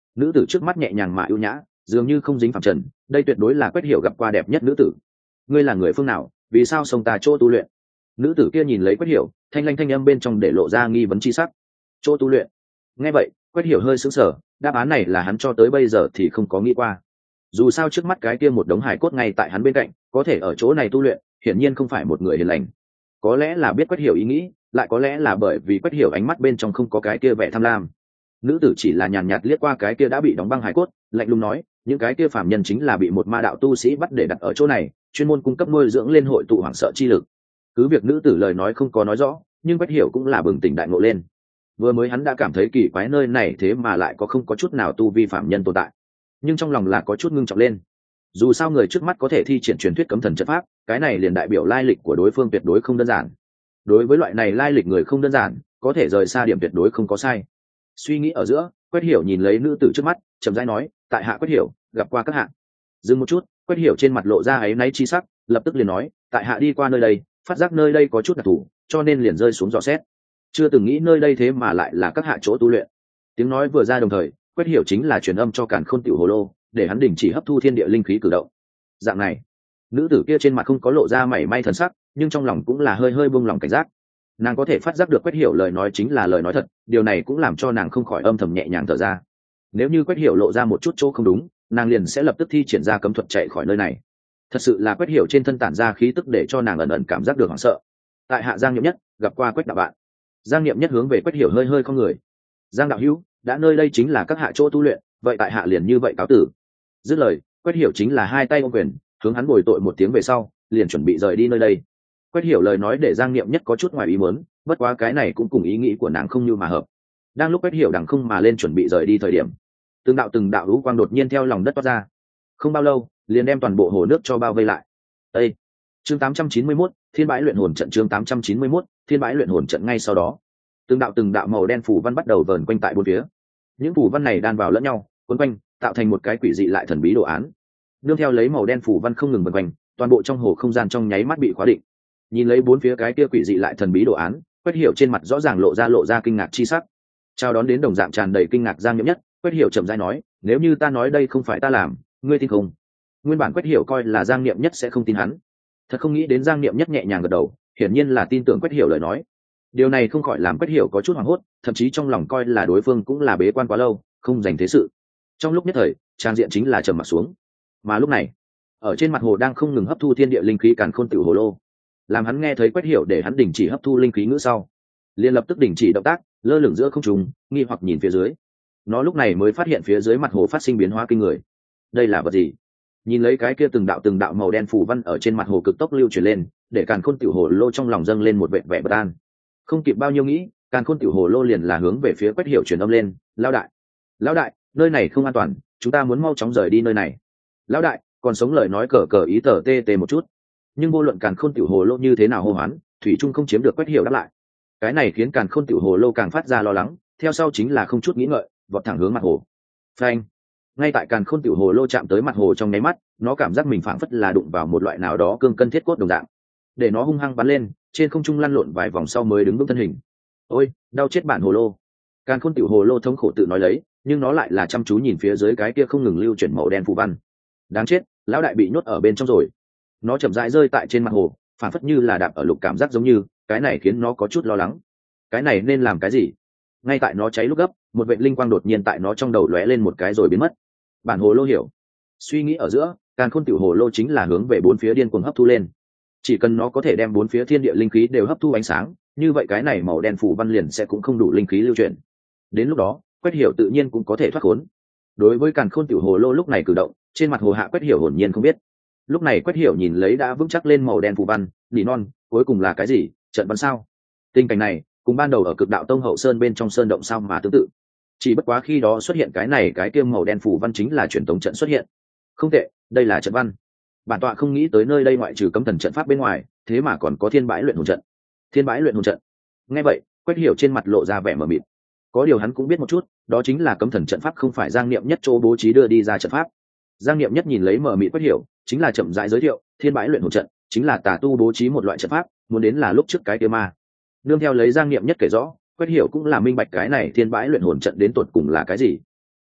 nữ tử trước mắt nhẹ nhàng mà ưu nhã, dường như không dính phàm trần, đây tuyệt đối là Quách Hiểu gặp qua đẹp nhất nữ tử. Ngươi là người phương nào, vì sao xông ta chỗ tu luyện? Nữ tử kia nhìn lấy Quách Hiểu, thanh lanh thanh âm bên trong để lộ ra nghi vấn chi sắc. Chỗ tu luyện? Nghe vậy, Quách Hiểu hơi sững sờ, đáp án này là hắn cho tới bây giờ thì không có nghĩ qua. Dù sao trước mắt cái kia một đống hài cốt ngay tại hắn bên cạnh, có thể ở chỗ này tu luyện, hiển nhiên không phải một người hiền lành. Có lẽ là biết Quách Hiểu ý nghĩ, lại có lẽ là bởi vì Quách Hiểu ánh mắt bên trong không có cái kia vẻ tham lam. Nữ tử chỉ là nhàn nhạt liếc qua cái kia đã bị đóng băng hài cốt, lạnh lùng nói, những cái kia phàm nhân chính là bị một ma đạo tu sĩ bắt để đặt ở chỗ này, chuyên môn cung cấp nuôi dưỡng lên hội tụ hoảng sợ chi lực. Cứ việc nữ tử lời nói không có nói rõ, nhưng Quách Hiểu cũng là bừng tỉnh đại ngộ lên. Vừa mới hắn đã cảm thấy kỳ quái, nơi này thế mà lại có không có chút nào tu vi phạm nhân tồn tại, nhưng trong lòng là có chút ngưng trọng lên. Dù sao người trước mắt có thể thi triển truyền thuyết cấm thần trận pháp, cái này liền đại biểu lai lịch của đối phương tuyệt đối không đơn giản. Đối với loại này lai lịch người không đơn giản, có thể rời xa điểm tuyệt đối không có sai. Suy nghĩ ở giữa, Quách Hiểu nhìn lấy nữ tử trước mắt, chậm rãi nói, tại hạ Quách Hiểu, gặp qua các hạ. Dừng một chút, Quách Hiểu trên mặt lộ ra áy náy chi sắc, lập tức liền nói, tại hạ đi qua nơi đây, phát giác nơi đây có chút đặc thù, cho nên liền rơi xuống dò xét. Chưa từng nghĩ nơi đây thế mà lại là các hạ chỗ tu luyện. Tiếng nói vừa ra đồng thời, Quách Hiểu chính là truyền âm cho Càn Khôn Tiểu Hồ Lô, để hắn đình chỉ hấp thu thiên địa linh khí cử động. Dạng này, nữ tử kia trên mặt không có lộ ra mảy may thần sắc, nhưng trong lòng cũng là hơi hơi buông lòng cảnh giác. Nàng có thể phát giác được Quách Hiểu lời nói chính là lời nói thật, điều này cũng làm cho nàng không khỏi âm thầm nhẹ nhàng thở ra. Nếu như Quách Hiểu lộ ra một chút chỗ không đúng, nàng liền sẽ lập tức thi triển ra cấm thuật chạy khỏi nơi này. Thật sự là Quách Hiểu trên thân tản ra khí tức để cho nàng ẩn ẩn cảm giác được hoảng sợ. Tại hạ Giang Niệm Nhất, gặp qua Quách đạo bạn. Giang Niệm Nhất hướng về Quách Hiểu hơi hơi không người. Giang đạo hữu, đã nơi đây chính là các hạ chỗ tu luyện, vậy tại hạ liền như vậy cáo tử. Dứt lời, Quách Hiểu chính là hai tay ôm quyền, hướng hắn bồi tội một tiếng về sau, liền chuẩn bị rời đi nơi đây. Quách Hiểu lời nói để Giang Niệm Nhất có chút ngoài ý muốn, bất quá cái này cũng cùng ý nghĩ của nàng không như mà hợp. Đang lúc Quách Hiểu đằng không mà lên chuẩn bị rời đi thời điểm, từng đạo từng đạo lũ quang đột nhiên theo lòng đất toát ra, không bao lâu liền đem toàn bộ hồ nước cho bao vây lại. Đây, chương tám trăm chín mươi mốt, Thiên Bãi Luyện Hồn Trận. Chương tám trăm chín mươi mốt, Thiên Bãi Luyện Hồn Trận. Ngay sau đó, từng đạo từng đạo màu đen phủ văn bắt đầu vờn quanh tại bốn phía. Những phủ văn này đan vào lẫn nhau, quấn quanh, tạo thành một cái quỷ dị lại thần bí đồ án. Nương theo lấy màu đen phủ văn không ngừng vần quanh, toàn bộ trong hồ không gian trong nháy mắt bị khóa định. Nhìn lấy bốn phía cái kia quỷ dị lại thần bí đồ án, Quách Hiểu trên mặt rõ ràng lộ ra lộ ra kinh ngạc chi sắc. Chào đón đến đồng dạng tràn đầy kinh ngạc Giang Niệm Nhất, Quách Hiểu chậm rãi nói, nếu như ta nói đây không phải ta làm, ngươi tin không? Nguyên bản Quách Hiểu coi là Giang Niệm Nhất sẽ không tin hắn, thật không nghĩ đến Giang Niệm Nhất nhẹ nhàng gật đầu, hiển nhiên là tin tưởng Quách Hiểu lời nói. Điều này không khỏi làm Quách Hiểu có chút hoảng hốt, thậm chí trong lòng coi là đối phương cũng là bế quan quá lâu, không dành thế sự. Trong lúc nhất thời, trang diện chính là trầm mặc xuống. Mà lúc này, ở trên mặt hồ đang không ngừng hấp thu thiên địa linh khí Càn Khôn Tiểu Hồ Lô, làm hắn nghe thấy Quách Hiểu để hắn đình chỉ hấp thu linh khí ngữ sau, liền lập tức đình chỉ động tác, lơ lửng giữa không trung, nghi hoặc nhìn phía dưới. Nó lúc này mới phát hiện phía dưới mặt hồ phát sinh biến hóa kinh người. Đây là vật gì? Nhìn lấy cái kia từng đạo từng đạo màu đen phủ văn ở trên mặt hồ cực tốc lưu chuyển lên, để Càn Khôn Tiểu Hồ Lô trong lòng dâng lên một vẻ vẻ bất an. Không kịp bao nhiêu nghĩ, Càn Khôn Tiểu Hồ Lô liền là hướng về phía Quách Hiểu truyền âm lên, "Lão đại, lão đại, nơi này không an toàn, chúng ta muốn mau chóng rời đi nơi này." Lão đại, còn sống lời nói cờ cờ ý tờ tê tê một chút. Nhưng vô luận Càn Khôn Tiểu Hồ Lô như thế nào hô hoán, thủy trung không chiếm được Quách Hiểu đáp lại. Cái này khiến Càn Khôn Tiểu Hồ Lô càng phát ra lo lắng, theo sau chính là không chút nghĩ ngợi, vọt thẳng hướng mặt hồ. Phanh! Ngay tại Càn Khôn Tiểu Hồ Lô chạm tới mặt hồ trong nháy mắt, nó cảm giác mình phảng phất là đụng vào một loại nào đó cương cân thiết cốt đồng dạng. Để nó hung hăng bắn lên, trên không trung lăn lộn vài vòng sau mới đứng vững thân hình. Ôi, đau chết bản hồ lô! Càn Khôn Tiểu Hồ Lô thống khổ tự nói lấy, nhưng nó lại là chăm chú nhìn phía dưới cái kia không ngừng lưu chuyển màu đen phù văn. Đáng chết, lão đại bị nhốt ở bên trong rồi. Nó chậm rãi rơi tại trên mặt hồ, phảng phất như là đạp ở lục cảm giác giống như, cái này khiến nó có chút lo lắng. Cái này nên làm cái gì? Ngay tại nó cháy lúc gấp, một vệt linh quang đột nhiên tại nó trong đầu lóe lên một cái rồi biến mất. Bản hồ lô hiểu. Suy nghĩ ở giữa, Càn Khôn Tiểu Hồ Lô chính là hướng về bốn phía điên cuồng hấp thu lên. Chỉ cần nó có thể đem bốn phía thiên địa linh khí đều hấp thu ánh sáng, như vậy cái này màu đen phủ văn liền sẽ cũng không đủ linh khí lưu chuyển. Đến lúc đó, Quách Hiểu tự nhiên cũng có thể thoát khốn. Đối với Càn Khôn Tiểu Hồ Lô lúc này cử động, trên mặt hồ hạ Quách Hiểu hồn nhiên không biết. Lúc này Quách Hiểu nhìn lấy đã vững chắc lên màu đen phù văn, nỉ non, cuối cùng là cái gì? Trận văn sao? Tình cảnh này, cùng ban đầu ở Cực Đạo Tông hậu sơn bên trong sơn động sao mà tương tự. Chỉ bất quá khi đó xuất hiện cái này cái kiêm màu đen phù văn chính là truyền tống trận xuất hiện. Không tệ, đây là trận văn. Bản tọa không nghĩ tới nơi đây ngoại trừ cấm thần trận pháp bên ngoài, thế mà còn có Thiên Bãi Luyện Hồn Trận. Thiên Bãi Luyện Hồn Trận. Nghe vậy, Quách Hiểu trên mặt lộ ra vẻ mờ mịt. Có điều hắn cũng biết một chút, đó chính là cấm thần trận pháp không phải Giang Niệm Nhất chỗ bố trí đưa đi ra trận pháp. Giang Niệm Nhất nhìn lấy mờ mịt Quách Hiểu, chính là chậm rãi giới thiệu, Thiên Bãi Luyện Hồn Trận chính là tà tu bố trí một loại trận pháp, muốn đến là lúc trước cái kia ma. Nương theo lấy Giang Niệm Nhất kể rõ, Quách Hiểu cũng là minh bạch cái này Thiên Bãi Luyện Hồn Trận đến tột cùng là cái gì.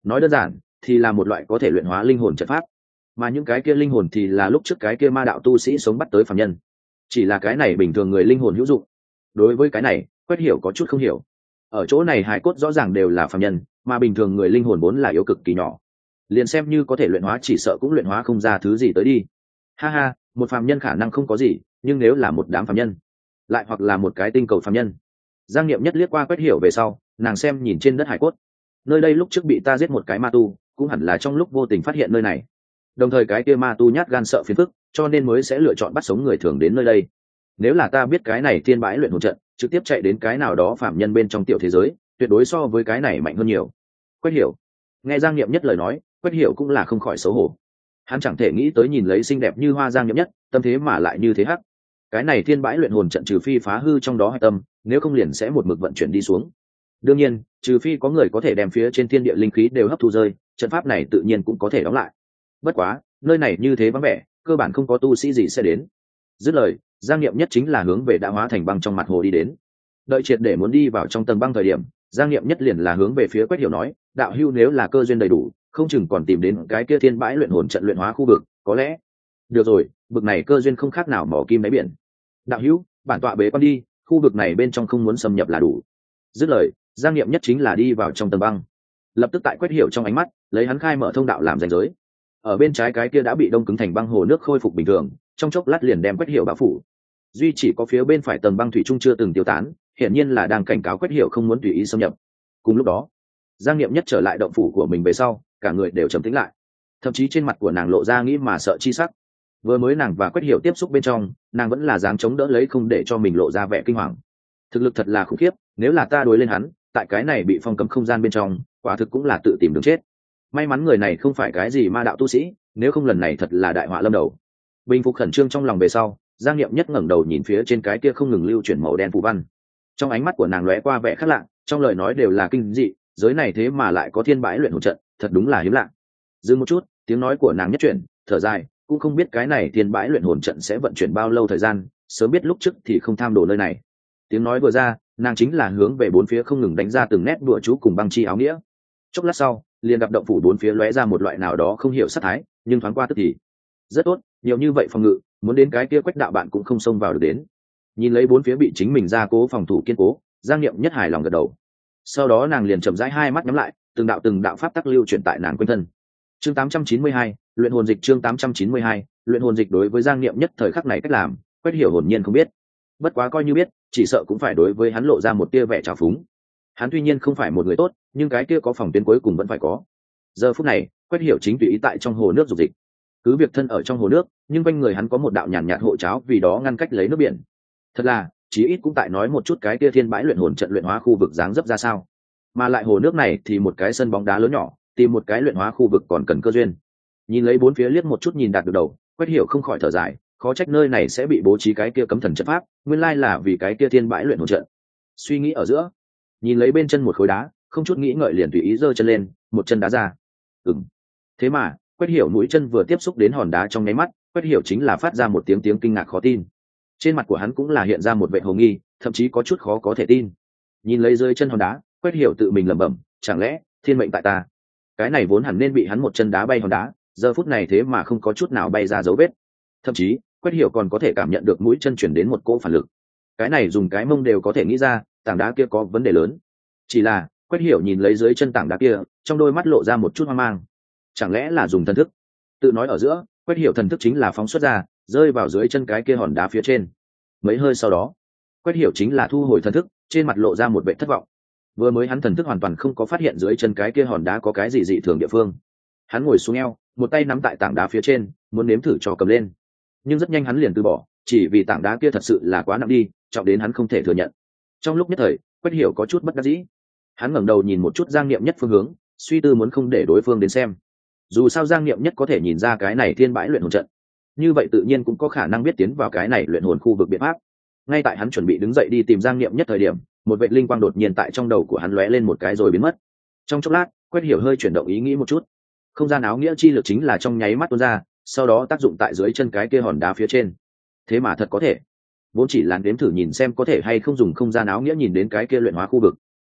nói đơn giản thì là một loại có thể luyện hóa linh hồn trận pháp, mà những cái kia linh hồn thì là lúc trước cái kia ma đạo tu sĩ sống bắt tới phàm nhân. Chỉ là cái này bình thường người linh hồn hữu dụng. Đối với cái này Quét Hiểu có chút không hiểu. Ở chỗ này hài cốt rõ ràng đều là phàm nhân, mà bình thường người linh hồn vốn là yếu cực kỳ nhỏ, liền xem như có thể luyện hóa chỉ sợ cũng luyện hóa không ra thứ gì tới đi. Ha ha, một phàm nhân khả năng không có gì, nhưng nếu là một đám phàm nhân, lại hoặc là một cái tinh cầu phàm nhân. Giang Niệm Nhất liếc qua Quét Hiểu về sau, nàng xem nhìn trên đất hải cốt. Nơi đây lúc trước bị ta giết một cái ma tu, cũng hẳn là trong lúc vô tình phát hiện nơi này. Đồng thời cái kia ma tu nhát gan sợ phiền phức, cho nên mới sẽ lựa chọn bắt sống người thường đến nơi đây. Nếu là ta biết cái này thiên bãi luyện hồn trận, trực tiếp chạy đến cái nào đó phàm nhân bên trong tiểu thế giới, tuyệt đối so với cái này mạnh hơn nhiều. Quét Hiểu. Nghe Giang Niệm Nhất lời nói, Quét Hiểu cũng là không khỏi xấu hổ. Hắn chẳng thể nghĩ tới nhìn lấy xinh đẹp như hoa Giang Niệm Nhất, tâm thế mà lại như thế hắc. Cái này thiên bãi luyện hồn trận trừ phi phá hư trong đó hạch tâm, nếu không liền sẽ một mực vận chuyển đi xuống. Đương nhiên, trừ phi có người có thể đem phía trên thiên địa linh khí đều hấp thu rơi, trận pháp này tự nhiên cũng có thể đóng lại. Bất quá, nơi này như thế vắng vẻ, cơ bản không có tu sĩ gì sẽ đến. Dứt lời, Giang Niệm Nhất chính là hướng về đã hóa thành băng trong mặt hồ đi đến. Đợi triệt để muốn đi vào trong tầng băng thời điểm, Giang Niệm Nhất liền là hướng về phía Quét Hiểu nói, đạo hưu nếu là cơ duyên đầy đủ, không chừng còn tìm đến cái kia thiên bãi luyện hồn trận luyện hóa khu vực, có lẽ. Được rồi, vực này cơ duyên không khác nào mỏ kim đáy biển. Đạo hữu, bản tọa bế quan đi, khu vực này bên trong không muốn xâm nhập là đủ. Dứt lời, Giang Niệm Nhất chính là đi vào trong tầng băng. Lập tức tại Quét Hiểu trong ánh mắt, lấy hắn khai mở thông đạo làm ranh giới. Ở bên trái cái kia đã bị đông cứng thành băng hồ nước khôi phục bình thường, trong chốc lát liền đem Quét Hiểu bao phủ. Duy chỉ có phía bên phải tầng băng thủy chung chưa từng tiêu tán, hiển nhiên là đang cảnh cáo Quét Hiểu không muốn tùy ý xâm nhập. Cùng lúc đó, Giang Niệm Nhất trở lại động phủ của mình về sau, cả người đều trầm tĩnh lại, thậm chí trên mặt của nàng lộ ra nghĩ mà sợ chi sắc. Vừa mới nàng và Quét Hiểu tiếp xúc bên trong, nàng vẫn là dáng chống đỡ lấy không để cho mình lộ ra vẻ kinh hoàng. Thực lực thật là khủng khiếp, nếu là ta đối lên hắn, tại cái này bị phong cấm không gian bên trong, quả thực cũng là tự tìm đường chết. May mắn người này không phải cái gì ma đạo tu sĩ, nếu không lần này thật là đại họa lâm đầu. Bình phục khẩn trương trong lòng về sau, Giang Niệm Nhất ngẩng đầu nhìn phía trên cái kia không ngừng lưu chuyển màu đen phù văn. Trong ánh mắt của nàng lóe qua vẻ khác lạ, trong lời nói đều là kinh dị, giới này thế mà lại có thiên bãi luyện hồn trận, thật đúng là hiếm lạ. Dừng một chút, tiếng nói của nàng nhất chuyển, thở dài, cũng không biết cái này thiên bãi luyện hồn trận sẽ vận chuyển bao lâu thời gian, sớm biết lúc trước thì không tham đồ nơi này. Tiếng nói vừa ra, nàng chính là hướng về bốn phía không ngừng đánh ra từng nét đùa chú cùng băng chi áo nghĩa. Chốc lát sau, liền gặp động phủ bốn phía lóe ra một loại nào đó không hiểu sát thái, nhưng thoáng qua tức thì. Rất tốt, nhiều như vậy phòng ngự, muốn đến cái kia Quách đạo bạn cũng không xông vào được đến. Nhìn lấy bốn phía bị chính mình ra cố phòng thủ kiên cố, Giang Niệm Nhất hài lòng gật đầu. Sau đó nàng liền chậm rãi hai mắt nhắm lại, từng đạo từng đạo pháp tắc lưu chuyển tại nàng quanh thân. Chương tám trăm chín mươi hai, luyện hồn dịch. Chương tám trăm chín mươi hai, luyện hồn dịch. Đối với Giang Niệm Nhất thời khắc này cách làm, Quách Hiểu hồn nhiên không biết. Bất quá coi như biết, chỉ sợ cũng phải đối với hắn lộ ra một tia vẻ trào phúng. Hắn tuy nhiên không phải một người tốt, nhưng cái kia có phòng tuyến cuối cùng vẫn phải có. Giờ phút này, Quách Hiểu chính tùy ý tại trong hồ nước dục dịch. Cứ việc thân ở trong hồ nước, nhưng quanh người hắn có một đạo nhàn nhạt hộ cháo vì đó ngăn cách lấy nước biển. Thật là, chí ít cũng tại nói một chút cái kia thiên bãi luyện hồn trận luyện hóa khu vực dáng dấp ra sao. Mà lại hồ nước này thì một cái sân bóng đá lớn nhỏ, tìm một cái luyện hóa khu vực còn cần cơ duyên. Nhìn lấy bốn phía liếc một chút nhìn đạt được đầu, Quách Hiểu không khỏi thở dài, khó trách nơi này sẽ bị bố trí cái kia cấm thần trận pháp, nguyên lai là vì cái kia thiên bãi luyện hồn trận. Suy nghĩ ở giữa, nhìn lấy bên chân một khối đá, không chút nghĩ ngợi liền tùy ý giơ chân lên, một chân đá ra. Ừm. Thế mà, Quách Hiểu mũi chân vừa tiếp xúc đến hòn đá trong nháy mắt, Quách Hiểu chính là phát ra một tiếng tiếng kinh ngạc khó tin. Trên mặt của hắn cũng là hiện ra một vẻ hồ nghi, thậm chí có chút khó có thể tin. Nhìn lấy dưới chân hòn đá, Quách Hiểu tự mình lẩm bẩm, chẳng lẽ thiên mệnh tại ta? Cái này vốn hẳn nên bị hắn một chân đá bay hòn đá, giờ phút này thế mà không có chút nào bay ra dấu vết. Thậm chí, Quách Hiểu còn có thể cảm nhận được mũi chân chuyển đến một cỗ phản lực. Cái này dùng cái mông đều có thể nghĩ ra, tảng đá kia có vấn đề lớn. Chỉ là, Quách Hiểu nhìn lấy dưới chân tảng đá kia, trong đôi mắt lộ ra một chút hoang mang. Chẳng lẽ là dùng thần thức? Tự nói ở giữa, Quách Hiểu thần thức chính là phóng xuất ra, rơi vào dưới chân cái kia hòn đá phía trên. Mấy hơi sau đó, Quách Hiểu chính là thu hồi thần thức, trên mặt lộ ra một vẻ thất vọng. Vừa mới hắn thần thức hoàn toàn không có phát hiện dưới chân cái kia hòn đá có cái gì dị thường địa phương. Hắn ngồi xuống eo, một tay nắm tại tảng đá phía trên, muốn nếm thử cho cầm lên. Nhưng rất nhanh hắn liền từ bỏ, chỉ vì tảng đá kia thật sự là quá nặng đi, trọng đến hắn không thể thừa nhận. Trong lúc nhất thời, Quách Hiểu có chút bất đắc dĩ. Hắn ngẩng đầu nhìn một chút Giang Niệm Nhất phương hướng, suy tư muốn không để đối phương đến xem. Dù sao Giang Niệm Nhất có thể nhìn ra cái này thiên bãi luyện hồn trận, như vậy tự nhiên cũng có khả năng biết tiến vào cái này luyện hồn khu vực biện pháp. Ngay tại hắn chuẩn bị đứng dậy đi tìm Giang Niệm Nhất thời điểm, một vệt linh quang đột nhiên tại trong đầu của hắn lóe lên một cái rồi biến mất. Trong chốc lát, Quách Hiểu hơi chuyển động ý nghĩ một chút, không gian áo nghĩa chi lực chính là trong nháy mắt tuôn ra, sau đó tác dụng tại dưới chân cái kia hòn đá phía trên. Thế mà thật có thể, vốn chỉ là đếm thử nhìn xem có thể hay không dùng không gian áo nghĩa nhìn đến cái kia luyện hóa khu vực.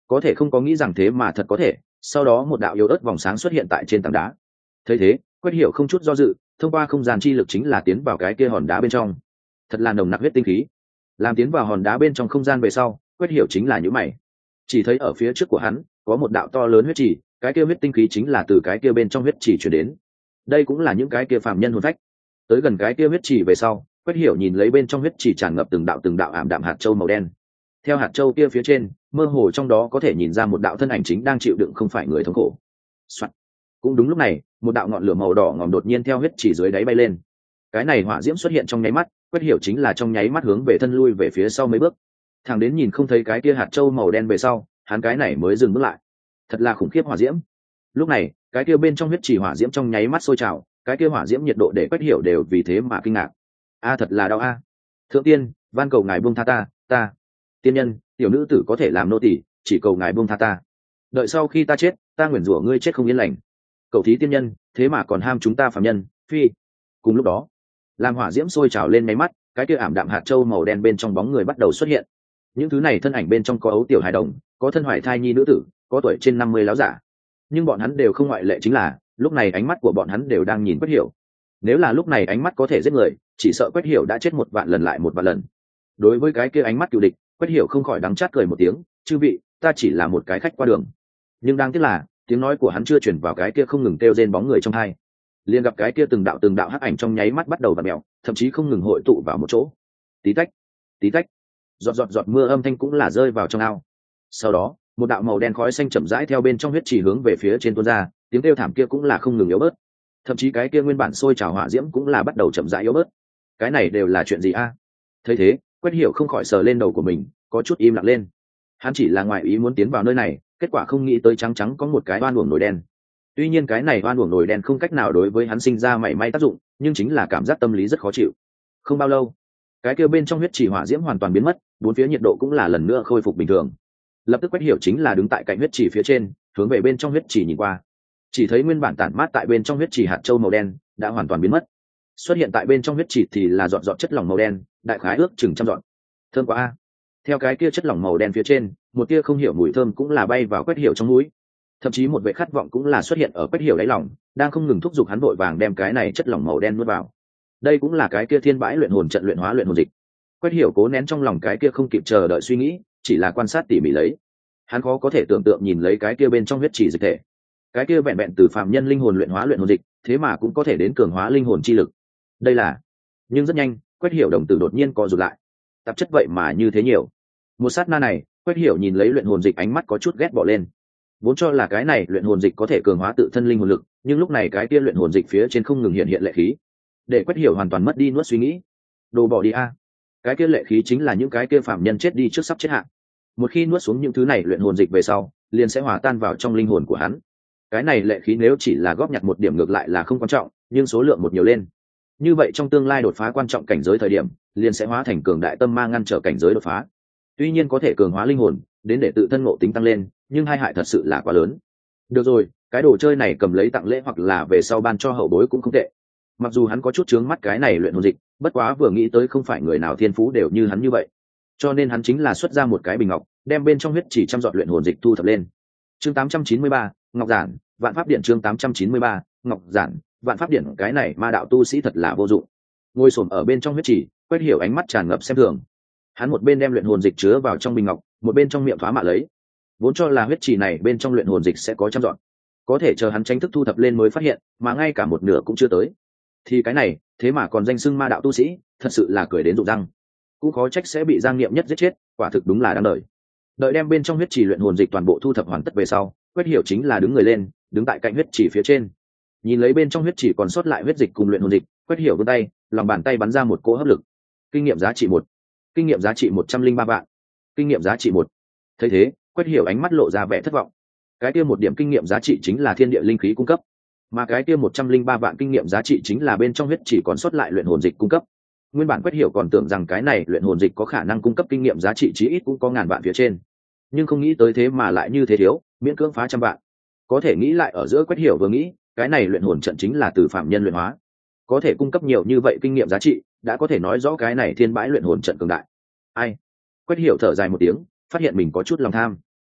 có thể không có nghĩ rằng thế mà thật có thể. Sau đó một đạo yếu ớt vòng sáng xuất hiện tại trên tảng đá. Thấy thế, Quách Hiểu không chút do dự, thông qua không gian chi lực chính là tiến vào cái kia hòn đá bên trong. Thật là nồng nặc huyết tinh khí. Làm tiến vào hòn đá bên trong không gian về sau, Quách Hiểu chính là nhíu mày. Chỉ thấy ở phía trước của hắn có một đạo to lớn huyết chỉ, cái kia huyết tinh khí chính là từ cái kia bên trong huyết chỉ truyền đến. Đây cũng là những cái kia phàm nhân hồn phách. Tới gần cái kia huyết chỉ về sau, Quách Hiểu nhìn lấy bên trong huyết chỉ tràn ngập từng đạo từng đạo ảm đạm hạt châu màu đen. Theo hạt châu kia phía trên, mơ hồ trong đó có thể nhìn ra một đạo thân ảnh chính đang chịu đựng không phải người thống khổ. Soạn. Cũng đúng lúc này, một đạo ngọn lửa màu đỏ ngòm đột nhiên theo huyết chỉ dưới đáy bay lên. Cái này hỏa diễm xuất hiện trong nháy mắt, Quách Hiểu chính là trong nháy mắt hướng về thân lui về phía sau mấy bước. Thằng đến nhìn không thấy cái kia hạt châu màu đen về sau, hắn cái này mới dừng bước lại. Thật là khủng khiếp hỏa diễm. Lúc này, cái kia bên trong huyết chỉ hỏa diễm trong nháy mắt sôi trào, cái kia hỏa diễm nhiệt độ để Quách Hiểu đều vì thế mà kinh ngạc. A thật là đau a. Thượng tiên, van cầu ngài buông tha ta, ta. Tiên nhân, tiểu nữ tử có thể làm nô tỳ, chỉ cầu ngài buông tha ta. Đợi sau khi ta chết, ta nguyền rủa ngươi chết không yên lành. Cầu thí tiên nhân, thế mà còn ham chúng ta phàm nhân, phi. Cùng lúc đó, làm hỏa diễm sôi trào lên mấy mắt, cái kia ảm đạm hạt châu màu đen bên trong bóng người bắt đầu xuất hiện. Những thứ này thân ảnh bên trong có ấu tiểu hài đồng, có thân hoài thai nhi nữ tử, có tuổi trên năm mươi láo giả. Nhưng bọn hắn đều không ngoại lệ, chính là lúc này ánh mắt của bọn hắn đều đang nhìn Quách Hiểu. Nếu là lúc này ánh mắt có thể giết người, chỉ sợ Quách Hiểu đã chết một vạn lần lại một vạn lần. Đối với cái kia ánh mắt cựu địch, Quách Hiểu không khỏi đắng chát cười một tiếng, chư vị, ta chỉ là một cái khách qua đường. Nhưng đáng tiếc là tiếng nói của hắn chưa chuyển vào cái kia không ngừng kêu rên bóng người trong hai, liền gặp cái kia từng đạo từng đạo hắc ảnh trong nháy mắt bắt đầu vặn mèo, thậm chí không ngừng hội tụ vào một chỗ. Tí tách, tí tách, giọt giọt giọt mưa âm thanh cũng là rơi vào trong ao. Sau đó, một đạo màu đen khói xanh chậm rãi theo bên trong huyết chỉ hướng về phía trên tuôn ra, tiếng kêu thảm kia cũng là không ngừng yếu bớt. Thậm chí cái kia nguyên bản sôi trào hỏa diễm cũng là bắt đầu chậm rãi yếu bớt. Cái này đều là chuyện gì a? Thấy thế, Quách Hiểu không khỏi sờ lên đầu của mình, có chút im lặng lên. Hắn chỉ là ngoại ý muốn tiến vào nơi này, kết quả không nghĩ tới trắng trắng có một cái oan uổng nổi đen. Tuy nhiên cái này oan uổng nổi đen không cách nào đối với hắn sinh ra mảy may tác dụng, nhưng chính là cảm giác tâm lý rất khó chịu. Không bao lâu, cái kia bên trong huyết chỉ hỏa diễm hoàn toàn biến mất, bốn phía nhiệt độ cũng là lần nữa khôi phục bình thường. Lập tức Quách Hiểu chính là đứng tại cạnh huyết chỉ phía trên, hướng về bên trong huyết chỉ nhìn qua. Chỉ thấy nguyên bản tản mát tại bên trong huyết chỉ hạt châu màu đen đã hoàn toàn biến mất. Xuất hiện tại bên trong huyết chỉ thì là giọt giọt chất lỏng màu đen, đại khái ước chừng trăm giọt. Thơm quá a. Theo cái kia chất lỏng màu đen phía trên, một tia không hiểu mùi thơm cũng là bay vào Quách Hiểu trong mũi. Thậm chí một vẻ khát vọng cũng là xuất hiện ở Quách Hiểu đáy lòng, đang không ngừng thúc giục hắn vội vàng đem cái này chất lỏng màu đen nuốt vào. Đây cũng là cái kia thiên bãi luyện hồn trận luyện hóa luyện hồn dịch. Quách Hiểu cố nén trong lòng cái kia không kịp chờ đợi suy nghĩ, chỉ là quan sát tỉ mỉ lấy. Hắn khó có thể tưởng tượng nhìn lấy cái kia bên trong huyết chỉ dịch thể. Cái kia vẹn vẹn từ phàm nhân linh hồn luyện hóa luyện hồn dịch, thế mà cũng có thể đến cường hóa linh hồn chi lực. Đây là... Nhưng rất nhanh, Quách Hiểu đồng tử đột nhiên co rụt lại. Tạp chất vậy mà như thế nhiều. Một sát na này, Quách Hiểu nhìn lấy luyện hồn dịch ánh mắt có chút ghét bỏ lên. Vốn cho là cái này luyện hồn dịch có thể cường hóa tự thân linh hồn lực, nhưng lúc này cái kia luyện hồn dịch phía trên không ngừng hiện hiện lệ khí, để Quách Hiểu hoàn toàn mất đi nuốt suy nghĩ. Đồ bỏ đi a. Cái kia lệ khí chính là những cái kia phàm nhân chết đi trước sắp chết hạn. Một khi nuốt xuống những thứ này luyện hồn dịch về sau, liền sẽ hòa tan vào trong linh hồn của hắn. Cái này lệ khí nếu chỉ là góp nhặt một điểm ngược lại là không quan trọng, nhưng số lượng một nhiều lên, như vậy trong tương lai đột phá quan trọng cảnh giới thời điểm, liền sẽ hóa thành cường đại tâm ma ngăn trở cảnh giới đột phá. Tuy nhiên có thể cường hóa linh hồn, đến để tự thân ngộ tính tăng lên, nhưng hai hại thật sự là quá lớn. Được rồi, cái đồ chơi này cầm lấy tặng lễ hoặc là về sau ban cho hậu bối cũng không tệ. Mặc dù hắn có chút chướng mắt cái này luyện hồn dịch, bất quá vừa nghĩ tới không phải người nào thiên phú đều như hắn như vậy, cho nên hắn chính là xuất ra một cái bình ngọc, đem bên trong huyết chỉ trăm giọt luyện hồn dịch thu thập lên. Chương tám trăm chín mươi ba, Ngọc Giản, Vạn Pháp Điện. Chương tám trăm chín mươi ba, Ngọc Giản, Vạn Pháp Điện. Cái này ma đạo tu sĩ thật là vô dụng. Ngồi xổm ở bên trong huyết chỉ, Quách Hiểu ánh mắt tràn ngập xem thường. Hắn một bên đem luyện hồn dịch chứa vào trong bình ngọc, một bên trong miệng thoá mạ lấy. Vốn cho là huyết chỉ này bên trong luyện hồn dịch sẽ có trăm giọt, có thể chờ hắn tranh thức thu thập lên mới phát hiện, mà ngay cả một nửa cũng chưa tới. Thì cái này, thế mà còn danh xưng ma đạo tu sĩ, thật sự là cười đến rụng răng. Cũng khó trách sẽ bị Giang Niệm Nhất giết chết, quả thực đúng là đáng đời. Đợi đem bên trong huyết chỉ luyện hồn dịch toàn bộ thu thập hoàn tất về sau, Quách Hiểu chính là đứng người lên, đứng tại cạnh huyết chỉ phía trên, nhìn lấy bên trong huyết chỉ còn sót lại huyết dịch cùng luyện hồn dịch. Quách Hiểu vươn tay, lòng bàn tay bắn ra một cỗ hấp lực. Kinh nghiệm giá trị một, kinh nghiệm giá trị một trăm linh ba vạn, kinh nghiệm giá trị một. Thấy thế, Quách Hiểu ánh mắt lộ ra vẻ thất vọng. Cái kia một điểm kinh nghiệm giá trị chính là thiên địa linh khí cung cấp, mà cái kia một trăm linh ba vạn kinh nghiệm giá trị chính là bên trong huyết chỉ còn sót lại luyện hồn dịch cung cấp. Nguyên bản Quách Hiểu còn tưởng rằng cái này luyện hồn dịch có khả năng cung cấp kinh nghiệm giá trị chí ít cũng có ngàn vạn phía trên, nhưng không nghĩ tới thế mà lại như thế thiếu, miễn cưỡng phá trăm vạn. Có thể nghĩ lại ở giữa, Quách Hiểu vừa nghĩ, cái này luyện hồn trận chính là từ phạm nhân luyện hóa, có thể cung cấp nhiều như vậy kinh nghiệm giá trị, đã có thể nói rõ cái này thiên bãi luyện hồn trận cường đại. Ai? Quách Hiểu thở dài một tiếng, phát hiện mình có chút lòng tham.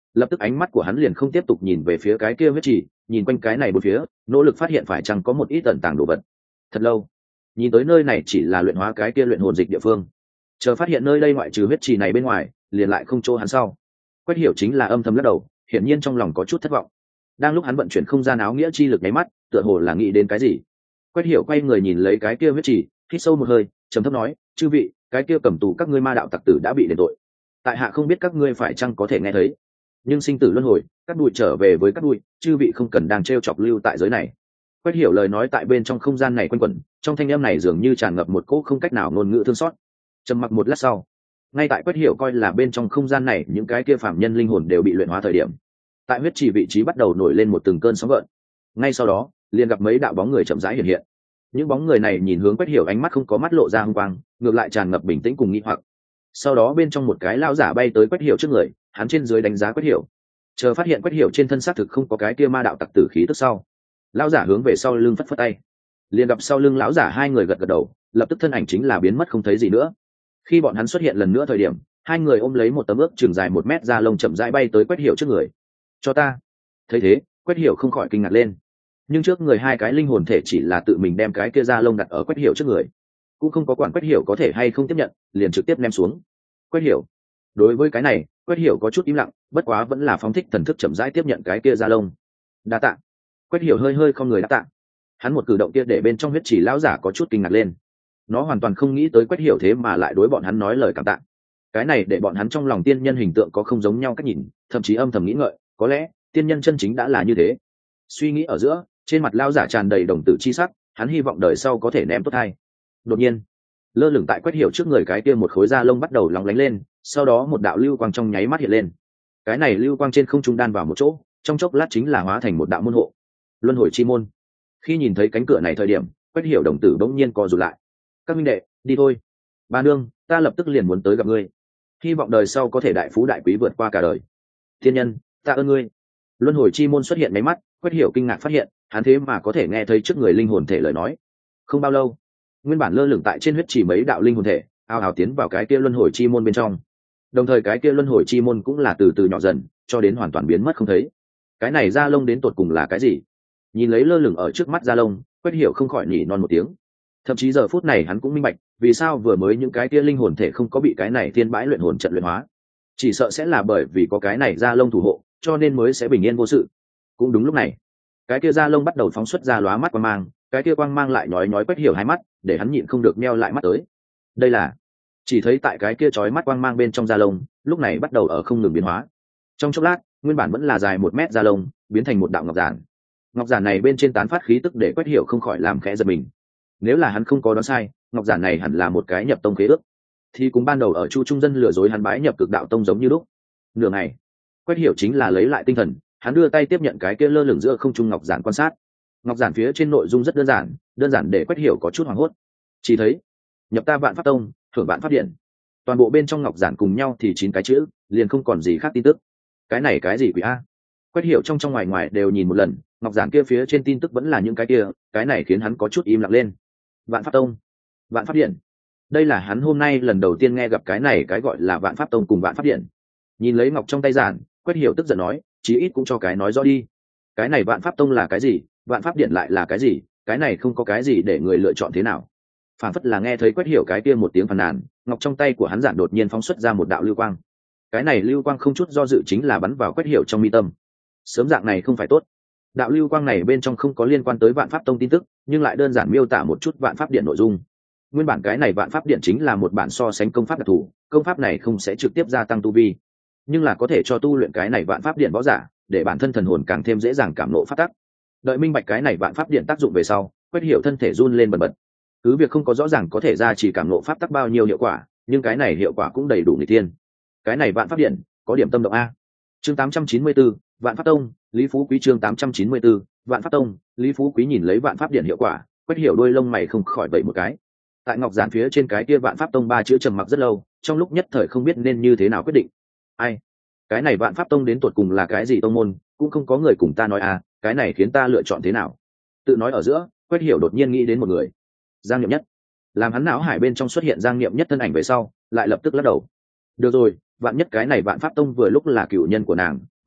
lập tức ánh mắt của hắn liền không tiếp tục nhìn về phía cái kia huyết trì, nhìn quanh cái này bốn phía, nỗ lực phát hiện phải chăng có một ít tận tàng đồ vật. Thật lâu, nhìn tới nơi này chỉ là luyện hóa cái kia luyện hồn dịch địa phương, chờ phát hiện nơi đây ngoại trừ huyết trì này bên ngoài liền lại không chỗ hắn sau. Quách Hiểu chính là âm thầm lắc đầu, hiển nhiên trong lòng có chút thất vọng. Đang lúc hắn vận chuyển không gian áo nghĩa chi lực nháy mắt, tựa hồ là nghĩ đến cái gì. Quách Hiểu quay người nhìn lấy cái kia huyết trì, hít sâu một hơi, trầm thấp nói: chư vị, cái kia cầm tù các ngươi ma đạo tặc tử đã bị đền tội, tại hạ không biết các ngươi phải chăng có thể nghe thấy, nhưng sinh tử luân hồi, các bụi trở về với các bụi, chư vị không cần đang trêu chọc lưu tại giới này. Quách Hiểu lời nói tại bên trong không gian này quanh quẩn, trong thanh âm này dường như tràn ngập một cỗ không cách nào ngôn ngữ thương xót. Trầm mặc một lát sau, ngay tại Quách Hiểu coi là bên trong không gian này những cái kia phàm nhân linh hồn đều bị luyện hóa thời điểm, tại huyết trì vị trí bắt đầu nổi lên một từng cơn sóng gợn. Ngay sau đó, liền gặp mấy đạo bóng người chậm rãi hiện hiện. Những bóng người này nhìn hướng Quách Hiểu, ánh mắt không có mắt lộ ra hung quang, ngược lại tràn ngập bình tĩnh cùng nghi hoặc. Sau đó bên trong một cái lão giả bay tới Quách Hiểu trước người, hắn trên dưới đánh giá Quách Hiểu, chờ phát hiện Quách Hiểu trên thân xác thực không có cái kia ma đạo tặc tử khí tức sau, lão giả hướng về sau lưng phất phất tay, liền gặp sau lưng lão giả hai người gật gật đầu, lập tức thân ảnh chính là biến mất không thấy gì nữa. Khi bọn hắn xuất hiện lần nữa thời điểm, hai người ôm lấy một tấm ước chừng dài một mét da lông chậm rãi bay tới Quách Hiểu trước người. Cho ta. Thấy thế, Quách Hiểu không khỏi kinh ngạc lên, nhưng trước người hai cái linh hồn thể chỉ là tự mình đem cái kia da lông đặt ở Quách Hiểu trước người, cũng không có quản Quách Hiểu có thể hay không tiếp nhận, liền trực tiếp ném xuống. Quách Hiểu, đối với cái này, Quách Hiểu có chút im lặng, bất quá vẫn là phóng thích thần thức chậm rãi tiếp nhận cái kia da lông. Đa tạ. Quách Hiểu hơi hơi không người đáp tạ. Hắn một cử động kia để bên trong huyết chỉ lão giả có chút kinh ngạc lên, nó hoàn toàn không nghĩ tới Quách Hiểu thế mà lại đối bọn hắn nói lời cảm tạ. Cái này để bọn hắn trong lòng tiên nhân hình tượng có không giống nhau cách nhìn, thậm chí âm thầm nghĩ ngợi, có lẽ tiên nhân chân chính đã là như thế. Suy nghĩ ở giữa, trên mặt lão giả tràn đầy đồng tử chi sắc, hắn hy vọng đời sau có thể ném tốt hay. Đột nhiên, lơ lửng tại Quách Hiểu trước người cái kia một khối da lông bắt đầu lóng lánh lên, sau đó một đạo lưu quang trong nháy mắt hiện lên. Cái này lưu quang trên không trung đan vào một chỗ, trong chốc lát chính là hóa thành một đạo môn hộ, luân hồi chi môn. Khi nhìn thấy cánh cửa này thời điểm, Quách Hiểu đồng tử bỗng nhiên co rụt lại. Các minh đệ, đi thôi. Ba nương, ta lập tức liền muốn tới gặp ngươi, hy vọng đời sau có thể đại phú đại quý vượt qua cả đời. Thiên nhân, ta ơn ngươi. Luân hồi chi môn xuất hiện mấy mắt, Quách Hiểu kinh ngạc phát hiện, hắn thế mà có thể nghe thấy trước người linh hồn thể lời nói. Không bao lâu, nguyên bản lơ lửng tại trên huyết chỉ mấy đạo linh hồn thể ào ào tiến vào cái kia luân hồi chi môn bên trong, đồng thời cái kia luân hồi chi môn cũng là từ từ nhỏ dần cho đến hoàn toàn biến mất không thấy. Cái này da lông đến tột cùng là cái gì? Nhìn lấy lơ lửng ở trước mắt da lông, Quách Hiểu không khỏi nhỉ non một tiếng. Thậm chí giờ phút này hắn cũng minh bạch vì sao vừa mới những cái kia linh hồn thể không có bị cái này thiên bãi luyện hồn trận luyện hóa, chỉ sợ sẽ là bởi vì có cái này da lông thủ hộ, cho nên mới sẽ bình yên vô sự. Cũng đúng lúc này, cái kia da lông bắt đầu phóng xuất ra lóa mắt quang mang, cái kia quang mang lại nhói nhói Quách Hiểu hai mắt, để hắn nhịn không được meo lại mắt tới. Đây là, chỉ thấy tại cái kia chói mắt quang mang bên trong da lông lúc này bắt đầu ở không ngừng biến hóa. Trong chốc lát, nguyên bản vẫn là dài một mét da lông biến thành một đạo ngọc giản. Ngọc giản này bên trên tán phát khí tức để Quách Hiểu không khỏi làm khẽ giật mình. Nếu là hắn không có đoán sai, ngọc giản này hẳn là một cái nhập tông khế ước, thì cùng ban đầu ở Chu Trung Dân lừa dối hắn bái nhập Cực Đạo Tông giống như lúc. Nửa ngày, Quách Hiểu chính là lấy lại tinh thần, hắn đưa tay tiếp nhận cái kia lơ lửng giữa không trung ngọc giản quan sát. Ngọc giản phía trên nội dung rất đơn giản, đơn giản để Quách Hiểu có chút hoảng hốt. Chỉ thấy nhập ta Vạn Pháp Tông, hưởng Vạn Pháp Điện. Toàn bộ bên trong ngọc giản cùng nhau thì chín cái chữ, liền không còn gì khác tin tức. Cái này cái gì quỷ a? Quách Hiểu trong trong ngoài ngoài đều nhìn một lần, ngọc giản kia phía trên tin tức vẫn là những cái kia, cái này khiến hắn có chút im lặng lên. Vạn Pháp Tông, Vạn Pháp Điện. Đây là hắn hôm nay lần đầu tiên nghe gặp cái này cái gọi là Vạn Pháp Tông cùng Vạn Pháp Điện. Nhìn lấy ngọc trong tay giản, Quách Hiểu tức giận nói, chí ít cũng cho cái nói rõ đi. Cái này Vạn Pháp Tông là cái gì, Vạn Pháp Điện lại là cái gì, cái này không có cái gì để người lựa chọn thế nào. Phản phất là nghe thấy Quách Hiểu cái kia một tiếng phàn nàn, ngọc trong tay của hắn giản đột nhiên phóng xuất ra một đạo lưu quang. Cái này lưu quang không chút do dự chính là bắn vào Quách Hiểu trong mi tâm. Sớm dạng này không phải tốt. Đạo lưu quang này bên trong không có liên quan tới Vạn Pháp Tông tin tức, nhưng lại đơn giản miêu tả một chút Vạn Pháp Điện nội dung. Nguyên bản cái này Vạn Pháp Điện chính là một bản so sánh công pháp đặc thù, công pháp này không sẽ trực tiếp gia tăng tu vi, nhưng là có thể cho tu luyện cái này Vạn Pháp Điện võ giả, để bản thân thần hồn càng thêm dễ dàng cảm ngộ pháp tắc. Đợi minh bạch cái này Vạn Pháp Điện tác dụng về sau, Quách Hiểu thân thể run lên bần bật. Cứ việc không có rõ ràng có thể ra chỉ cảm ngộ pháp tắc bao nhiêu hiệu quả, nhưng cái này hiệu quả cũng đầy đủ người tiên. Cái này Vạn Pháp Điện có điểm tâm động a. Chương tám trăm chín mươi tư, Vạn Pháp Tông, Lý Phú Quý. Chương tám trăm chín mươi tư, Vạn Pháp Tông, Lý Phú Quý. Nhìn lấy Vạn Pháp Điện hiệu quả, Quách Hiểu đôi lông mày không khỏi vậy một cái. Tại ngọc giản phía trên cái kia Vạn Pháp Tông ba chữ trầm mặc rất lâu, trong lúc nhất thời không biết nên như thế nào quyết định. Ai? Cái này Vạn Pháp Tông đến tuột cùng là cái gì tông môn, cũng không có người cùng ta nói à, cái này khiến ta lựa chọn thế nào? Tự nói ở giữa, Quách Hiểu đột nhiên nghĩ đến một người, Giang Niệm Nhất. Làm hắn não hải bên trong xuất hiện Giang Niệm Nhất thân ảnh về sau, lại lập tức lắc đầu. Được rồi, vạn nhất cái này Vạn Pháp Tông vừa lúc là cựu nhân của nàng,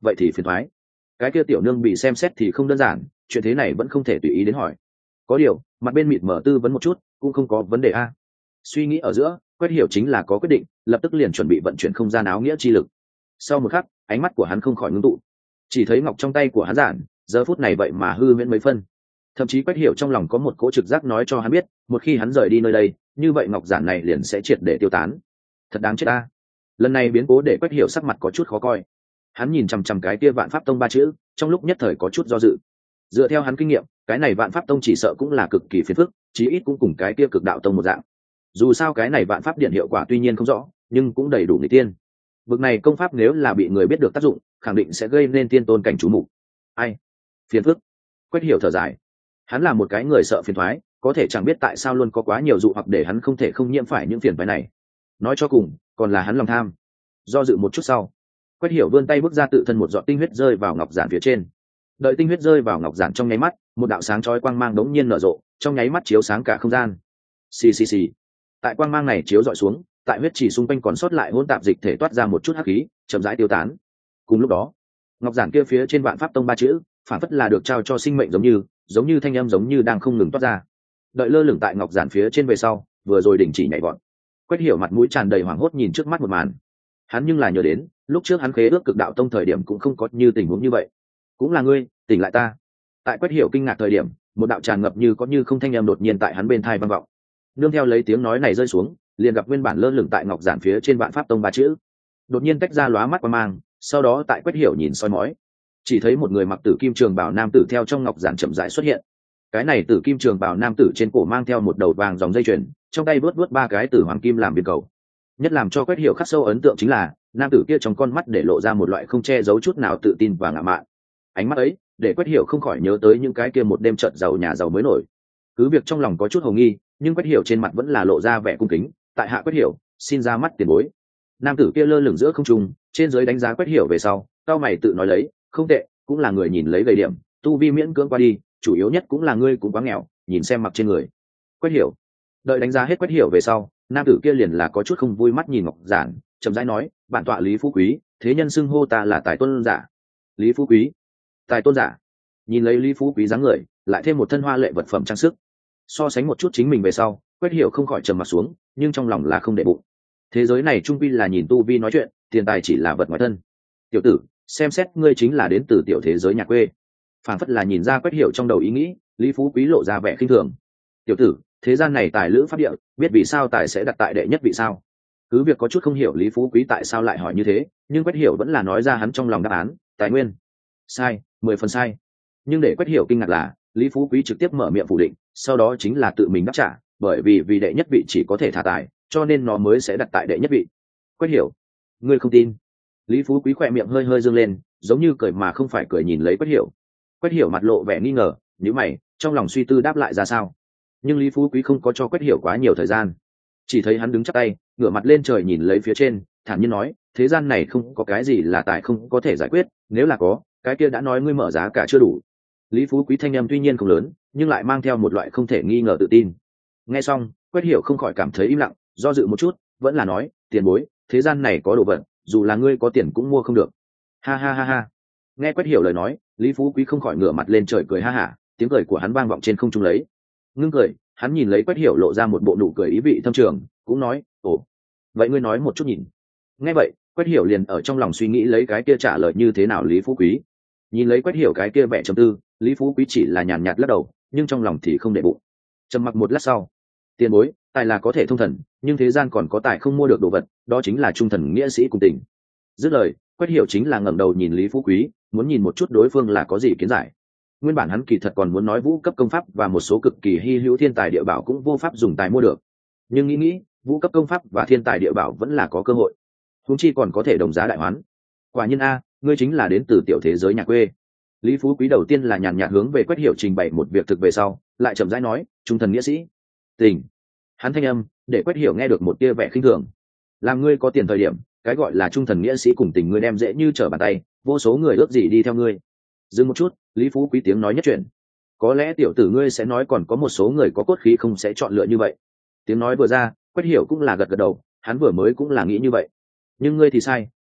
vậy thì phiền thoái. Cái kia tiểu nương bị xem xét thì không đơn giản, chuyện thế này vẫn không thể tùy ý đến hỏi. Có điều mặt bên mịt mở tư vấn một chút cũng không có vấn đề a. Suy nghĩ ở giữa, Quách Hiểu chính là có quyết định, lập tức liền chuẩn bị vận chuyển không gian áo nghĩa chi lực. Sau một khắc, ánh mắt của hắn không khỏi ngưng tụ, chỉ thấy ngọc trong tay của hắn giản giờ phút này vậy mà hư miễn mấy phân. Thậm chí Quách Hiểu trong lòng có một cỗ trực giác nói cho hắn biết, một khi hắn rời đi nơi đây, như vậy ngọc giản này liền sẽ triệt để tiêu tán. Thật đáng chết ta. Lần này biến cố để Quách Hiểu sắc mặt có chút khó coi. Hắn nhìn chằm chằm cái kia Vạn Pháp Tông ba chữ, trong lúc nhất thời có chút do dự. Dựa theo hắn kinh nghiệm, cái này Vạn Pháp Tông chỉ sợ cũng là cực kỳ phiền phức, chí ít cũng cùng cái kia Cực Đạo Tông một dạng. Dù sao cái này Vạn Pháp Điện hiệu quả tuy nhiên không rõ, nhưng cũng đầy đủ người tiên. Vực này công pháp nếu là bị người biết được tác dụng, khẳng định sẽ gây nên tiên tôn cảnh chú mục. Ai? Phiền phức. Quách Hiểu thở dài. Hắn là một cái người sợ phiền toái, có thể chẳng biết tại sao luôn có quá nhiều dụ hoặc để hắn không thể không nhiễm phải những phiền toái này. Nói cho cùng, còn là hắn lòng tham. Do dự một chút sau, Quách Hiểu vươn tay bước ra tự thân một giọt tinh huyết rơi vào ngọc giản phía trên. Đợi tinh huyết rơi vào ngọc giản trong nháy mắt, một đạo sáng chói quang mang đống nhiên nở rộ, trong nháy mắt chiếu sáng cả không gian. Xì xì xì. Tại quang mang này chiếu dọi xuống, tại huyết chỉ xung quanh còn sót lại hỗn tạp dịch thể toát ra một chút hắc khí, chậm rãi tiêu tán. Cùng lúc đó, ngọc giản kia phía trên Vạn Pháp Tông ba chữ, phản phất là được trao cho sinh mệnh giống như, giống như thanh âm giống như đang không ngừng toát ra. Đợi lơ lửng tại ngọc giản phía trên về sau, vừa rồi đình chỉ nhảy vọt. Quách Hiểu mặt mũi tràn đầy hoảng hốt nhìn trước mắt một màn. Hắn nhưng là nhớ đến, lúc trước hắn khế ước Cực Đạo Tông thời điểm cũng không có như tình huống như vậy. Cũng là ngươi, tỉnh lại ta. Tại Quách Hiểu kinh ngạc thời điểm, một đạo tràn ngập như có như không thanh âm đột nhiên tại hắn bên tai vang vọng. Nương theo lấy tiếng nói này rơi xuống, liền gặp nguyên bản lơ lửng tại ngọc giản phía trên Vạn Pháp Tông ba chữ, đột nhiên tách ra lóa mắt qua mang, sau đó tại Quách Hiểu nhìn soi mói, chỉ thấy một người mặc tử kim trường bào nam tử theo trong ngọc giản chậm rãi xuất hiện. Cái này tử kim trường bào nam tử trên cổ mang theo một đầu vàng dòng dây chuyền, trong tay vớt vớt ba cái tử hoàng kim làm biên cầu. Nhất làm cho Quách Hiểu khắc sâu ấn tượng chính là nam tử kia trong con mắt để lộ ra một loại không che giấu chút nào tự tin và ngạo mạn. Ánh mắt ấy để Quách Hiểu không khỏi nhớ tới những cái kia một đêm trận giàu nhà giàu mới nổi. Cứ việc trong lòng có chút hồ nghi, nhưng Quách Hiểu trên mặt vẫn là lộ ra vẻ cung kính. Tại hạ Quách Hiểu, xin ra mắt tiền bối. Nam tử kia lơ lửng giữa không trung, trên dưới đánh giá Quách Hiểu về sau, cao mày tự nói lấy, không tệ, cũng là người nhìn lấy gầy điểm, tu vi miễn cưỡng qua đi, chủ yếu nhất cũng là ngươi cũng quá nghèo, nhìn xem mặc trên người. Quách Hiểu. Đợi đánh giá hết Quách Hiểu về sau, nam tử kia liền là có chút không vui mắt nhìn ngọc giản, chậm rãi nói, bản tọa Lý Phú Quý, thế nhân xưng hô ta là tài tôn giả. Lý Phú Quý, tài tôn giả. Nhìn lấy Lý Phú Quý dáng người, lại thêm một thân hoa lệ vật phẩm trang sức, so sánh một chút chính mình về sau, Quách Hiểu không khỏi trầm mặt xuống, nhưng trong lòng là không để bụng. Thế giới này trung quy là nhìn tu vi nói chuyện, tiền tài chỉ là vật ngoài thân. Tiểu tử, xem xét ngươi chính là đến từ tiểu thế giới nhà quê. Phản phất là nhìn ra Quách Hiểu trong đầu ý nghĩ, Lý Phú Quý lộ ra vẻ khinh thường. Tiểu tử, thế gian này tài lữ pháp địa, biết vì sao tài sẽ đặt tại đệ nhất vị sao? Cứ việc có chút không hiểu Lý Phú Quý tại sao lại hỏi như thế, nhưng Quách Hiểu vẫn là nói ra hắn trong lòng đáp án, tài nguyên. Sai, mười phần sai. Nhưng để Quách Hiểu kinh ngạc là, Lý Phú Quý trực tiếp mở miệng phủ định, sau đó chính là tự mình đáp trả, bởi vì vì đệ nhất vị chỉ có thể thả tài, cho nên nó mới sẽ đặt tại đệ nhất vị. Quách Hiểu, ngươi không tin? Lý Phú Quý khỏe miệng hơi hơi dương lên, giống như cười mà không phải cười nhìn lấy Quách Hiểu. Quách Hiểu mặt lộ vẻ nghi ngờ, nhíu mày, trong lòng suy tư đáp lại ra sao. Nhưng Lý Phú Quý không có cho Quách Hiểu quá nhiều thời gian, chỉ thấy hắn đứng chắp tay, ngửa mặt lên trời nhìn lấy phía trên, thản nhiên nói, thế gian này không có cái gì là tài không có thể giải quyết, nếu là có, cái kia đã nói ngươi mở giá cả chưa đủ. Lý Phú Quý thanh âm tuy nhiên không lớn, nhưng lại mang theo một loại không thể nghi ngờ tự tin. Nghe xong, Quách Hiểu không khỏi cảm thấy im lặng, do dự một chút, vẫn là nói, tiền bối, thế gian này có đồ vật, dù là ngươi có tiền cũng mua không được. Ha ha ha ha. Nghe Quách Hiểu lời nói, Lý Phú Quý không khỏi ngửa mặt lên trời cười ha hả, tiếng cười của hắn vang vọng trên không trung lấy. Ngưng cười, hắn nhìn lấy Quách Hiểu lộ ra một bộ nụ cười ý vị thâm trường, cũng nói, ồ, vậy ngươi nói một chút nhìn. Nghe vậy, Quách Hiểu liền ở trong lòng suy nghĩ lấy cái kia trả lời như thế nào Lý Phú Quý. Nhìn lấy Quách Hiểu cái kia vẻ trầm tư, Lý Phú Quý chỉ là nhàn nhạt lắc đầu, nhưng trong lòng thì không để bụng. Trầm mặc một lát sau, tiền bối, tài là có thể thông thần, nhưng thế gian còn có tài không mua được đồ vật, đó chính là trung thần nghĩa sĩ cùng tình. Dứt lời, Quách Hiểu chính là ngẩng đầu nhìn Lý Phú Quý, muốn nhìn một chút đối phương là có gì kiến giải. Nguyên bản hắn kỳ thật còn muốn nói vũ cấp công pháp và một số cực kỳ hy hữu thiên tài địa bảo cũng vô pháp dùng tài mua được, nhưng nghĩ nghĩ, vũ cấp công pháp và thiên tài địa bảo vẫn là có cơ hội, huống chi còn có thể đồng giá đại hoán. Quả nhiên a, ngươi chính là đến từ tiểu thế giới nhà quê. Lý Phú Quý đầu tiên là nhàn nhạt hướng về Quách Hiểu trình bày một việc thực về sau, lại chậm rãi nói, trung thần nghĩa sĩ, tình. Hắn thanh âm để Quách Hiểu nghe được một tia vẻ khinh thường. Làm ngươi có tiền thời điểm, cái gọi là trung thần nghĩa sĩ cùng tình ngươi đem dễ như trở bàn tay, vô số người ước gì đi theo ngươi. Dừng một chút, Lý Phú Quý tiếng nói nhất chuyện. Có lẽ tiểu tử ngươi sẽ nói còn có một số người có cốt khí không sẽ chọn lựa như vậy. Tiếng nói vừa ra, Quách Hiểu cũng là gật gật đầu, hắn vừa mới cũng là nghĩ như vậy. Nhưng ngươi thì sai,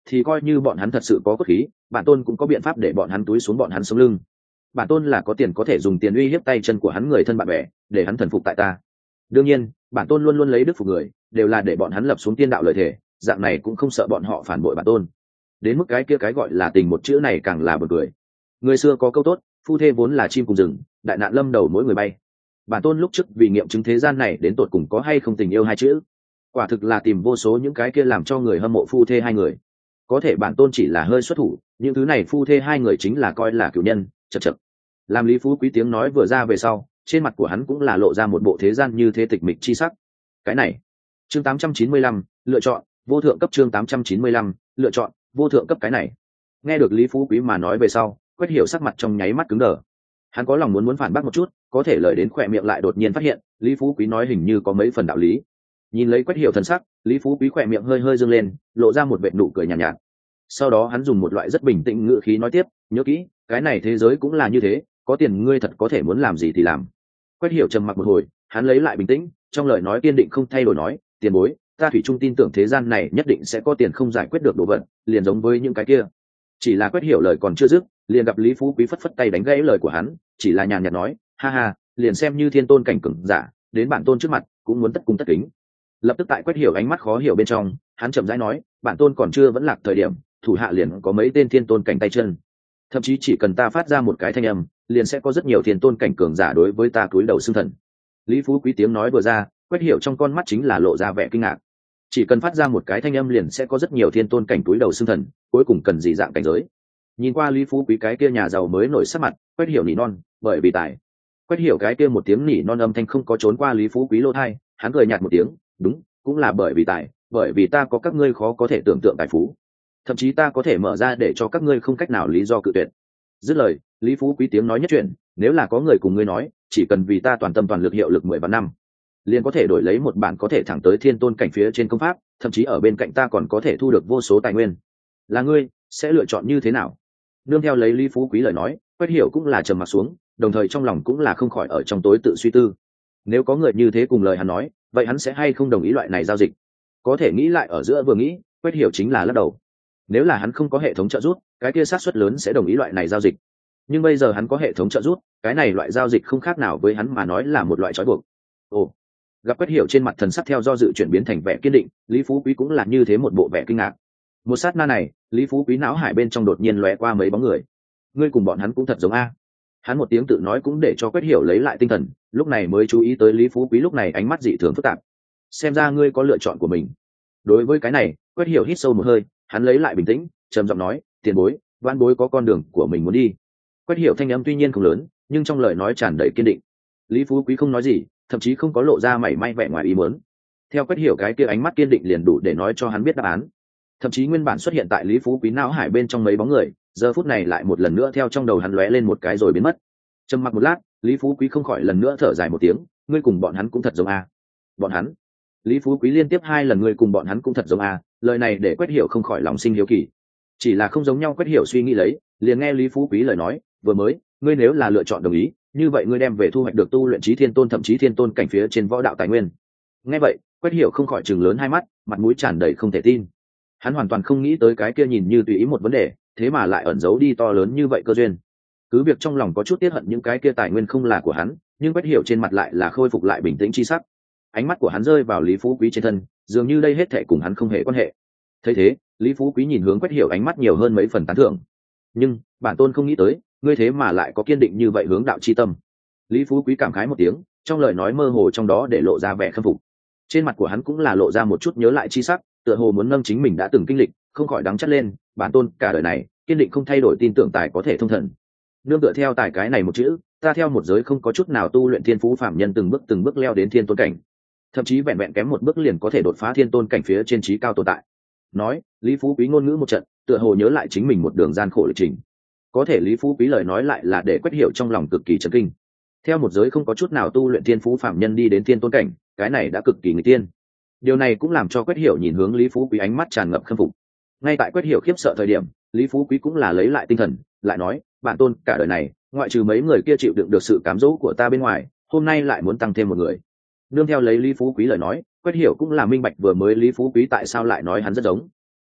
thì coi như bọn hắn thật sự có cốt khí, bản tôn cũng có biện pháp để bọn hắn túi xuống bọn hắn sống lưng. Bản tôn là có tiền có thể dùng tiền uy hiếp tay chân của hắn người thân bạn bè, để hắn thần phục tại ta. Đương nhiên bản tôn luôn luôn lấy đức phục người, đều là để bọn hắn lập xuống tiên đạo lợi thể, dạng này cũng không sợ bọn họ phản bội bản tôn. Đến mức cái kia cái gọi là tình một chữ này càng là bật cười. Người xưa có câu tốt, phu thê vốn là chim cùng rừng, đại nạn lâm đầu mỗi người bay. Bản tôn lúc trước vì nghiệm chứng thế gian này đến tột cùng có hay không tình yêu hai chữ, quả thực là tìm vô số những cái kia làm cho người hâm mộ phu thê hai người. Có thể bản tôn chỉ là hơi xuất thủ, những thứ này phu thê hai người chính là coi là cửu nhân. Chật chật. Làm Lý Phú Quý tiếng nói vừa ra về sau, trên mặt của hắn cũng là lộ ra một bộ thế gian như thế tịch mịch chi sắc. Cái này, chương tám trăm chín mươi lăm, lựa chọn vô thượng cấp. Chương tám trăm chín mươi lăm, lựa chọn vô thượng cấp. Cái này, nghe được Lý Phú Quý mà nói về sau, Quách Hiểu sắc mặt trong nháy mắt cứng đờ. Hắn có lòng muốn muốn phản bác một chút, có thể lời đến khỏe miệng lại đột nhiên phát hiện Lý Phú Quý nói hình như có mấy phần đạo lý. Nhìn lấy Quách Hiểu thần sắc, Lý Phú Quý khỏe miệng hơi hơi dương lên, lộ ra một vệt nụ cười nhàn nhạt, nhạt. Sau đó hắn dùng một loại rất bình tĩnh ngữ khí nói tiếp, nhớ kỹ, cái này thế giới cũng là như thế, có tiền ngươi thật có thể muốn làm gì thì làm. Quách Hiểu trầm mặc một hồi, hắn lấy lại bình tĩnh, trong lời nói kiên định không thay đổi nói, tiền bối, ta thủy chung tin tưởng thế gian này nhất định sẽ có tiền không giải quyết được đồ vật, liền giống với những cái kia. Chỉ là Quách Hiểu lời còn chưa dứt, liền gặp Lý Phú Quý phất phất tay đánh gãy lời của hắn, chỉ là nhàn nhạt nói, ha ha, liền xem như thiên tôn cảnh cường giả, đến bản tôn trước mặt cũng muốn tất cung tất kính. Lập tức tại Quách Hiểu ánh mắt khó hiểu bên trong, hắn chậm rãi nói, bản tôn còn chưa vẫn lạc thời điểm, thủ hạ liền có mấy tên thiên tôn cảnh tay chân, thậm chí chỉ cần ta phát ra một cái thanh âm, liền sẽ có rất nhiều thiên tôn cảnh cường giả đối với ta cúi đầu xưng thần. Lý Phú Quý tiếng nói vừa ra, Quách Hiểu trong con mắt chính là lộ ra vẻ kinh ngạc. Chỉ cần phát ra một cái thanh âm liền sẽ có rất nhiều thiên tôn cảnh cúi đầu xưng thần, cuối cùng cần gì dạng cảnh giới? Nhìn qua Lý Phú Quý cái kia nhà giàu mới nổi sắc mặt, Quách Hiểu nỉ non, bởi vì tài. Quách Hiểu cái kia một tiếng nỉ non âm thanh không có trốn qua Lý Phú Quý lỗ tai, hắn cười nhạt một tiếng, đúng, cũng là bởi vì tài, bởi vì ta có các ngươi khó có thể tưởng tượng tài phú, thậm chí ta có thể mở ra để cho các ngươi không cách nào lý do cự tuyệt. Dứt lời, Lý Phú Quý tiếng nói nhất chuyện, nếu là có người cùng ngươi nói, chỉ cần vì ta toàn tâm toàn lực hiệu lực mười vạn năm, liền có thể đổi lấy một bản có thể thẳng tới thiên tôn cảnh phía trên công pháp, thậm chí ở bên cạnh ta còn có thể thu được vô số tài nguyên, là ngươi sẽ lựa chọn như thế nào? Nương theo lấy Lý Phú Quý lời nói, Quách Hiểu cũng là trầm mặt xuống, đồng thời trong lòng cũng là không khỏi ở trong tối tự suy tư. Nếu có người như thế cùng lời hắn nói, vậy hắn sẽ hay không đồng ý loại này giao dịch? Có thể nghĩ lại ở giữa vừa nghĩ, Quách Hiểu chính là lắc đầu. Nếu là hắn không có hệ thống trợ giúp, cái kia xác suất lớn sẽ đồng ý loại này giao dịch. Nhưng bây giờ hắn có hệ thống trợ giúp, cái này loại giao dịch không khác nào với hắn mà nói là một loại trói buộc. Ồ, gặp Quách Hiểu trên mặt thần sắc theo do dự chuyển biến thành vẻ kiên định, Lý Phú Quý cũng là như thế một bộ vẻ kinh ngạc. Một sát na này, Lý Phú Quý não hải bên trong đột nhiên lóe qua mấy bóng người. Ngươi cùng bọn hắn cũng thật giống a. Hắn một tiếng tự nói cũng để cho Quách Hiểu lấy lại tinh thần, lúc này mới chú ý tới Lý Phú Quý lúc này ánh mắt dị thường phức tạp. Xem ra ngươi có lựa chọn của mình. Đối với cái này, Quách Hiểu hít sâu một hơi, hắn lấy lại bình tĩnh, trầm giọng nói, tiền bối, vãn bối có con đường của mình muốn đi. Quách Hiểu thanh âm tuy nhiên không lớn, nhưng trong lời nói tràn đầy kiên định. Lý Phú Quý không nói gì, thậm chí không có lộ ra mảy may vẻ ngoài ý muốn. Theo Quách Hiểu cái kia ánh mắt kiên định liền đủ để nói cho hắn biết đáp án. Thậm chí nguyên bản xuất hiện tại Lý Phú Quý não hải bên trong mấy bóng người, giờ phút này lại một lần nữa theo trong đầu hắn lóe lên một cái rồi biến mất. Trầm mặc một lát, Lý Phú Quý không khỏi lần nữa thở dài một tiếng, ngươi cùng bọn hắn cũng thật giống a. Bọn hắn? Lý Phú Quý liên tiếp hai lần ngươi cùng bọn hắn cũng thật giống a, lời này để Quách Hiểu không khỏi lòng sinh hiếu kỳ. Chỉ là không giống nhau, Quách Hiểu suy nghĩ lấy, liền nghe Lý Phú Quý lời nói, vừa mới, ngươi nếu là lựa chọn đồng ý, như vậy ngươi đem về thu hoạch được tu luyện chí thiên tôn thậm chí thiên tôn cảnh phía trên võ đạo tài nguyên. Nghe vậy, Quách Hiểu không khỏi trừng lớn hai mắt, mặt mũi tràn đầy không thể tin. Hắn hoàn toàn không nghĩ tới cái kia nhìn như tùy ý một vấn đề, thế mà lại ẩn giấu đi to lớn như vậy cơ duyên. Cứ việc trong lòng có chút tiếc hận những cái kia tài nguyên không là của hắn, nhưng Quách Hiểu trên mặt lại là khôi phục lại bình tĩnh chi sắc. Ánh mắt của hắn rơi vào Lý Phú Quý trên thân, dường như đây hết thảy cùng hắn không hề quan hệ. Thấy thế, Lý Phú Quý nhìn hướng Quách Hiểu ánh mắt nhiều hơn mấy phần tán thưởng. Nhưng bản tôn không nghĩ tới, ngươi thế mà lại có kiên định như vậy hướng đạo chi tâm. Lý Phú Quý cảm khái một tiếng, trong lời nói mơ hồ trong đó để lộ ra vẻ khâm phục. Trên mặt của hắn cũng là lộ ra một chút nhớ lại chi sắc, tựa hồ muốn nâng chính mình đã từng kinh lịch, không khỏi đắng chắt lên, bản tôn cả đời này kiên định không thay đổi tin tưởng tài có thể thông thần. Nương tựa theo tài cái này một chữ, ta theo một giới không có chút nào tu luyện thiên phú phạm nhân từng bước từng bước leo đến thiên tôn cảnh, thậm chí vẹn vẹn kém một bước liền có thể đột phá thiên tôn cảnh phía trên trí cao tồn tại. Nói, Lý Phú Quý ngôn ngữ một trận, tựa hồ nhớ lại chính mình một đường gian khổ lịch trình. Có thể Lý Phú Quý lời nói lại là để Quách Hiểu trong lòng cực kỳ chấn kinh. Theo một giới không có chút nào tu luyện thiên phú phạm nhân đi đến thiên tôn cảnh, cái này đã cực kỳ người tiên. Điều này cũng làm cho Quách Hiểu nhìn hướng Lý Phú Quý ánh mắt tràn ngập khâm phục. Ngay tại Quách Hiểu khiếp sợ thời điểm, Lý Phú Quý cũng là lấy lại tinh thần, lại nói, bản tôn cả đời này, ngoại trừ mấy người kia chịu đựng được sự cám dỗ của ta bên ngoài, hôm nay lại muốn tăng thêm một người. Nương theo lấy Lý Phú Quý lời nói, Quách Hiểu cũng là minh bạch vừa mới Lý Phú Quý tại sao lại nói hắn rất giống.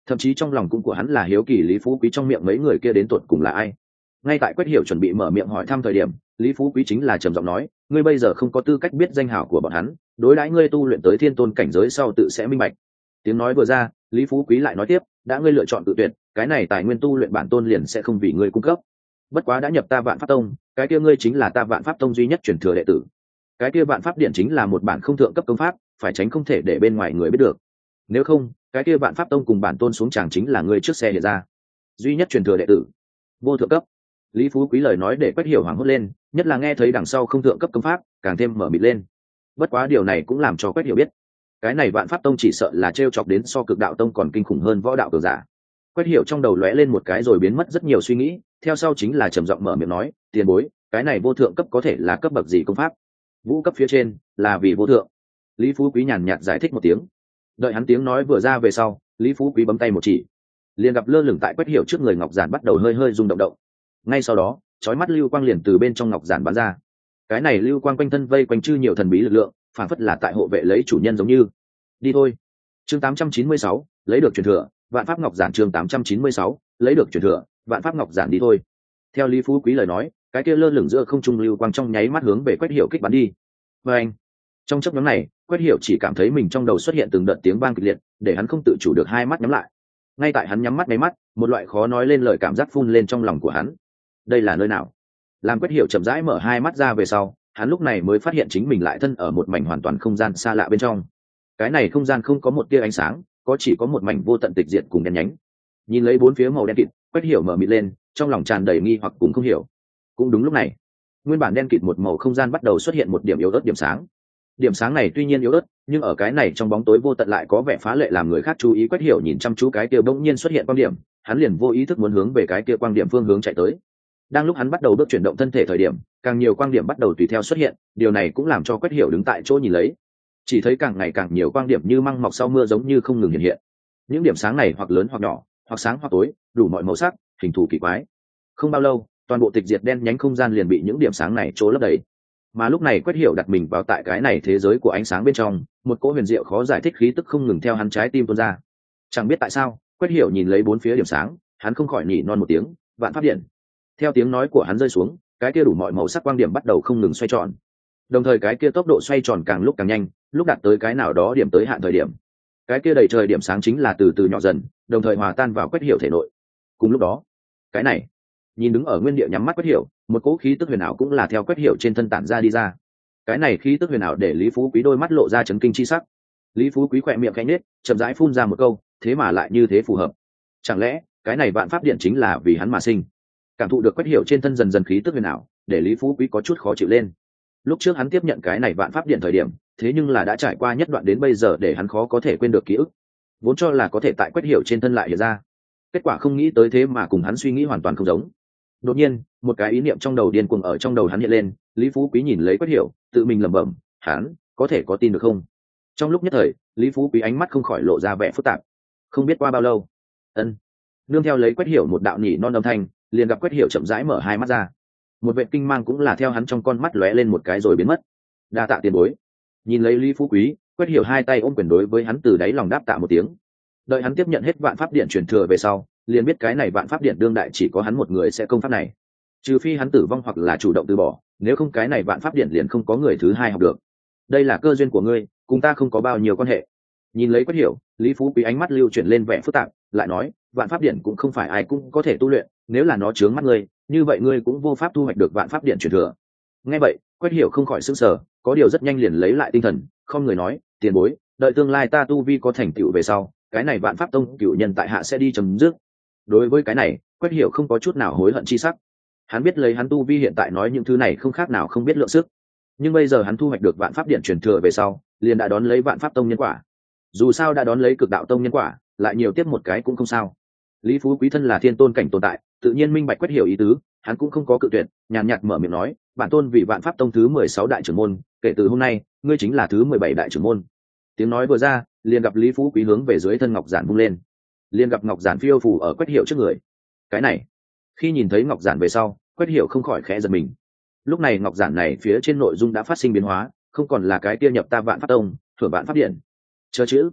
thậm chí trong lòng cũng của hắn là hiếu kỳ Lý Phú Quý trong miệng mấy người kia đến tột cùng là ai. Ngay tại Quách Hiểu chuẩn bị mở miệng hỏi thăm thời điểm, Lý Phú Quý chính là trầm giọng nói, ngươi bây giờ không có tư cách biết danh hào của bọn hắn, đối đãi ngươi tu luyện tới thiên tôn cảnh giới sau tự sẽ minh bạch. Tiếng nói vừa ra, Lý Phú Quý lại nói tiếp, đã ngươi lựa chọn tự tuyệt, cái này tài nguyên tu luyện bản tôn liền sẽ không vì ngươi cung cấp. Bất quá đã nhập ta Vạn Pháp Tông, cái kia ngươi chính là ta Vạn Pháp Tông duy nhất truyền thừa đệ tử. Cái kia Vạn Pháp Điện chính là một bản không thượng cấp công pháp, phải tránh không thể để bên ngoài người biết được. Nếu không, cái kia Vạn Pháp Tông cùng bản tôn xuống tràng chính là ngươi trước xe hiện ra. Duy nhất truyền thừa đệ tử, vô thượng cấp. Lý Phú Quý lời nói để Quách Hiểu hoảng hốt lên, nhất là nghe thấy đằng sau không thượng cấp công pháp, càng thêm mở mịt lên. Bất quá điều này cũng làm cho Quách Hiểu biết, cái này Vạn Pháp Tông chỉ sợ là trêu chọc đến so Cực Đạo Tông còn kinh khủng hơn võ đạo cường giả. Quách Hiểu trong đầu lóe lên một cái rồi biến mất rất nhiều suy nghĩ, theo sau chính là trầm giọng mở miệng nói, tiền bối, cái này vô thượng cấp có thể là cấp bậc gì công pháp? Vũ cấp phía trên là vì vô thượng. Lý Phú Quý nhàn nhạt giải thích một tiếng. Đợi hắn tiếng nói vừa ra về sau, Lý Phú Quý bấm tay một chỉ, liền gặp lơ lửng tại Quách Hiểu trước người ngọc giản bắt đầu hơi hơi rung động động. Ngay sau đó, chói mắt lưu quang liền từ bên trong ngọc giản bắn ra. Cái này lưu quang quanh thân vây quanh chư nhiều thần bí lực lượng, phản phất là tại hộ vệ lấy chủ nhân giống như. Đi thôi. Chương tám trăm chín mươi sáu, lấy được truyền thừa, Vạn Pháp Ngọc Giản chương tám trăm chín mươi sáu, lấy được truyền thừa, Vạn Pháp Ngọc Giản đi thôi. Theo Lý Phú Quý lời nói, cái kia lơ lửng giữa không trung lưu quang trong nháy mắt hướng về Quách Hiểu kích bắn đi. Và anh, trong chốc ngắn này, Quách Hiểu chỉ cảm thấy mình trong đầu xuất hiện từng đợt tiếng vang kịch liệt, để hắn không tự chủ được hai mắt nhắm lại. Ngay tại hắn nhắm mắt mấy mắt, một loại khó nói lên lời cảm giác phun lên trong lòng của hắn. Đây là nơi nào? Làm Quách Hiểu chậm rãi mở hai mắt ra về sau, hắn lúc này mới phát hiện chính mình lại thân ở một mảnh hoàn toàn không gian xa lạ bên trong. Cái này không gian không có một tia ánh sáng, có chỉ có một mảnh vô tận tịch diệt cùng đen nhánh. Nhìn lấy bốn phía màu đen kịt, Quách Hiểu mở mịt lên, trong lòng tràn đầy nghi hoặc cùng không hiểu. Cũng đúng lúc này, nguyên bản đen kịt một màu không gian bắt đầu xuất hiện một điểm yếu ớt điểm sáng. Điểm sáng này tuy nhiên yếu ớt, nhưng ở cái này trong bóng tối vô tận lại có vẻ phá lệ làm người khác chú ý. Quách Hiểu nhìn chăm chú cái kia bỗng nhiên xuất hiện quang điểm, hắn liền vô ý thức muốn hướng về cái kia quang điểm phương hướng chạy tới. Đang lúc hắn bắt đầu bước chuyển động thân thể thời điểm, càng nhiều quang điểm bắt đầu tùy theo xuất hiện, điều này cũng làm cho Quách Hiểu đứng tại chỗ nhìn lấy. Chỉ thấy càng ngày càng nhiều quang điểm như măng mọc sau mưa giống như không ngừng hiện hiện. Những điểm sáng này hoặc lớn hoặc nhỏ, hoặc sáng hoặc tối, đủ mọi màu sắc, hình thù kỳ quái. Không bao lâu, toàn bộ tịch diệt đen nhánh không gian liền bị những điểm sáng này trố lấp đầy. Mà lúc này Quách Hiểu đặt mình vào tại cái này thế giới của ánh sáng bên trong, một cỗ huyền diệu khó giải thích khí tức không ngừng theo hắn trái tim tuôn ra. Chẳng biết tại sao, Quách Hiểu nhìn lấy bốn phía điểm sáng, hắn không khỏi nhỉ non một tiếng, Vạn Pháp Điện. Theo tiếng nói của hắn rơi xuống, cái kia đủ mọi màu sắc quang điểm bắt đầu không ngừng xoay tròn. Đồng thời cái kia tốc độ xoay tròn càng lúc càng nhanh, lúc đạt tới cái nào đó điểm tới hạn thời điểm, cái kia đầy trời điểm sáng chính là từ từ nhỏ dần, đồng thời hòa tan vào Quách Hiểu thể nội. Cùng lúc đó, cái này, nhìn đứng ở nguyên địa nhắm mắt Quách Hiểu, một cỗ khí tức huyền ảo cũng là theo Quách Hiểu trên thân tản ra đi ra. Cái này khí tức huyền ảo để Lý Phú Quý đôi mắt lộ ra chấn kinh chi sắc. Lý Phú Quý khỏe miệng khẽ nhếch, chậm rãi phun ra một câu, thế mà lại như thế phù hợp. Chẳng lẽ cái này Vạn Pháp Điện chính là vì hắn mà sinh? Cảm thụ được Quách Hiểu trên thân dần dần khí tức huyền ảo, để Lý Phú Quý có chút khó chịu lên. Lúc trước hắn tiếp nhận cái này Vạn Pháp Điện thời điểm, thế nhưng là đã trải qua nhất đoạn đến bây giờ để hắn khó có thể quên được ký ức, vốn cho là có thể tại Quách Hiểu trên thân lại hiện ra, kết quả không nghĩ tới thế mà cùng hắn suy nghĩ hoàn toàn không giống. Đột nhiên, một cái ý niệm trong đầu điên cuồng ở trong đầu hắn hiện lên. Lý Phú Quý nhìn lấy Quách Hiểu, tự mình lẩm bẩm, hắn có thể có tin được không? Trong lúc nhất thời, Lý Phú Quý ánh mắt không khỏi lộ ra vẻ phức tạp. Không biết qua bao lâu, ân nương theo lấy Quách Hiểu một đạo nhỉ non âm thanh, liền gặp Quách Hiểu chậm rãi mở hai mắt ra. Một vệt kinh mang cũng là theo hắn trong con mắt lóe lên một cái rồi biến mất. Đa tạ tiền bối. Nhìn lấy Lý Phú Quý, Quách Hiểu hai tay ôm quyền đối với hắn từ đáy lòng đáp tạ một tiếng. Đợi hắn tiếp nhận hết Vạn Pháp Điện truyền thừa về sau, liền biết cái này Vạn Pháp Điện đương đại chỉ có hắn một người sẽ công pháp này, trừ phi hắn tử vong hoặc là chủ động từ bỏ, nếu không cái này Vạn Pháp Điện liền không có người thứ hai học được. Đây là cơ duyên của ngươi, cùng ta không có bao nhiêu quan hệ. Nhìn lấy Quách Hiểu, Lý Phú Quý ánh mắt lưu chuyển lên vẻ phức tạp, lại nói, Vạn Pháp Điện cũng không phải ai cũng có thể tu luyện, nếu là nó chướng mắt ngươi, như vậy ngươi cũng vô pháp thu hoạch được Vạn Pháp Điện truyền thừa. Nghe vậy, Quách Hiểu không khỏi sửng sở, có điều rất nhanh liền lấy lại tinh thần, không người nói, tiền bối, đợi tương lai ta tu vi có thành tựu về sau, cái này Vạn Pháp Tông cửu nhân tại hạ sẽ đi chấm dứt. Đối với cái này, Quách Hiểu không có chút nào hối hận chi sắc. Hắn biết lấy hắn tu vi hiện tại nói những thứ này không khác nào không biết lượng sức, nhưng bây giờ hắn thu hoạch được Vạn Pháp Điện truyền thừa về sau, liền đã đón lấy Vạn Pháp Tông nhân quả. Dù sao đã đón lấy Cực Đạo Tông nhân quả, lại nhiều tiếp một cái cũng không sao. Lý Phú Quý thân là thiên tôn cảnh tồn tại, tự nhiên minh bạch Quách Hiểu ý tứ, hắn cũng không có cự tuyệt, nhàn nhạt mở miệng nói, bản tôn vì Vạn Pháp Tông thứ mười sáu đại trưởng môn, kể từ hôm nay, ngươi chính là thứ mười bảy đại trưởng môn. Tiếng nói vừa ra, liền gặp Lý Phú Quý hướng về dưới thân ngọc giản vung lên, liền gặp ngọc giản phiêu phù ở Quách Hiểu trước người. Cái này, khi nhìn thấy ngọc giản về sau, Quách Hiểu không khỏi khẽ giật mình. Lúc này ngọc giản này phía trên nội dung đã phát sinh biến hóa, không còn là cái kia nhập ta Vạn Pháp Tông, thưởng Vạn Pháp Điện. Chờ chữ.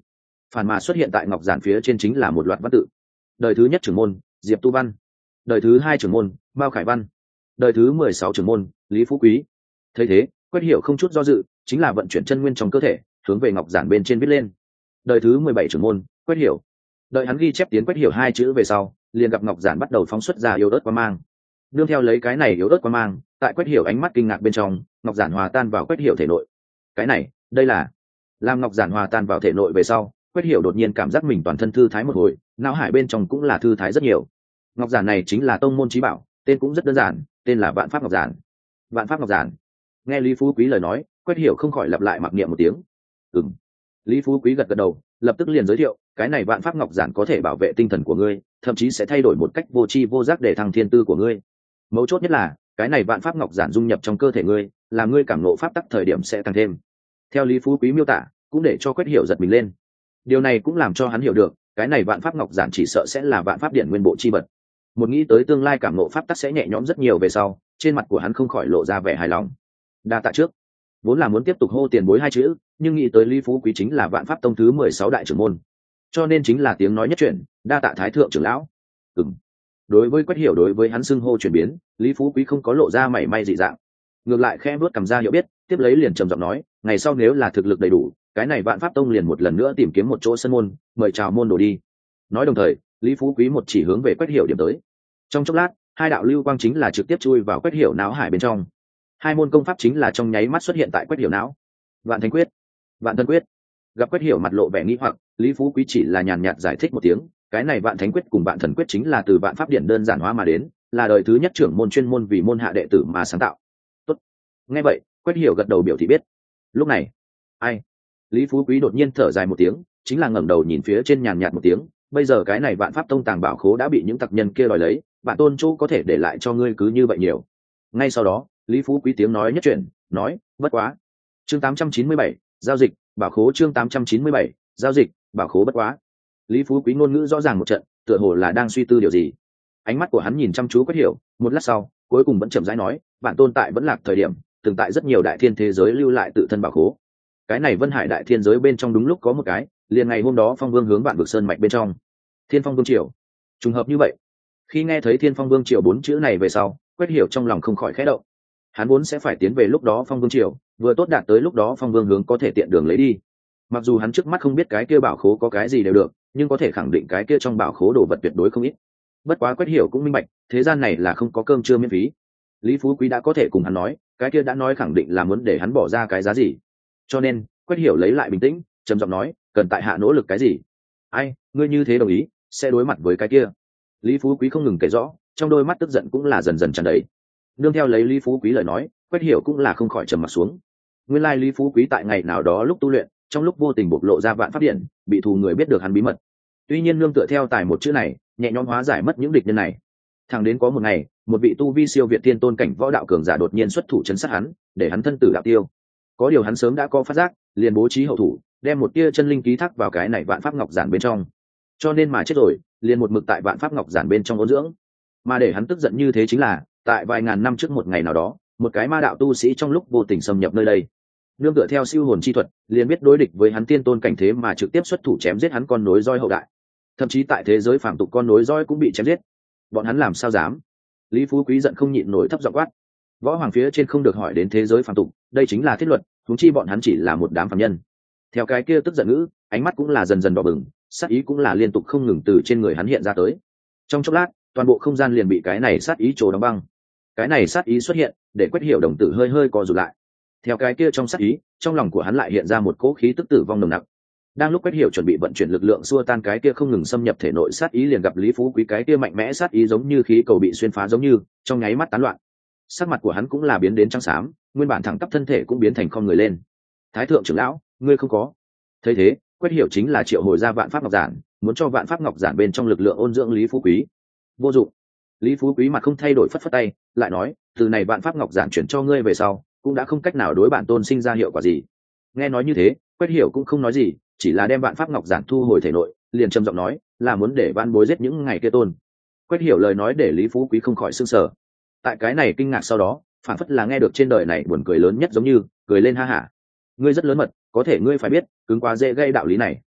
phản mà xuất hiện tại ngọc giản phía trên chính là một loạt văn tự. Đời thứ nhất trưởng môn Diệp Tu Văn, đời thứ hai trưởng môn Mao Khải Văn, đời thứ mười sáu trưởng môn Lý Phú Quý. Thấy thế, Quách Hiểu không chút do dự, chính là vận chuyển chân nguyên trong cơ thể, hướng về ngọc giản bên trên viết lên. Đời thứ mười bảy trưởng môn Quách Hiểu. Đợi hắn ghi chép tiến Quách Hiểu hai chữ về sau, liền gặp ngọc giản bắt đầu phóng xuất ra yếu ớt quang mang. Nương theo lấy cái này yếu ớt quang mang, tại Quách Hiểu ánh mắt kinh ngạc bên trong, ngọc giản hòa tan vào Quách Hiểu thể nội. Cái này, đây là làm ngọc giản hòa tan vào thể nội về sau, Quách Hiểu đột nhiên cảm giác mình toàn thân thư thái một hồi, não hải bên trong cũng là thư thái rất nhiều. Ngọc giản này chính là tông môn chí bảo, tên cũng rất đơn giản, tên là Vạn Pháp Ngọc Giản. Vạn Pháp Ngọc Giản. Nghe Lý Phú Quý lời nói, Quách Hiểu không khỏi lặp lại mặc niệm một tiếng. Ừm. Lý Phú Quý gật gật đầu, lập tức liền giới thiệu, cái này Vạn Pháp Ngọc Giản có thể bảo vệ tinh thần của ngươi, thậm chí sẽ thay đổi một cách vô tri vô giác để thăng thiên tư của ngươi. Mấu chốt nhất là, cái này Vạn Pháp Ngọc Giản dung nhập trong cơ thể ngươi, làm ngươi cảm ngộ pháp tắc thời điểm sẽ tăng thêm. Theo Lý Phú Quý miêu tả, cũng để cho Quách Hiểu giật mình lên. Điều này cũng làm cho hắn hiểu được, cái này Vạn Pháp Ngọc Giản chỉ sợ sẽ là Vạn Pháp Điển nguyên bộ chi vật. Một nghĩ tới tương lai cảm ngộ pháp tắc sẽ nhẹ nhõm rất nhiều về sau, trên mặt của hắn không khỏi lộ ra vẻ hài lòng. Đa tạ trước, vốn là muốn tiếp tục hô tiền bối hai chữ, nhưng nghĩ tới Lý Phú Quý chính là Vạn Pháp Tông thứ mười sáu đại trưởng môn, cho nên chính là tiếng nói nhất chuyển, đa tạ Thái thượng trưởng lão. Ừm. Đối với Quách Hiểu đối với hắn xưng hô chuyển biến, Lý Phú Quý không có lộ ra mảy may dị dạng, ngược lại khẽ vuốt cầm ra hiểu biết, tiếp lấy liền trầm giọng nói, ngày sau nếu là thực lực đầy đủ, cái này Vạn Pháp Tông liền một lần nữa tìm kiếm một chỗ sân môn, mời chào môn đồ đi. Nói đồng thời, Lý Phú Quý một chỉ hướng về Quách Hiểu điểm tới. Trong chốc lát, hai đạo lưu quang chính là trực tiếp chui vào Quách Hiểu não hải bên trong. Hai môn công pháp chính là trong nháy mắt xuất hiện tại Quách Hiểu não. Vạn Thánh Quyết, Vạn Thân Quyết. Gặp Quách Hiểu mặt lộ vẻ nghi hoặc, Lý Phú Quý chỉ là nhàn nhạt giải thích một tiếng, cái này Vạn Thánh Quyết cùng Vạn Thần Quyết chính là từ Vạn Pháp Điển đơn giản hóa mà đến, là đời thứ nhất trưởng môn chuyên môn vì môn hạ đệ tử mà sáng tạo. Tốt. Nghe vậy, Quách Hiểu gật đầu biểu thị biết. Lúc này, ai? Lý Phú Quý đột nhiên thở dài một tiếng, chính là ngẩng đầu nhìn phía trên nhàn nhạt một tiếng, bây giờ cái này Vạn Pháp Tông tàng bảo khố đã bị những tặc nhân kia đòi lấy, bản tôn chỗ có thể để lại cho ngươi cứ như vậy nhiều. Ngay sau đó, Lý Phú Quý tiếng nói nhất chuyển, nói, bất quá. Chương tám trăm chín mươi bảy, giao dịch, bảo khố chương tám trăm chín mươi bảy, giao dịch, bảo khố bất quá. Lý Phú Quý ngôn ngữ rõ ràng một trận, tựa hồ là đang suy tư điều gì. Ánh mắt của hắn nhìn chăm chú Quách Hiểu, một lát sau, cuối cùng vẫn chậm rãi nói, bản tôn tại vẫn lạc thời điểm, từng tại rất nhiều đại thiên thế giới lưu lại tự thân bảo khố. Cái này Vân Hải đại thiên giới bên trong đúng lúc có một cái, liền ngày hôm đó Phong Vương hướng Vạn Vực Sơn mạch bên trong. Thiên Phong Vương triều. Trùng hợp như vậy. Khi nghe thấy Thiên Phong Vương triều bốn chữ này về sau, Quách Hiểu trong lòng không khỏi khẽ động. Hắn vốn sẽ phải tiến về lúc đó Phong Vương triều, vừa tốt đạt tới lúc đó Phong Vương hướng có thể tiện đường lấy đi. Mặc dù hắn trước mắt không biết cái kia bảo khố có cái gì đều được, nhưng có thể khẳng định cái kia trong bảo khố đồ vật tuyệt đối không ít. Bất quá Quách Hiểu cũng minh bạch, thế gian này là không có cơm trưa miễn phí. Lý Phú Quý đã có thể cùng hắn nói, cái kia đã nói khẳng định là muốn để hắn bỏ ra cái giá gì. Cho nên, Quách Hiểu lấy lại bình tĩnh, trầm giọng nói, cần tại hạ nỗ lực cái gì? Ai, ngươi như thế đồng ý, sẽ đối mặt với cái kia. Lý Phú Quý không ngừng kể rõ, trong đôi mắt tức giận cũng là dần dần tràn đầy. Nương theo lấy Lý Phú Quý lời nói, Quách Hiểu cũng là không khỏi trầm mặt xuống. Nguyên lai Lý Phú Quý tại ngày nào đó lúc tu luyện, trong lúc vô tình bộc lộ ra Vạn Pháp Điển, bị thù người biết được hắn bí mật. Tuy nhiên nương tựa theo tài một chữ này, nhẹ nhõm hóa giải mất những địch nhân này. Thẳng đến có một ngày, một vị tu vi siêu việt tiên tôn cảnh võ đạo cường giả đột nhiên xuất thủ chấn sát hắn, để hắn thân tử đạo tiêu. Có điều hắn sớm đã có phát giác, liền bố trí hậu thủ, đem một tia chân linh ký thác vào cái này Vạn Pháp Ngọc Giản bên trong. Cho nên mà chết rồi, liền một mực tại Vạn Pháp Ngọc Giản bên trong ôn dưỡng. Mà để hắn tức giận như thế chính là, tại vài ngàn năm trước một ngày nào đó, một cái ma đạo tu sĩ trong lúc vô tình xâm nhập nơi đây. Nương tựa theo siêu hồn chi thuật, liền biết đối địch với hắn tiên tôn cảnh thế mà trực tiếp xuất thủ chém giết hắn con nối roi hậu đại. Thậm chí tại thế giới phàm tục con nối roi cũng bị chém giết. Bọn hắn làm sao dám? Lý Phú Quý giận không nhịn nổi thấp giọng quát. Võ hoàng phía trên không được hỏi đến thế giới phàm tục, đây chính là thiết luật, huống chi bọn hắn chỉ là một đám phàm nhân. Theo cái kia tức giận ngữ, ánh mắt cũng là dần dần đỏ bừng, sát ý cũng là liên tục không ngừng từ trên người hắn hiện ra tới. Trong chốc lát, toàn bộ không gian liền bị cái này sát ý trồ đóng băng. Cái này sát ý xuất hiện, để Quách Hiểu đồng tử hơi hơi co rụt lại. Theo cái kia trong sát ý, trong lòng của hắn lại hiện ra một cỗ khí tức tử vong nồng nặc. Đang lúc Quách Hiểu chuẩn bị vận chuyển lực lượng xua tan cái kia không ngừng xâm nhập thể nội sát ý, liền gặp Lý Phú Quý cái kia mạnh mẽ sát ý giống như khí cầu bị xuyên phá giống như, trong nháy mắt tán loạn. Sắc mặt của hắn cũng là biến đến trắng xám, nguyên bản thẳng tắp thân thể cũng biến thành khom người lên. Thái thượng trưởng lão, ngươi không có. Thấy thế, Quách Hiểu chính là triệu hồi ra Vạn Pháp Ngọc Giản, muốn cho Vạn Pháp Ngọc Giản bên trong lực lượng ôn dưỡng Lý Phú Quý. Vô dụng. Lý Phú Quý mặt không thay đổi phất phất tay, lại nói, từ này Vạn Pháp Ngọc Giản chuyển cho ngươi về sau, cũng đã không cách nào đối bản tôn sinh ra hiệu quả gì. Nghe nói như thế, Quách Hiểu cũng không nói gì, chỉ là đem Vạn Pháp Ngọc Giản thu hồi thể nội, liền trầm giọng nói, là muốn để Vạn Bối giết những ngày kia tôn. Quách Hiểu lời nói để Lý Phú Quý không khỏi sửng sở. Tại cái này kinh ngạc sau đó, phản phất là nghe được trên đời này buồn cười lớn nhất giống như, cười lên ha hả. Ngươi rất lớn mật, có thể ngươi phải biết, cứng quá dễ gây đạo lý này.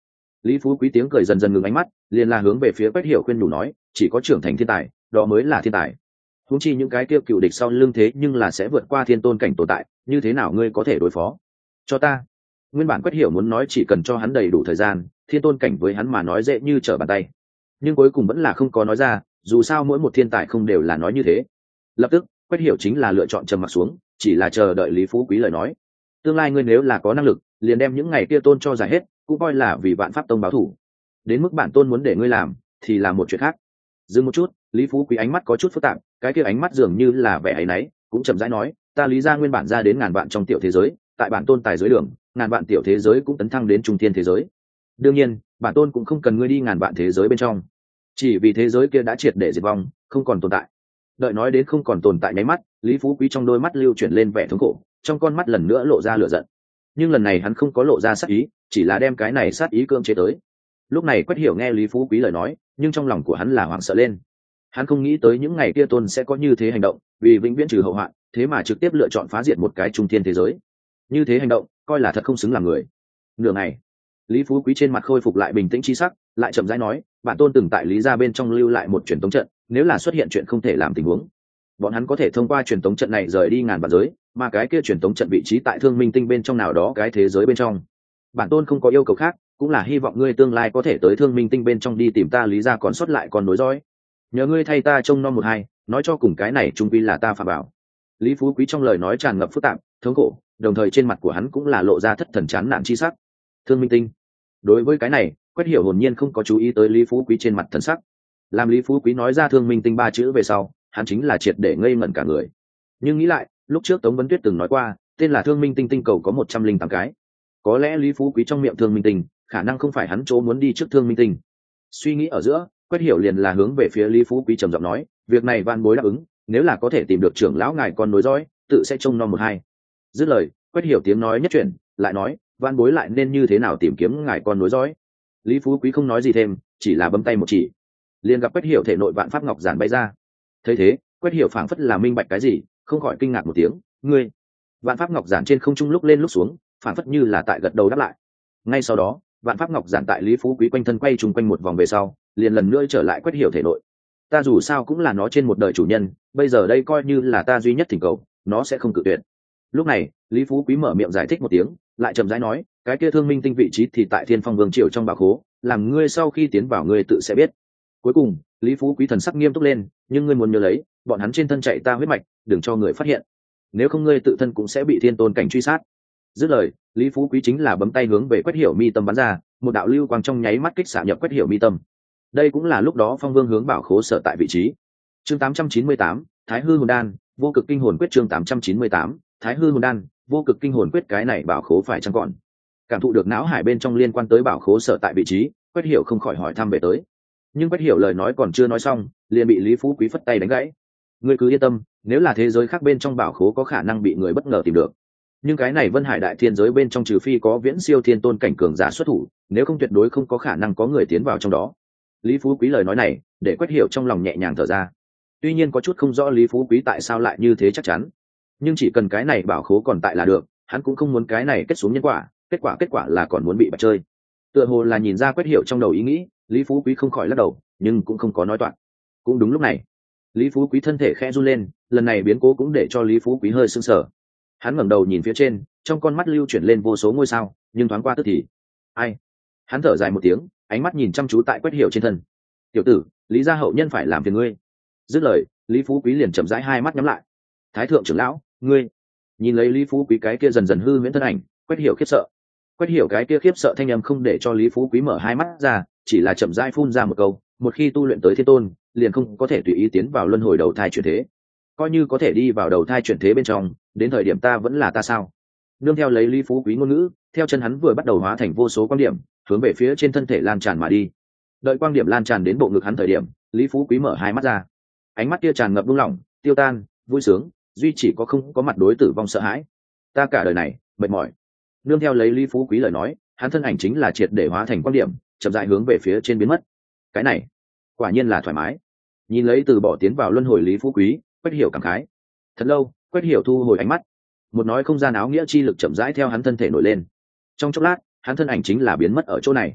Lý Phú Quý tiếng cười dần dần ngừng ánh mắt, liền là hướng về phía Quách Hiểu khuyên nhủ nói, chỉ có trưởng thành thiên tài, đó mới là thiên tài. Huống chi những cái kia cựu địch sau lưng thế nhưng là sẽ vượt qua thiên tôn cảnh tồn tại, như thế nào ngươi có thể đối phó? Cho ta. Nguyên bản Quách Hiểu muốn nói chỉ cần cho hắn đầy đủ thời gian, thiên tôn cảnh với hắn mà nói dễ như trở bàn tay. Nhưng cuối cùng vẫn là không có nói ra, dù sao mỗi một thiên tài không đều là nói như thế. Lập tức, Quách Hiểu chính là lựa chọn trầm mặc xuống, chỉ là chờ đợi Lý Phú Quý lời nói. Tương lai ngươi nếu là có năng lực, liền đem những ngày kia tôn cho giải hết, cũng coi là vì Vạn Pháp Tông báo thù. Đến mức bản tôn muốn để ngươi làm, thì là một chuyện khác. Dừng một chút, Lý Phú Quý ánh mắt có chút phức tạp, cái kia ánh mắt dường như là vẻ áy náy, cũng chậm rãi nói, ta Lý gia nguyên bản ra đến ngàn vạn trong tiểu thế giới, tại bản tôn tài giới đường, ngàn vạn tiểu thế giới cũng tấn thăng đến trung thiên thế giới. Đương nhiên, bản tôn cũng không cần ngươi đi ngàn vạn thế giới bên trong, chỉ vì thế giới kia đã triệt để diệt vong, không còn tồn tại. Đợi nói đến không còn tồn tại nháy mắt, Lý Phú Quý trong đôi mắt lưu chuyển lên vẻ thống khổ, trong con mắt lần nữa lộ ra lửa giận. Nhưng lần này hắn không có lộ ra sát ý, chỉ là đem cái này sát ý cưỡng chế tới. Lúc này Quách Hiểu nghe Lý Phú Quý lời nói, nhưng trong lòng của hắn là hoảng sợ lên. Hắn không nghĩ tới những ngày kia tôn sẽ có như thế hành động, vì vĩnh viễn trừ hậu hoạn, thế mà trực tiếp lựa chọn phá diệt một cái trung thiên thế giới. Như thế hành động, coi là thật không xứng làm người. Nửa ngày, Lý Phú Quý trên mặt khôi phục lại bình tĩnh chi sắc, lại chậm rãi nói, bản tôn từng tại Lý gia bên trong lưu lại một truyền tống trận, nếu là xuất hiện chuyện không thể làm tình huống, bọn hắn có thể thông qua truyền tống trận này rời đi ngàn vạn giới, mà cái kia truyền tống trận vị trí tại Thương Minh Tinh bên trong nào đó cái thế giới bên trong. Bản tôn không có yêu cầu khác, cũng là hy vọng ngươi tương lai có thể tới Thương Minh Tinh bên trong đi tìm ta Lý gia còn sót lại con nối dõi. Nhờ ngươi thay ta trông nom một hai, nói cho cùng cái này trung quy là ta phạm bảo. Lý Phú Quý trong lời nói tràn ngập phức tạp, thống khổ, đồng thời trên mặt của hắn cũng là lộ ra thất thần chán nản chi sắc. Thương Minh Tinh. Đối với cái này, Quách Hiểu hồn nhiên không có chú ý tới Lý Phú Quý trên mặt thần sắc. Làm Lý Phú Quý nói ra Thương Minh Tinh ba chữ về sau, hắn chính là triệt để ngây ngẩn cả người. Nhưng nghĩ lại, lúc trước Tống Vấn Tuyết từng nói qua, tên là Thương Minh Tinh tinh cầu có một trăm linh tám cái. Có lẽ Lý Phú Quý trong miệng Thương Minh Tinh, khả năng không phải hắn chỗ muốn đi trước Thương Minh Tinh. Suy nghĩ ở giữa, Quách Hiểu liền là hướng về phía Lý Phú Quý trầm giọng nói, việc này van bối đáp ứng, nếu là có thể tìm được trưởng lão ngài con nối dõi, tự sẽ trông nom một hai. Dứt lời, Quách Hiểu tiếng nói nhất chuyển, lại nói, van bối lại nên như thế nào tìm kiếm ngài con nối dõi. Lý Phú Quý không nói gì thêm, chỉ là bấm tay một chỉ, liền gặp Quách Hiểu thể nội vạn pháp ngọc giản bay ra. Thấy thế, Quách Hiểu phảng phất là minh bạch cái gì, không khỏi kinh ngạc một tiếng, ngươi. Vạn pháp ngọc giản trên không trung lúc lên lúc xuống, phảng phất như là tại gật đầu đáp lại. Ngay sau đó, vạn pháp ngọc giản tại Lý Phú Quý quanh thân quay trùng quanh một vòng về sau, liền lần nữa trở lại Quách Hiểu thể nội. Ta dù sao cũng là nó trên một đời chủ nhân, bây giờ đây coi như là ta duy nhất thỉnh cầu, nó sẽ không cự tuyệt. Lúc này, Lý Phú Quý mở miệng giải thích một tiếng, lại chậm rãi nói, cái kia Thương Minh Tinh vị trí thì tại Thiên Phong Vương triều trong bảo khố, làm ngươi sau khi tiến vào ngươi tự sẽ biết. Cuối cùng, Lý Phú Quý thần sắc nghiêm túc lên, nhưng ngươi muốn nhớ lấy, bọn hắn trên thân chạy ta huyết mạch, đừng cho người phát hiện. Nếu không ngươi tự thân cũng sẽ bị thiên tôn cảnh truy sát. Dứt lời, Lý Phú Quý chính là bấm tay hướng về Quách Hiểu mi tâm bắn ra, một đạo lưu quang trong nháy mắt kích xạ nhập Quách Hiểu mi tâm. Đây cũng là lúc đó Phong Vương hướng bảo khố sở tại vị trí. Chương tám trăm chín mươi tám, Thái Hư Hồn Đan, Vô Cực Kinh Hồn Quyết chương tám trăm chín mươi tám, Thái Hư Hồn Đan, Vô Cực Kinh Hồn Quyết cái này bảo khố phải chăng còn? Cảm thụ được não hải bên trong liên quan tới bảo khố sở tại vị trí, Quách Hiểu không khỏi hỏi thăm về tới. Nhưng Quách Hiểu lời nói còn chưa nói xong, liền bị Lý Phú Quý phất tay đánh gãy. Ngươi cứ yên tâm, nếu là thế giới khác bên trong bảo khố có khả năng bị người bất ngờ tìm được. Nhưng cái này Vân Hải Đại Thiên giới bên trong trừ phi có viễn siêu thiên tôn cảnh cường giả xuất thủ, nếu không tuyệt đối không có khả năng có người tiến vào trong đó. Lý Phú Quý lời nói này, để Quách Hiểu trong lòng nhẹ nhàng thở ra. Tuy nhiên có chút không rõ Lý Phú Quý tại sao lại như thế chắc chắn, nhưng chỉ cần cái này bảo khố còn tại là được, hắn cũng không muốn cái này kết xuống nhân quả, kết quả kết quả là còn muốn bị bạch chơi. Tựa hồ là nhìn ra Quách Hiểu trong đầu ý nghĩ, Lý Phú Quý không khỏi lắc đầu, nhưng cũng không có nói toạc. Cũng đúng lúc này, Lý Phú Quý thân thể khẽ run lên, lần này biến cố cũng để cho Lý Phú Quý hơi sưng sờ. Hắn ngẩng đầu nhìn phía trên, trong con mắt lưu chuyển lên vô số ngôi sao, nhưng thoáng qua tức thì, ai? Hắn thở dài một tiếng, ánh mắt nhìn chăm chú tại Quách Hiểu trên thân. Tiểu tử, Lý gia hậu nhân phải làm phiền ngươi. Dứt lời, Lý Phú Quý liền chậm rãi hai mắt nhắm lại. Thái thượng trưởng lão, ngươi. Nhìn lấy Lý Phú Quý cái kia dần dần hư huyễn thân ảnh, Quách Hiểu khiếp sợ. Quách Hiểu cái kia khiếp sợ thanh âm không để cho Lý Phú Quý mở hai mắt ra, chỉ là chậm rãi phun ra một câu, một khi tu luyện tới thiên tôn, liền không có thể tùy ý tiến vào luân hồi đầu thai chuyển thế. Coi như có thể đi vào đầu thai chuyển thế bên trong, đến thời điểm ta vẫn là ta sao? Nương theo lấy Lý Phú Quý ngôn ngữ, theo chân hắn vừa bắt đầu hóa thành vô số quan điểm, hướng về phía trên thân thể lan tràn mà đi. Đợi quang điểm lan tràn đến bộ ngực hắn thời điểm, Lý Phú Quý mở hai mắt ra, ánh mắt kia tràn ngập buông lỏng, tiêu tan, vui sướng, duy chỉ có không có mặt đối tử vong sợ hãi. Ta cả đời này mệt mỏi. Nương theo lấy Lý Phú Quý lời nói, hắn thân ảnh chính là triệt để hóa thành quang điểm, chậm rãi hướng về phía trên biến mất. Cái này, quả nhiên là thoải mái. Nhìn lấy từ bỏ tiến vào luân hồi Lý Phú Quý, Quách Hiểu cảm khái. Thật lâu, Quách Hiểu thu hồi ánh mắt, một nói không gian áo nghĩa chi lực chậm rãi theo hắn thân thể nổi lên. Trong chốc lát, hắn thân ảnh chính là biến mất ở chỗ này.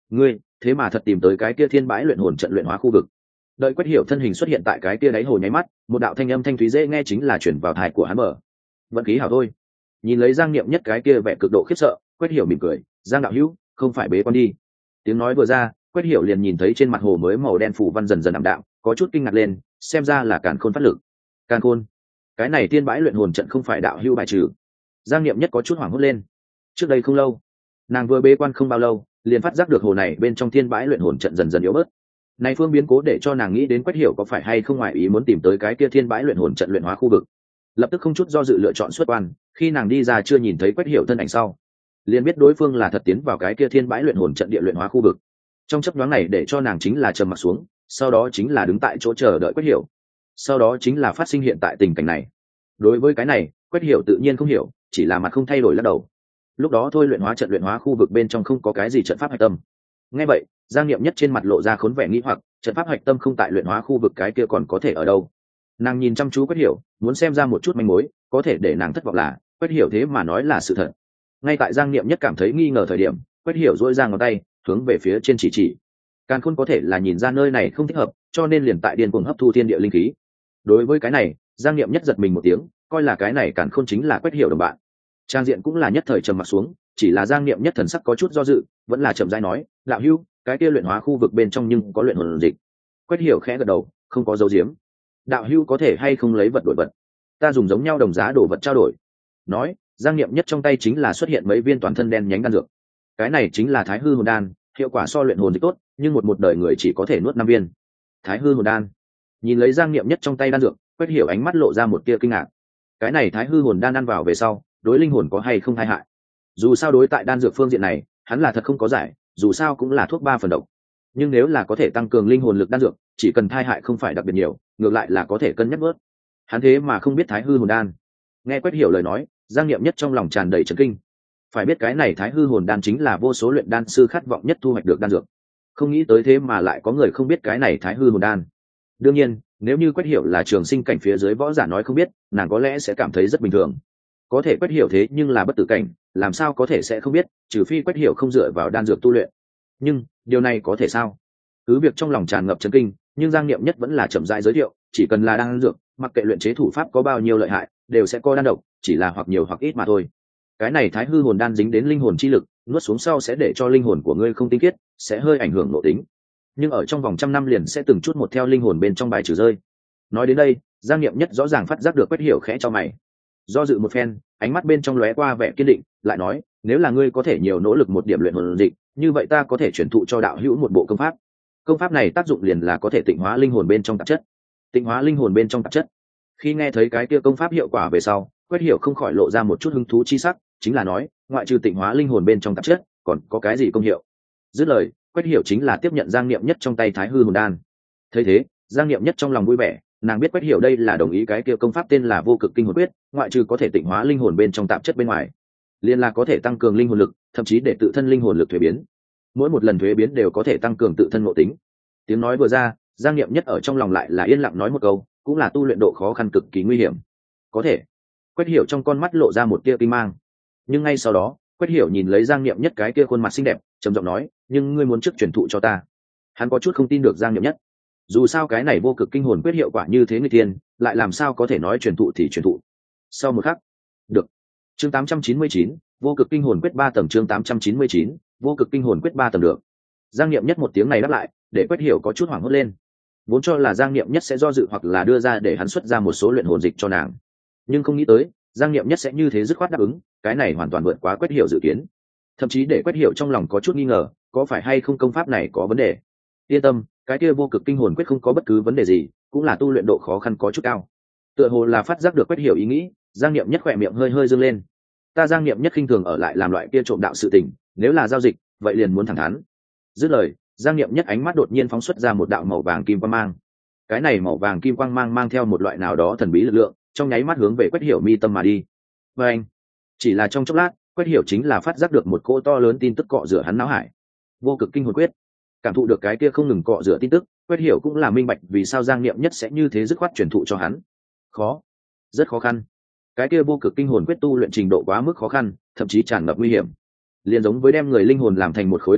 ngươi thế mà thật tìm tới cái kia thiên bãi luyện hồn trận luyện hóa khu vực. Đợi Quách Hiểu thân hình xuất hiện tại cái kia đáy hồ nháy mắt, một đạo thanh âm thanh thúy dễ nghe chính là chuyển vào tai của hắn mở. Vận khí hảo thôi. Nhìn lấy Giang Niệm Nhất cái kia vẻ cực độ khiếp sợ, Quách Hiểu mỉm cười, "Giang đạo hữu, không phải bế quan đi." Tiếng nói vừa ra, Quách Hiểu liền nhìn thấy trên mặt hồ mới màu đen phủ văn dần dần ảm đạm, có chút kinh ngạc lên, xem ra là Càn Khôn phát lực. Càn Khôn? Cái này tiên bãi luyện hồn trận không phải đạo hữu bài trừ? Giang Niệm Nhất có chút hoảng hốt lên. Trước đây không lâu, nàng vừa bế quan không bao lâu, liền phát giác được hồ này bên trong tiên bãi luyện hồn trận dần dần yếu bớt. Này phương biến cố để cho nàng nghĩ đến Quách Hiểu có phải hay không ngoại ý muốn tìm tới cái kia thiên bãi luyện hồn trận luyện hóa khu vực. Lập tức không chút do dự lựa chọn xuất quan, khi nàng đi ra chưa nhìn thấy Quách Hiểu thân ảnh sau, liền biết đối phương là thật tiến vào cái kia thiên bãi luyện hồn trận địa luyện hóa khu vực. Trong chớp nhoáng này để cho nàng chính là trầm mặt xuống, sau đó chính là đứng tại chỗ chờ đợi Quách Hiểu. Sau đó chính là phát sinh hiện tại tình cảnh này. Đối với cái này, Quách Hiểu tự nhiên không hiểu, chỉ là mặt không thay đổi lắc đầu. Lúc đó thôi luyện hóa trận luyện hóa khu vực bên trong không có cái gì trận pháp hạch tâm. Nghe vậy, Giang Niệm Nhất trên mặt lộ ra khốn vẻ nghi hoặc, trận pháp hạch tâm không tại luyện hóa khu vực cái kia còn có thể ở đâu? Nàng nhìn chăm chú Quách Hiểu, muốn xem ra một chút manh mối, có thể để nàng thất vọng là Quách Hiểu thế mà nói là sự thật. Ngay tại Giang Niệm Nhất cảm thấy nghi ngờ thời điểm, Quách Hiểu duỗi ra ngón tay, hướng về phía trên chỉ chỉ. Càn Khôn có thể là nhìn ra nơi này không thích hợp, cho nên liền tại điên cuồng hấp thu thiên địa linh khí. Đối với cái này, Giang Niệm Nhất giật mình một tiếng, coi là cái này Càn Khôn chính là Quách Hiểu đồng bạn. Trang diện cũng là nhất thời trầm mặc xuống, chỉ là Giang Niệm Nhất thần sắc có chút do dự, vẫn là chậm rãi nói, "Đạo hữu, cái kia luyện hóa khu vực bên trong nhưng có luyện hồn dịch." Quách Hiểu khẽ gật đầu, không có dấu diếm. "Đạo hữu có thể hay không lấy vật đổi vật, ta dùng giống nhau đồng giá đồ vật trao đổi." Nói, Giang Niệm Nhất trong tay chính là xuất hiện mấy viên toàn thân đen nhánh đan dược. Cái này chính là Thái Hư Hồn Đan, hiệu quả so luyện hồn dịch tốt, nhưng một một đời người chỉ có thể nuốt năm viên. Thái Hư Hồn Đan. Nhìn lấy Giang Niệm Nhất trong tay đan dược, Quách Hiểu ánh mắt lộ ra một tia kinh ngạc. Cái này Thái Hư Hồn Đan ăn vào về sau, đối linh hồn có hay không tai hại? Dù sao đối tại đan dược phương diện này, hắn là thật không có giải, dù sao cũng là thuốc ba phần độc. Nhưng nếu là có thể tăng cường linh hồn lực đan dược, chỉ cần tai hại không phải đặc biệt nhiều, ngược lại là có thể cân nhắc bớt. Hắn thế mà không biết Thái Hư Hồn Đan. Nghe Quách Hiểu lời nói, Giang Niệm Nhất trong lòng tràn đầy chấn kinh. Phải biết cái này Thái Hư Hồn Đan chính là vô số luyện đan sư khát vọng nhất thu hoạch được đan dược. Không nghĩ tới thế mà lại có người không biết cái này Thái Hư Hồn Đan. Đương nhiên, nếu như Quách Hiểu là trường sinh cảnh phía dưới võ giả nói không biết, nàng có lẽ sẽ cảm thấy rất bình thường. Có thể Quách Hiểu thế nhưng là bất tử cảnh, làm sao có thể sẽ không biết, trừ phi Quách Hiểu không dựa vào đan dược tu luyện. Nhưng, điều này có thể sao? Cứ việc trong lòng tràn ngập chấn kinh, nhưng Giang Niệm Nhất vẫn là chậm rãi giới thiệu, chỉ cần là đan dược, mặc kệ luyện chế thủ pháp có bao nhiêu lợi hại, đều sẽ có đan độc, chỉ là hoặc nhiều hoặc ít mà thôi. Cái này Thái Hư Hồn Đan dính đến linh hồn chi lực, nuốt xuống sau sẽ để cho linh hồn của ngươi không tinh khiết, sẽ hơi ảnh hưởng nội tính. Nhưng ở trong vòng trăm năm liền sẽ từng chút một theo linh hồn bên trong bài trừ rơi. Nói đến đây, Giang Niệm Nhất rõ ràng phát giác được Quách Hiểu khẽ cho mày. Do dự một phen, ánh mắt bên trong lóe qua vẻ kiên định, lại nói, nếu là ngươi có thể nhiều nỗ lực một điểm luyện hồn dịch, như vậy ta có thể truyền thụ cho đạo hữu một bộ công pháp. Công pháp này tác dụng liền là có thể tịnh hóa linh hồn bên trong tạp chất. Tịnh hóa linh hồn bên trong tạp chất. Khi nghe thấy cái kia công pháp hiệu quả về sau, Quách Hiểu không khỏi lộ ra một chút hứng thú chi sắc, chính là nói, ngoại trừ tịnh hóa linh hồn bên trong tạp chất, còn có cái gì công hiệu? Dứt lời, Quách Hiểu chính là tiếp nhận Giang Niệm Nhất trong tay Thái Hư Hồn Đan. Thấy thế, Giang Niệm Nhất trong lòng vui vẻ, nàng biết Quách Hiểu đây là đồng ý cái kia công pháp tên là Vô Cực Kinh Hồn Quyết, ngoại trừ có thể tịnh hóa linh hồn bên trong tạp chất bên ngoài, liền là có thể tăng cường linh hồn lực, thậm chí để tự thân linh hồn lực thuế biến. Mỗi một lần thuế biến đều có thể tăng cường tự thân ngộ tính. Tiếng nói vừa ra, Giang Niệm Nhất ở trong lòng lại là yên lặng nói một câu, cũng là tu luyện độ khó khăn cực kỳ nguy hiểm. Có thể. Quách Hiểu trong con mắt lộ ra một tia kinh mang. Nhưng ngay sau đó, Quách Hiểu nhìn lấy Giang Niệm Nhất cái kia khuôn mặt xinh đẹp, trầm giọng nói, nhưng ngươi muốn trước truyền thụ cho ta. Hắn có chút không tin được Giang Niệm Nhất. Dù sao cái này Vô Cực Kinh Hồn Quyết hiệu quả như thế người tiên, lại làm sao có thể nói truyền thụ thì truyền thụ. Sau một khắc, được. Chương tám trăm chín mươi chín, Vô Cực Kinh Hồn Quyết ba tầng. Chương tám trăm chín mươi chín, Vô Cực Kinh Hồn Quyết ba tầng được. Giang Niệm Nhất một tiếng này đáp lại, để Quách Hiểu có chút hoảng hốt lên. Vốn cho là Giang Niệm Nhất sẽ do dự hoặc là đưa ra để hắn xuất ra một số luyện hồn dịch cho nàng, nhưng không nghĩ tới Giang Niệm Nhất sẽ như thế dứt khoát đáp ứng, cái này hoàn toàn vượt quá Quách Hiểu dự kiến, thậm chí để Quách Hiểu trong lòng có chút nghi ngờ, có phải hay không công pháp này có vấn đề. Yên tâm, cái kia Vô Cực Kinh Hồn Quyết không có bất cứ vấn đề gì, cũng là tu luyện độ khó khăn có chút cao. Tựa hồ là phát giác được Quách Hiểu ý nghĩ, Giang Niệm Nhất khỏe miệng hơi hơi dương lên. Ta Giang Niệm Nhất khinh thường ở lại làm loại kia trộm đạo sự tình, nếu là giao dịch, vậy liền muốn thẳng thắn. Dứt lời, Giang Niệm Nhất ánh mắt đột nhiên phóng xuất ra một đạo màu vàng kim quang mang. Cái này màu vàng kim quang mang mang theo một loại nào đó thần bí lực lượng, trong nháy mắt hướng về Quách Hiểu mi tâm mà đi. Và anh, chỉ là trong chốc lát, Quách Hiểu chính là phát giác được một cỗ to lớn tin tức cọ rửa hắn não hải. Vô Cực Kinh Hồn Quyết. Cảm thụ được cái kia không ngừng cọ rửa tin tức, Quách Hiểu cũng là minh bạch vì sao Giang Niệm Nhất sẽ như thế dứt khoát truyền thụ cho hắn. Khó, rất khó khăn. Cái kia Vô Cực Kinh Hồn Quyết tu luyện trình độ quá mức khó khăn, thậm chí tràn ngập nguy hiểm. Liên giống với đem người linh hồn làm thành một khối tỏi sắt,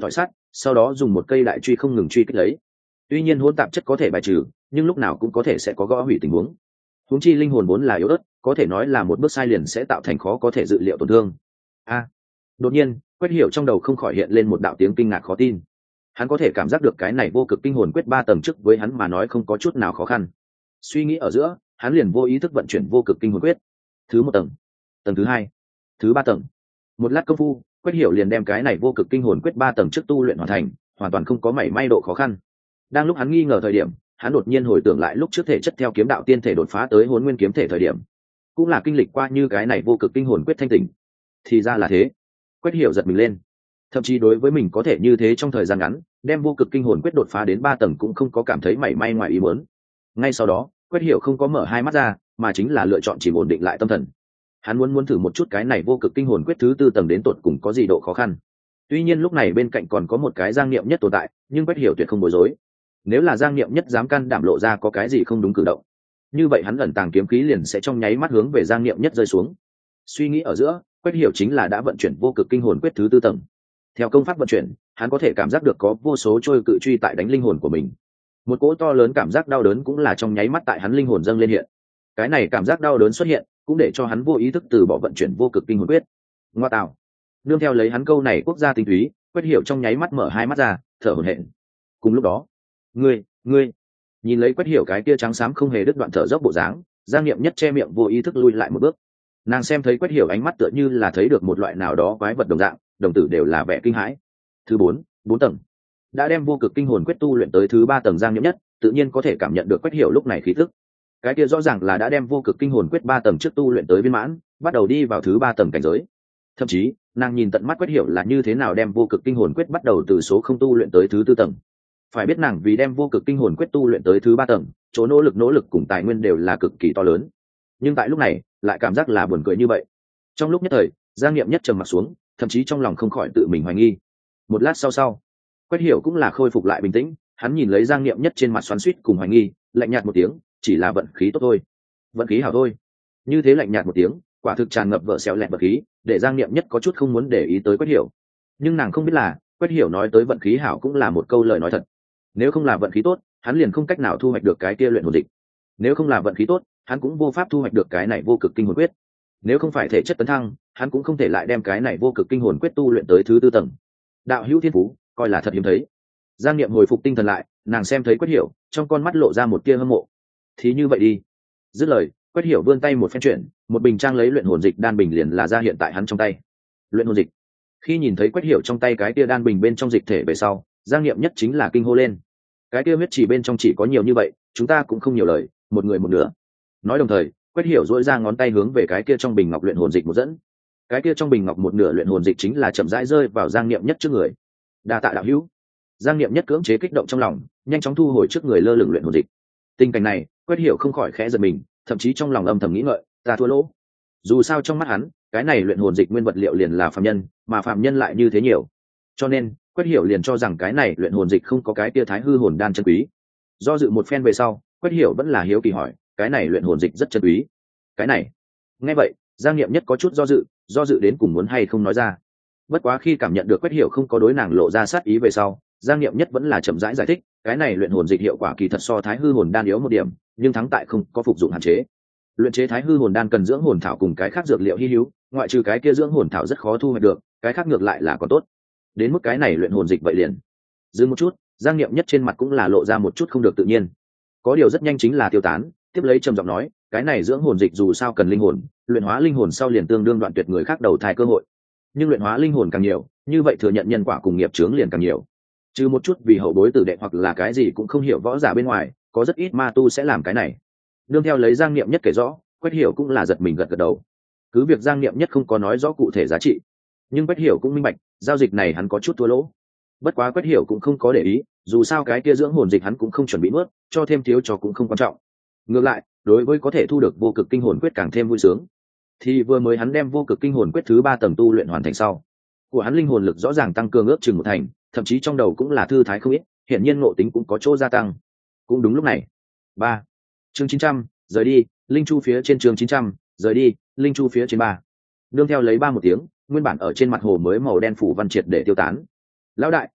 sau đó dùng một cây đại truy không ngừng truy kích lấy. Tuy nhiên hỗn tạp chất có thể bài trừ, nhưng lúc nào cũng có thể sẽ có gõ hủy tình huống. Huống chi linh hồn vốn là yếu ớt, có thể nói là một bước sai liền sẽ tạo thành khó có thể dự liệu tổn thương. A! Đột nhiên, Quách Hiểu trong đầu không khỏi hiện lên một đạo tiếng kinh ngạc khó tin. Hắn có thể cảm giác được cái này vô cực kinh hồn quyết ba tầng trước với hắn mà nói không có chút nào khó khăn. Suy nghĩ ở giữa, hắn liền vô ý thức vận chuyển vô cực kinh hồn quyết. Thứ một tầng, tầng thứ hai, thứ ba tầng. Một lát công phu, Quách Hiểu liền đem cái này vô cực kinh hồn quyết ba tầng trước tu luyện hoàn thành, hoàn toàn không có mảy may độ khó khăn. Đang lúc hắn nghi ngờ thời điểm, hắn đột nhiên hồi tưởng lại lúc trước thể chất theo kiếm đạo tiên thể đột phá tới Hỗn Nguyên kiếm thể thời điểm, cũng là kinh lịch qua như cái này vô cực kinh hồn quyết thanh tỉnh. Thì ra là thế. Quách Hiểu giật mình lên. Thậm chí đối với mình có thể như thế trong thời gian ngắn, đem vô cực kinh hồn quyết đột phá đến ba tầng cũng không có cảm thấy mảy may ngoài ý muốn. Ngay sau đó, Quách Hiểu không có mở hai mắt ra, mà chính là lựa chọn chỉ ổn định lại tâm thần. Hắn muốn muốn thử một chút cái này vô cực kinh hồn quyết thứ tư tầng đến tột cùng có gì độ khó khăn. Tuy nhiên lúc này bên cạnh còn có một cái Giang Niệm Nhất tồn tại, nhưng Quách Hiểu tuyệt không bối rối. Nếu là Giang Niệm Nhất dám can đảm lộ ra có cái gì không đúng cử động, như vậy hắn ẩn tàng kiếm khí liền sẽ trong nháy mắt hướng về Giang Niệm Nhất rơi xuống. Suy nghĩ ở giữa, Quách Hiểu chính là đã vận chuyển vô cực kinh hồn quyết thứ tư tầng. Theo công pháp vận chuyển, hắn có thể cảm giác được có vô số trôi cự truy tại đánh linh hồn của mình. Một cỗ to lớn cảm giác đau đớn cũng là trong nháy mắt tại hắn linh hồn dâng lên hiện. Cái này cảm giác đau đớn xuất hiện, cũng để cho hắn vô ý thức từ bỏ vận chuyển vô cực kinh hồn quyết. Ngoa tạo. Nương theo lấy hắn câu này quốc gia tinh túy, Quách Hiểu trong nháy mắt mở hai mắt ra, thở hổn hển. Cùng lúc đó, ngươi, ngươi, nhìn lấy Quách Hiểu cái kia trắng xám không hề đứt đoạn thở dốc bộ dáng, Giang Niệm Nhất che miệng vô ý thức lui lại một bước. Nàng xem thấy Quách Hiểu ánh mắt tựa như là thấy được một loại nào đó quái vật đồng dạng, đồng tử đều là vẻ kinh hãi. Thứ bốn, bốn tầng. Đã đem vô cực kinh hồn quyết tu luyện tới thứ ba tầng Giang Niệm Nhất, tự nhiên có thể cảm nhận được Quách Hiểu lúc này khí tức. Cái kia rõ ràng là đã đem vô cực kinh hồn quyết ba tầng trước tu luyện tới viên mãn, bắt đầu đi vào thứ ba tầng cảnh giới. Thậm chí, nàng nhìn tận mắt Quách Hiểu là như thế nào đem vô cực kinh hồn quyết bắt đầu từ số không tu luyện tới thứ tư tầng. Phải biết nàng vì đem vô cực kinh hồn quyết tu luyện tới thứ ba tầng, chỗ nỗ lực nỗ lực cùng tài nguyên đều là cực kỳ to lớn. Nhưng tại lúc này, lại cảm giác là buồn cười như vậy. Trong lúc nhất thời, Giang Niệm Nhất trầm mặt xuống, thậm chí trong lòng không khỏi tự mình hoài nghi. Một lát sau sau, Quách Hiểu cũng là khôi phục lại bình tĩnh, hắn nhìn lấy Giang Niệm Nhất trên mặt xoắn xuýt cùng hoài nghi, lạnh nhạt một tiếng, chỉ là vận khí tốt thôi, vận khí hảo thôi. Như thế lạnh nhạt một tiếng, quả thực tràn ngập vợ xéo lẹt vận khí, để Giang Niệm Nhất có chút không muốn để ý tới Quách Hiểu. Nhưng nàng không biết là, Quách Hiểu nói tới vận khí hảo cũng là một câu lời nói thật. Nếu không là vận khí tốt, hắn liền không cách nào thu hoạch được cái kia luyện hồn dịch. Nếu không là vận khí tốt, hắn cũng vô pháp thu hoạch được cái này vô cực kinh hồn quyết. Nếu không phải thể chất tấn thăng, hắn cũng không thể lại đem cái này vô cực kinh hồn quyết tu luyện tới thứ tư tầng. Đạo hữu thiên phú, coi là thật hiếm thấy. Giang Niệm hồi phục tinh thần lại, nàng xem thấy Quách Hiểu, trong con mắt lộ ra một tia hâm mộ. Thì như vậy đi. Dứt lời, Quách Hiểu vươn tay một phen chuyển, một bình trang lấy luyện hồn dịch đan bình liền là ra hiện tại hắn trong tay. Luyện hồn dịch. Khi nhìn thấy Quách Hiểu trong tay cái tia đan bình bên trong dịch thể về sau, Giang Niệm Nhất chính là kinh hô lên. Cái tia huyết chỉ bên trong chỉ có nhiều như vậy, chúng ta cũng không nhiều lời, một người một nửa. Nói đồng thời, Quách Hiểu duỗi ra ngón tay hướng về cái kia trong bình ngọc luyện hồn dịch một dẫn. Cái kia trong bình ngọc một nửa luyện hồn dịch chính là chậm rãi rơi vào Giang Niệm Nhất trước người. Đa tạ đạo hữu. Giang Niệm Nhất cưỡng chế kích động trong lòng, nhanh chóng thu hồi trước người lơ lửng luyện hồn dịch. Tình cảnh này, Quách Hiểu không khỏi khẽ giật mình, thậm chí trong lòng âm thầm nghĩ ngợi, ta thua lỗ. Dù sao trong mắt hắn, cái này luyện hồn dịch nguyên vật liệu liền là phàm nhân, mà phàm nhân lại như thế nhiều. Cho nên, Quách Hiểu liền cho rằng cái này luyện hồn dịch không có cái tia thái hư hồn đan chân quý. Do dự một phen về sau, Quách Hiểu vẫn là hiếu kỳ hỏi, cái này luyện hồn dịch rất chân quý. Cái này, nghe vậy, Giang Niệm Nhất có chút do dự, do dự đến cùng muốn hay không nói ra. Bất quá khi cảm nhận được Quách Hiểu không có đối nàng lộ ra sát ý về sau, Giang Niệm Nhất vẫn là chậm rãi giải thích, cái này luyện hồn dịch hiệu quả kỳ thật so thái hư hồn đan yếu một điểm, nhưng thắng tại không có phục dụng hạn chế. Luyện chế thái hư hồn đan cần dưỡng hồn thảo cùng cái khác dược liệu hi hữu, ngoại trừ cái kia dưỡng hồn thảo rất khó thu hoạch được, cái khác ngược lại là còn tốt. Đến mức cái này luyện hồn dịch vậy liền. Dừng một chút, Giang Niệm Nhất trên mặt cũng là lộ ra một chút không được tự nhiên. Có điều rất nhanh chính là tiêu tán, tiếp lấy trầm giọng nói, cái này dưỡng hồn dịch dù sao cần linh hồn, luyện hóa linh hồn sau liền tương đương đoạn tuyệt người khác đầu thai cơ hội. Nhưng luyện hóa linh hồn càng nhiều, như vậy thừa nhận nhân quả cùng nghiệp chướng liền càng nhiều. Trừ một chút vì hậu bối tử đệ hoặc là cái gì cũng không hiểu võ giả bên ngoài, có rất ít ma tu sẽ làm cái này. Đương theo lấy Giang Niệm Nhất kể rõ, Quách Hiểu cũng là giật mình gật gật đầu. Cứ việc Giang Niệm Nhất không có nói rõ cụ thể giá trị, nhưng Quách Hiểu cũng minh bạch, giao dịch này hắn có chút thua lỗ. Bất quá Quách Hiểu cũng không có để ý, dù sao cái kia dưỡng hồn dịch hắn cũng không chuẩn bị nuốt, cho thêm thiếu cho cũng không quan trọng. Ngược lại, đối với có thể thu được vô cực kinh hồn quyết càng thêm vui sướng. Thì vừa mới hắn đem vô cực kinh hồn quyết thứ ba tầng tu luyện hoàn thành sau, của hắn linh hồn lực rõ ràng tăng cường ước chừng một thành, thậm chí trong đầu cũng là thư thái không ít, hiện nhiên ngộ tính cũng có chỗ gia tăng. Cũng đúng lúc này, ba chương chín trăm rời đi, linh chu phía trên chương chín trăm rời đi, linh chu phía trên ba. Nương theo lấy ba một tiếng, nguyên bản ở trên mặt hồ mới màu đen phủ văn triệt để tiêu tán. Lão đại,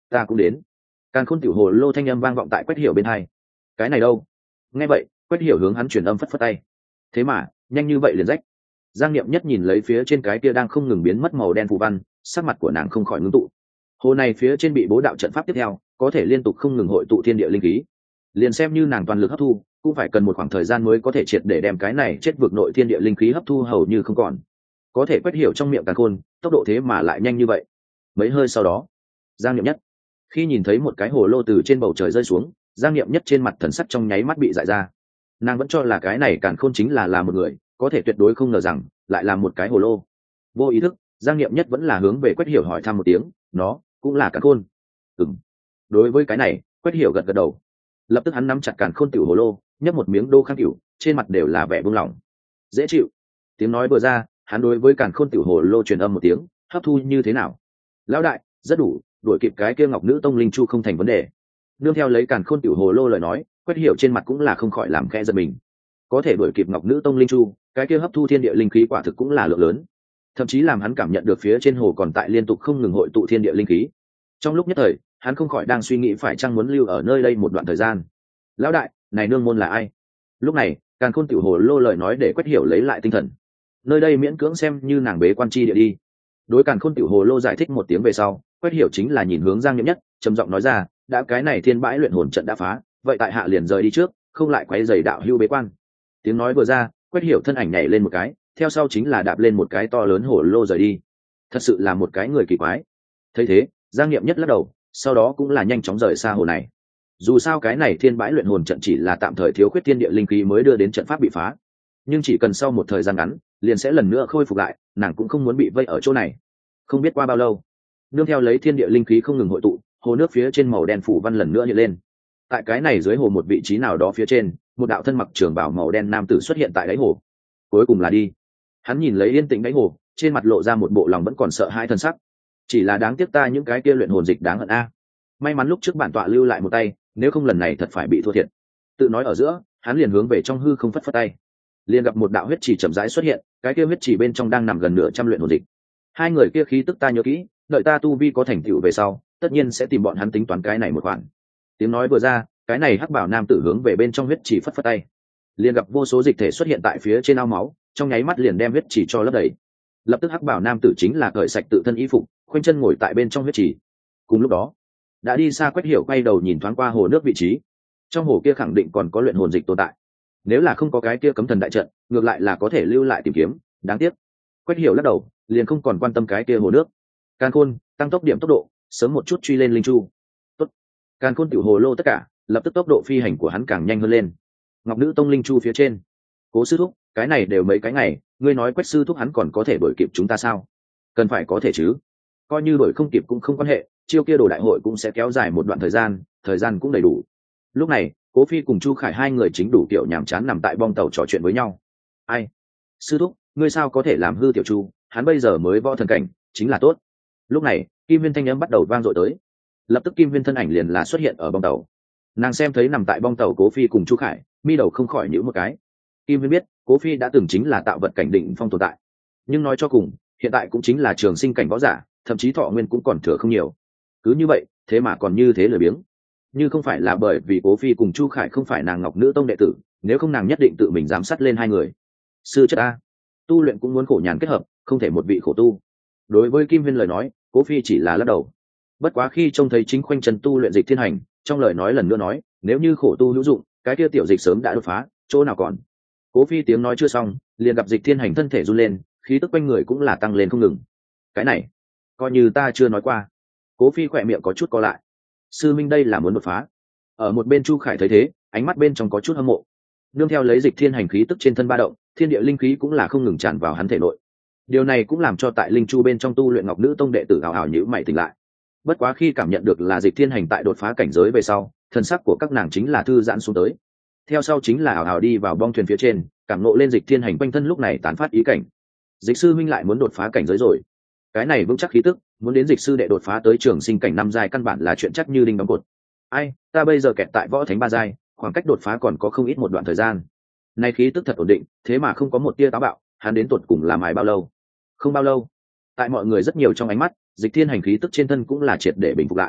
ta cũng đến. Càn khôn tiểu hồ lô thanh âm vang vọng tại Quách Hiểu bên hai. Cái này đâu? Nghe vậy, Quách Hiểu hướng hắn truyền âm phất phất tay. Thế mà, nhanh như vậy liền rách. Giang Niệm Nhất nhìn lấy phía trên cái kia đang không ngừng biến mất màu đen phù văn, sắc mặt của nàng không khỏi ngưng tụ. Hồ này phía trên bị bố đạo trận pháp tiếp theo, có thể liên tục không ngừng hội tụ thiên địa linh khí. Liền xem như nàng toàn lực hấp thu, cũng phải cần một khoảng thời gian mới có thể triệt để đem cái này chết vực nội thiên địa linh khí hấp thu hầu như không còn. Có thể Quách Hiểu trong miệng Càn Khôn, tốc độ thế mà lại nhanh như vậy. Mấy hơi sau đó, Giang Niệm Nhất khi nhìn thấy một cái hồ lô từ trên bầu trời rơi xuống, Giang Niệm Nhất trên mặt thần sắc trong nháy mắt bị dại ra. Nàng vẫn cho là cái này Càn Khôn chính là là một người, có thể tuyệt đối không ngờ rằng lại là một cái hồ lô. Vô ý thức, Giang Niệm Nhất vẫn là hướng về Quách Hiểu hỏi thăm một tiếng, nó cũng là Càn Khôn. Ừm. Đối với cái này, Quách Hiểu gật gật đầu. Lập tức hắn nắm chặt Càn Khôn tiểu hồ lô, nhấp một miếng đô khang cửu, trên mặt đều là vẻ buông lỏng. Dễ chịu. Tiếng nói vừa ra, hắn đối với Càn Khôn tiểu hồ lô truyền âm một tiếng, hấp thu như thế nào? Lão đại, rất đủ, đuổi kịp cái kia Ngọc Nữ Tông linh chu không thành vấn đề. Nương theo lấy Càn Khôn tiểu hồ lô lời nói, Quách Hiểu trên mặt cũng là không khỏi làm khẽ giật mình. Có thể đuổi kịp Ngọc Nữ Tông linh chu, cái kia hấp thu thiên địa linh khí quả thực cũng là lượng lớn, thậm chí làm hắn cảm nhận được phía trên hồ còn tại liên tục không ngừng hội tụ thiên địa linh khí. Trong lúc nhất thời, hắn không khỏi đang suy nghĩ phải chăng muốn lưu ở nơi đây một đoạn thời gian. Lão đại, này nương môn là ai? Lúc này, Càn Khôn tiểu hồ lô lời nói để Quách Hiểu lấy lại tinh thần. Nơi đây miễn cưỡng xem như nàng bế quan chi địa đi. Đối Càn Khôn tiểu hồ lô giải thích một tiếng về sau, Quách Hiểu chính là nhìn hướng Giang Niệm Nhất, trầm giọng nói ra, đã cái này thiên bãi luyện hồn trận đã phá, vậy tại hạ liền rời đi trước, không lại quấy rầy đạo hưu bế quan. Tiếng nói vừa ra, Quách Hiểu thân ảnh nhảy lên một cái, theo sau chính là đạp lên một cái to lớn hồ lô rời đi. Thật sự là một cái người kỳ quái. Thấy thế, Giang Niệm Nhất lắc đầu, sau đó cũng là nhanh chóng rời xa hồ này. Dù sao cái này thiên bãi luyện hồn trận chỉ là tạm thời thiếu khuyết thiên địa linh khí mới đưa đến trận pháp bị phá, nhưng chỉ cần sau một thời gian ngắn, liền sẽ lần nữa khôi phục lại, nàng cũng không muốn bị vây ở chỗ này. Không biết qua bao lâu, nương theo lấy thiên địa linh khí không ngừng hội tụ, hồ nước phía trên màu đen phủ văn lần nữa hiện lên. Tại cái này dưới hồ một vị trí nào đó phía trên, một đạo thân mặc trường bào màu đen nam tử xuất hiện tại đáy hồ. Cuối cùng là đi. Hắn nhìn lấy yên tĩnh đáy hồ, trên mặt lộ ra một bộ lòng vẫn còn sợ hãi thân sắc. Chỉ là đáng tiếc ta những cái kia luyện hồn dịch đáng hận a. May mắn lúc trước bản tọa lưu lại một tay, nếu không lần này thật phải bị thua thiệt. Tự nói ở giữa, hắn liền hướng về trong hư không phất phất tay. Liền gặp một đạo huyết chỉ chậm rãi xuất hiện, cái kia huyết chỉ bên trong đang nằm gần nửa trăm luyện hồn dịch. Hai người kia khí tức ta nhớ kỹ, đợi ta tu vi có thành tựu về sau, tất nhiên sẽ tìm bọn hắn tính toán cái này một khoản. Tiếng nói vừa ra, cái này hắc bảo nam tử hướng về bên trong huyết chỉ phất phất tay. Liền gặp vô số dịch thể xuất hiện tại phía trên ao máu, trong nháy mắt liền đem huyết chỉ cho lấp đầy. Lập tức hắc bảo nam tử chính là cởi sạch tự thân y phục, khoanh chân ngồi tại bên trong huyết chỉ. Cùng lúc đó, đã đi xa Quách Hiểu quay đầu nhìn thoáng qua hồ nước vị trí. Trong hồ kia khẳng định còn có luyện hồn dịch tồn tại. Nếu là không có cái kia cấm thần đại trận, ngược lại là có thể lưu lại tìm kiếm, đáng tiếc. Quách Hiểu lắc đầu, liền không còn quan tâm cái kia hồ nước. Càn Khôn, tăng tốc điểm tốc độ, sớm một chút truy lên linh chu. Tốt. Càn Khôn tiểu hồ lô tất cả, lập tức tốc độ phi hành của hắn càng nhanh hơn lên. Ngọc Nữ Tông linh chu phía trên. Cố sư thúc, cái này đều mấy cái ngày, ngươi nói Quách sư thúc hắn còn có thể đuổi kịp chúng ta sao? Cần phải có thể chứ. Coi như đuổi không kịp cũng không quan hệ, chiêu kia đồ đại hội cũng sẽ kéo dài một đoạn thời gian, thời gian cũng đầy đủ. Lúc này, Cố Phi cùng Chu Khải hai người chính đủ kiểu nhàm chán nằm tại bong tàu trò chuyện với nhau. Ai? Sư thúc, ngươi sao có thể làm hư tiểu Chu, hắn bây giờ mới võ thần cảnh, chính là tốt. Lúc này, Kim Huyên thanh âm bắt đầu vang dội tới. Lập tức Kim Huyên thân ảnh liền là xuất hiện ở bong tàu. Nàng xem thấy nằm tại bong tàu Cố Phi cùng Chu Khải, mi đầu không khỏi nhíu một cái. Kim Huyên biết, Cố Phi đã từng chính là tạo vật cảnh định phong tồn tại, nhưng nói cho cùng, hiện tại cũng chính là trường sinh cảnh võ giả, thậm chí thọ nguyên cũng còn thừa không nhiều. Cứ như vậy, thế mà còn như thế lười biếng. Như không phải là bởi vì Cố Phi cùng Chu Khải không phải nàng Ngọc Nữ Tông đệ tử, nếu không nàng nhất định tự mình giám sát lên hai người. Sư chất a, tu luyện cũng muốn khổ nhàn kết hợp, không thể một vị khổ tu. Đối với Kim Huyên lời nói, Cố Phi chỉ là lắc đầu. Bất quá khi trông thấy chính khoanh chân tu luyện Dịch Thiên Hành, trong lời nói lần nữa nói, nếu như khổ tu hữu dụng, cái kia tiểu dịch sớm đã đột phá, chỗ nào còn. Cố Phi tiếng nói chưa xong, liền gặp Dịch Thiên Hành thân thể run lên, khí tức quanh người cũng là tăng lên không ngừng. Cái này, coi như ta chưa nói qua. Cố Phi khỏe miệng có chút co lại. Sư minh đây là muốn đột phá. Ở một bên Chu Khải thấy thế, ánh mắt bên trong có chút hâm mộ. Nương theo lấy Dịch Thiên Hành khí tức trên thân ba động, thiên địa linh khí cũng là không ngừng tràn vào hắn thể nội. Điều này cũng làm cho tại linh chu bên trong tu luyện Ngọc Nữ Tông đệ tử ảo ảo nhíu mày tỉnh lại. Bất quá khi cảm nhận được là Dịch Thiên Hành tại đột phá cảnh giới về sau, thần sắc của các nàng chính là thư giãn xuống tới. Theo sau chính là ảo ảo đi vào bong thuyền phía trên, cảm nộ lên Dịch Thiên Hành quanh thân lúc này tán phát ý cảnh. Dịch sư minh lại muốn đột phá cảnh giới rồi. Cái này vững chắc khí tức, muốn đến dịch sư đệ đột phá tới trường sinh cảnh năm giai căn bản là chuyện chắc như đinh đóng cột. Ai, ta bây giờ kẹt tại võ thánh ba giai, khoảng cách đột phá còn có không ít một đoạn thời gian. Nay khí tức thật ổn định, thế mà không có một tia táo bạo, hắn đến tột cùng làm mài bao lâu? Không bao lâu. Tại mọi người rất nhiều trong ánh mắt, Dịch Thiên Hành khí tức trên thân cũng là triệt để bình phục lại.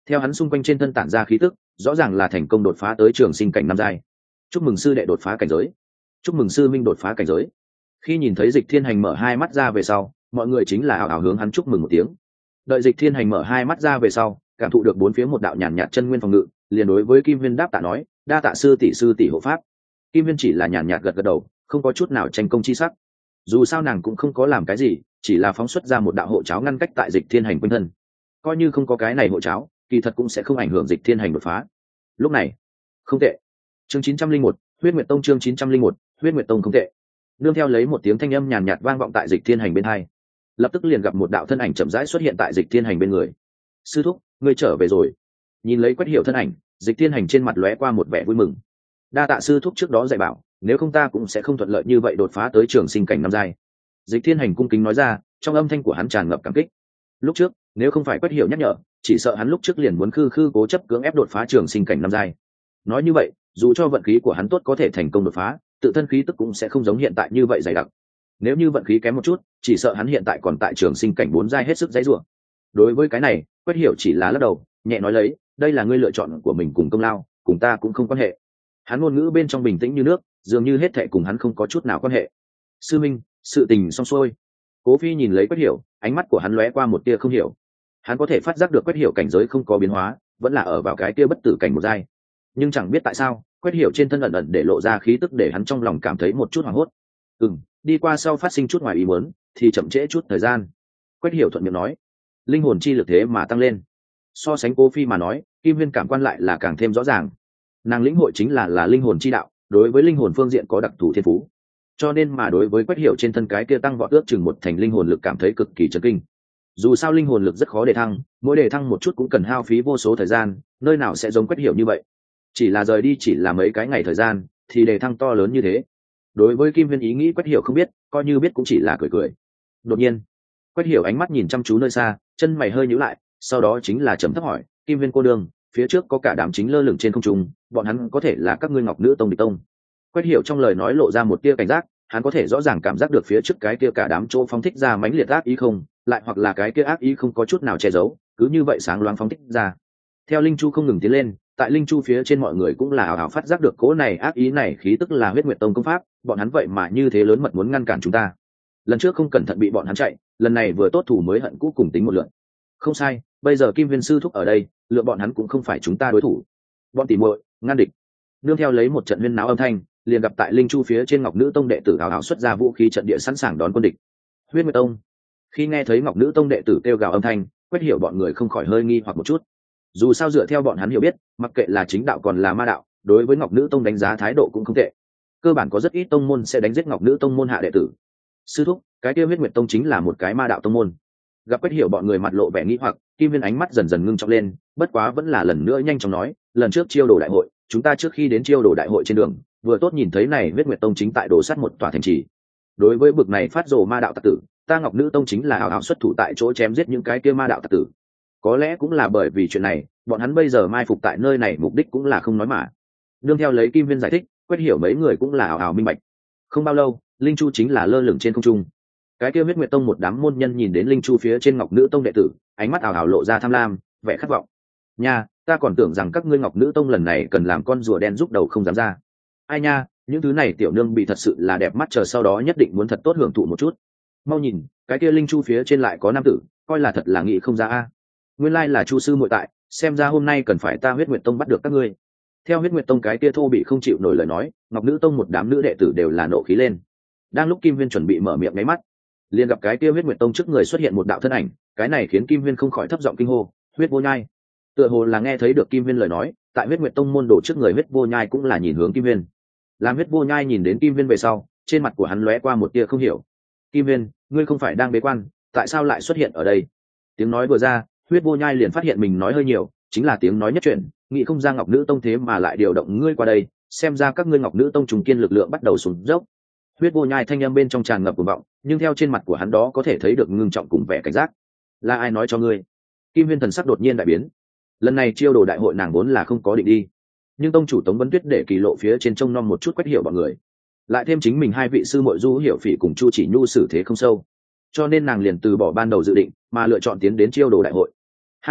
theo hắn xung quanh trên thân tản ra khí tức, rõ ràng là thành công đột phá tới trường sinh cảnh năm giai. Chúc mừng sư đệ đột phá cảnh giới, chúc mừng sư minh đột phá cảnh giới. Khi nhìn thấy Dịch Thiên Hành mở hai mắt ra về sau, mọi người chính là ảo ảo hướng hắn chúc mừng một tiếng. Đợi Dịch Thiên Hành mở hai mắt ra về sau, cảm thụ được bốn phía một đạo nhàn nhạt chân nguyên phòng ngự, liền đối với Kim Viên đáp tạ nói, đa tạ sư tỷ sư tỷ hộ pháp. Kim Viên chỉ là nhàn nhạt gật gật đầu, không có chút nào tranh công chi sắc. Dù sao nàng cũng không có làm cái gì, chỉ là phóng xuất ra một đạo hộ cháo ngăn cách tại Dịch Thiên Hành quanh thân. Coi như không có cái này hộ cháo, kỳ thật cũng sẽ không ảnh hưởng Dịch Thiên Hành đột phá. Lúc này, không tệ. Chương chín trăm linh một, Huyết Nguyệt Tông chương chín trăm linh một, Huyết Nguyệt Tông không tệ. Nương theo lấy một tiếng thanh âm nhàn nhạt vang vọng tại Dịch Thiên Hành bên hai, lập tức liền gặp một đạo thân ảnh chậm rãi xuất hiện tại Dịch Thiên Hành bên người. Sư thúc, ngươi trở về rồi. Nhìn lấy Quách Hiểu thân ảnh, Dịch Thiên Hành trên mặt lóe qua một vẻ vui mừng. Đa tạ sư thúc trước đó dạy bảo, nếu không ta cũng sẽ không thuận lợi như vậy đột phá tới trường sinh cảnh năm giai. Dịch Thiên Hành cung kính nói ra, trong âm thanh của hắn tràn ngập cảm kích. Lúc trước, nếu không phải Quách Hiểu nhắc nhở, chỉ sợ hắn lúc trước liền muốn khư khư cố chấp cưỡng ép đột phá trường sinh cảnh năm giai. Nói như vậy, dù cho vận khí của hắn tốt có thể thành công đột phá, tự thân khí tức cũng sẽ không giống hiện tại như vậy dày đặc. Nếu như vận khí kém một chút, chỉ sợ hắn hiện tại còn tại trường sinh cảnh bốn giai hết sức dãy rủa. Đối với cái này, Quách Hiểu chỉ là lắc đầu, nhẹ nói lấy, đây là ngươi lựa chọn của mình cùng công lao, cùng ta cũng không quan hệ. Hắn ngôn ngữ bên trong bình tĩnh như nước, dường như hết thảy cùng hắn không có chút nào quan hệ. Sư minh, sự tình xong xuôi. Cố Phi nhìn lấy Quách Hiểu, ánh mắt của hắn lóe qua một tia không hiểu. Hắn có thể phát giác được Quách Hiểu cảnh giới không có biến hóa, vẫn là ở vào cái tia bất tử cảnh một giai. Nhưng chẳng biết tại sao, Quách Hiểu trên thân ẩn ẩn để lộ ra khí tức để hắn trong lòng cảm thấy một chút hoảng hốt. Ừm, đi qua sau phát sinh chút ngoài ý muốn, thì chậm trễ chút thời gian. Quách Hiểu thuận miệng nói, linh hồn chi lực thế mà tăng lên. So sánh Cố Phi mà nói, Kim Huyên cảm quan lại là càng thêm rõ ràng. Nàng lĩnh hội chính là là linh hồn chi đạo, đối với linh hồn phương diện có đặc thù thiên phú, cho nên mà đối với Quách Hiểu trên thân cái kia tăng vọt ước chừng một thành linh hồn lực cảm thấy cực kỳ chấn kinh. Dù sao linh hồn lực rất khó đề thăng, mỗi đề thăng một chút cũng cần hao phí vô số thời gian, nơi nào sẽ giống Quách Hiểu như vậy. Chỉ là rời đi chỉ là mấy cái ngày thời gian, thì đề thăng to lớn như thế. Đối với Kim Huyên ý nghĩ Quách Hiểu không biết, coi như biết cũng chỉ là cười cười. Đột nhiên, Quách Hiểu ánh mắt nhìn chăm chú nơi xa, chân mày hơi nhíu lại, sau đó chính là trầm thấp hỏi, Kim Huyên cô đương, phía trước có cả đám chính lơ lửng trên không trung, bọn hắn có thể là các ngươi Ngọc Nữ Tông địch tông. Quách Hiểu trong lời nói lộ ra một tia cảnh giác, hắn có thể rõ ràng cảm giác được phía trước cái kia cả đám chỗ phóng thích ra mãnh liệt ác ý không, lại hoặc là cái kia ác ý không có chút nào che giấu, cứ như vậy sáng loáng phóng thích ra. Theo linh chu không ngừng tiến lên, tại linh chu phía trên mọi người cũng là ảo ảo phát giác được cỗ này ác ý này khí tức là Huyết Nguyệt Tông công pháp, bọn hắn vậy mà như thế lớn mật muốn ngăn cản chúng ta. Lần trước không cẩn thận bị bọn hắn chạy, lần này vừa tốt thủ mới hận cũ cùng tính một lượt. Không sai, bây giờ Kim Viên sư thúc ở đây, lựa bọn hắn cũng không phải chúng ta đối thủ. Bọn tỉ muội, ngăn địch. Nương theo lấy một trận huyên náo âm thanh, liền gặp tại linh chu phía trên Ngọc Nữ Tông đệ tử ảo ảo xuất ra vũ khí trận địa sẵn sàng đón quân địch. Huyết Nguyệt Tông. Khi nghe thấy Ngọc Nữ Tông đệ tử kêu gào âm thanh, Quách Hiểu bọn người không khỏi hơi nghi hoặc một chút. Dù sao dựa theo bọn hắn hiểu biết, mặc kệ là chính đạo còn là ma đạo, đối với Ngọc Nữ Tông đánh giá thái độ cũng không tệ. Cơ bản có rất ít tông môn sẽ đánh giết Ngọc Nữ Tông môn hạ đệ tử. Sư thúc, cái kia Huyết Nguyệt Tông chính là một cái ma đạo tông môn. Gặp Quách Hiểu bọn người mặt lộ vẻ nghi hoặc, Kim Viên ánh mắt dần dần ngưng trọng lên, bất quá vẫn là lần nữa nhanh chóng nói, lần trước chiêu đồ đại hội, chúng ta trước khi đến chiêu đồ đại hội trên đường, vừa tốt nhìn thấy này Huyết Nguyệt Tông chính tại đổ sát một tòa thành trì. Đối với bực này phát rồ ma đạo tặc tử, ta Ngọc Nữ Tông chính là hào hào xuất thủ tại chỗ chém giết những cái kia ma đạo tặc tử. Có lẽ cũng là bởi vì chuyện này, bọn hắn bây giờ mai phục tại nơi này mục đích cũng là không nói mà. Đương theo lấy Kim Viên giải thích, Quách Hiểu mấy người cũng là hào hào minh bạch. Không bao lâu, linh chu chính là lơ lửng trên không trung. Cái kia Huyết Nguyệt Tông một đám môn nhân nhìn đến linh chu phía trên Ngọc Nữ Tông đệ tử, ánh mắt ảo ảo lộ ra tham lam, vẻ khát vọng. Nha, ta còn tưởng rằng các ngươi Ngọc Nữ Tông lần này cần làm con rùa đen giúp đầu không dám ra. Ai nha, những thứ này tiểu nương bị thật sự là đẹp mắt, chờ sau đó nhất định muốn thật tốt hưởng thụ một chút. Mau nhìn, cái kia linh chu phía trên lại có nam tử, coi là thật là nghĩ không ra a. Nguyên lai là Chu sư muội tại, xem ra hôm nay cần phải ta Huyết Nguyệt Tông bắt được các ngươi. Theo Huyết Nguyệt Tông cái kia thô bị không chịu nổi lời nói, Ngọc Nữ Tông một đám nữ đệ tử đều là nộ khí lên. Đang lúc Kim Viên chuẩn bị mở miệng nháy mắt, liền gặp cái kia Huyết Nguyệt Tông trước người xuất hiện một đạo thân ảnh, cái này khiến Kim Viên không khỏi thấp giọng kinh hô, Huyết Vô Nhai. Tựa hồ là nghe thấy được Kim Viên lời nói, tại Huyết Nguyệt Tông môn đồ trước người Huyết Vô Nhai cũng là nhìn hướng Kim Viên. Làm Huyết Vô Nhai nhìn đến Kim Viên về sau, trên mặt của hắn lóe qua một tia không hiểu. Kim Viên, ngươi không phải đang bế quan, tại sao lại xuất hiện ở đây? Tiếng nói vừa ra, Huyết Vô Nhai liền phát hiện mình nói hơi nhiều, chính là tiếng nói nhất chuyện, nghĩ không ra Ngọc Nữ Tông thế mà lại điều động ngươi qua đây, xem ra các ngươi Ngọc Nữ Tông trùng kiên lực lượng bắt đầu sụt dốc. Huyết Vô Nhai thanh âm bên trong tràn ngập cuồng vọng, nhưng theo trên mặt của hắn đó có thể thấy được ngưng trọng cùng vẻ cảnh giác. Là ai nói cho ngươi? Kim Viên thần sắc đột nhiên đại biến. Lần này chiêu đồ đại hội nàng vốn là không có định đi, nhưng tông chủ Tống Vân Tuyết để kỳ lộ phía trên trông nom một chút Quách Hiểu bọn người, lại thêm chính mình hai vị sư muội Du Hiểu Phỉ cùng Chu Chỉ Nhu xử thế không sâu, cho nên nàng liền từ bỏ ban đầu dự định, mà lựa chọn tiến đến chiêu đồ đại hội. Ha ha,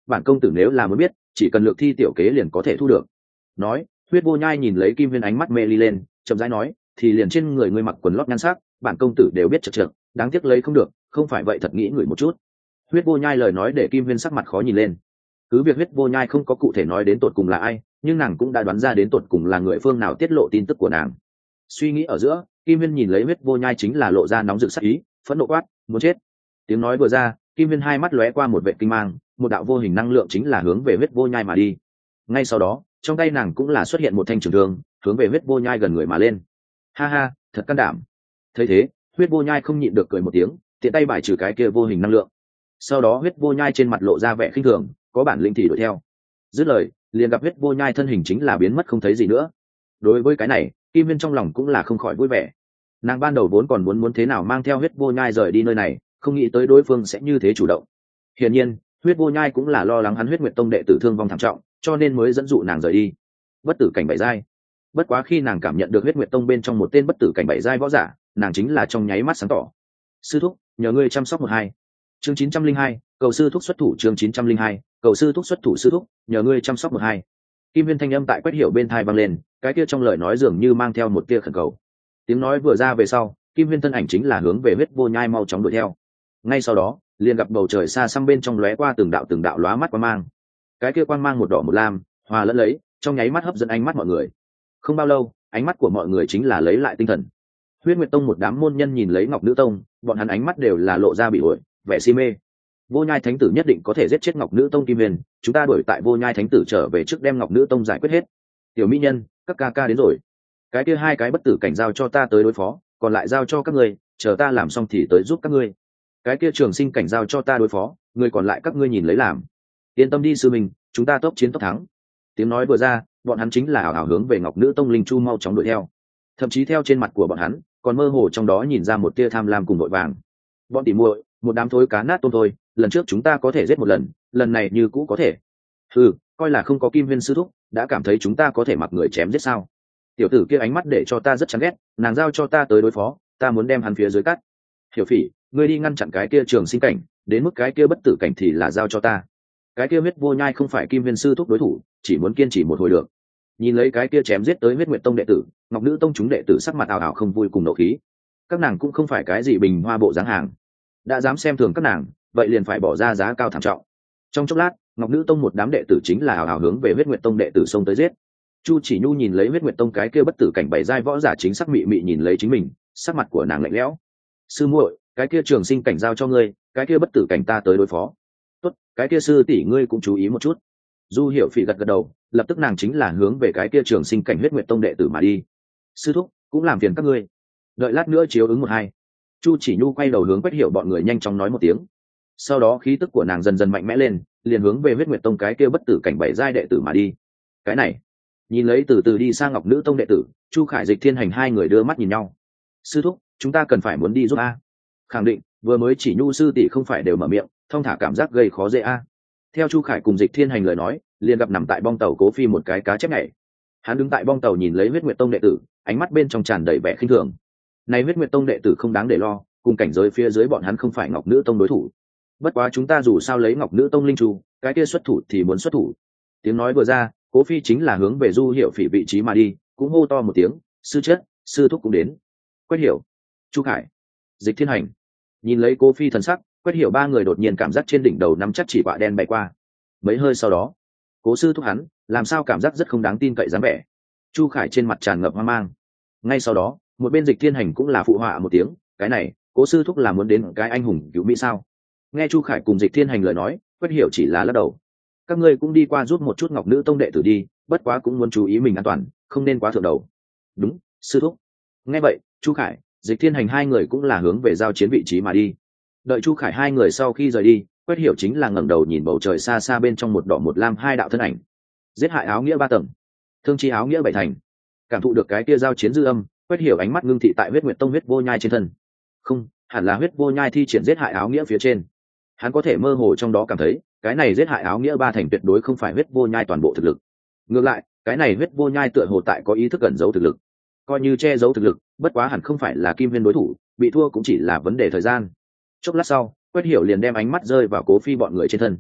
bản công tử nếu là muốn biết chỉ cần lược thi tiểu kế liền có thể thu được. Nói, huyết vô nhai nhìn lấy Kim Huyên ánh mắt mê ly lên, chậm rãi nói, thì liền trên người ngươi mặc quần lót nhan sắc bản công tử đều biết chật chật, đáng tiếc lấy không được, không phải vậy thật nghĩ người một chút. Huyết vô nhai lời nói để Kim Huyên sắc mặt khó nhìn lên. Cứ việc huyết vô nhai không có cụ thể nói đến tột cùng là ai, nhưng nàng cũng đã đoán ra đến tột cùng là người phương nào tiết lộ tin tức của nàng. Suy nghĩ ở giữa, Kim Huyên nhìn lấy huyết vô nhai chính là lộ ra nóng rực sắc ý, phẫn nộ quát, muốn chết. Tiếng nói vừa ra, Kim Huyên hai mắt lóe qua một vệ kinh mang, một đạo vô hình năng lượng chính là hướng về huyết vô nhai mà đi. Ngay sau đó, trong tay nàng cũng là xuất hiện một thanh trường thương, hướng về huyết vô nhai gần người mà lên. Ha ha, thật can đảm. Thấy thế, huyết vô nhai không nhịn được cười một tiếng, tiện tay bài trừ cái kia vô hình năng lượng. Sau đó huyết vô nhai trên mặt lộ ra vẻ khinh thường, có bản lĩnh thì đuổi theo. Dứt lời, liền gặp huyết vô nhai thân hình chính là biến mất không thấy gì nữa. Đối với cái này, Kim Huyên trong lòng cũng là không khỏi vui vẻ. Nàng ban đầu vốn còn muốn muốn thế nào mang theo huyết vô nhai rời đi nơi này, không nghĩ tới đối phương sẽ như thế chủ động. Hiển nhiên, huyết vô nhai cũng là lo lắng hắn huyết nguyệt tông đệ tử thương vong thảm trọng, cho nên mới dẫn dụ nàng rời đi. Bất tử cảnh bảy giai. Bất quá khi nàng cảm nhận được huyết nguyệt tông bên trong một tên bất tử cảnh bảy giai võ giả, nàng chính là trong nháy mắt sáng tỏ. Sư thúc, nhờ ngươi chăm sóc một hai. Chương chín trăm linh hai, cầu sư thúc xuất thủ. Chương chín trăm linh hai, cầu sư thúc xuất thủ. Sư thúc, nhờ ngươi chăm sóc một hai. Kim Huyên thanh âm tại Quách Hiểu bên tai vang lên, cái kia trong lời nói dường như mang theo một tia khẩn cầu. Tiếng nói vừa ra về sau, Kim Huyên thân ảnh chính là hướng về huyết vô nhai mau chóng đuổi theo. Ngay sau đó, liền gặp bầu trời xa xăm bên trong lóe qua từng đạo từng đạo lóa mắt quang mang. Cái kia quang mang một đỏ một lam, hòa lẫn lấy, trong nháy mắt hấp dẫn ánh mắt mọi người. Không bao lâu, ánh mắt của mọi người chính là lấy lại tinh thần. Huyết Nguyệt Tông một đám môn nhân nhìn lấy Ngọc Nữ Tông, bọn hắn ánh mắt đều là lộ ra bị ổi, vẻ si mê. Vô Nhai Thánh tử nhất định có thể giết chết Ngọc Nữ Tông Kim Huyền, chúng ta đuổi tại Vô Nhai Thánh tử trở về trước đem Ngọc Nữ Tông giải quyết hết. Tiểu mỹ nhân, các ca ca đến rồi. Cái kia hai cái bất tử cảnh giao cho ta tới đối phó, còn lại giao cho các ngươi, chờ ta làm xong thì tới giúp các ngươi. Cái kia trường sinh cảnh giao cho ta đối phó, người còn lại các ngươi nhìn lấy làm. Yên tâm đi sư mình, chúng ta tốc chiến tốc thắng. Tiếng nói vừa ra, bọn hắn chính là ảo ảo hướng về Ngọc Nữ Tông linh chu mau chóng đuổi theo. Thậm chí theo trên mặt của bọn hắn, còn mơ hồ trong đó nhìn ra một tia tham lam cùng vội vàng. Bọn tỉ muội, một đám thối cá nát tôm thôi, lần trước chúng ta có thể giết một lần, lần này như cũ có thể. Ừ, coi là không có Kim Huyên sư thúc, đã cảm thấy chúng ta có thể mặc người chém giết sao? Tiểu tử kia ánh mắt để cho ta rất chán ghét, nàng giao cho ta tới đối phó, ta muốn đem hắn phía dưới cắt. Hiểu Phỉ, ngươi đi ngăn chặn cái kia trường sinh cảnh, đến mức cái kia bất tử cảnh thì là giao cho ta. Cái kia huyết vô nhai không phải Kim Huyên sư thúc đối thủ, chỉ muốn kiên trì một hồi được. Nhìn lấy cái kia chém giết tới huyết nguyệt tông đệ tử, Ngọc Nữ Tông chúng đệ tử sắc mặt ảo ảo không vui cùng nộ khí. Các nàng cũng không phải cái gì bình hoa bộ dáng hàng, đã dám xem thường các nàng, vậy liền phải bỏ ra giá cao thảm trọng. Trong chốc lát, Ngọc Nữ Tông một đám đệ tử chính là ảo ảo hướng về huyết nguyệt tông đệ tử xông tới giết. Chu Chỉ Nhu nhìn lấy huyết nguyệt tông cái kia bất tử cảnh bảy giai võ giả chính sắc mị mị nhìn lấy chính mình, sắc mặt của nàng lạnh lẽo. Sư muội, cái kia trường sinh cảnh giao cho ngươi, cái kia bất tử cảnh ta tới đối phó. Tốt, cái kia sư tỷ ngươi cũng chú ý một chút. Du Hiểu Phỉ gật gật đầu, lập tức nàng chính là hướng về cái kia trường sinh cảnh huyết nguyệt tông đệ tử mà đi. Sư thúc, cũng làm phiền các ngươi, đợi lát nữa chiếu ứng một hai. Chu Chỉ Nhu quay đầu hướng Quách Hiểu bọn người nhanh chóng nói một tiếng. Sau đó khí tức của nàng dần dần mạnh mẽ lên, liền hướng về huyết nguyệt tông cái kia bất tử cảnh bảy giai đệ tử mà đi. Cái này, nhìn lấy từ từ đi sang Ngọc Nữ Tông đệ tử, Chu Khải Dịch Thiên Hành hai người đưa mắt nhìn nhau. Sư thúc, chúng ta cần phải muốn đi giúp a. Khẳng định, vừa mới chỉ Nhu sư tỷ không phải đều mở miệng, thông thả cảm giác gây khó dễ a. Theo Chu Khải cùng Dịch Thiên Hành lời nói, liền gặp nằm tại bong tàu Cố Phi một cái cá chép nhảy. Hắn đứng tại bong tàu nhìn lấy huyết nguyệt tông đệ tử, ánh mắt bên trong tràn đầy vẻ khinh thường. Này huyết nguyệt tông đệ tử không đáng để lo, cùng cảnh giới phía dưới bọn hắn không phải Ngọc Nữ Tông đối thủ. Bất quá chúng ta dù sao lấy Ngọc Nữ Tông linh chu, cái kia xuất thủ thì muốn xuất thủ. Tiếng nói vừa ra, Cố Phi chính là hướng về Du Hiểu Phỉ vị trí mà đi, cũng hô to một tiếng, sư chết, sư thúc cũng đến. Quách Hiểu, Chu Khải, Dịch Thiên Hành. Nhìn lấy Cố Phi thần sắc, Quách Hiểu ba người đột nhiên cảm giác trên đỉnh đầu nắm chắc chỉ quả đen bay qua. Mấy hơi sau đó, Cố sư thúc hắn, làm sao cảm giác rất không đáng tin cậy dáng vẻ. Chu Khải trên mặt tràn ngập hoang mang. Ngay sau đó, một bên Dịch Thiên Hành cũng là phụ họa một tiếng, cái này, Cố sư thúc là muốn đến cái anh hùng cứu mỹ sao? Nghe Chu Khải cùng Dịch Thiên Hành lời nói, Quách Hiểu chỉ là lắc đầu. Các ngươi cũng đi qua giúp một chút Ngọc Nữ Tông đệ tử đi, bất quá cũng muốn chú ý mình an toàn, không nên quá thượng đầu. Đúng, sư thúc. Nghe vậy, Chu Khải, Dịch Thiên Hành hai người cũng là hướng về giao chiến vị trí mà đi. Đợi Chu Khải hai người sau khi rời đi, Quách Hiểu chính là ngẩng đầu nhìn bầu trời xa xa bên trong một đỏ một lam hai đạo thân ảnh. Giết hại áo nghĩa ba tầng, thương chi áo nghĩa bảy thành. Cảm thụ được cái kia giao chiến dư âm, Quách Hiểu ánh mắt ngưng thị tại huyết nguyệt tông huyết vô nhai trên thân. Không, hẳn là huyết vô nhai thi triển giết hại áo nghĩa phía trên. Hắn có thể mơ hồ trong đó cảm thấy, cái này giết hại áo nghĩa ba thành tuyệt đối không phải huyết vô nhai toàn bộ thực lực. Ngược lại, cái này huyết vô nhai tựa hồ tại có ý thức ẩn giấu thực lực, coi như che giấu thực lực, bất quá hẳn không phải là Kim Huyên đối thủ, bị thua cũng chỉ là vấn đề thời gian. Chốc lát sau, Quách Hiểu liền đem ánh mắt rơi vào Cố Phi bọn người trên thân.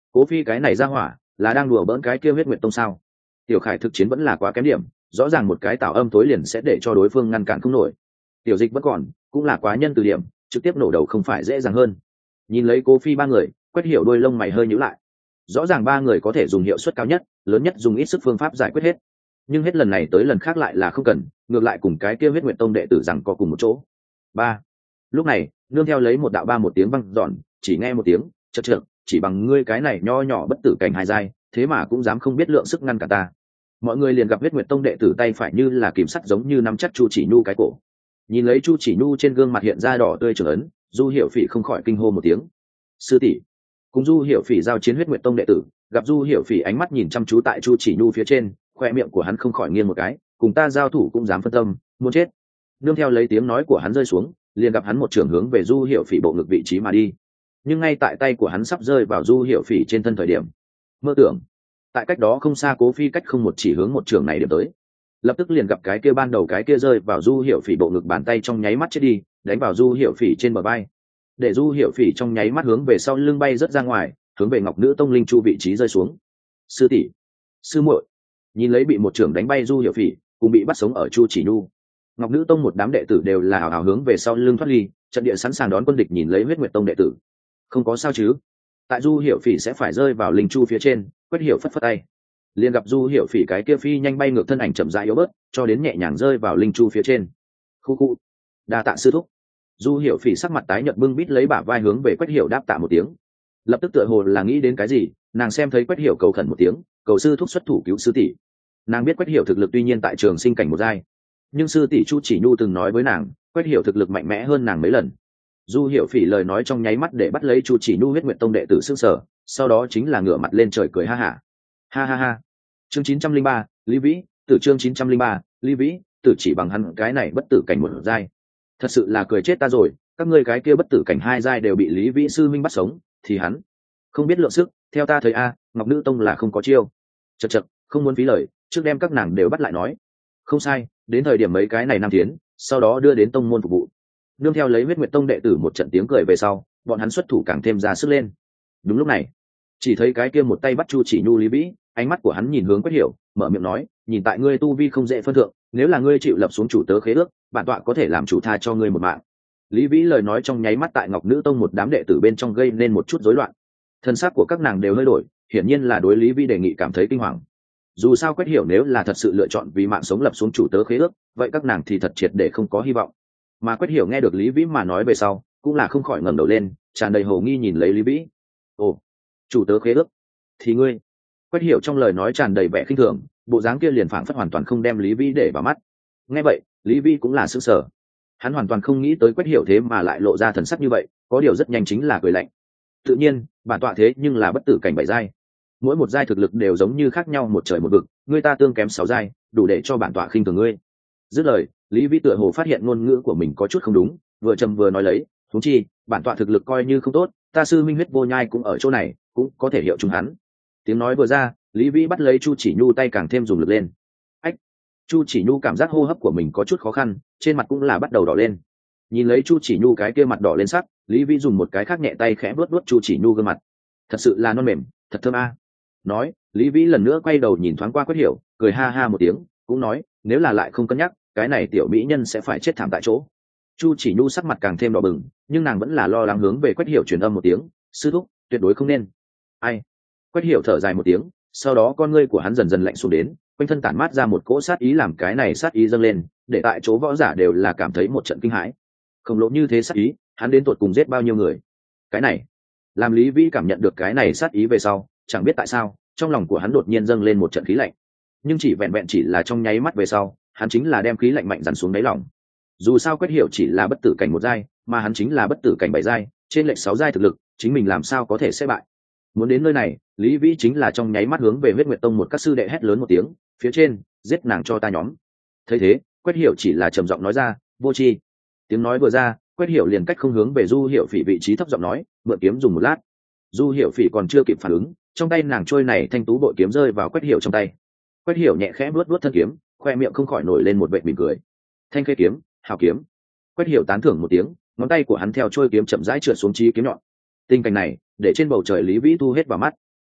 Cố Phi cái này ra hỏa là đang đùa bỡn cái kia huyết nguyệt tông sao? Tiểu Khải thực chiến vẫn là quá kém điểm, rõ ràng một cái tạo âm tối liền sẽ để cho đối phương ngăn cản không nổi. Tiểu Dịch vẫn còn, cũng là quá nhân từ điểm, trực tiếp nổ đầu không phải dễ dàng hơn. Nhìn lấy Cố Phi ba người, Quách Hiểu đôi lông mày hơi nhíu lại. Rõ ràng ba người có thể dùng hiệu suất cao nhất, lớn nhất dùng ít sức phương pháp giải quyết hết, nhưng hết lần này tới lần khác lại là không cần, ngược lại cùng cái kia huyết nguyệt tông đệ tử rằng có cùng một chỗ. Ba. Lúc này, nương theo lấy một đạo ba một tiếng vang dọn, chỉ nghe một tiếng, chậc chậc, chỉ bằng ngươi cái này nho nhỏ bất tử cảnh hai giai, thế mà cũng dám không biết lượng sức ngăn cả ta. Mọi người liền gặp huyết nguyệt tông đệ tử tay phải như là kìm sắt giống như nắm chắc Chu Chỉ Nhu cái cổ. Nhìn lấy Chu Chỉ Nhu trên gương mặt hiện ra đỏ tươi trưởng ấn, Du Hiểu Phỉ không khỏi kinh hô một tiếng. Sư tỷ. Cùng Du Hiểu Phỉ giao chiến huyết nguyệt tông đệ tử, gặp Du Hiểu Phỉ ánh mắt nhìn chăm chú tại Chu Chỉ Nhu phía trên, khoe miệng của hắn không khỏi nghiêng một cái, cùng ta giao thủ cũng dám phân tâm, muốn chết. Nương theo lấy tiếng nói của hắn rơi xuống, liền gặp hắn một trường hướng về Du Hiểu Phỉ bộ ngực vị trí mà đi. Nhưng ngay tại tay của hắn sắp rơi vào Du Hiểu Phỉ trên thân thời điểm, mơ tưởng, tại cách đó không xa Cố Phi cách không một chỉ hướng một trường này điểm tới. Lập tức liền gặp cái kia ban đầu cái kia rơi vào Du Hiểu Phỉ bộ ngực bàn tay trong nháy mắt chết đi, đánh vào Du Hiểu Phỉ trên bờ vai. Để Du Hiểu Phỉ trong nháy mắt hướng về sau lưng bay rất ra ngoài, hướng về Ngọc Nữ Tông linh chu vị trí rơi xuống. Sư tỷ, sư muội. Nhìn lấy bị một trưởng đánh bay Du Hiểu Phỉ, cùng bị bắt sống ở Chu Chỉ Nhu, Ngọc Nữ Tông một đám đệ tử đều là hào hào hướng về sau lưng thoát ly, trận địa sẵn sàng đón quân địch. Nhìn lấy huyết nguyệt tông đệ tử, không có sao chứ? Tại Du Hiểu Phỉ sẽ phải rơi vào linh chu phía trên, Quách Hiểu phất phất tay, liền gặp Du Hiểu Phỉ cái kia phi nhanh bay ngược thân ảnh chậm rãi yếu bớt, cho đến nhẹ nhàng rơi vào linh chu phía trên. Khu khu, đa tạ sư thúc. Du Hiểu Phỉ sắc mặt tái nhợt bưng bít lấy bả vai hướng về Quách Hiểu đáp tạ một tiếng. Lập tức tựa hồ là nghĩ đến cái gì, nàng xem thấy Quách Hiểu cầu khẩn một tiếng, cầu sư thúc xuất thủ cứu sư tỷ. Nàng biết Quách Hiểu thực lực tuy nhiên tại trường sinh cảnh một giai, nhưng sư tỷ Chu Chỉ Nhu từng nói với nàng, Quách Hiểu thực lực mạnh mẽ hơn nàng mấy lần. Du Hiểu Phỉ lời nói trong nháy mắt để bắt lấy Chu Chỉ Nhu huyết nguyệt tông đệ tử sững sờ, sau đó chính là ngửa mặt lên trời cười ha hả. Ha ha ha. Chương chín trăm linh ba, Lý Vĩ, tử chương chín trăm linh ba, Lý Vĩ, tử chỉ bằng hắn cái này bất tử cảnh một giai. Thật sự là cười chết ta rồi, các ngươi cái kia bất tử cảnh hai giai đều bị Lý Vĩ sư minh bắt sống, thì hắn không biết lượng sức, theo ta thấy a, Ngọc Nữ Tông là không có chiêu. Chậc chậc, không muốn phí lời, trước đem các nàng đều bắt lại nói. Không sai, đến thời điểm mấy cái này nam tiến, sau đó đưa đến tông môn phục vụ. Nương theo lấy huyết nguyệt tông đệ tử một trận tiếng cười về sau, bọn hắn xuất thủ càng thêm ra sức lên. Đúng lúc này, chỉ thấy cái kia một tay bắt Chu Chỉ Nhu Lý Vĩ, ánh mắt của hắn nhìn hướng Quách Hiểu, mở miệng nói, nhìn tại ngươi tu vi không dễ phân thượng, nếu là ngươi chịu lập xuống chủ tớ khế ước, bản tọa có thể làm chủ tha cho ngươi một mạng. Lý Vĩ lời nói trong nháy mắt tại Ngọc Nữ Tông một đám đệ tử bên trong gây nên một chút rối loạn. Thân xác của các nàng đều hơi đổi, hiển nhiên là đối Lý Vĩ đề nghị cảm thấy kinh hoàng. Dù sao Quách Hiểu nếu là thật sự lựa chọn vì mạng sống lập xuống chủ tớ khế ước, vậy các nàng thì thật triệt để không có hy vọng. Mà Quách Hiểu nghe được Lý Vĩ mà nói về sau, cũng là không khỏi ngẩng đầu lên, tràn đầy hồ nghi nhìn lấy Lý Vĩ. Ồ, chủ tớ khế ước? Thì ngươi? Quách Hiểu trong lời nói tràn đầy vẻ khinh thường, bộ dáng kia liền phảng phất hoàn toàn không đem Lý Vĩ để vào mắt. Nghe vậy, Lý Vĩ cũng là sửng sở. Hắn hoàn toàn không nghĩ tới Quách Hiểu thế mà lại lộ ra thần sắc như vậy, có điều rất nhanh chính là cười lạnh. Tự nhiên, bản tọa thế nhưng là bất tử cảnh bảy giai, mỗi một giai thực lực đều giống như khác nhau một trời một vực, ngươi ta tương kém sáu giai, đủ để cho bản tọa khinh thường ngươi. Dứt lời, Lý Vĩ tựa hồ phát hiện ngôn ngữ của mình có chút không đúng, vừa trầm vừa nói lấy, huống chi, bản tọa thực lực coi như không tốt, ta sư minh huyết vô nhai cũng ở chỗ này, cũng có thể hiệu chúng hắn. Tiếng nói vừa ra, Lý Vĩ bắt lấy Chu Chỉ Nhu tay càng thêm dùng lực lên. Ách! Chu Chỉ Nhu cảm giác hô hấp của mình có chút khó khăn, trên mặt cũng là bắt đầu đỏ lên. Nhìn lấy Chu Chỉ Nhu cái kia mặt đỏ lên sắc, Lý Vĩ dùng một cái khác nhẹ tay khẽ vuốt vuốt Chu Chỉ Nhu gương mặt. Thật sự là non mềm, thật thơm a. Nói, Lý Vĩ lần nữa quay đầu nhìn thoáng qua Quách Hiểu, cười ha ha một tiếng, cũng nói, nếu là lại không cân nhắc, cái này tiểu mỹ nhân sẽ phải chết thảm tại chỗ. Chu Chỉ Nhu sắc mặt càng thêm đỏ bừng, nhưng nàng vẫn là lo lắng hướng về Quách Hiểu truyền âm một tiếng, sư thúc, tuyệt đối không nên. Ai? Quách Hiểu thở dài một tiếng, sau đó con ngươi của hắn dần dần lạnh xuống đến, quanh thân tản mát ra một cỗ sát ý, làm cái này sát ý dâng lên, để tại chỗ võ giả đều là cảm thấy một trận kinh hãi. Khổng lồ như thế sát ý, hắn đến tột cùng giết bao nhiêu người? Cái này, làm Lý Vĩ cảm nhận được cái này sát ý về sau, chẳng biết tại sao, trong lòng của hắn đột nhiên dâng lên một trận khí lạnh. Nhưng chỉ vẹn vẹn chỉ là trong nháy mắt về sau, hắn chính là đem khí lạnh mạnh dằn xuống đáy lòng. Dù sao Quách Hiểu chỉ là bất tử cảnh một giai, mà hắn chính là bất tử cảnh bảy giai, trên lệch sáu giai thực lực, chính mình làm sao có thể sẽ bại. Muốn đến nơi này, Lý Vĩ chính là trong nháy mắt hướng về Huyết Nguyệt Tông một các sư đệ hét lớn một tiếng, phía trên, giết nàng cho ta nhóm. Thấy thế, Quách Hiểu chỉ là trầm giọng nói ra, vô tri. Tiếng nói vừa ra, Quách Hiểu liền cách không hướng về Du Hiểu Phỉ vị trí thấp giọng nói, mượn kiếm dùng một lát. Du Hiểu Phỉ còn chưa kịp phản ứng, trong tay nàng trôi này thanh tú bội kiếm rơi vào Quách Hiểu trong tay. Quách Hiểu nhẹ khẽ vuốt vuốt thân kiếm, khoe miệng không khỏi nổi lên một vệt mỉm cười. Thanh khê kiếm, hào kiếm. Quách Hiểu tán thưởng một tiếng, ngón tay của hắn theo trôi kiếm chậm rãi trượt xuống chi kiếm nhọn. Tình cảnh này, để trên bầu trời Lý Vĩ thu hết vào mắt.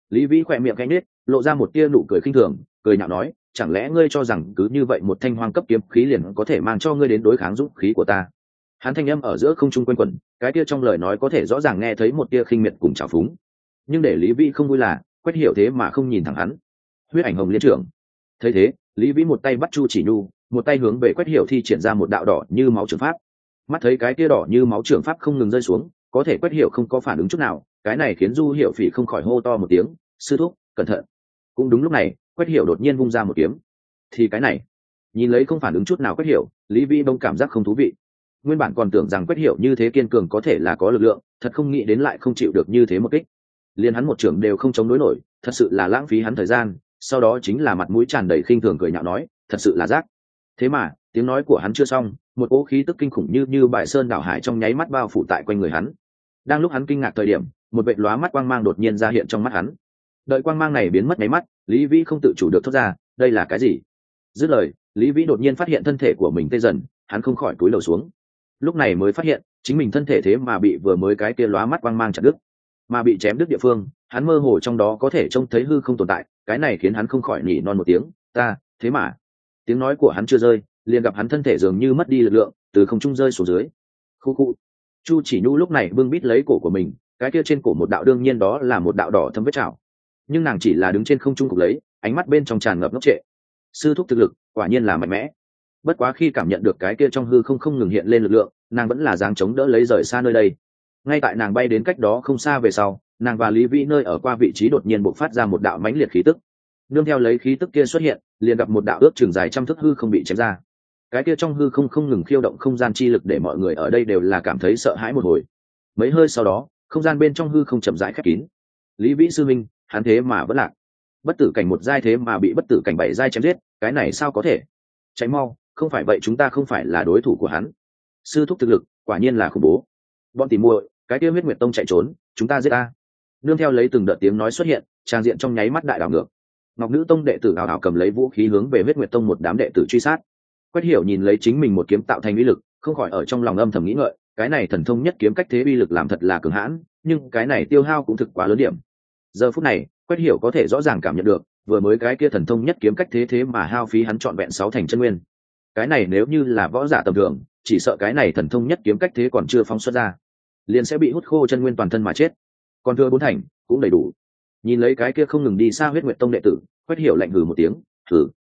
Lý Vĩ khỏe miệng cánh nết, lộ ra một tia nụ cười khinh thường, cười nhạo nói, chẳng lẽ ngươi cho rằng cứ như vậy một thanh hoang cấp kiếm khí liền có thể mang cho ngươi đến đối kháng dũng khí của ta? Hắn thanh âm ở giữa không trung quanh quẩn, cái tia trong lời nói có thể rõ ràng nghe thấy một tia khinh miệt cùng trào phúng. Nhưng để Lý Vĩ không vui là, Quách Hiểu thế mà không nhìn thẳng hắn. Huyết ảnh hồng liên trưởng. Thấy thế, Lý Vĩ một tay bắt Chu Chỉ Nhu, một tay hướng về Quách Hiểu thi triển ra một đạo đỏ như máu trường pháp. Mắt thấy cái tia đỏ như máu trường pháp không ngừng rơi xuống, có thể Quách Hiểu không có phản ứng chút nào, cái này khiến Du Hiểu Phỉ không khỏi hô to một tiếng, sư thúc, cẩn thận. Cũng đúng lúc này, Quách Hiểu đột nhiên vung ra một kiếm. Thì cái này, nhìn lấy không phản ứng chút nào Quách Hiểu, Lý Vĩ bỗng cảm giác không thú vị. Nguyên bản còn tưởng rằng Quách Hiểu như thế kiên cường có thể là có lực lượng, thật không nghĩ đến lại không chịu được như thế một kích. Liên hắn một trưởng đều không chống đối nổi, thật sự là lãng phí hắn thời gian. Sau đó chính là mặt mũi tràn đầy khinh thường cười nhạo nói, thật sự là rác. Thế mà, tiếng nói của hắn chưa xong, một cỗ khí tức kinh khủng như như bại sơn đảo hải trong nháy mắt bao phủ tại quanh người hắn. Đang lúc hắn kinh ngạc thời điểm, một vệt lóa mắt quang mang đột nhiên ra hiện trong mắt hắn. Đợi quang mang này biến mất nháy mắt, Lý Vĩ không tự chủ được thốt ra, đây là cái gì? Dứt lời, Lý Vĩ đột nhiên phát hiện thân thể của mình tê dần, hắn không khỏi cúi đầu xuống. Lúc này mới phát hiện, chính mình thân thể thế mà bị vừa mới cái kia lóa mắt quang mang chặt đứt, mà bị chém đứt địa phương, hắn mơ hồ trong đó có thể trông thấy hư không tồn tại, cái này khiến hắn không khỏi nhỉ non một tiếng, ta, thế mà. Tiếng nói của hắn chưa rơi, liền gặp hắn thân thể dường như mất đi lực lượng, từ không trung rơi xuống dưới. Khu khu. Chu Chỉ Nhu lúc này bưng bít lấy cổ của mình, cái kia trên cổ một đạo đương nhiên đó là một đạo đỏ thâm vết trào. Nhưng nàng chỉ là đứng trên không trung cục lấy, ánh mắt bên trong tràn ngập ngốc trệ. Sư thúc thực lực, quả nhiên là mạnh mẽ. Bất quá khi cảm nhận được cái kia trong hư không không ngừng hiện lên lực lượng, nàng vẫn là dáng chống đỡ lấy rời xa nơi đây. Ngay tại nàng bay đến cách đó không xa về sau, nàng và Lý Vĩ nơi ở qua vị trí đột nhiên bộc phát ra một đạo mãnh liệt khí tức. Nương theo lấy khí tức kia xuất hiện, liền gặp một đạo ước chừng dài trăm thước hư không bị chém ra. Cái kia trong hư không không ngừng khiêu động không gian chi lực để mọi người ở đây đều là cảm thấy sợ hãi một hồi. Mấy hơi sau đó, không gian bên trong hư không chậm rãi khép kín. Lý Vĩ sư minh, hắn thế mà vẫn lạc. Bất tử cảnh một giai thế mà bị bất tử cảnh bảy giai chém giết, cái này sao có thể? Cháy mau, không phải vậy chúng ta không phải là đối thủ của hắn. Sư thúc thực lực, quả nhiên là khủng bố. Bọn tỉ muội, cái kia Huyết Nguyệt Tông chạy trốn, chúng ta giết ta. Nương theo lấy từng đợt tiếng nói xuất hiện, trang diện trong nháy mắt đại đảo ngược. Ngọc Nữ Tông đệ tử ảo ảo cầm lấy vũ khí hướng về Huyết Nguyệt Tông một đám đệ tử truy sát. Quách Hiểu nhìn lấy chính mình một kiếm tạo thành uy lực, không khỏi ở trong lòng âm thầm nghĩ ngợi, cái này thần thông nhất kiếm cách thế uy lực làm thật là cường hãn, nhưng cái này tiêu hao cũng thực quá lớn điểm. Giờ phút này, Quách Hiểu có thể rõ ràng cảm nhận được, vừa mới cái kia thần thông nhất kiếm cách thế thế mà hao phí hắn trọn vẹn sáu thành chân nguyên. Cái này nếu như là võ giả tầm thường, chỉ sợ cái này thần thông nhất kiếm cách thế còn chưa phóng xuất ra, liền sẽ bị hút khô chân nguyên toàn thân mà chết. Còn thừa bốn thành cũng đầy đủ. Nhìn lấy cái kia không ngừng đi xa Huyết Nguyệt Tông đệ tử, Quách Hiểu lạnh hừ một tiếng, "Hừ,